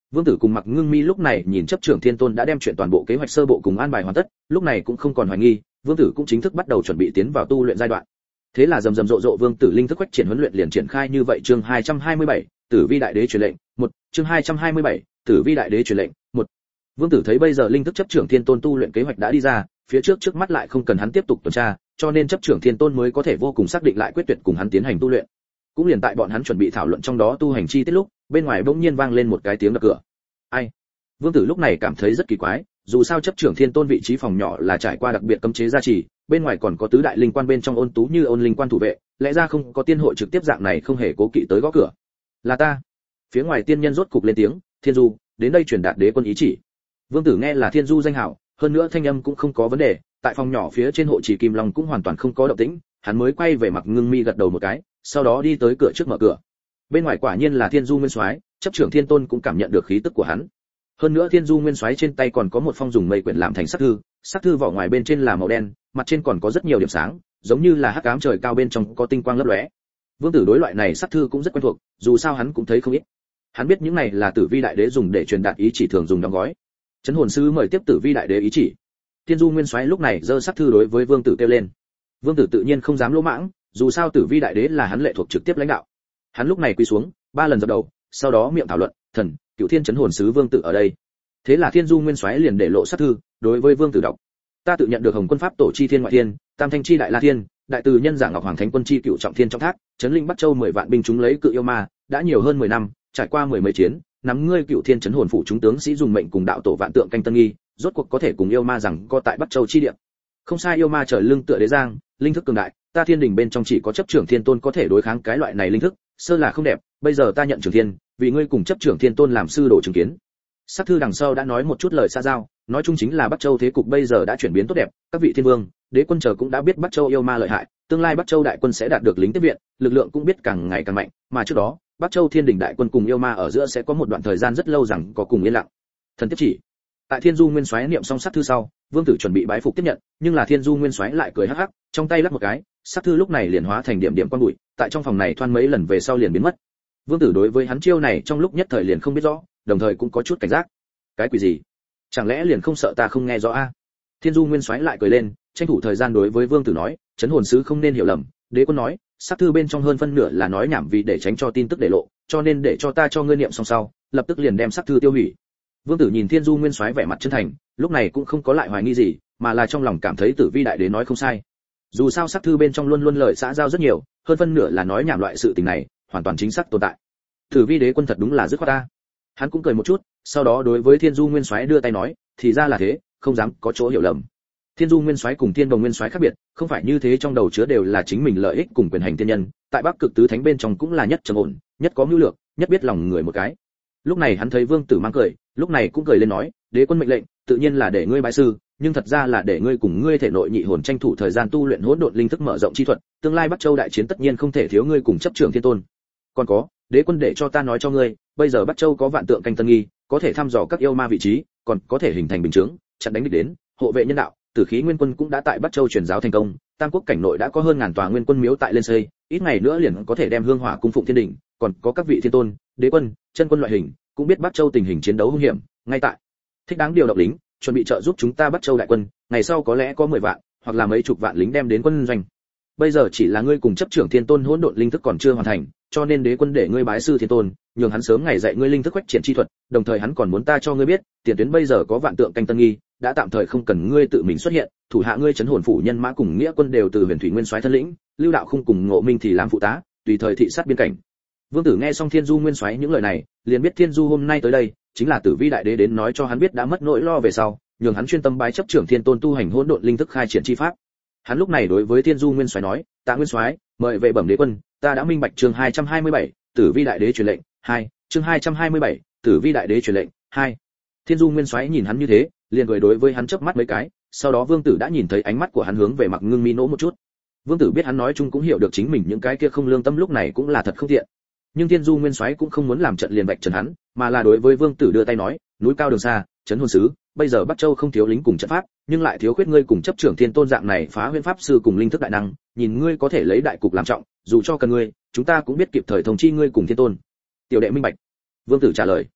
Vương Tử cùng Mặc Ngưng Mi lúc này nhìn chấp trưởng Thiên Tôn đã đem chuyện toàn bộ kế hoạch sơ bộ cùng an bài hoàn tất, lúc này cũng không còn hoài nghi, Vương Tử cũng chính thức bắt đầu chuẩn bị tiến vào tu luyện giai đoạn. Thế là rầm rầm rộ rộ Vương Tử linh thức quách triển huấn luyện liền triển khai như vậy. Chương hai trăm hai mươi bảy, Tử Vi Đại Đế truyền lệnh, một. Chương hai trăm hai mươi bảy, Tử Vi Đại Đế truyền lệnh, một. Vương Tử thấy bây giờ linh thức chấp trưởng Thiên Tôn tu luyện kế hoạch đã đi ra, phía trước trước mắt lại không cần hắn tiếp tục tuần tra, cho nên chấp trưởng Thiên Tôn mới có thể vô cùng xác định lại quyết tuyệt cùng hắn tiến hành tu luyện. Cũng liền tại bọn hắn chuẩn bị thảo luận trong đó tu hành chi tiết lúc, bên ngoài bỗng nhiên vang lên một cái tiếng đập cửa. Ai? Vương Tử lúc này cảm thấy rất kỳ quái, dù sao chấp trưởng Thiên Tôn vị trí phòng nhỏ là trải qua đặc biệt cấm chế gia trì, bên ngoài còn có tứ đại linh quan bên trong ôn tú như ôn linh quan thủ vệ, lẽ ra không có tiên hội trực tiếp dạng này không hề cố kỵ tới gõ cửa. Là ta. Phía ngoài tiên nhân rốt cục lên tiếng, Thiên Du, đến đây truyền đạt đế quân ý chỉ. Vương Tử nghe là Thiên Du danh hảo, hơn nữa thanh âm cũng không có vấn đề, tại phòng nhỏ phía trên hộ chỉ kim long cũng hoàn toàn không có động tĩnh, hắn mới quay về Mặc Ngưng Mi gật đầu một cái, sau đó đi tới cửa trước mở cửa. Bên ngoài quả nhiên là Thiên Du Nguyên Soái, chấp trưởng Thiên Tôn cũng cảm nhận được khí tức của hắn. Hơn nữa Thiên Du Nguyên Soái trên tay còn có một phong dùng mây quyển làm thành sắc thư, sắc thư vỏ ngoài bên trên là màu đen, mặt trên còn có rất nhiều điểm sáng, giống như là hắc ám trời cao bên trong có tinh quang lấp lóe. Vương Tử đối loại này sắc thư cũng rất quen thuộc, dù sao hắn cũng thấy không ít. Hắn biết những này là Tử Vi Đại Đế dùng để truyền đạt ý chỉ thường dùng đóng gói. Chấn hồn sư mời tiếp Tử Vi Đại Đế ý chỉ. Thiên Du Nguyên Soái lúc này giơ sắc thư đối với Vương Tử kêu lên. Vương Tử tự nhiên không dám lỗ mãng, dù sao Tử Vi Đại Đế là hắn lệ thuộc trực tiếp lãnh đạo. Hắn lúc này quỳ xuống, ba lần dập đầu, sau đó miệng thảo luận, "Thần, Cửu Thiên Chấn hồn sứ Vương Tử ở đây." Thế là Thiên Du Nguyên Soái liền để lộ sắc thư, đối với Vương Tử đọc: "Ta tự nhận được Hồng Quân Pháp Tổ chi Thiên Ngoại Thiên, Tam Thanh chi Đại La Thiên, Đại Từ Nhân Giả Ngọc Hoàng Thánh Quân chi Cửu Trọng Thiên trong thác, chấn linh Bắc Châu mười vạn binh chúng lấy cự yêu ma, đã nhiều hơn mười năm, trải qua mười mấy chiến, nắm ngươi Cửu Thiên Chấn hồn phụ chúng tướng sĩ dùng mệnh cùng đạo tổ vạn tượng canh tân nghi, rốt cuộc có thể cùng yêu ma rằng co tại Bắc Châu chi địa. Không sai, yêu ma trời lưng tựa đế giang, linh thức cường đại, ta thiên đình bên trong chỉ có chấp trưởng Thiên Tôn có thể đối kháng cái loại này linh thức, sơ là không đẹp, bây giờ ta nhận trưởng thiên, vì ngươi cùng chấp trưởng Thiên Tôn làm sư đồ chứng kiến." Sắc thư đằng sau đã nói một chút lời xa giao, nói chung chính là Bắc Châu thế cục bây giờ đã chuyển biến tốt đẹp, các vị thiên vương, đế quân chờ cũng đã biết Bắc Châu yêu ma lợi hại, tương lai Bắc Châu đại quân sẽ đạt được lính tiếp viện, lực lượng cũng biết càng ngày càng mạnh, mà trước đó, Bắc Châu Thiên Đình đại quân cùng yêu ma ở giữa sẽ có một đoạn thời gian rất lâu rằng có cùng yên lặng. Thần tiếp chỉ. Tại Thiên Du Nguyên Soái niệm xong sắc thư sau, Vương Tử chuẩn bị bái phục tiếp nhận, nhưng là Thiên Du Nguyên Soái lại cười hắc hắc, trong tay lắc một cái, sắc thư lúc này liền hóa thành điểm điểm quang bụi, tại trong phòng này thoăn mấy lần về sau liền biến mất. Vương Tử đối với hắn chiêu này trong lúc nhất thời liền không biết rõ, đồng thời cũng có chút cảnh giác. Cái quỷ gì? Chẳng lẽ liền không sợ ta không nghe rõ a? Thiên Du Nguyên Soái lại cười lên, tranh thủ thời gian đối với Vương Tử nói, chấn hồn sứ không nên hiểu lầm, đế quân nói, sắc thư bên trong hơn phân nửa là nói nhảm vì để tránh cho tin tức để lộ, cho nên để cho ta cho ngươi niệm xong sau, lập tức liền đem sắc thư tiêu hủy. Vương Tử nhìn Thiên Du Nguyên Soái vẻ mặt chân thành, lúc này cũng không có lại hoài nghi gì, mà là trong lòng cảm thấy Tử Vi Đại Đế nói không sai. Dù sao sắc thư bên trong luôn luôn lời xã giao rất nhiều, hơn phân nửa là nói nhảm loại sự tình này, hoàn toàn chính xác tồn tại. Tử Vi Đế quân thật đúng là dứt khoát ta. Hắn cũng cười một chút, sau đó đối với Thiên Du Nguyên Soái đưa tay nói, thì ra là thế, không dám có chỗ hiểu lầm. Thiên Du Nguyên Soái cùng Thiên Đồng Nguyên Soái khác biệt, không phải như thế, trong đầu chứa đều là chính mình lợi ích cùng quyền hành tiên nhân, tại Bắc Cực tứ thánh bên trong cũng là nhất trầm ổn, nhất có mưu lược, nhất biết lòng người một cái. Lúc này hắn thấy Vương Tử mang cười, lúc này cũng cười lên nói, đế quân mệnh lệnh, tự nhiên là để ngươi bái sư, nhưng thật ra là để ngươi cùng ngươi thể nội nhị hồn tranh thủ thời gian tu luyện hỗn độn linh thức mở rộng chi thuật, tương lai Bắc Châu đại chiến tất nhiên không thể thiếu ngươi cùng chấp trưởng Thiên Tôn. Còn có, đế quân để cho ta nói cho ngươi, bây giờ Bắc Châu có vạn tượng canh tân nghi, có thể thăm dò các yêu ma vị trí, còn có thể hình thành bình chướng, chặn đánh địch đến, hộ vệ nhân đạo. Tử khí Nguyên Quân cũng đã tại Bắc Châu truyền giáo thành công, Tam Quốc cảnh nội đã có hơn ngàn tòa Nguyên Quân miếu tại lên xây, ít ngày nữa liền có thể đem hương hỏa cung phụng thiên đình, còn có các vị thiên tôn, đế quân, chân quân loại hình, cũng biết Bắc Châu tình hình chiến đấu hung hiểm, ngay tại thích đáng điều động lính, chuẩn bị trợ giúp chúng ta Bắc Châu đại quân, ngày sau có lẽ có mười vạn, hoặc là mấy chục vạn lính đem đến quân doanh. Bây giờ chỉ là ngươi cùng chấp trưởng Thiên Tôn hỗn độn linh thức còn chưa hoàn thành, cho nên đế quân để ngươi bái sư Thiên Tôn, nhường hắn sớm ngày dạy ngươi linh thức quách triển chi thuật, đồng thời hắn còn muốn ta cho ngươi biết, tiền tuyến bây giờ có vạn tượng canh tân nghi, đã tạm thời không cần ngươi tự mình xuất hiện, thủ hạ ngươi chấn hồn phủ nhân mã cùng nghĩa quân đều từ Huyền Thủy Nguyên Soái thân lĩnh, Lưu Đạo Khung cùng Ngộ Minh thì làm phụ tá, tùy thời thị sát biên cảnh. Vương Tử nghe xong Thiên Du Nguyên Soái những lời này, liền biết Thiên Du hôm nay tới đây, chính là Tử Vi Đại Đế đến nói cho hắn biết đã mất nỗi lo về sau, nhường hắn chuyên tâm bái chấp trưởng Thiên Tôn tu hành hỗn độn linh thức khai triển chi pháp. Hắn lúc này đối với Thiên Du Nguyên Soái nói, "Tạ Nguyên Soái, mời về bẩm đế quân, ta đã minh bạch." Chương hai trăm hai mươi bảy, Tử Vi Đại Đế truyền lệnh, hai. Chương hai trăm hai mươi bảy, Tử Vi Đại Đế truyền lệnh, hai. Thiên Du Nguyên Soái nhìn hắn như thế, liền cười đối với hắn chớp mắt mấy cái, sau đó Vương Tử đã nhìn thấy ánh mắt của hắn hướng về Mặc Ngưng Mi nỗ một chút. Vương Tử biết hắn nói chung cũng hiểu được chính mình những cái kia không lương tâm lúc này cũng là thật không tiện. Nhưng Thiên Du Nguyên Soái cũng không muốn làm trận liền vạch trần hắn, mà là đối với Vương Tử đưa tay nói, "Núi cao đường xa, trấn hồn sứ, bây giờ Bắc Châu không thiếu lính cùng trận pháp, nhưng lại thiếu khuyết ngươi cùng chấp trưởng Thiên Tôn dạng này phá huyễn pháp sư cùng linh thức đại năng, nhìn ngươi có thể lấy đại cục làm trọng, dù cho cần ngươi, chúng ta cũng biết kịp thời thông chi ngươi cùng Thiên Tôn." Tiểu đệ minh bạch. Vương Tử trả lời.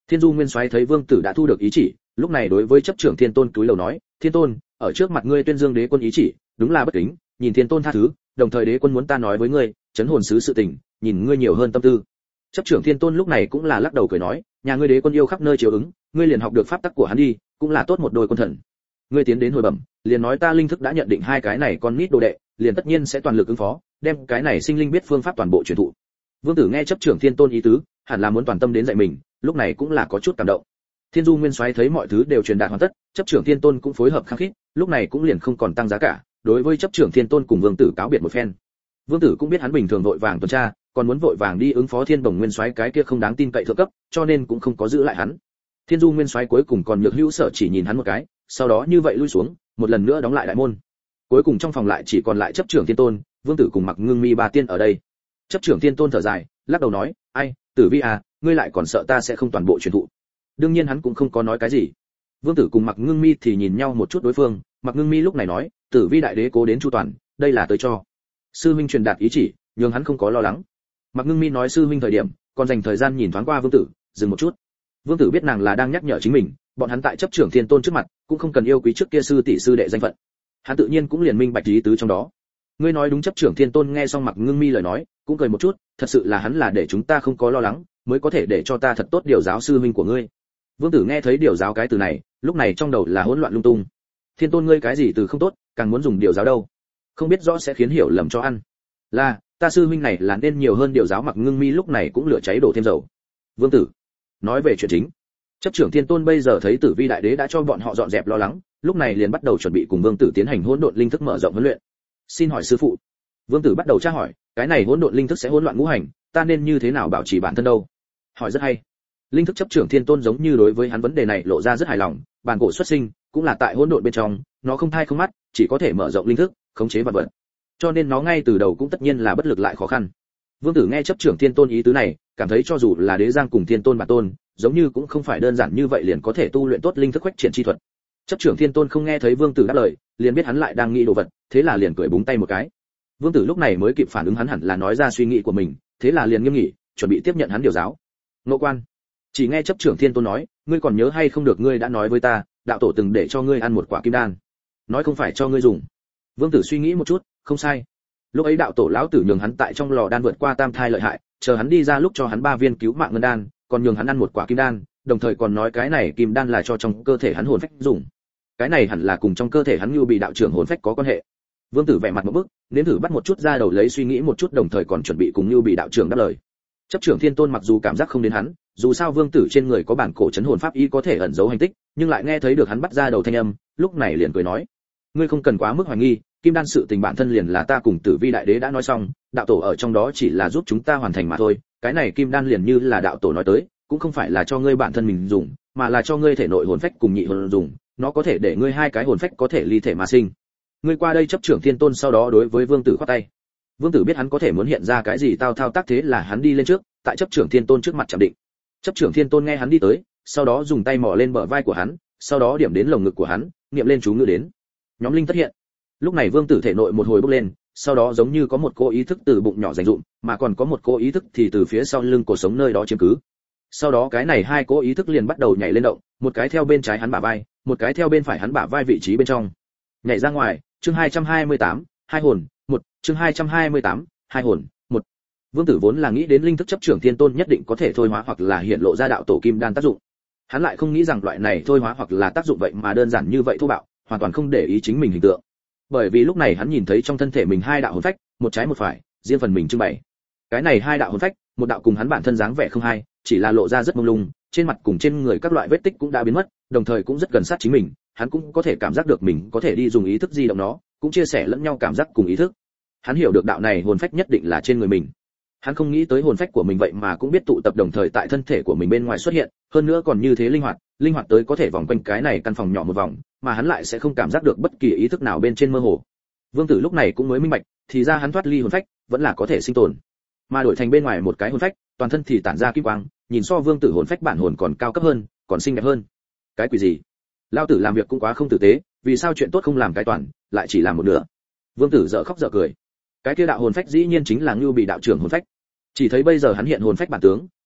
Thiên Du Nguyên Soái thấy Vương Tử đã thu được ý chỉ, lúc này đối với chấp trưởng Thiên Tôn cúi đầu nói, Thiên Tôn, ở trước mặt ngươi tuyên dương đế quân ý chỉ, đúng là bất kính, nhìn Thiên Tôn tha thứ, đồng thời đế quân muốn ta nói với ngươi, chấn hồn sứ sự tình, nhìn ngươi nhiều hơn tâm tư. Chấp trưởng Thiên Tôn lúc này cũng là lắc đầu cười nói, nhà ngươi đế quân yêu khắp nơi chiếu ứng, ngươi liền học được pháp tắc của hắn đi, cũng là tốt một đôi quân thần. Ngươi tiến đến hồi bẩm, liền nói ta linh thức đã nhận định hai cái này con nít đồ đệ, liền tất nhiên sẽ toàn lực ứng phó, đem cái này sinh linh biết phương pháp toàn bộ truyền thụ. Vương Tử nghe chấp trưởng Thiên Tôn ý tứ, hẳn là muốn toàn tâm đến dạy mình, lúc này cũng là có chút cảm động. Thiên Du Nguyên Soái thấy mọi thứ đều truyền đạt hoàn tất, chấp trưởng Thiên Tôn cũng phối hợp khăng khít, lúc này cũng liền không còn tăng giá cả, đối với chấp trưởng Thiên Tôn cùng Vương Tử cáo biệt một phen. Vương Tử cũng biết hắn bình thường vội vàng tuần tra, còn muốn vội vàng đi ứng phó Thiên Bồng Nguyên Soái cái kia không đáng tin cậy thượng cấp, cho nên cũng không có giữ lại hắn. Thiên Du Nguyên Soái cuối cùng còn nhược hữu sợ chỉ nhìn hắn một cái, sau đó như vậy lui xuống, một lần nữa đóng lại đại môn. Cuối cùng trong phòng lại chỉ còn lại chấp trưởng Thiên Tôn, Vương Tử cùng Mặc Ngưng Mi ba tiên ở đây. Chấp trưởng Thiên Tôn thở dài, lắc đầu nói, ai, Tử Vi à, ngươi lại còn sợ ta sẽ không toàn bộ truyền thụ. Đương nhiên hắn cũng không có nói cái gì. Vương Tử cùng Mặc Ngưng Mi thì nhìn nhau một chút đối phương, Mặc Ngưng Mi lúc này nói, Tử Vi đại đế cố đến chu toàn, đây là tới cho sư huynh truyền đạt ý chỉ, nhưng hắn không có lo lắng. Mặc Ngưng Mi nói sư huynh thời điểm, còn dành thời gian nhìn thoáng qua Vương Tử, dừng một chút. Vương Tử biết nàng là đang nhắc nhở chính mình, bọn hắn tại chấp trưởng Thiên Tôn trước mặt, cũng không cần yêu quý trước kia sư tỷ sư đệ danh phận. Hắn tự nhiên cũng liền minh bạch ý tứ trong đó. Ngươi nói đúng. Chấp trưởng Thiên Tôn nghe xong Mặc Ngưng Mi lời nói, cũng cười một chút, thật sự là hắn là để chúng ta không có lo lắng, mới có thể để cho ta thật tốt điều giáo sư huynh của ngươi. Vương Tử nghe thấy điều giáo cái từ này, lúc này trong đầu là hỗn loạn lung tung. Thiên Tôn ngươi cái gì từ không tốt, càng muốn dùng điều giáo đâu? Không biết rõ sẽ khiến hiểu lầm cho ăn. Là, ta sư huynh này là nên nhiều hơn điều giáo. Mặc Ngưng Mi lúc này cũng lửa cháy đổ thêm dầu. Vương Tử, nói về chuyện chính. Chấp trưởng Thiên Tôn bây giờ thấy Tử Vi đại đế đã cho bọn họ dọn dẹp lo lắng, lúc này liền bắt đầu chuẩn bị cùng Vương Tử tiến hành hỗn độn linh thức mở rộng huấn luyện. Xin hỏi sư phụ. Vương Tử bắt đầu tra hỏi, cái này hỗn độn linh thức sẽ hỗn loạn ngũ hành, ta nên như thế nào bảo trì bản thân đâu? Hỏi rất hay. Linh thức chấp trưởng Thiên Tôn giống như đối với hắn vấn đề này lộ ra rất hài lòng, bản cổ xuất sinh cũng là tại hỗn độn bên trong, nó không thai không mắt, chỉ có thể mở rộng linh thức, khống chế vật vật. Cho nên nó ngay từ đầu cũng tất nhiên là bất lực lại khó khăn. Vương Tử nghe chấp trưởng Thiên Tôn ý tứ này, cảm thấy cho dù là đế giang cùng Thiên Tôn bản tôn, giống như cũng không phải đơn giản như vậy liền có thể tu luyện tốt linh thức khuếch triển chi thuật. Chấp trưởng Thiên Tôn không nghe thấy Vương Tử đáp lời, liền biết hắn lại đang nghĩ đồ vật, thế là liền cười búng tay một cái. Vương Tử lúc này mới kịp phản ứng hắn hẳn là nói ra suy nghĩ của mình, thế là liền nghiêm nghị, chuẩn bị tiếp nhận hắn điều giáo. Ngộ quan, chỉ nghe chấp trưởng Thiên Tôn nói, ngươi còn nhớ hay không được ngươi đã nói với ta, đạo tổ từng để cho ngươi ăn một quả kim đan, nói không phải cho ngươi dùng. Vương Tử suy nghĩ một chút, không sai. Lúc ấy đạo tổ lão tử nhường hắn tại trong lò đan vượt qua tam thai lợi hại, chờ hắn đi ra lúc cho hắn ba viên cứu mạng ngân đan, còn nhường hắn ăn một quả kim đan, đồng thời còn nói cái này kim đan là cho trong cơ thể hắn hồn phách dùng. Cái này hẳn là cùng trong cơ thể hắn như bị đạo trưởng hồn phách có quan hệ. Vương Tử vẻ mặt một bức, nếm thử bắt một chút ra đầu lấy suy nghĩ một chút, đồng thời còn chuẩn bị cùng như bị đạo trưởng đáp lời. Chấp trưởng Thiên Tôn mặc dù cảm giác không đến hắn, dù sao Vương Tử trên người có bản cổ chấn hồn pháp y có thể ẩn giấu hành tích, nhưng lại nghe thấy được hắn bắt ra đầu thanh âm, lúc này liền cười nói: "Ngươi không cần quá mức hoài nghi, kim đan sự tình bản thân liền là ta cùng Tử Vi đại đế đã nói xong, đạo tổ ở trong đó chỉ là giúp chúng ta hoàn thành mà thôi, cái này kim đan liền như là đạo tổ nói tới, cũng không phải là cho ngươi bản thân mình dùng, mà là cho ngươi thể nội hồn phách cùng nhị hồn dùng, nó có thể để ngươi hai cái hồn phách có thể ly thể mà sinh." Ngươi qua đây. Chấp trưởng Thiên Tôn sau đó đối với Vương Tử khoát tay. Vương Tử biết hắn có thể muốn hiện ra cái gì tao thao tác, thế là hắn đi lên trước, tại chấp trưởng Thiên Tôn trước mặt chạm định. Chấp trưởng Thiên Tôn nghe hắn đi tới, sau đó dùng tay mò lên bờ vai của hắn, sau đó điểm đến lồng ngực của hắn, niệm lên chú ngữ đến. Nhóm linh thất hiện. Lúc này Vương Tử thể nội một hồi bốc lên, sau đó giống như có một cô ý thức từ bụng nhỏ dành dụm, mà còn có một cô ý thức thì từ phía sau lưng cổ sống nơi đó chiếm cứ. Sau đó cái này hai cô ý thức liền bắt đầu nhảy lên động, một cái theo bên trái hắn bả vai, một cái theo bên phải hắn bả vai vị trí bên trong. Nhảy ra ngoài. Chương hai trăm hai mươi tám, hai hồn, một, chương hai trăm hai mươi tám, hai hồn, một. Vương Tử vốn là nghĩ đến linh thức chấp trưởng Thiên Tôn nhất định có thể thôi hóa hoặc là hiện lộ ra đạo tổ kim đan tác dụng. Hắn lại không nghĩ rằng loại này thôi hóa hoặc là tác dụng vậy mà đơn giản như vậy thô bạo, hoàn toàn không để ý chính mình hình tượng. Bởi vì lúc này hắn nhìn thấy trong thân thể mình hai đạo hồn phách, một trái một phải, riêng phần mình trưng bày. Cái này hai đạo hồn phách, một đạo cùng hắn bản thân dáng vẻ không hai, chỉ là lộ ra rất mông lung, trên mặt cùng trên người các loại vết tích cũng đã biến mất, đồng thời cũng rất gần sát chính mình, hắn cũng có thể cảm giác được mình có thể đi dùng ý thức di động nó, cũng chia sẻ lẫn nhau cảm giác cùng ý thức. Hắn hiểu được đạo này hồn phách nhất định là trên người mình. Hắn không nghĩ tới hồn phách của mình vậy mà cũng biết tụ tập đồng thời tại thân thể của mình bên ngoài xuất hiện, hơn nữa còn như thế linh hoạt, linh hoạt tới có thể vòng quanh cái này căn phòng nhỏ một vòng, mà hắn lại sẽ không cảm giác được bất kỳ ý thức nào bên trên mơ hồ. Vương Tử lúc này cũng mới minh bạch, thì ra hắn thoát ly hồn phách, vẫn là có thể sinh tồn. Mà đổi thành bên ngoài một cái hồn phách, toàn thân thì tản ra kim quang, nhìn so Vương Tử hồn phách bản hồn còn cao cấp hơn, còn xinh đẹp hơn. Cái quỷ gì? Lão tử làm việc cũng quá không tử tế, vì sao chuyện tốt không làm cái toàn, lại chỉ làm một nửa? Vương Tử dở khóc dở cười. Cái kia đạo hồn phách dĩ nhiên chính là Ngưu Bị đạo trưởng hồn phách. Chỉ thấy bây giờ hắn hiện hồn phách bản tướng,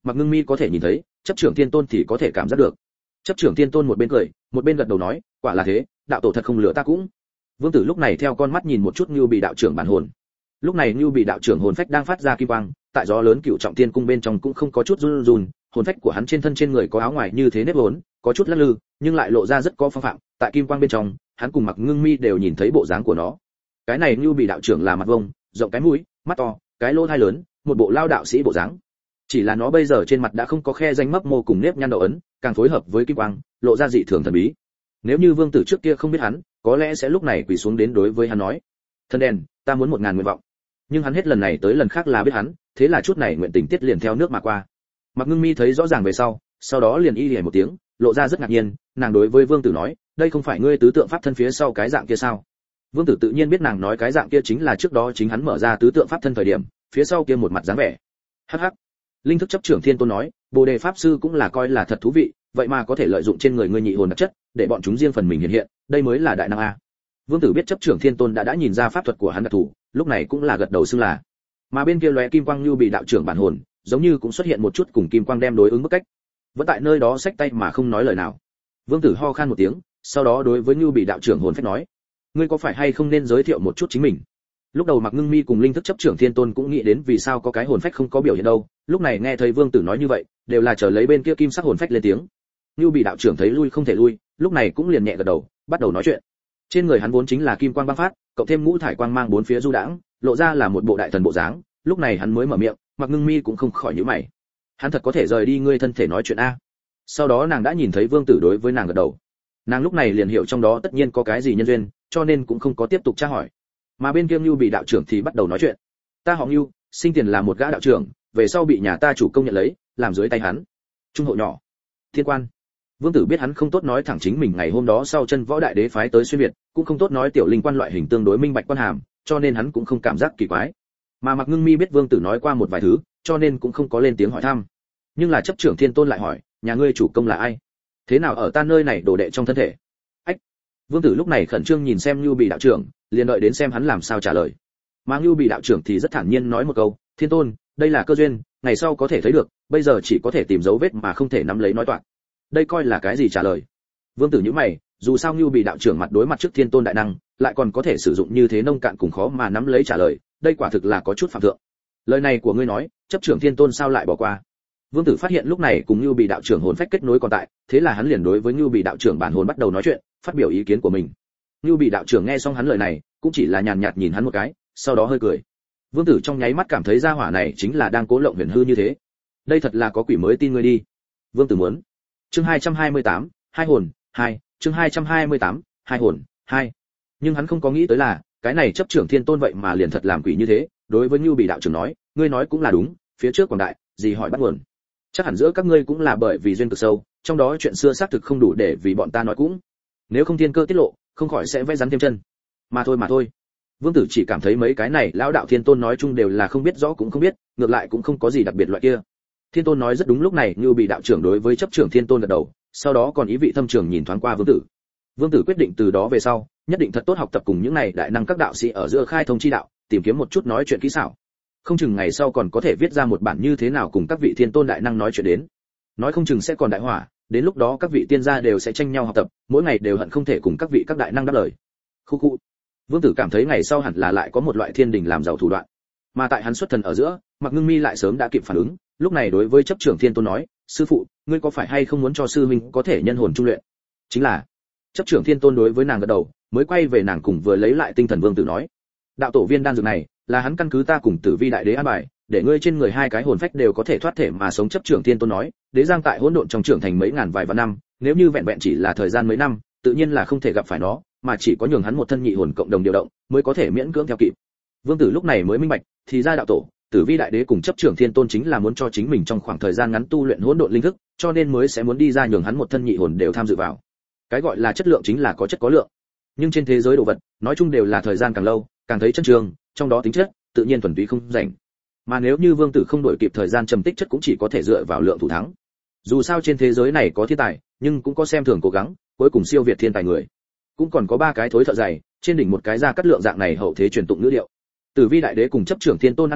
Mặc Ngưng Mi có thể nhìn thấy, chấp trưởng thiên tôn thì có thể cảm giác được. Chấp trưởng thiên tôn một bên cười, một bên gật đầu nói, quả là thế, đạo tổ thật không lừa ta cũng. Vương Tử lúc này theo con mắt nhìn một chút Nưu Bị đạo trưởng bản hồn. Lúc này Nưu Bị đạo trưởng hồn phách đang phát ra kim quang, tại gió lớn cựu trọng thiên cung bên trong cũng không có chút run run, hồn phách của hắn trên thân trên người có áo ngoài như thế nếp vốn, có chút lắc lư, nhưng lại lộ ra rất có phong phạm, tại kim quang bên trong, hắn cùng Mặc Ngưng Mi đều nhìn thấy bộ dáng của nó. Cái này Nưu Bị đạo trưởng là mặt vông, rộng cái mũi, mắt to, cái lỗ tai lớn, một bộ lao đạo sĩ bộ dáng. Chỉ là nó bây giờ trên mặt đã không có khe danh mấp mô cùng nếp nhăn đầu ấn, càng phối hợp với kim quang, lộ ra dị thường thần bí. Nếu như Vương Tử trước kia không biết hắn, có lẽ sẽ lúc này quỳ xuống đến đối với hắn nói: "Thân đen, ta muốn một ngàn nguyện vọng." Nhưng hắn hết lần này tới lần khác là biết hắn, thế là chút này nguyện tình tiết liền theo nước mà qua. Mặc Ngưng Mi thấy rõ ràng về sau, sau đó liền y lìa một tiếng, lộ ra rất ngạc nhiên, nàng đối với Vương Tử nói: "Đây không phải ngươi tứ tượng pháp thân phía sau cái dạng kia sao?" Vương Tử tự nhiên biết nàng nói cái dạng kia chính là trước đó chính hắn mở ra tứ tượng pháp thân thời điểm, phía sau kia một mặt dáng vẻ. Hắc hắc. Linh thức chấp trưởng thiên tôn nói, Bồ Đề pháp sư cũng là coi là thật thú vị, vậy mà có thể lợi dụng trên người ngươi nhị hồn đặc chất, để bọn chúng riêng phần mình hiện hiện, đây mới là đại năng a. Vương Tử biết chấp trưởng thiên tôn đã đã nhìn ra pháp thuật của hắn đặc thù, lúc này cũng là gật đầu xưng là. Mà bên kia lóe kim quang Nưu Bị đạo trưởng bản hồn, giống như cũng xuất hiện một chút cùng kim quang đem đối ứng bức cách. Vẫn tại nơi đó xách tay mà không nói lời nào. Vương Tử ho khan một tiếng, sau đó đối với Nưu Bị đạo trưởng hồn phách nói: "Ngươi có phải hay không nên giới thiệu một chút chính mình?" Lúc đầu Mặc Ngưng Mi cùng linh thức chấp trưởng thiên tôn cũng nghĩ đến vì sao có cái hồn phách không có biểu hiện đâu, lúc này nghe thấy Vương Tử nói như vậy, đều là chờ lấy bên kia kim sắc hồn phách lên tiếng. Nưu Bị đạo trưởng thấy lui không thể lui, lúc này cũng liền nhẹ gật đầu, bắt đầu nói chuyện. Trên người hắn vốn chính là kim quang băng phát, cộng thêm ngũ thải quang mang bốn phía du đãng, lộ ra là một bộ đại thần bộ dáng, lúc này hắn mới mở miệng, Mặc Ngưng Mi cũng không khỏi nhíu mày. Hắn thật có thể rời đi ngươi thân thể nói chuyện a? Sau đó nàng đã nhìn thấy Vương Tử đối với nàng gật đầu. Nàng lúc này liền hiểu trong đó tất nhiên có cái gì nhân duyên, cho nên cũng không có tiếp tục tra hỏi. Mà bên kia Nưu Bị đạo trưởng thì bắt đầu nói chuyện. Ta họ Nưu, sinh tiền là một gã đạo trưởng, về sau bị nhà ta chủ công nhận lấy, làm dưới tay hắn. Trung hộ nhỏ, thiên quan. Vương Tử biết hắn không tốt nói thẳng chính mình ngày hôm đó sau chân võ đại đế phái tới xuyên việt, cũng không tốt nói tiểu linh quan loại hình tương đối minh bạch quan hàm, cho nên hắn cũng không cảm giác kỳ quái. Mà Mặc Ngưng Mi biết Vương Tử nói qua một vài thứ, cho nên cũng không có lên tiếng hỏi thăm. Nhưng là chấp trưởng thiên tôn lại hỏi, nhà ngươi chủ công là ai? Thế nào ở ta nơi này đồ đệ trong thân thể? Ách. Vương Tử lúc này khẩn trương nhìn xem Nưu Bị đạo trưởng, liền đợi đến xem hắn làm sao trả lời. Mà Nưu Bị đạo trưởng thì rất thản nhiên nói một câu, thiên tôn, đây là cơ duyên, ngày sau có thể thấy được, bây giờ chỉ có thể tìm dấu vết mà không thể nắm lấy nói toạc. Đây coi là cái gì trả lời? Vương Tử nhíu mày, dù sao Nưu Bị đạo trưởng mặt đối mặt trước thiên tôn đại năng, lại còn có thể sử dụng như thế nông cạn cùng khó mà nắm lấy trả lời, đây quả thực là có chút phạm thượng. Lời này của ngươi nói, chấp trưởng thiên tôn sao lại bỏ qua? Vương Tử phát hiện lúc này cùng Nưu Bị đạo trưởng hồn phách kết nối còn tại, thế là hắn liền đối với Nưu Bị đạo trưởng bản hồn bắt đầu nói chuyện, phát biểu ý kiến của mình. Nưu Bị đạo trưởng nghe xong hắn lời này, cũng chỉ là nhàn nhạt nhìn hắn một cái, sau đó hơi cười. Vương Tử trong nháy mắt cảm thấy gia hỏa này chính là đang cố lộng huyền hư như thế. Đây thật là có quỷ mới tin ngươi đi. Vương Tử muốn. Chương hai trăm hai mươi tám, hai hồn, hai, chương hai trăm hai mươi tám, hai hồn, hai. Nhưng hắn không có nghĩ tới là, cái này chấp trưởng thiên tôn vậy mà liền thật làm quỷ như thế, đối với Nưu Bị đạo trưởng nói, ngươi nói cũng là đúng, phía trước quảng đại, gì hỏi bắt nguồn. Chắc hẳn giữa các ngươi cũng là bởi vì duyên cực sâu, trong đó chuyện xưa xác thực không đủ để vì bọn ta nói cũng. Nếu không thiên cơ tiết lộ, không khỏi sẽ vẽ rắn thêm chân. Mà thôi mà thôi. Vương Tử chỉ cảm thấy mấy cái này lão đạo thiên tôn nói chung đều là không biết rõ cũng không biết, ngược lại cũng không có gì đặc biệt loại kia. Thiên tôn nói rất đúng, lúc này Nưu Bị đạo trưởng đối với chấp trưởng thiên tôn gật đầu, sau đó còn ý vị thâm trường nhìn thoáng qua Vương Tử. Vương Tử quyết định từ đó về sau, nhất định thật tốt học tập cùng những này đại năng các đạo sĩ ở giữa khai thông chi đạo, tìm kiếm một chút nói chuyện kỹ xảo. Không chừng ngày sau còn có thể viết ra một bản như thế nào cùng các vị thiên tôn đại năng nói chuyện đến. Nói không chừng sẽ còn đại hỏa, đến lúc đó các vị tiên gia đều sẽ tranh nhau học tập, mỗi ngày đều hận không thể cùng các vị các đại năng đáp lời. Khu khu. Vương Tử cảm thấy ngày sau hẳn là lại có một loại thiên đình làm giàu thủ đoạn. Mà tại hắn xuất thần ở giữa, Mặc Ngưng Mi lại sớm đã kịp phản ứng, lúc này đối với chấp trưởng thiên tôn nói, sư phụ, ngươi có phải hay không muốn cho sư huynh có thể nhân hồn trung luyện? Chính là. Chấp trưởng thiên tôn đối với nàng gật đầu, mới quay về nàng cùng vừa lấy lại tinh thần Vương Tử nói, đạo tổ viên đan dược này là hắn căn cứ ta cùng Tử Vi đại đế an bài, để ngươi trên người hai cái hồn phách đều có thể thoát thể mà sống. Chấp trưởng thiên tôn nói, đế giang tại hỗn độn trong trưởng thành mấy ngàn vài vạn năm, nếu như vẹn vẹn chỉ là thời gian mấy năm, tự nhiên là không thể gặp phải nó, mà chỉ có nhường hắn một thân nhị hồn cộng đồng điều động, mới có thể miễn cưỡng theo kịp. Vương Tử lúc này mới minh bạch, thì ra đạo tổ, Tử Vi đại đế cùng chấp trưởng thiên tôn chính là muốn cho chính mình trong khoảng thời gian ngắn tu luyện hỗn độn linh thức, cho nên mới sẽ muốn đi ra nhường hắn một thân nhị hồn đều tham dự vào. Cái gọi là chất lượng chính là có chất có lượng. Nhưng trên thế giới đồ vật, nói chung đều là thời gian càng lâu, càng thấy chân trường, trong đó tính chất, tự nhiên thuần túy không rảnh. Mà nếu như Vương Tử không đổi kịp thời gian trầm tích chất cũng chỉ có thể dựa vào lượng thủ thắng. Dù sao trên thế giới này có thiên tài, nhưng cũng có xem thường cố gắng, cuối cùng siêu việt thiên tài người. Cũng còn có ba cái thối thợ dày, trên đỉnh một cái ra cắt lượng dạng này hậu thế truyền tụng ngữ điệu. Tử Vi đại đế cùng chấp trưởng thiên tôn an bài,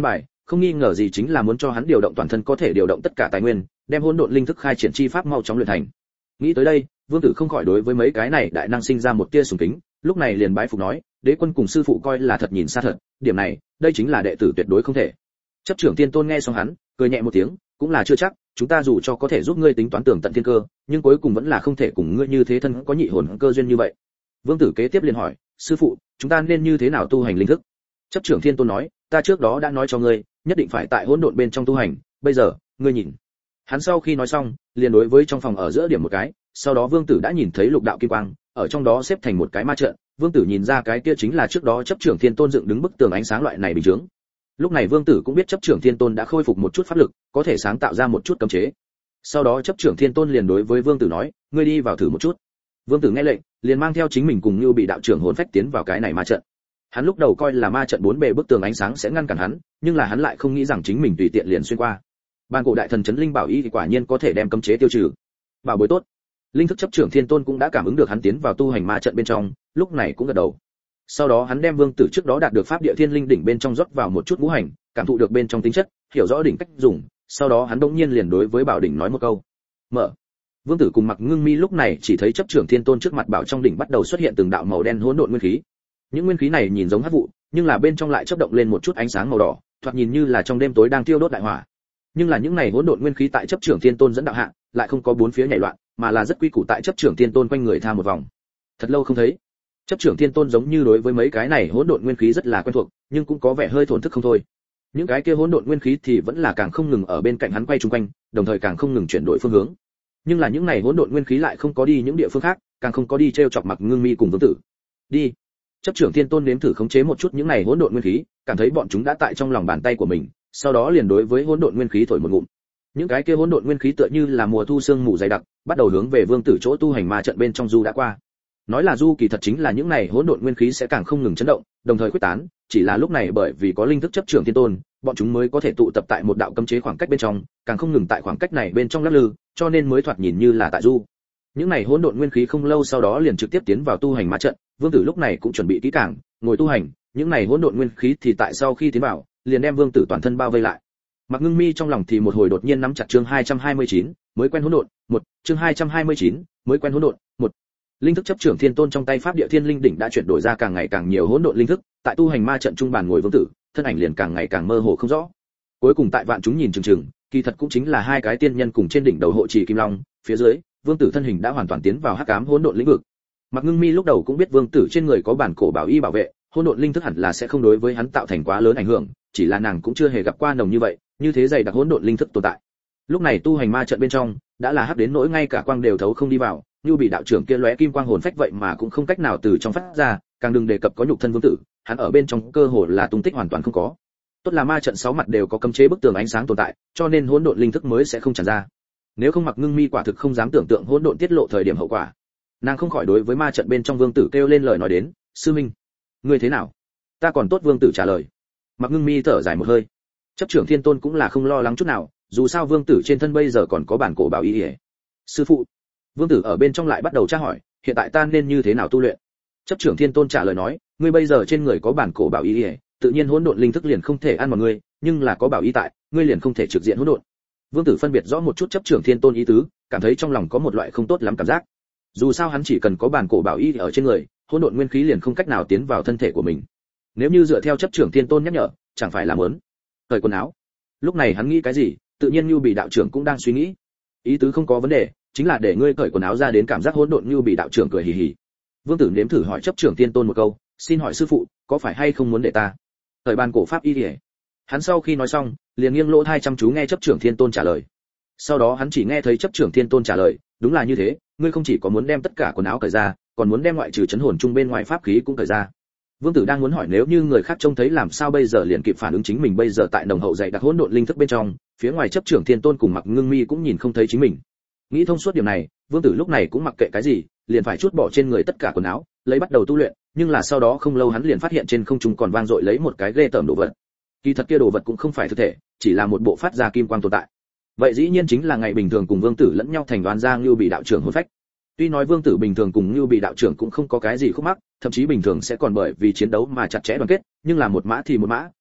không nghi ngờ gì chính là muốn cho hắn điều động toàn thân có thể điều động tất cả tài nguyên, đem hỗn độn linh thức khai triển chi pháp mau chóng luyện thành. Nghĩ tới đây, Vương Tử không khỏi đối với mấy cái này đại năng sinh ra một tia sùng kính, lúc này liền bái phục nói, đế quân cùng sư phụ coi là thật nhìn xa thật, điểm này, đây chính là đệ tử tuyệt đối không thể. Chấp trưởng Tiên Tôn nghe xong hắn, cười nhẹ một tiếng, cũng là chưa chắc, chúng ta dù cho có thể giúp ngươi tính toán tường tận thiên cơ, nhưng cuối cùng vẫn là không thể cùng ngươi như thế thân có nhị hồn cơ duyên như vậy. Vương Tử kế tiếp liền hỏi, sư phụ, chúng ta nên như thế nào tu hành linh thức? Chấp trưởng Thiên Tôn nói, ta trước đó đã nói cho ngươi, nhất định phải tại hỗn độn bên trong tu hành, bây giờ, ngươi nhìn. Hắn sau khi nói xong, liền đối với trong phòng ở giữa điểm một cái, sau đó Vương Tử đã nhìn thấy lục đạo kim quang, ở trong đó xếp thành một cái ma trận, Vương Tử nhìn ra cái kia chính là trước đó chấp trưởng Thiên Tôn dựng đứng bức tường ánh sáng loại này bình chứng. Lúc này Vương Tử cũng biết chấp trưởng Thiên Tôn đã khôi phục một chút pháp lực, có thể sáng tạo ra một chút cấm chế. Sau đó chấp trưởng Thiên Tôn liền đối với Vương Tử nói, ngươi đi vào thử một chút. Vương Tử nghe lệnh, liền mang theo chính mình cùng Nưu Bị đạo trưởng hồn phách tiến vào cái này ma trận. Hắn lúc đầu coi là ma trận bốn bề bức tường ánh sáng sẽ ngăn cản hắn, nhưng là hắn lại không nghĩ rằng chính mình tùy tiện liền xuyên qua. Ban cổ đại thần chấn linh bảo y thì quả nhiên có thể đem cấm chế tiêu trừ. Bảo bối tốt. Linh thức chấp trưởng Thiên Tôn cũng đã cảm ứng được hắn tiến vào tu hành ma trận bên trong, lúc này cũng gật đầu. Sau đó hắn đem Vương Tử trước đó đạt được pháp địa thiên linh đỉnh bên trong rót vào một chút ngũ hành, cảm thụ được bên trong tính chất, hiểu rõ đỉnh cách dùng, sau đó hắn đột nhiên liền đối với bảo đỉnh nói một câu. Mở. Vương Tử cùng Mặc Ngưng Mi lúc này chỉ thấy chấp trưởng Thiên Tôn trước mặt bảo trong đỉnh bắt đầu xuất hiện từng đạo màu đen hỗn độn nguyên khí. Những nguyên khí này nhìn giống hắc vụ, nhưng là bên trong lại chớp động lên một chút ánh sáng màu đỏ, thoạt nhìn như là trong đêm tối đang thiêu đốt đại hỏa. Nhưng là những này hỗn độn nguyên khí tại chấp trưởng Thiên Tôn dẫn đạo hạ, lại không có bốn phía nhảy loạn, mà là rất quy củ tại chấp trưởng Thiên Tôn quanh người tha một vòng. Thật lâu không thấy. Chấp trưởng Thiên Tôn giống như đối với mấy cái này hỗn độn nguyên khí rất là quen thuộc, nhưng cũng có vẻ hơi thổn thức không thôi. Những cái kia hỗn độn nguyên khí thì vẫn là càng không ngừng ở bên cạnh hắn quay chung quanh, đồng thời càng không ngừng chuyển đổi phương hướng. Nhưng là những này hỗn độn nguyên khí lại không có đi những địa phương khác, càng không có đi treo chọc Mặc Ngưng Mi cùng Vương Tử. Đi. Chấp trưởng Thiên Tôn nếm thử khống chế một chút những này hỗn độn nguyên khí, cảm thấy bọn chúng đã tại trong lòng bàn tay của mình, sau đó liền đối với hỗn độn nguyên khí thổi một ngụm. Những cái kia hỗn độn nguyên khí tựa như là mùa thu sương mù dày đặc, bắt đầu hướng về Vương Tử chỗ tu hành ma trận bên trong du đã qua. Nói là du kỳ thật chính là những này hỗn độn nguyên khí sẽ càng không ngừng chấn động, đồng thời quyết tán, chỉ là lúc này bởi vì có linh thức chấp trưởng Thiên Tôn, bọn chúng mới có thể tụ tập tại một đạo cấm chế khoảng cách bên trong, càng không ngừng tại khoảng cách này bên trong lắc lư, cho nên mới thoạt nhìn như là tại du. Những này hỗn độn nguyên khí không lâu sau đó liền trực tiếp tiến vào tu hành ma trận, Vương Tử lúc này cũng chuẩn bị kỹ càng, ngồi tu hành, những này hỗn độn nguyên khí thì tại sau khi tiến vào, liền đem Vương Tử toàn thân bao vây lại. Mặc Ngưng Mi trong lòng thì một hồi đột nhiên nắm chặt chương hai trăm hai mươi chín, mới quen hỗn độn, một, chương hai trăm hai mươi chín, mới quen hỗn độn, một. Linh thức chấp trưởng Thiên Tôn trong tay pháp địa thiên linh đỉnh đã chuyển đổi ra càng ngày càng nhiều hỗn độn linh thức, tại tu hành ma trận trung bàn ngồi Vương Tử, thân ảnh liền càng ngày càng mơ hồ không rõ. Cuối cùng tại vạn chúng nhìn chừng chừng, kỳ thật cũng chính là hai cái tiên nhân cùng trên đỉnh đầu hộ trì kim long, phía dưới, Vương Tử thân hình đã hoàn toàn tiến vào hắc ám hỗn độn lĩnh vực. Mặc Ngưng Mi lúc đầu cũng biết Vương Tử trên người có bản cổ bảo y bảo vệ, hỗn độn linh thức hẳn là sẽ không đối với hắn tạo thành quá lớn ảnh hưởng, chỉ là nàng cũng chưa hề gặp qua nồng như vậy, như thế dày đặc hỗn độn linh thức tồn tại. Lúc này tu hành ma trận bên trong, đã là hắc đến nỗi ngay cả quang đều thấu không đi vào, như bị đạo trưởng kia lóe kim quang hồn phách vậy mà cũng không cách nào từ trong phát ra, càng đừng đề cập có nhục thân Vương Tử, hắn ở bên trong cơ hồ là tung tích hoàn toàn không có. Tốt là ma trận sáu mặt đều có cấm chế bức tường ánh sáng tồn tại, cho nên hỗn độn linh thức mới sẽ không tràn ra. Nếu không Mặc Ngưng Mi quả thực không dám tưởng tượng hỗn độn tiết lộ thời điểm hậu quả. Nàng không khỏi đối với ma trận bên trong Vương Tử kêu lên lời nói đến, sư minh, ngươi thế nào? Ta còn tốt. Vương Tử trả lời. Mặc Ngưng Mi thở dài một hơi. Chấp trưởng Thiên Tôn cũng là không lo lắng chút nào, dù sao Vương Tử trên thân bây giờ còn có bản cổ bảo y. Sư phụ. Vương Tử ở bên trong lại bắt đầu tra hỏi, hiện tại ta nên như thế nào tu luyện? Chấp trưởng Thiên Tôn trả lời nói, ngươi bây giờ trên người có bản cổ bảo y, tự nhiên hỗn độn linh thức liền không thể ăn vào ngươi, nhưng là có bảo y tại, ngươi liền không thể trực diện hỗn độn. Vương Tử phân biệt rõ một chút chấp trưởng Thiên Tôn ý tứ, cảm thấy trong lòng có một loại không tốt lắm cảm giác. Dù sao hắn chỉ cần có bản cổ bảo y ở trên người, hỗn độn nguyên khí liền không cách nào tiến vào thân thể của mình. Nếu như dựa theo chấp trưởng Thiên Tôn nhắc nhở, chẳng phải là muốn cởi quần áo. Lúc này hắn nghĩ cái gì, tự nhiên Nưu Bị đạo trưởng cũng đang suy nghĩ. Ý tứ không có vấn đề, chính là để ngươi cởi quần áo ra đến cảm giác hỗn độn. Nưu Bị đạo trưởng cười hì hì. Vương Tử nếm thử hỏi chấp trưởng Thiên Tôn một câu, xin hỏi sư phụ, có phải hay không muốn để ta cởi bàn cổ pháp y liễu? Hắn sau khi nói xong, liền nghiêng lỗ tai chăm chú nghe chấp trưởng Thiên Tôn trả lời. Sau đó hắn chỉ nghe thấy chấp trưởng Thiên Tôn trả lời, đúng là như thế, ngươi không chỉ có muốn đem tất cả quần áo cởi ra, còn muốn đem ngoại trừ chấn hồn chung bên ngoài pháp khí cũng cởi ra. Vương Tử đang muốn hỏi nếu như người khác trông thấy làm sao bây giờ, liền kịp phản ứng chính mình bây giờ tại nồng hậu dày đặc hỗn độn linh thức bên trong, phía ngoài chấp trưởng Thiên Tôn cùng Mặc Ngưng Mi cũng nhìn không thấy chính mình. Nghĩ thông suốt điểm này, Vương Tử lúc này cũng mặc kệ cái gì, liền phải trút bỏ trên người tất cả quần áo, lấy bắt đầu tu luyện, nhưng là sau đó không lâu hắn liền phát hiện trên không trung còn vang dội lấy một cái ghê tởm đồ vật. Kỳ thật kia đồ vật cũng không phải thực thể, chỉ là một bộ phát ra kim quang tồn tại. Vậy dĩ nhiên chính là ngày bình thường cùng Vương Tử lẫn nhau thành đoàn ra Nưu Bị đạo trưởng hồn phách. Tuy nói Vương Tử bình thường cùng Nưu Bị đạo trưởng cũng không có cái gì khúc mắc, thậm chí bình thường sẽ còn bởi vì chiến đấu mà chặt chẽ đoàn kết, nhưng là một mã thì một mã,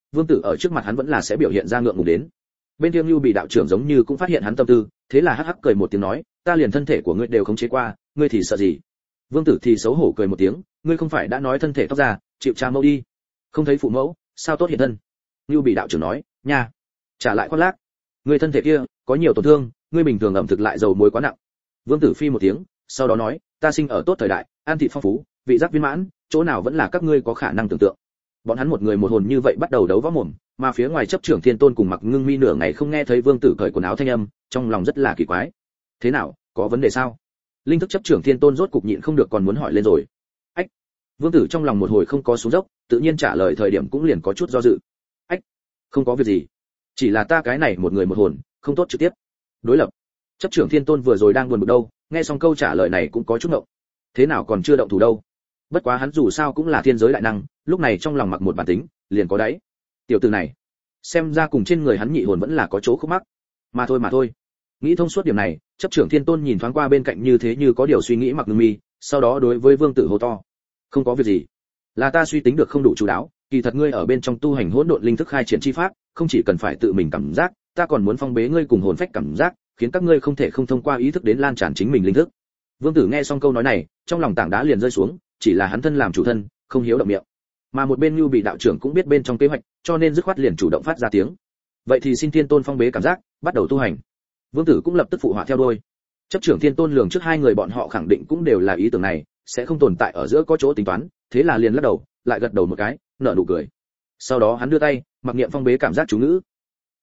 Vương Tử ở trước mặt hắn vẫn là sẽ biểu hiện ra ngượng ngùng đến. Bên kia Nưu Bị đạo trưởng giống như cũng phát hiện hắn tâm tư, thế là hắc hắc cười một tiếng nói, ta liền thân thể của ngươi đều khống chế qua, ngươi thì sợ gì? Vương Tử thì xấu hổ cười một tiếng, ngươi không phải đã nói thân thể tóc ra, chịu cha mẫu đi. Không thấy phụ mẫu, sao tốt hiện thân? Nưu Bị đạo trưởng nói, nha, trả lại khoác lác. Ngươi thân thể kia có nhiều tổn thương, ngươi bình thường ẩm thực lại dầu muối quá nặng. Vương Tử phi một tiếng, sau đó nói, ta sinh ở tốt thời đại, ăn thịt phong phú, vị giác viên mãn, chỗ nào vẫn là các ngươi có khả năng tưởng tượng. Bọn hắn một người một hồn như vậy bắt đầu đấu võ mồm, mà phía ngoài chấp trưởng Thiên Tôn cùng Mặc Ngưng Mi nửa ngày không nghe thấy Vương Tử cởi quần áo thanh âm, trong lòng rất là kỳ quái. Thế nào, có vấn đề sao? Linh thức chấp trưởng Thiên Tôn rốt cục nhịn không được còn muốn hỏi lên rồi. Ách. Vương Tử trong lòng một hồi không có xuống dốc, tự nhiên trả lời thời điểm cũng liền có chút do dự. Ách. Không có việc gì, chỉ là ta cái này một người một hồn, không tốt trực tiếp đối lập. Chấp trưởng Thiên Tôn vừa rồi đang buồn bực đâu, nghe xong câu trả lời này cũng có chút ngộng. Thế nào còn chưa động thủ đâu? Bất quá hắn dù sao cũng là thiên giới đại năng, lúc này trong lòng mặc một bản tính, liền có đấy. Tiểu tử này, xem ra cùng trên người hắn nhị hồn vẫn là có chỗ khúc mắc. Mà thôi mà thôi. Nghĩ thông suốt điểm này, chấp trưởng Thiên Tôn nhìn thoáng qua bên cạnh như thế như có điều suy nghĩ Mặc Ngưng Mi, sau đó đối với Vương Tử hô to, không có việc gì, là ta suy tính được không đủ chú đáo, kỳ thật ngươi ở bên trong tu hành hỗn độn linh thức khai triển chi pháp, không chỉ cần phải tự mình cảm giác, ta còn muốn phong bế ngươi cùng hồn phách cảm giác, khiến các ngươi không thể không thông qua ý thức đến lan tràn chính mình linh thức. Vương Tử nghe xong câu nói này, trong lòng tảng đá liền rơi xuống, chỉ là hắn thân làm chủ thân, không hiếu động miệng. Mà một bên Nưu Bị đạo trưởng cũng biết bên trong kế hoạch, cho nên dứt khoát liền chủ động phát ra tiếng. Vậy thì xin Thiên Tôn phong bế cảm giác, bắt đầu tu hành. Vương Tử cũng lập tức phụ họa theo đuôi. Chấp trưởng Thiên Tôn lường trước hai người bọn họ khẳng định cũng đều là ý tưởng này, sẽ không tồn tại ở giữa có chỗ tính toán, thế là liền lắc đầu, lại gật đầu một cái, nở nụ cười. Sau đó hắn đưa tay, mặc niệm phong bế cảm giác chú ngữ,